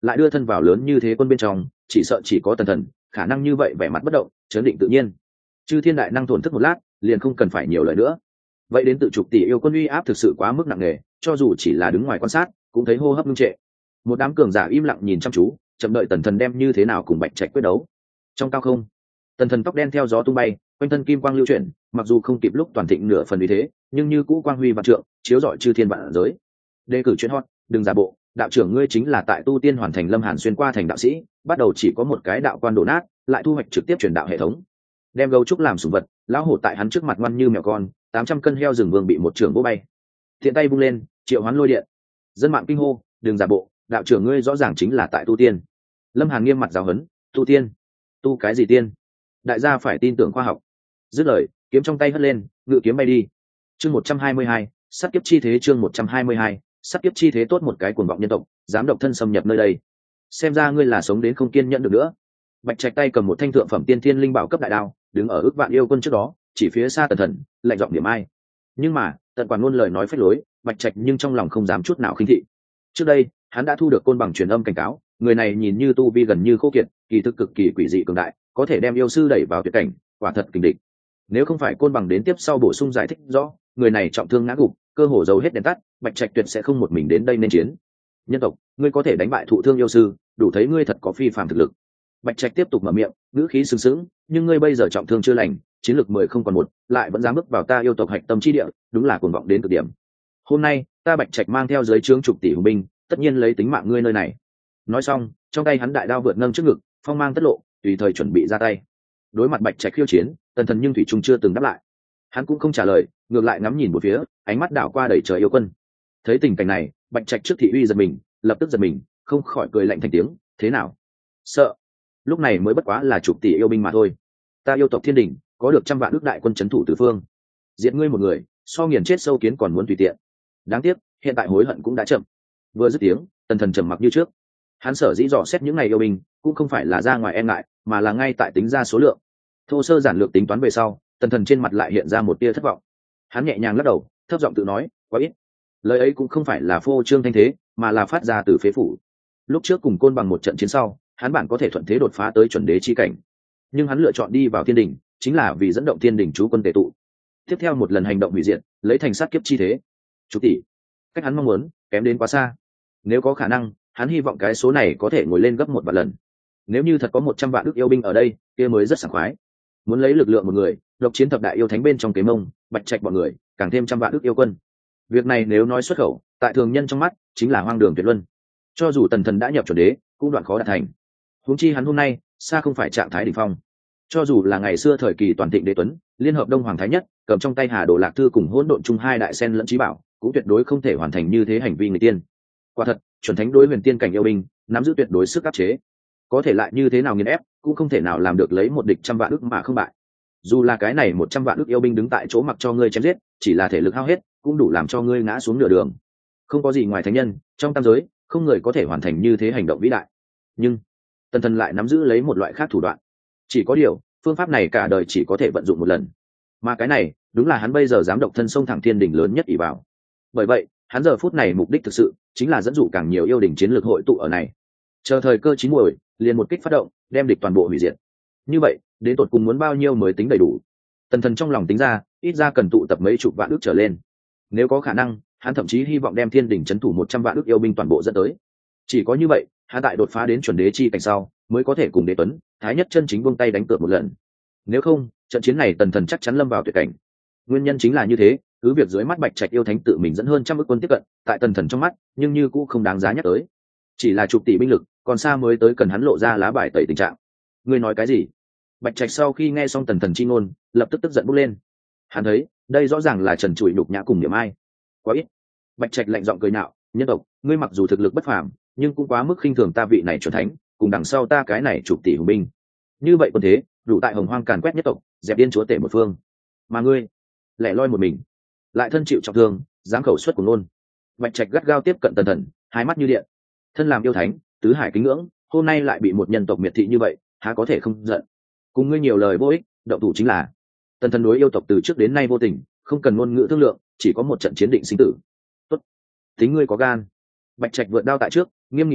Speaker 1: lại đưa thân vào lớn như thế quân bên trong, chỉ sợ chỉ có tần thần khả năng như vậy vẻ mặt bất động chấn định tự nhiên. Chư thiên đại năng thổn thức một lát liền không cần phải nhiều lời nữa. Vậy đến tự chục tỷ yêu quân uy áp thực sự quá mức nặng nề, cho dù chỉ là đứng ngoài quan sát cũng thấy hô hấp ngưng trệ. Một đám cường giả im lặng nhìn chăm chú, chậm đợi tần thần đem như thế nào cùng bạch trạch quyết đấu. Trong cao không, tần thần tóc đen theo gió tung bay, quanh thân kim quang lưu chuyển, mặc dù không kịp lúc toàn thịnh nửa phần uy thế, nhưng như cũ quang huy vạn trượng, chiếu rọi chư thiên vạn giới. Đề cử chuyện hot, đừng giả bộ, đạo trưởng ngươi chính là tại tu tiên hoàn thành Lâm Hàn xuyên qua thành đạo sĩ, bắt đầu chỉ có một cái đạo quan đổ nát, lại thu hoạch trực tiếp truyền đạo hệ thống. Đem gấu trúc làm sủng vật, lão hổ tại hắn trước mặt ngoan như mèo con, 800 cân heo rừng vương bị một trường vỗ bay. Thiện tay vung lên, triệu hoán lôi điện. Dân mạng kinh hô, đừng giả bộ, đạo trưởng ngươi rõ ràng chính là tại tu tiên. Lâm Hàn nghiêm mặt giáo huấn, tu tiên? Tu cái gì tiên? Đại gia phải tin tưởng khoa học. Dứt lời, kiếm trong tay hất lên, ngự kiếm bay đi. Chương 122, sát kiếp chi thế. Chương 122, sát kiếp chi thế. Tốt một cái cuồng vọng nhân tộc, dám độc thân xâm nhập nơi đây. Xem ra ngươi là sống đến không kiên nhẫn được nữa. Bạch Trạch tay cầm một thanh thượng phẩm tiên thiên linh bảo cấp đại đao, đứng ở ước vạn yêu quân trước đó, chỉ phía xa tần thần, lạnh giọng điểm ai. Nhưng mà, tận quản luôn lời nói phách lối, Bạch Trạch nhưng trong lòng không dám chút nào khinh thị. Trước đây, hắn đã thu được côn bằng truyền âm cảnh cáo, người này nhìn như tu vi gần như khô kiệt, kỳ thực cực kỳ quỷ dị cường đại, có thể đem yêu sư đẩy vào tuyệt cảnh, quả thật kình địch. Nếu không phải côn bằng đến tiếp sau bổ sung giải thích rõ, người này trọng thương ngã gục, cơ hồ dầu hết đèn tắt, Bạch Trạch tuyệt sẽ không một mình đến đây nên chiến. Nhân tộc, ngươi có thể đánh bại thụ thương yêu sư, đủ thấy ngươi thật có phi phàm thực lực. Bạch Trạch tiếp tục mở miệng, ngữ khí sừng sững, nhưng ngươi bây giờ trọng thương chưa lành, chiến lược 10 không còn một, lại vẫn dám bước vào ta yêu tộc hạch tâm chi địa, đúng là cuồng vọng đến cực điểm. Hôm nay, ta Bạch Trạch mang theo dưới trướng chục tỷ hùng binh, tất nhiên lấy tính mạng ngươi nơi này. Nói xong, trong tay hắn đại đao vượt nâng trước ngực, phong mang tất lộ, tùy thời chuẩn bị ra tay. Đối mặt Bạch Trạch khiêu chiến, tần thần nhưng thủy trung chưa từng đáp lại. Hắn cũng không trả lời, ngược lại ngắm nhìn một phía, ánh mắt đảo qua đầy trời yêu quân. Thấy tình cảnh này, Bạch Trạch trước thị uy giật mình, lập tức giật mình, không khỏi cười lạnh thành tiếng, thế nào? Sợ? Lúc này mới bất quá là chục tỷ yêu binh mà thôi. Ta yêu tộc Thiên Đình, có được trăm vạn ước đại quân trấn thủ tứ phương. Diệt ngươi một người, so nghiền chết sâu kiến còn muốn tùy tiện. Đáng tiếc, hiện tại hối hận cũng đã chậm. Vừa dứt tiếng, tần thần trầm mặc như trước. Hắn sở dĩ dò xét những ngày yêu binh, cũng không phải là ra ngoài e ngại, mà là ngay tại tính ra số lượng. Thô sơ giản lược tính toán về sau, tần thần trên mặt lại hiện ra một tia thất vọng. Hắn nhẹ nhàng lắc đầu, thấp giọng tự nói, quá ít. Lời ấy cũng không phải là phô trương thanh thế, mà là phát ra từ phế phủ. Lúc trước cùng côn bằng một trận chiến sau, hắn bản có thể thuận thế đột phá tới chuẩn đế chi cảnh, nhưng hắn lựa chọn đi vào Thiên Đình, chính là vì dẫn động Thiên Đình chú quân tề tụ. Tiếp theo một lần hành động hủy diệt, lấy thành sát kiếp chi thế. Chục tỷ, cách hắn mong muốn kém đến quá xa. Nếu có khả năng, hắn hy vọng cái số này có thể ngồi lên gấp 1 vạn lần. Nếu như thật có 100 vạn ước yêu binh ở đây, kia mới rất sảng khoái. Muốn lấy lực lượng một người, độc chiến thập đại yêu thánh bên trong Kế Mông, Bạch Trạch bọn người, càng thêm trăm vạn ước yêu quân. Việc này nếu nói xuất khẩu, tại thường nhân trong mắt, chính là hoang đường tuyệt luân. Cho dù tần thần đã nhập chuẩn đế, cũng đoạn khó đạt thành. Huống chi hắn hôm nay, xa không phải trạng thái đỉnh phong. Cho dù là ngày xưa thời kỳ toàn thịnh đế tuấn, liên hợp đông hoàng thái nhất, cầm trong tay Hà Đồ Lạc Thư cùng hỗn độn chung hai đại sen lẫn trí bảo, cũng tuyệt đối không thể hoàn thành như thế hành vi người tiên. Quả thật, chuẩn thánh đối huyền tiên cảnh yêu binh, nắm giữ tuyệt đối sức áp chế. Có thể lại như thế nào nghiền ép, cũng không thể nào làm được lấy một địch trăm vạn ức mà không bại. Dù là cái này 100 vạn ức yêu binh đứng tại chỗ mặc cho ngươi chém giết, chỉ là thể lực hao hết, cũng đủ làm cho ngươi ngã xuống nửa đường. Không có gì ngoài thánh nhân, trong tam giới, không người có thể hoàn thành như thế hành động vĩ đại. Nhưng tần thần lại nắm giữ lấy một loại khác thủ đoạn. Chỉ có điều, phương pháp này cả đời chỉ có thể vận dụng một lần. Mà cái này, đúng là hắn bây giờ dám độc thân xông thẳng Thiên Đình lớn nhất ỷ vào. Bởi vậy, hắn giờ phút này mục đích thực sự chính là dẫn dụ càng nhiều yêu đình chiến lược hội tụ ở này. Chờ thời cơ chín muồi, liền một kích phát động, đem địch toàn bộ hủy diệt. Như vậy, đến tột cùng muốn bao nhiêu mới tính đầy đủ? Tần thần trong lòng tính ra, ít ra cần tụ tập mấy chục vạn ước trở lên. Nếu có khả năng, hắn thậm chí hy vọng đem Thiên Đình trấn thủ 100 vạn ước yêu binh toàn bộ dẫn tới. Chỉ có như vậy, hắn tại đột phá đến chuẩn đế chi cảnh sau, mới có thể cùng đế tuấn, thái nhất chân chính buông tay đánh cược một lần. Nếu không, trận chiến này tần thần chắc chắn lâm vào tuyệt cảnh. Nguyên nhân chính là như thế, cứ việc dưới mắt Bạch Trạch yêu thánh tự mình dẫn hơn trăm ức quân tiếp cận, tại tần thần trong mắt, nhưng như cũng không đáng giá nhắc tới. Chỉ là chục tỷ binh lực, còn xa mới tới cần hắn lộ ra lá bài tẩy tình trạng. Ngươi nói cái gì? Bạch Trạch sau khi nghe xong tần thần chi ngôn, lập tức tức giận bốc lên. Hắn thấy, đây rõ ràng là trần trụi nhục nhã cùng niệm ai. Quá ít. Bạch Trạch lạnh giọng cười nhạo, nhân tộc, ngươi mặc dù thực lực bất phàm, nhưng cũng quá mức khinh thường ta vị này chuẩn thánh, cùng đằng sau ta cái này chục tỷ hùng binh. Như vậy quân thế, đủ tại Hồng Hoang càn quét nhất tộc, dẹp điên chúa tể một phương. Mà ngươi, lẻ loi một mình, lại thân chịu trọng thương, dám khẩu xuất của nôn. Bạch Trạch gắt gao tiếp cận tần thần, hai mắt như điện. Thân làm yêu thánh, tứ hải kính ngưỡng, hôm nay lại bị một nhân tộc miệt thị như vậy, há có thể không giận? Cùng ngươi nhiều lời vô ích, động thủ chính là. Tần thần đối yêu tộc từ trước đến nay vô tình, không cần ngôn ngữ thương lượng, chỉ có một trận chiến định sinh tử. Tốt, tính ngươi có gan. Bạch Trạch vượt đao tại trước, nghiêm nghị quát,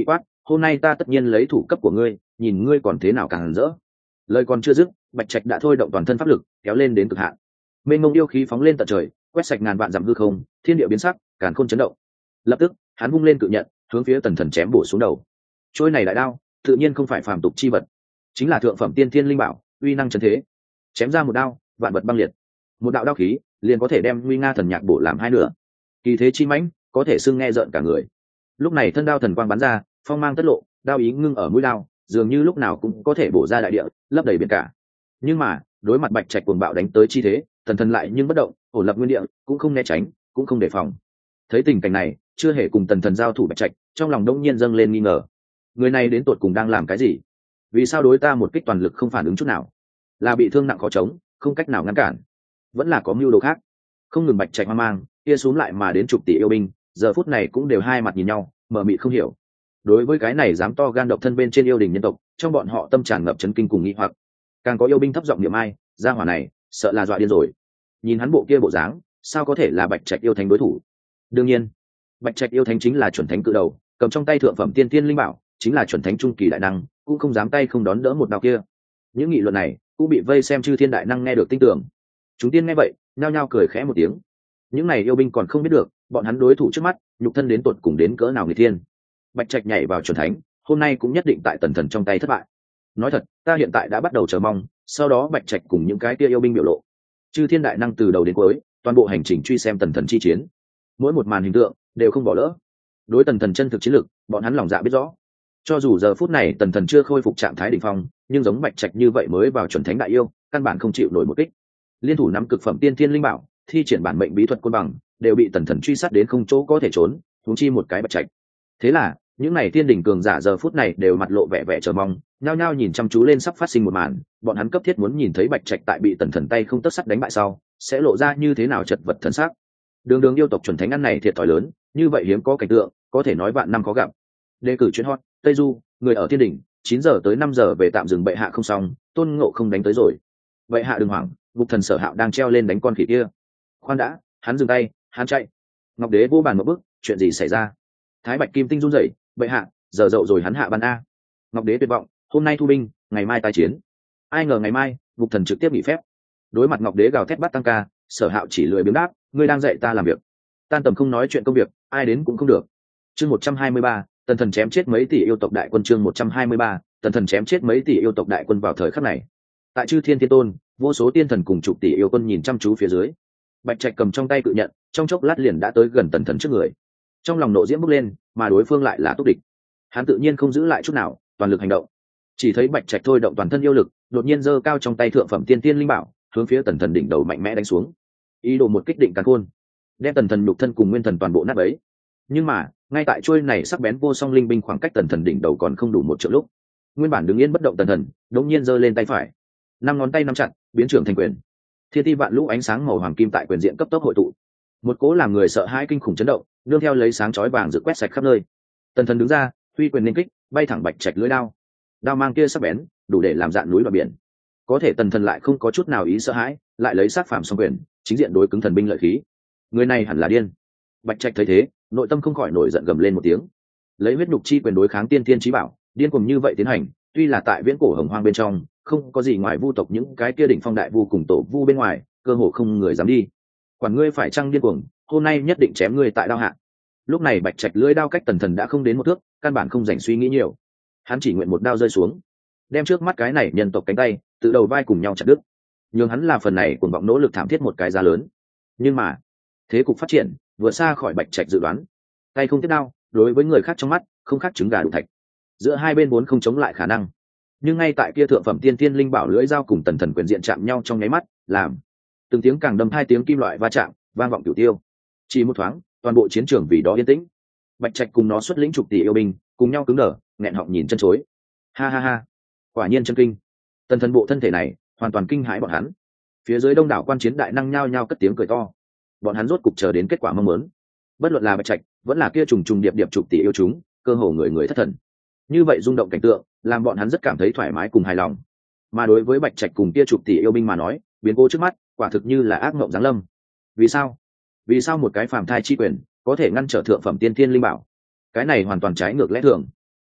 Speaker 1: hôm nay ta tất nhiên lấy thủ cấp của ngươi, nhìn ngươi còn thế nào càng hẳn rỡ. Lời còn chưa dứt, bạch trạch đã thôi động toàn thân pháp lực kéo lên đến cực hạn, mênh mông yêu khí phóng lên tận trời, quét sạch ngàn vạn dặm hư không, thiên địa biến sắc, càn khôn chấn động. Lập tức hắn vung lên cự nhận, hướng phía tần thần chém bổ xuống đầu. Trôi này đại đao tự nhiên không phải phàm tục chi vật, chính là thượng phẩm tiên thiên linh bảo, uy năng chấn thế. Chém ra một đao, vạn vật băng liệt. Một đạo đao khí liền có thể đem nguy nga thần nhạc bổ làm hai nửa, kỳ thế chi mãnh, có thể xưng nghe rợn cả người. Lúc này thân đao thần quang bắn ra, phong mang tất lộ, đao ý ngưng ở mũi đao, dường như lúc nào cũng có thể bổ ra đại địa, lấp đầy biển cả. Nhưng mà đối mặt bạch trạch cuồng bạo đánh tới chi thế, tần thần lại nhưng bất động, ổn lập nguyên địa, cũng không né tránh, cũng không đề phòng. Thấy tình cảnh này, chưa hề cùng tần thần giao thủ bạch trạch, trong lòng đông nhiên dâng lên nghi ngờ. Người này đến tột cùng đang làm cái gì? Vì sao đối ta một kích toàn lực không phản ứng chút nào? Là bị thương nặng khó chống, không cách nào ngăn cản, vẫn là có mưu đồ khác? Không ngừng bạch trạch hoang mang, kia xuống lại mà đến chục tỷ yêu binh, giờ phút này cũng đều hai mặt nhìn nhau, mờ mịt không hiểu. Đối với cái này dám to gan độc thân bên trên yêu đình nhân tộc, trong bọn họ tâm tràn ngập chấn kinh cùng nghi hoặc. Càng có yêu binh thấp giọng niệm ai, gia hỏa này sợ là dọa điên rồi. Nhìn hắn bộ kia bộ dáng, sao có thể là bạch trạch yêu thánh đối thủ? Đương nhiên bạch trạch yêu thánh chính là chuẩn thánh cự đầu, cầm trong tay thượng phẩm tiên tiên linh bảo, chính là chuẩn thánh trung kỳ đại năng, cũng không dám tay không đón đỡ một đạo kia. Những nghị luận này cũng bị vây xem chư thiên đại năng nghe được tin tưởng. Chúng tiên nghe vậy nhao nhao cười khẽ một tiếng. Những này yêu binh còn không biết được bọn hắn đối thủ trước mắt nhục thân đến tột cùng đến cỡ nào người thiên. Bạch trạch nhảy vào chuẩn thánh, hôm nay cũng nhất định tại tần thần trong tay thất bại. Nói thật, ta hiện tại đã bắt đầu chờ mong sau đó bạch trạch cùng những cái kia yêu binh biểu lộ. Chư thiên đại năng từ đầu đến cuối toàn bộ hành trình truy xem tần thần chi chiến, mỗi một màn hình tượng đều không bỏ lỡ. Đối tần thần chân thực chiến lực, bọn hắn lòng dạ biết rõ. Cho dù giờ phút này tần thần chưa khôi phục trạng thái đỉnh phong, nhưng giống bạch trạch như vậy mới vào chuẩn thánh đại yêu, căn bản không chịu nổi một kích. Liên thủ nắm cực phẩm tiên thiên linh bảo, thi triển bản mệnh bí thuật côn bằng, đều bị tần thần truy sát đến không chỗ có thể trốn, huống chi một cái bạch trạch. Thế là những này thiên đỉnh cường giả giờ phút này đều mặt lộ vẻ vẻ chờ mong, nhao nhao nhìn chăm chú lên sắp phát sinh một màn. Bọn hắn cấp thiết muốn nhìn thấy bạch trạch tại bị tần thần tay không tất sắt đánh bại sau sẽ lộ ra như thế nào chật vật thần sắc. Đường đường yêu tộc chuẩn thánh ăn này thiệt thòi lớn, như vậy hiếm có cảnh tượng, có thể nói vạn năm khó gặp. Đề cử chuyến hot Tây Du, người ở thiên đỉnh, 9 giờ tới 5 giờ về tạm dừng, bệ hạ không xong, Tôn Ngộ không đánh tới rồi. Bệ hạ đừng hoảng, Ngục Thần Sở Hạo đang treo lên đánh con khỉ kia. Khoan đã, hắn dừng tay, hắn chạy. Ngọc Đế vô bàn một bước, chuyện gì xảy ra? Thái Bạch Kim Tinh run rẩy, bệ hạ, giờ dậu rồi, hắn hạ ban a. Ngọc Đế tuyệt vọng, hôm nay thu binh, ngày mai tái chiến. Ai ngờ ngày mai, Ngục Thần trực tiếp nghỉ phép. Đối mặt Ngọc Đế gào thét bắt tăng ca, Sở Hạo chỉ lười biếng đáp, ngươi đang dạy ta làm việc. Tan tầm không nói chuyện công việc, ai đến cũng không được. Chương 123, tần thần chém chết mấy tỷ yêu tộc đại quân. Chương 123, tần thần chém chết mấy tỷ yêu tộc đại quân. Vào thời khắc này, tại Chư Thiên Thiên Tôn, vô số tiên thần cùng chục tỷ yêu quân nhìn chăm chú phía dưới. Bạch trạch cầm trong tay cự nhận, trong chốc lát liền đã tới gần tần thần trước người. Trong lòng nộ diễm bốc lên, mà đối phương lại là túc địch. Hắn tự nhiên không giữ lại chút nào, toàn lực hành động. Chỉ thấy bạch trạch thôi động toàn thân yêu lực, đột nhiên giơ cao trong tay thượng phẩm tiên tiên linh bảo, hướng phía tần thần đỉnh đầu mạnh mẽ đánh xuống. Ý đồ một kích định càn khôn, đem tần thần nhục thân cùng nguyên thần toàn bộ nát bấy. Nhưng mà ngay tại chuôi này sắc bén vô song linh binh khoảng cách tần thần đỉnh đầu còn không đủ một triệu lúc, nguyên bản đứng yên bất động tần thần đột nhiên giơ lên tay phải, 5 ngón tay nắm chặt, biến trưởng thành quyền. Thiên ti vạn lũ ánh sáng màu hoàng kim tại quyền diện cấp tốc hội tụ, một cố làm người sợ hãi kinh khủng chấn động, nương theo lấy sáng chói vàng rực quét sạch khắp nơi. Tần thần đứng ra, huy quyền nên kích, bay thẳng bạch trạch lưỡi đao. Đao mang kia sắc bén, đủ để làm dạn núi và biển. Có thể tần thần lại không có chút nào ý sợ hãi, lại lấy sát phàm song quyền, chính diện đối cứng thần binh lợi khí. Người này hẳn là điên. Bạch trạch thấy thế, nội tâm không khỏi nổi giận, gầm lên một tiếng. Lấy huyết nhục chi quyền đối kháng tiên tiên chí bảo, điên cuồng như vậy tiến hành, tuy là tại viễn cổ hồng hoang bên trong, không có gì ngoài vu tộc những cái kia đỉnh phong đại vu cùng tổ vu bên ngoài, cơ hồ không người dám đi. Quản ngươi phải chăng điên cuồng, hôm nay nhất định chém ngươi tại đao hạ. Lúc này bạch trạch lưỡi đao cách tần thần đã không đến một thước, căn bản không dành suy nghĩ nhiều. Hắn chỉ nguyện một đao rơi xuống, đem trước mắt cái này nhân tộc cánh tay từ đầu vai cùng nhau chặt đứt. Nhưng hắn là phần này cuồng vọng nỗ lực thảm thiết một cái giá lớn. Nhưng mà thế cục phát triển vừa xa khỏi bạch trạch dự đoán. Tay không tiếp đao, đối với người khác trong mắt không khác trứng gà đủ thạch. Giữa hai bên vốn không chống lại khả năng, nhưng ngay tại kia thượng phẩm tiên tiên linh bảo lưỡi dao cùng tần thần quyền diện chạm nhau trong nháy mắt, làm từng tiếng càng đâm hai tiếng kim loại va chạm vang vọng cửu tiêu. Chỉ một thoáng, toàn bộ chiến trường vì đó yên tĩnh. Bạch trạch cùng nó xuất lĩnh chục tỷ yêu binh cùng nhau cứng đờ, nghẹn họng nhìn chân chối. Ha ha ha, quả nhiên chân kinh. Tần thần bộ thân thể này hoàn toàn kinh hãi bọn hắn. Phía dưới đông đảo quan chiến đại năng nhao nhao cất tiếng cười to. Bọn hắn rốt cục chờ đến kết quả mong muốn. Bất luận là bạch trạch vẫn là kia trùng trùng điệp điệp chục tỷ yêu chúng, cơ hồ người người thất thần. Như vậy rung động cảnh tượng làm bọn hắn rất cảm thấy thoải mái cùng hài lòng. Mà đối với bạch trạch cùng kia chục tỷ yêu binh mà nói, biến cố trước mắt quả thực như là ác mộng giáng lâm. Vì sao? Vì sao một cái phàm thai chi quyền có thể ngăn trở thượng phẩm tiên thiên linh bảo? Cái này hoàn toàn trái ngược lẽ thường.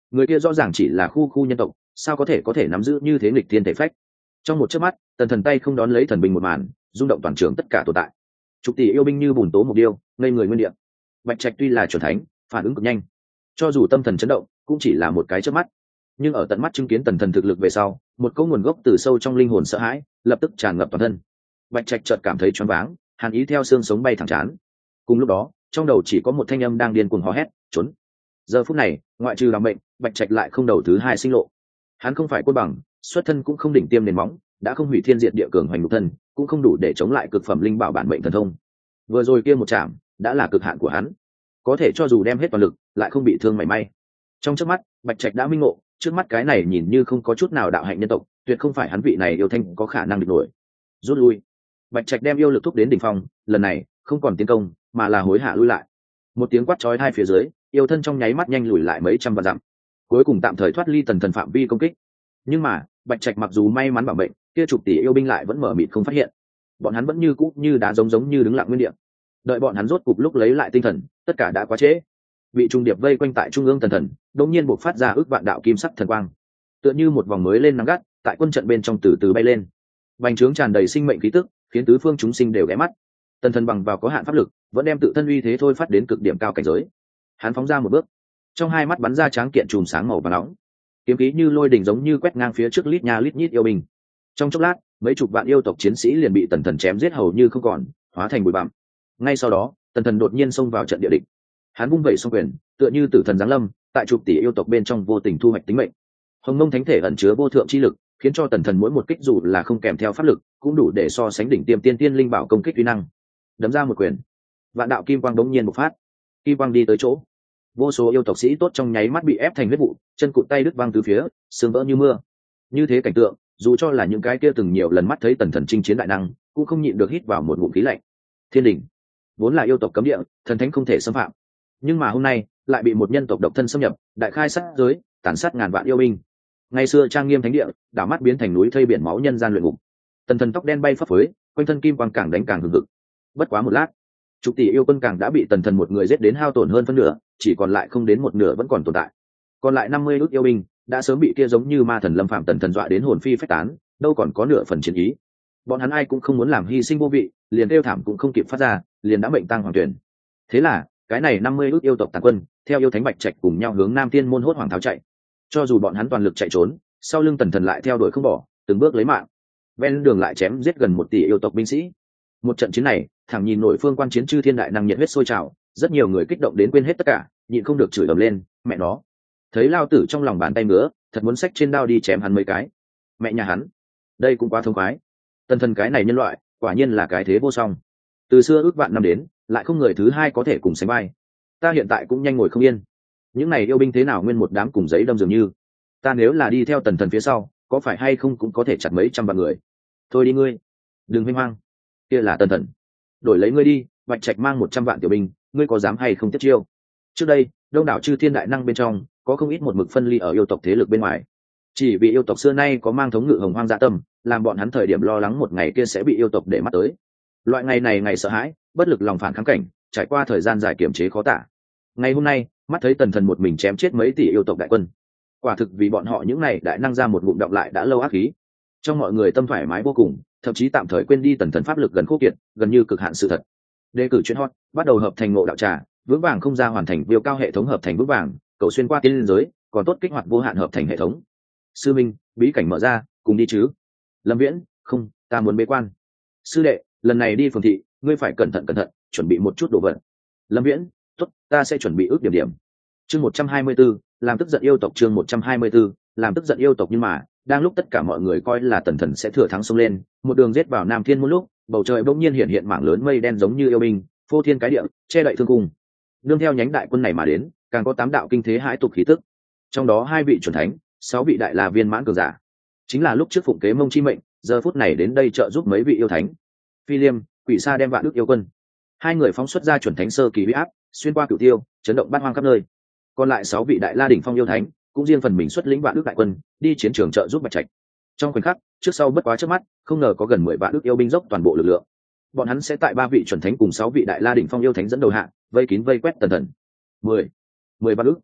Speaker 1: người kia rõ ràng chỉ là khu nhân tộc, sao có thể nắm giữ như thế nghịch thiên thể phách. Trong một chớp mắt, tần thần tay không đón lấy thần binh một màn, rung động toàn trường tất cả tồn tại. Chục tỷ yêu binh như bùn tố một điêu, ngây người nguyên địa. Bạch Trạch tuy là chuẩn thánh, phản ứng cực nhanh, cho dù tâm thần chấn động cũng chỉ là một cái chớp mắt, nhưng ở tận mắt chứng kiến tần thần thực lực về sau, một câu nguồn gốc từ sâu trong linh hồn sợ hãi lập tức tràn ngập toàn thân. Bạch Trạch chợt cảm thấy choáng váng, hàn ý theo xương sống bay thẳng chán. Cùng lúc đó, trong đầu chỉ có một thanh âm đang điên cuồng hò hét, trốn. Giờ phút này, ngoại trừ làm mệnh, Bạch Trạch lại không đầu thứ hai sinh lộ. Hắn không phải côn bằng, xuất thân cũng không đỉnh tiêm nền móng, đã không hủy thiên diệt địa cường hoành nhục thân, cũng không đủ để chống lại cực phẩm linh bảo bản mệnh thần thông. Vừa rồi kia một chạm, đã là cực hạn của hắn. Có thể cho dù đem hết toàn lực, lại không bị thương mảy may. Trong chớp mắt, Bạch Trạch đã minh ngộ, trước mắt cái này nhìn như không có chút nào đạo hạnh nhân tộc, tuyệt không phải hắn vị này yêu thanh có khả năng địch nổi. Rút lui. Bạch Trạch đem yêu lực thúc đến đỉnh phong, lần này không còn tiến công, mà là hối hạ lui lại. Một tiếng quát chói tai phía dưới, yêu thân trong nháy mắt nhanh lùi lại mấy trăm vạn dặm, cuối cùng tạm thời thoát ly tần thần phạm vi công kích. Nhưng mà Bạch Trạch mặc dù may mắn bảo mệnh, kia chục tỷ yêu binh lại vẫn mở mịt không phát hiện. Bọn hắn vẫn như cũ như đá giống như đứng lặng nguyên địa. Đợi bọn hắn rốt cục lúc lấy lại tinh thần, tất cả đã quá trễ. Bị trung điệp vây quanh tại trung ương tần thần, đột nhiên bộc phát ra ước vạn đạo kim sắc thần quang, tựa như một vòng mới lên nắng gắt, tại quân trận bên trong từ từ bay lên. Bành trướng tràn đầy sinh mệnh khí tức, khiến tứ phương chúng sinh đều ghé mắt. Tần thần bằng vào có hạn pháp lực, vẫn đem tự thân uy thế thôi phát đến cực điểm cao cảnh giới. Hắn phóng ra một bước, trong hai mắt bắn ra tráng kiện chùm sáng màu vàng nóng, kiếm khí như lôi đỉnh giống như quét ngang phía trước lít nha lít nhít yêu binh. Trong chốc lát, mấy chục vạn yêu tộc chiến sĩ liền bị tần thần chém giết hầu như không còn, hóa thành bụi bặm. Ngay sau đó, tần thần đột nhiên xông vào trận địa địch. Hắn vung vẩy song quyền, tựa như tử thần giáng lâm, tại chục tỷ yêu tộc bên trong vô tình thu hoạch tính mệnh. Hồng Mông Thánh Thể ẩn chứa vô thượng chi lực, khiến cho tần thần mỗi một kích dù là không kèm theo pháp lực, cũng đủ để so sánh đỉnh tiêm tiên tiên linh bảo công kích uy năng. Đấm ra một quyền, vạn đạo kim quang đống nhiên bộc phát. Kim quang đi tới chỗ, vô số yêu tộc sĩ tốt trong nháy mắt bị ép thành huyết vụ, chân cụt tay đứt văng từ phía, xương vỡ như mưa. Như thế cảnh tượng, dù cho là những cái kia từng nhiều lần mắt thấy tần thần chinh chiến đại năng, cũng không nhịn được hít vào một ngụm khí lạnh. Thiên đình vốn là yêu tộc cấm địa, thần thánh không thể xâm phạm, nhưng mà hôm nay lại bị một nhân tộc độc thân xâm nhập, đại khai sát giới, tàn sát ngàn vạn yêu binh. Ngày xưa trang nghiêm thánh địa, đảo mắt biến thành núi thây biển máu nhân gian luyện ngục. Tần thần tóc đen bay phấp phới, quanh thân kim quang càng đánh càng hừng hực. Bất quá một lát, chục tỷ yêu quân càng đã bị tần thần một người giết đến hao tổn hơn phân nửa, chỉ còn lại không đến một nửa vẫn còn tồn tại. Còn lại 50 ước yêu binh đã sớm bị kia giống như ma thần lâm phạm tần thần dọa đến hồn phi phách tán, đâu còn có nửa phần chiến ý. Bọn hắn ai cũng không muốn làm hy sinh vô vị, liền kêu thảm cũng không kịp phát ra, liền đã mệnh tang hoàng tuyển. Thế là cái này 50 ước yêu tộc tàn quân theo yêu thánh Bạch Trạch cùng nhau hướng Nam Thiên môn hốt hoảng tháo chạy. Cho dù bọn hắn toàn lực chạy trốn, sau lưng tần thần lại theo đuổi không bỏ, từng bước lấy mạng. Ven đường lại chém giết gần 1 tỷ yêu tộc binh sĩ. Một trận chiến này, thẳng nhìn nổi phương quan chiến chư thiên đại năng nhiệt huyết sôi trào, rất nhiều người kích động đến quên hết tất cả, nhịn không được chửi ầm lên, mẹ nó, thấy lao tử trong lòng bàn tay ngứa, thật muốn xách trên đao đi chém hắn mấy cái. Mẹ nhà hắn, đây cũng quá thông khoái. Tần thần cái này nhân loại, quả nhiên là cái thế vô song. Từ xưa ước vạn năm đến, lại không người thứ hai có thể cùng sánh vai. Ta hiện tại cũng nhanh ngồi không yên. Những này yêu binh thế nào nguyên một đám cùng giấy đâm dường như. Ta nếu là đi theo tần thần phía sau, có phải hay không cũng có thể chặt mấy trăm vạn người. Thôi đi ngươi, đừng hoang hoang. Kia là tần thần, đổi lấy ngươi đi. Bạch Trạch mang 100 vạn tiểu binh, ngươi có dám hay không tiếp chiêu? Trước đây, đông đảo chư thiên đại năng bên trong, có không ít một mực phân ly ở yêu tộc thế lực bên ngoài. Chỉ vì yêu tộc xưa nay có mang thống ngự hồng hoang dạ tâm, làm bọn hắn thời điểm lo lắng một ngày kia sẽ bị yêu tộc để mắt tới. Loại ngày này ngày sợ hãi, bất lực lòng phản kháng cảnh, trải qua thời gian dài kiểm chế khó tả. Ngày hôm nay, mắt thấy tần thần một mình chém chết mấy tỷ yêu tộc đại quân, quả thực vì bọn họ những này đại năng ra một ngụm đọng lại đã lâu ác khí. Trong mọi người tâm thoải mái vô cùng, thậm chí tạm thời quên đi tần thần pháp lực gần khô kiệt, gần như cực hạn sự thật. Đề cử chuyên hot, bắt đầu hợp thành ngộ đạo trà, vững vàng không ra hoàn thành viêu cao hệ thống hợp thành vững vàng, cầu xuyên qua tiên liên giới, còn tốt kích hoạt vô hạn hợp thành hệ thống. Sư minh, bí cảnh mở ra, cùng đi chứ? Lâm Viễn, không, ta muốn bế quan. Sư đệ, lần này đi phường thị, ngươi phải cẩn thận, chuẩn bị một chút đồ vật. Lâm Viễn, tốt, ta sẽ chuẩn bị ước điểm. Chương 124, làm tức giận yêu tộc. Chương 124, làm tức giận yêu tộc. Nhưng mà đang lúc tất cả mọi người coi là tần thần sẽ thừa thắng xông lên, một đường giết vào Nam Thiên môn lúc, bầu trời bỗng nhiên hiện mảng lớn mây đen giống như yêu binh, phô thiên cái địa, che đậy thương cung. Nương theo nhánh đại quân này mà đến, càng có 8 đạo kinh thế hãi tục khí tức. Trong đó 2 vị chuẩn thánh, 6 vị đại la viên mãn cường giả, chính là lúc trước phụng kế mông chi mệnh, giờ phút này đến đây trợ giúp mấy vị yêu thánh. Phi Liêm, Quỷ Sa đem vạn đức yêu quân, 2 người phóng xuất ra chuẩn thánh sơ kỳ uy áp, xuyên qua cửu tiêu, chấn động bát hoang khắp nơi. Còn lại 6 vị đại la đỉnh phong yêu thánh, cũng riêng phần mình xuất lĩnh vạn đức đại quân, đi chiến trường trợ giúp Bạch Trạch. Trong khoảnh khắc, trước sau bất quá trước mắt, không ngờ có gần 10 vạn đức yêu binh dốc toàn bộ lực lượng. Bọn hắn sẽ tại 3 vị chuẩn thánh cùng 6 vị đại la đỉnh phong yêu thánh dẫn đầu hạ, vây kín vây quét tần thần. 10 vạn đức.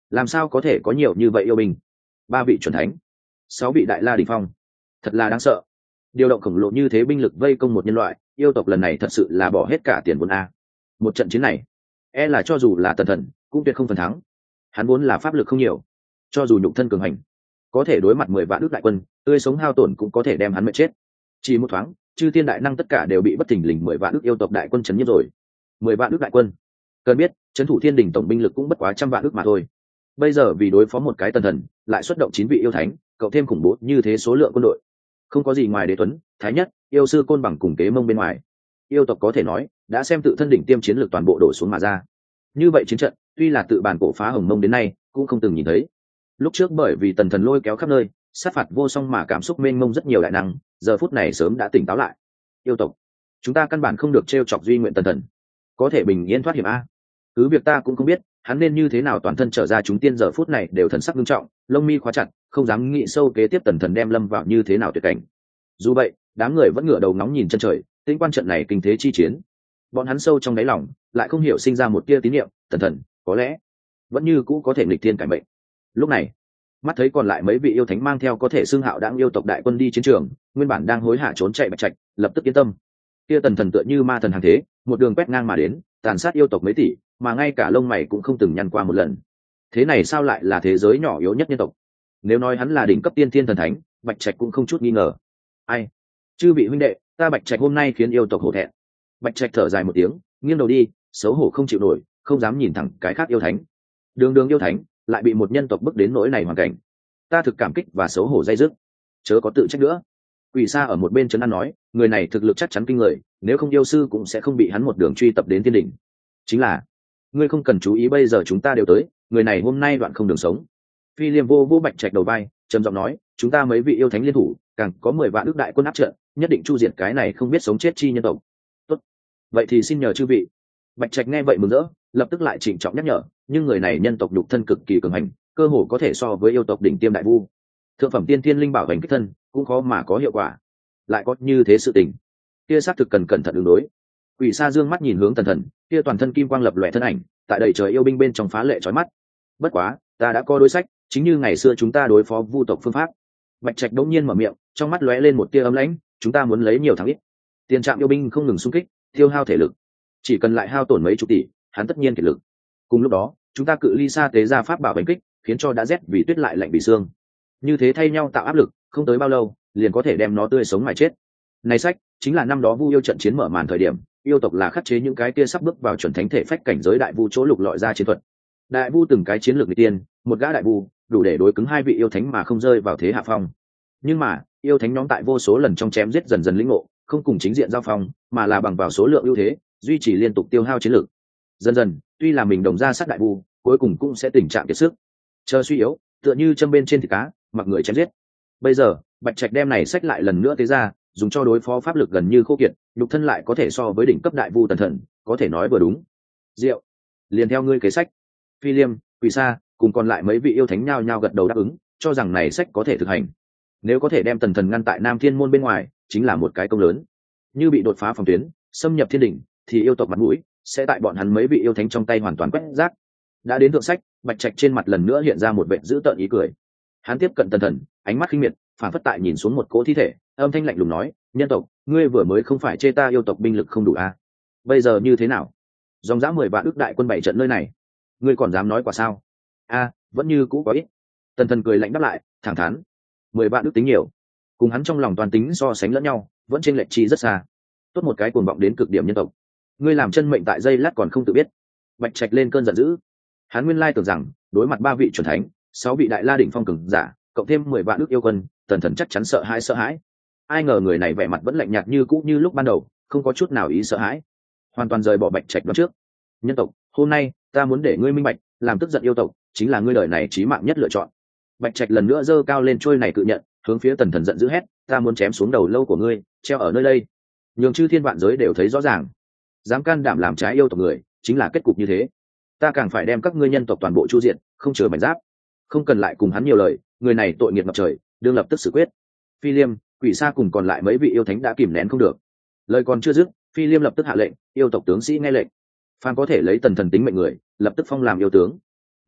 Speaker 1: làm sao có thể có nhiều như vậy yêu binh? 3 vị chuẩn thánh, 6 vị đại la đỉnh phong, thật là đáng sợ. Điều động khổng lồ như thế binh lực vây công một nhân loại, yêu tộc lần này thật sự là bỏ hết cả tiền vốn a. Một trận chiến này, là cho dù là Tần Thần cũng tuyệt không phần thắng. Hắn vốn là pháp lực không nhiều, cho dù nhục thân cường hành, có thể đối mặt 10 vạn ước đại quân, tươi sống hao tổn cũng có thể đem hắn mệt chết. Chỉ một thoáng, chư thiên đại năng tất cả đều bị bất thình lình 10 vạn ước yêu tộc đại quân chấn nhiếp rồi. 10 vạn ước đại quân, cần biết trấn thủ thiên đình tổng binh lực cũng bất quá 100 vạn ước mà thôi. Bây giờ vì đối phó một cái Tần Thần, lại xuất động 9 vị yêu thánh, cộng thêm khủng bố như thế số lượng quân đội, không có gì ngoài Đế Tuấn, Thái Nhất, yêu sư Côn Bằng cùng Kế Mông bên ngoài. Yêu tộc có thể nói đã xem tự thân đỉnh tiêm chiến lược toàn bộ đổ xuống mà ra. Như vậy chiến trận, tuy là tự bản cổ phá Hồng Mông đến nay cũng không từng nhìn thấy. Lúc trước bởi vì Tần Thần lôi kéo khắp nơi, sát phạt vô song mà cảm xúc mênh mông rất nhiều đại năng, giờ phút này sớm đã tỉnh táo lại. Yêu tộc, chúng ta căn bản không được trêu chọc duy nguyện Tần Thần, có thể bình yên thoát hiểm a. Cứ việc ta cũng không biết hắn nên như thế nào toàn thân trở ra, chúng tiên giờ phút này đều thần sắc nghiêm trọng, lông mi khóa chặt, không dám nghĩ sâu kế tiếp Tần Thần đem lâm vào như thế nào tuyệt cảnh. Dù vậy, đám người vẫn ngửa đầu ngóng nhìn chân trời, tính quan trận này kinh thế chi chiến. Bọn hắn sâu trong đáy lòng lại không hiểu sinh ra một tia tín niệm, Tần Thần có lẽ vẫn như cũ có thể nghịch thiên cải mệnh. Lúc này, mắt thấy còn lại mấy vị yêu thánh mang theo có thể xưng hạo đãng yêu tộc đại quân đi chiến trường, nguyên bản đang hối hả trốn chạy Bạch Trạch lập tức yên tâm. Kia Tần Thần tựa như ma thần hàng thế, một đường quét ngang mà đến, tàn sát yêu tộc mấy tỷ, mà ngay cả lông mày cũng không từng nhăn qua một lần. Thế này sao lại là thế giới nhỏ yếu nhất nhân tộc? Nếu nói hắn là đỉnh cấp tiên thiên thần thánh, Bạch Trạch cũng không chút nghi ngờ. Ai? Chư vị huynh đệ, ta Bạch Trạch hôm nay khiến yêu tộc hổ thẹn. Bạch Trạch thở dài một tiếng, nghiêng đầu đi, xấu hổ không chịu nổi, không dám nhìn thẳng cái khác yêu thánh. Đường đường yêu thánh, lại bị một nhân tộc bức đến nỗi này hoàn cảnh. Ta thực cảm kích và xấu hổ dây dứt, chớ có tự trách nữa. Quỷ Sa ở một bên trấn an nói, người này thực lực chắc chắn kinh người, nếu không yêu sư cũng sẽ không bị hắn một đường truy tập đến thiên đỉnh. Chính là, ngươi không cần chú ý, bây giờ chúng ta đều tới, người này hôm nay đoạn không đường sống. Phi Liêm vô vô Bạch Trạch đầu vai, trầm giọng nói, chúng ta mấy vị yêu thánh liên thủ, càng có 10 vạn ước đại quân áp trận, nhất định chu diệt cái này không biết sống chết chi nhân tộc. Tốt, vậy thì xin nhờ chư vị. Bạch Trạch nghe vậy mừng rỡ, lập tức lại trịnh trọng nhắc nhở, nhưng người này nhân tộc đục thân cực kỳ cường hành, cơ hồ có thể so với yêu tộc đỉnh tiêm đại vu. Thượng phẩm tiên thiên linh bảo hành kích thân, cũng khó mà có hiệu quả. Lại có như thế sự tình, kia xác thực cần cẩn thận ứng đối. Quỷ Sa dương mắt nhìn hướng Tần Thần, kia toàn thân kim quang lập lòe thân ảnh, tại đầy trời yêu binh bên trong phá lệ chói mắt. Bất quá, ta đã có đối sách, chính như ngày xưa chúng ta đối phó vu tộc phương pháp. Bạch Trạch đống nhiên mở miệng, trong mắt lóe lên một tia ấm lãnh, chúng ta muốn lấy nhiều thắng ít. Tiền trạm yêu binh không ngừng xung kích, tiêu hao thể lực, chỉ cần lại hao tổn mấy chục tỷ, hắn tất nhiên kiệt lực. Cùng lúc đó, chúng ta cự ly xa tế ra pháp bảo đánh kích, khiến cho đã rét vì tuyết lại lạnh vì xương. Như thế thay nhau tạo áp lực, không tới bao lâu, liền có thể đem nó tươi sống mà chết. Này sách, chính là năm đó Vu yêu trận chiến mở màn thời điểm, yêu tộc là khắc chế những cái kia sắp bước vào chuẩn thánh thể phách cảnh giới đại vu chỗ lục lọi ra chiến thuật. Đại vu từng cái chiến lược nghịch tiên, một gã đại vu đủ để đối cứng 2 vị yêu thánh mà không rơi vào thế hạ phong. Nhưng mà, yêu thánh nhóm tại vô số lần trong chém giết dần dần lĩnh ngộ, không cùng chính diện giao phong, mà là bằng vào số lượng ưu thế, duy trì liên tục tiêu hao chiến lược. Dần dần, tuy là mình đồng ra sát đại vu, cuối cùng cũng sẽ tình trạng kiệt sức, chờ suy yếu, tựa như châm bên trên thịt cá, mặc người chém giết. Bây giờ, Bạch Trạch đem này sách lại lần nữa tế ra, dùng cho đối phó pháp lực gần như khô kiệt, nhục thân lại có thể so với đỉnh cấp đại vu Tần Thần, có thể nói vừa đúng. Diệu, liền theo ngươi kế sách. Phi Liêm, Quỷ Sa cùng còn lại mấy vị yêu thánh nhao nhao gật đầu đáp ứng, cho rằng này sách có thể thực hành. Nếu có thể đem Tần Thần ngăn tại Nam Thiên môn bên ngoài, chính là một cái công lớn. Như bị đột phá phòng tuyến, xâm nhập thiên đỉnh, thì yêu tộc mặt mũi sẽ tại bọn hắn mấy vị yêu thánh trong tay hoàn toàn quét rác. Đã đến thượng sách, Bạch Trạch trên mặt lần nữa hiện ra một vẻ dữ tợn ý cười. Hắn tiếp cận Tần Thần, ánh mắt khinh miệt, phản phất tại nhìn xuống một cỗ thi thể, âm thanh lạnh lùng nói, nhân tộc, ngươi vừa mới không phải chê ta yêu tộc binh lực không đủ à? Bây giờ như thế nào? Dòng dã 10 vạn ước đại quân bảy trận nơi này, ngươi còn dám nói quả sao? Vẫn như cũ có ít. Tần Thần cười lạnh đáp lại, thẳng thắn, 10 vạn ước tính nhiều, cùng hắn trong lòng toàn tính so sánh lẫn nhau, vẫn chênh lệch chi rất xa. Tốt một cái cuồng vọng đến cực điểm nhân tộc, ngươi làm chân mệnh tại dây lát còn không tự biết. Bạch Trạch lên cơn giận dữ. Hắn nguyên lai tưởng rằng đối mặt 3 vị chuẩn thánh, 6 vị đại la đỉnh phong cường giả, cộng thêm 10 vạn ước yêu quân, Tần Thần chắc chắn sợ hãi. Ai ngờ người này vẻ mặt vẫn lạnh nhạt như cũ như lúc ban đầu, không có chút nào ý sợ hãi, hoàn toàn rời bỏ Bạch Trạch đoán trước. Nhân tộc, hôm nay ta muốn để ngươi minh bạch, làm tức giận yêu tộc chính là ngươi đời này chí mạng nhất lựa chọn. Bạch Trạch lần nữa giơ cao lên trôi này cự nhận, hướng phía Tần Thần giận dữ hét, ta muốn chém xuống đầu lâu của ngươi, treo ở nơi đây, nhường chư thiên vạn giới đều thấy rõ ràng. Dám can đảm làm trái yêu tộc người, chính là kết cục như thế. Ta càng phải đem các ngươi nhân tộc toàn bộ chu diệt, không chừa mảnh giáp. Không cần lại cùng hắn nhiều lời, người này tội nghiệp ngập trời, đương lập tức xử quyết. Phi Liêm, Quỷ Sa cùng còn lại mấy vị yêu thánh đã kìm nén không được. Lời còn chưa dứt, Phi Liêm lập tức hạ lệnh, yêu tộc tướng sĩ nghe lệnh, phàm có thể lấy Tần Thần tính mệnh người, lập tức phong làm yêu tướng.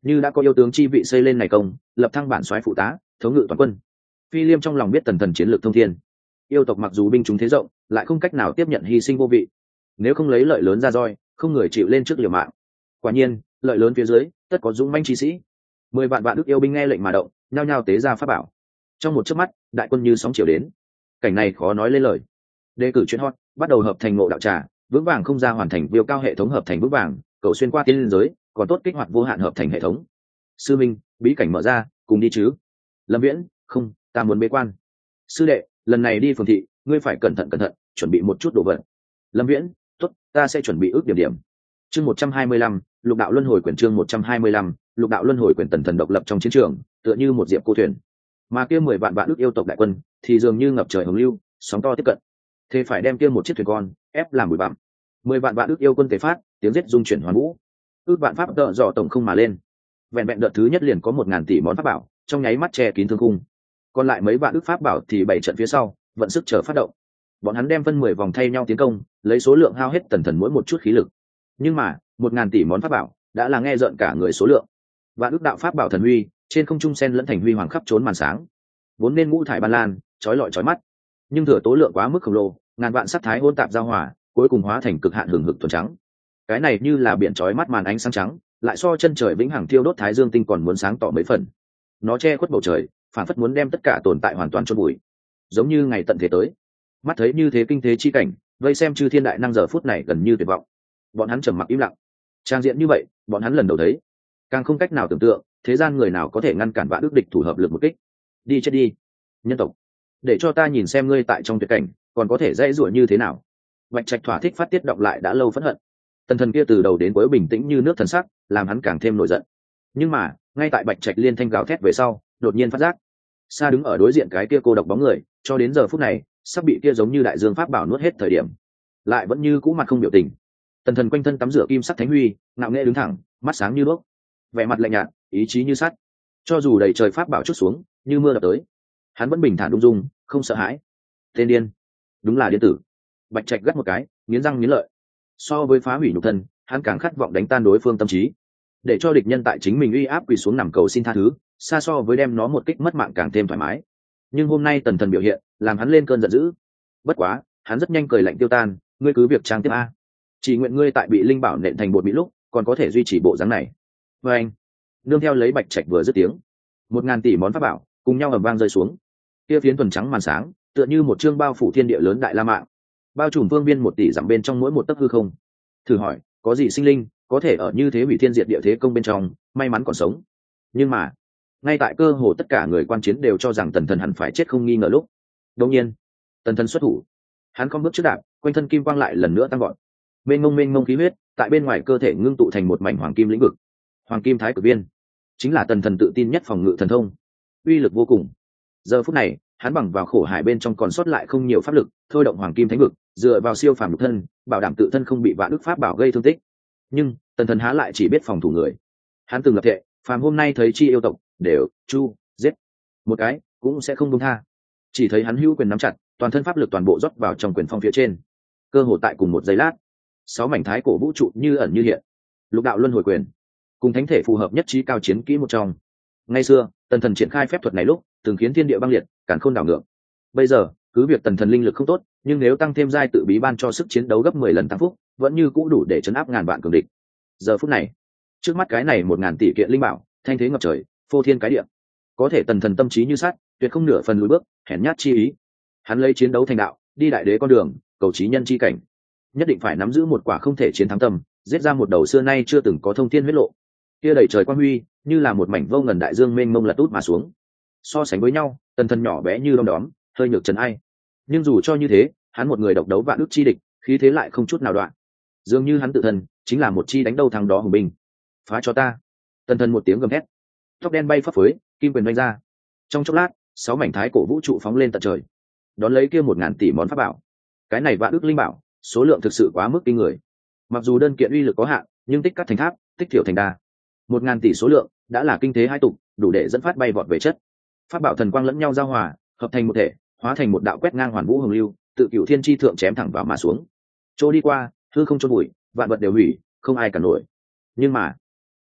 Speaker 1: như đã có yêu tướng chi vị xây lên này công, lập thăng bản soái phụ tá, thống ngự toàn quân. Phi Liêm trong lòng biết tần thần chiến lược thông thiên, yêu tộc mặc dù binh chúng thế rộng, lại không cách nào tiếp nhận hy sinh vô vị. Nếu không lấy lợi lớn ra roi, không người chịu lên trước liều mạng. Quả nhiên, lợi lớn phía dưới, tất có dũng manh chi sĩ. 10 vạn vạn đức yêu binh nghe lệnh mà động, nhao nhao tế ra pháp bảo. Trong một chớp mắt, đại quân như sóng chiều đến. Cảnh này khó nói lên lời. Đề cử chuyện hot, bắt đầu hợp thành ngộ đạo trà, vững vàng không ra hoàn thành viêu cao hệ thống hợp thành vững vàng, cầu xuyên qua tiên liên giới, còn tốt kích hoạt vô hạn hợp thành hệ thống. Sư minh, bí cảnh mở ra, cùng đi chứ? Lâm Viễn, không, ta muốn bế quan. Sư đệ, lần này đi phường thị, ngươi phải cẩn thận, chuẩn bị một chút đồ vật. Lâm Viễn, tốt, ta sẽ chuẩn bị ước điểm. Chương 125, Lục đạo luân hồi quyển. Chương 125, Lục đạo luân hồi quyển. Tần thần độc lập trong chiến trường, tựa như một diệp cô thuyền. Mà kia 10 vạn vạn ước yêu tộc đại quân, thì dường như ngập trời hồng lưu, sóng to tiếp cận. Thế phải đem kia một chiếc thuyền con ép làm bụi bặm. 10 vạn vạn ước yêu quân tế phát, tiếng giết dung chuyển hoàn vũ. Ước vạn pháp đỡ dò tổng không mà lên. Vẹn đợt thứ nhất liền có 1000 tỷ món pháp bảo, trong nháy mắt che kín thương khung. Còn lại mấy vạn ước pháp bảo thì bảy trận phía sau, vận sức chờ phát động. Bọn hắn đem phân 10 vòng thay nhau tiến công, lấy số lượng hao hết tần thần mỗi một chút khí lực. Nhưng mà 1000 tỷ món pháp bảo đã là nghe rợn cả người số lượng. Vạn ước đạo pháp bảo thần huy trên không trung sen lẫn thành huy hoàng khắp trốn màn sáng, vốn nên ngũ thải ban lan, chói lọi chói mắt, nhưng thừa tố lượng quá mức khổng lồ, ngàn vạn sắc thái hỗn tạp giao hòa, cuối cùng hóa thành cực hạn hừng hực thuần trắng. Cái này như là biển chói mắt màn ánh sáng trắng, lại so chân trời vĩnh hằng thiêu đốt thái dương tinh còn muốn sáng tỏ mấy phần. Nó che khuất bầu trời, phản phất muốn đem tất cả tồn tại hoàn toàn chôn bụi, giống như ngày tận thế tới. Mắt thấy như thế kinh thế chi cảnh, vây xem chư thiên đại năng giờ phút này gần như tuyệt vọng. Bọn hắn trầm mặc im lặng. Trang diện như vậy, bọn hắn lần đầu thấy, càng không cách nào tưởng tượng, thế gian người nào có thể ngăn cản vạn ước địch thủ hợp lực một kích. Đi chết đi, nhân tộc, để cho ta nhìn xem ngươi tại trong tuyệt cảnh còn có thể dễ dụa như thế nào. Bạch Trạch thỏa thích phát tiết đọc lại đã lâu phẫn hận. Tần thần kia từ đầu đến cuối bình tĩnh như nước thần sắc, làm hắn càng thêm nổi giận. Nhưng mà ngay tại Bạch Trạch liên thanh gào thét về sau, đột nhiên phát giác, xa đứng ở đối diện cái kia cô độc bóng người, cho đến giờ phút này sắp bị kia giống như đại dương pháp bảo nuốt hết thời điểm, lại vẫn như cũ mặt không biểu tình. Tần thần quanh thân tắm rửa kim sắc thánh huy, ngạo nghễ đứng thẳng, mắt sáng như đuốc, vẻ mặt lạnh nhạt, ý chí như sắt. Cho dù đầy trời pháp bảo chút xuống như mưa đập tới, hắn vẫn bình thản ung dung, không sợ hãi. Tên điên, đúng là điên tử. Bạch Trạch gắt một cái, nghiến răng nghiến lợi. So với phá hủy nhục thân, hắn càng khát vọng đánh tan đối phương tâm trí, để cho địch nhân tại chính mình uy áp quỳ xuống nằm cầu xin tha thứ, xa so với đem nó một kích mất mạng càng thêm thoải mái. Nhưng hôm nay tần thần biểu hiện làm hắn lên cơn giận dữ. Bất quá hắn rất nhanh cười lạnh tiêu tan, ngươi cứ việc trang tiếp a, chỉ nguyện ngươi tại bị linh bảo nện thành bột bị lúc còn có thể duy trì bộ dáng này. Và anh nương theo lấy Bạch Trạch vừa dứt tiếng, 1000 tỷ món pháp bảo cùng nhau ầm vang rơi xuống. Kia phiến thuần trắng màn sáng tựa như một chương bao phủ thiên địa lớn đại la mạng, bao trùm phương biên 1 tỷ dặm bên trong mỗi một tấc hư không. Thử hỏi có gì sinh linh có thể ở như thế hủy thiên diệt địa thế công bên trong may mắn còn sống? Nhưng mà ngay tại cơ hồ tất cả người quan chiến đều cho rằng tần thần hẳn phải chết không nghi ngờ lúc, đột nhiên tần thần xuất thủ. Hắn không bước trước đạp, quanh thân kim quang lại lần nữa tăng gọn, mênh mông khí huyết tại bên ngoài cơ thể ngưng tụ thành một mảnh hoàng kim lĩnh vực. Hoàng kim thái cực viên chính là tần thần tự tin nhất phòng ngự thần thông, uy lực vô cùng. Giờ phút này hắn bằng vào khổ hải bên trong còn sót lại không nhiều pháp lực, thôi động hoàng kim thánh vực, dựa vào siêu phàm nhục thân, bảo đảm tự thân không bị vạn ức pháp bảo gây thương tích. Nhưng tần thần há lại chỉ biết phòng thủ người. Hắn từng lập thệ, phàm hôm nay thấy chi yêu tộc đều giết một cái cũng sẽ không buông tha. Chỉ thấy hắn hữu quyền nắm chặt, toàn thân pháp lực toàn bộ rót vào trong quyền phong phía trên. Cơ hồ tại cùng một giây lát, 6 mảnh thái cổ vũ trụ như ẩn như hiện. Lục đạo luân hồi quyền cùng thánh thể phù hợp nhất trí cao chiến kỹ một trong. Ngày xưa tần thần triển khai phép thuật này lúc từng khiến thiên địa băng liệt, càn khôn đảo ngược. Bây giờ cứ việc tần thần linh lực không tốt, nhưng nếu tăng thêm giai tự bí ban cho sức chiến đấu gấp 10 lần tăng phúc, vẫn như cũ đủ để chấn áp ngàn vạn cường địch. Giờ phút này trước mắt cái này 1000 tỷ kiện linh bảo, thanh thế ngập trời, phô thiên cái địa, có thể tần thần tâm trí như sắt, tuyệt không nửa phần lùi bước, hèn nhát chi ý. Hắn lấy chiến đấu thành đạo, đi đại đế con đường, cầu chí nhân chi cảnh, nhất định phải nắm giữ một quả không thể chiến thắng tâm, giết ra một đầu xưa nay chưa từng có thông thiên huyết lộ. Kia đầy trời quang huy như là một mảnh vô ngần đại dương mênh mông lật út mà xuống. So sánh với nhau, tần thần nhỏ bé như đom đóm, hơi nhược trần ai. Nhưng dù cho như thế, hắn một người độc đấu vạn ức chi địch, khí thế lại không chút nào đoạn. Dường như hắn tự thân chính là một chi đánh đâu thằng đó hùng binh. Phá cho ta! Tần thần một tiếng gầm thét, tóc đen bay phấp phới, kim quyền đánh ra. Trong chốc lát, 6 mảnh thái cổ vũ trụ phóng lên tận trời, đón lấy kia 1000 tỷ món pháp bảo. Cái này vạn ức linh bảo, số lượng thực sự quá mức kinh người. Mặc dù đơn kiện uy lực có hạn, nhưng tích cắt thành tháp, tích thiểu thành đa. 1000 tỷ số lượng đã là kinh thế hai tục, đủ để dẫn phát bay vọt về chất. Pháp bảo thần quang lẫn nhau giao hòa, hợp thành một thể, hóa thành một đạo quét ngang hoàn vũ hồng lưu, tự cửu thiên chi thượng chém thẳng vào mà xuống. Chỗ đi qua, hư không chôn bụi, vạn vật đều hủy, không ai cản nổi. Nhưng mà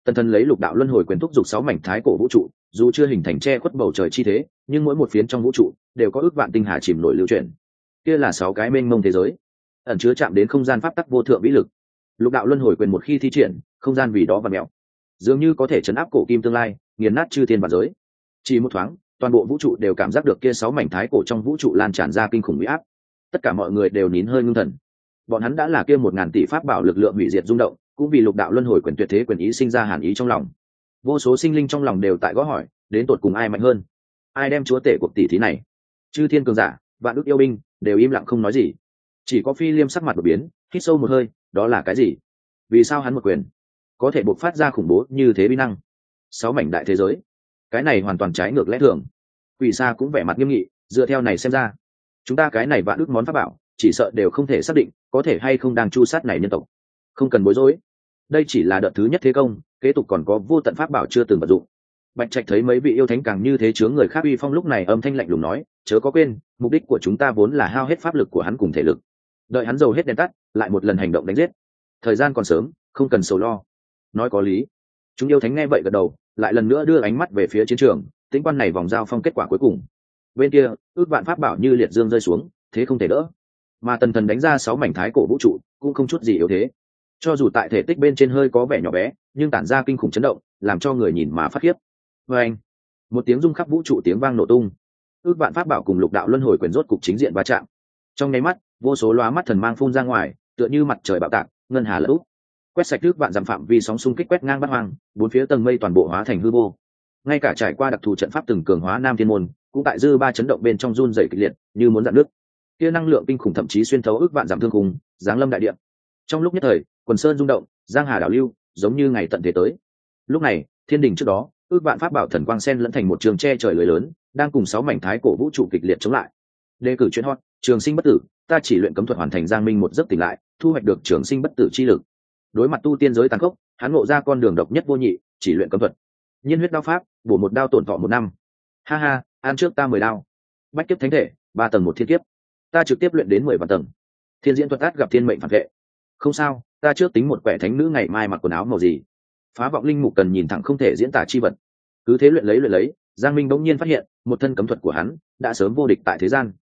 Speaker 1: Tần thần lấy lục đạo luân hồi quyền thúc giục 6 mảnh thái cổ vũ trụ, dù chưa hình thành che khuất bầu trời chi thế, nhưng mỗi một phiến trong vũ trụ đều có ước vạn tinh hà chìm nổi lưu chuyển. Kia là 6 cái mênh mông thế giới, ẩn chứa chạm đến không gian pháp tắc vô thượng vĩ lực. Lục đạo luân hồi quyền một khi thi triển, không gian vì đó vặn mèo, dường như có thể chấn áp cổ kim tương lai, nghiền nát chư thiên và giới. Chỉ một thoáng, toàn bộ vũ trụ đều cảm giác được kia 6 mảnh thái cổ trong vũ trụ lan tràn ra kinh khủng uy áp. Tất cả mọi người đều nín hơi ngưng thần. Bọn hắn đã là kia 1000 tỷ pháp bảo lực lượng hủy diệt rung động, cũng vì lục đạo luân hồi quyền tuyệt thế quyền ý sinh ra hàn ý trong lòng. Vô số sinh linh trong lòng đều tại gõ hỏi, đến tột cùng ai mạnh hơn, ai đem chúa tể cuộc tỷ thí này. Chư thiên cường giả, vạn ức yêu binh đều im lặng không nói gì. Chỉ có Phi Liêm sắc mặt đột biến, hít sâu một hơi, đó là cái gì? Vì sao hắn một quyền có thể bộc phát ra khủng bố như thế uy năng? 6 mảnh đại thế giới, cái này hoàn toàn trái ngược lẽ thường. Quỷ Sa cũng vẻ mặt nghiêm nghị, dựa theo này xem ra, chúng ta cái này vạn ức món pháp bảo, chỉ sợ đều không thể xác định có thể hay không đang chu sát này nhân tộc. Không cần bối rối, đây chỉ là đợt thứ nhất thế công, kế tục còn có vô tận pháp bảo chưa từng vận dụng. Bạch Trạch thấy mấy vị yêu thánh càng như thế chướng người khác uy phong, lúc này âm thanh lạnh lùng nói, chớ có quên, mục đích của chúng ta vốn là hao hết pháp lực của hắn cùng thể lực, đợi hắn dầu hết đèn tắt, lại một lần hành động đánh giết. Thời gian còn sớm, không cần sầu lo. Nói có lý. Chúng yêu thánh nghe vậy gật đầu, lại lần nữa đưa ánh mắt về phía chiến trường, tính quan này vòng giao phong kết quả cuối cùng. Bên kia, ước vạn pháp bảo như liệt dương rơi xuống, thế không thể đỡ. Mà Tần Thần đánh ra 6 mảnh thái cổ vũ trụ, cũng không chút gì yếu thế. Cho dù tại thể tích bên trên hơi có vẻ nhỏ bé, nhưng tản ra kinh khủng chấn động, làm cho người nhìn mà phát khiếp. Oeng! Một tiếng rung khắp vũ trụ, tiếng vang nổ tung. Ước vạn pháp bảo cùng lục đạo luân hồi quyền rốt cục chính diện va chạm. Trong nháy mắt, vô số lóa mắt thần mang phun ra ngoài, tựa như mặt trời bạo tạc, ngân hà lở úp. Quét sạch ước vạn dặm phạm vi sóng xung kích quét ngang bát hoang, bốn phía tầng mây toàn bộ hóa thành hư vô. Ngay cả trải qua đặc thù trận pháp từng cường hóa Nam Thiên môn, cũng tại dư ba chấn động bên trong run rẩy kịch liệt, như muốn dạn nước. Kia năng lượng kinh khủng thậm chí xuyên thấu ước vạn dặm thương khung, giáng lâm đại địa. Trong lúc nhất thời, quần sơn rung động, giang hà đảo lưu, giống như ngày tận thế tới. Lúc này, thiên đình trước đó, ước vạn pháp bảo thần quang sen lẫn thành một trường che trời lưới lớn, đang cùng 6 mảnh thái cổ vũ trụ kịch liệt chống lại. Đề cử chuyện hot, trường sinh bất tử, ta chỉ luyện cấm thuật hoàn thành giang minh một giấc tỉnh lại, thu hoạch được trường sinh bất tử chi lực. Đối mặt tu tiên giới tàn khốc, hắn ngộ ra con đường độc nhất vô nhị, chỉ luyện cấm thuật. Nhiên huyết đao pháp, bổ một đao tổn thọ 1 năm. Ha ha, ăn trước ta 10 đao. Bách kiếp thánh thể, 3 tầng một thiên kiếp. Ta trực tiếp luyện đến 10 vạn tầng. Thiên diễn thuật át gặp thiên mệnh phản vệ. Không sao, ta trước tính một quẻ thánh nữ ngày mai mặc quần áo màu gì. Phá vọng linh mục cần nhìn thẳng không thể diễn tả chi vật. Cứ thế luyện lấy, Giang Minh bỗng nhiên phát hiện, một thân cấm thuật của hắn đã sớm vô địch tại thế gian.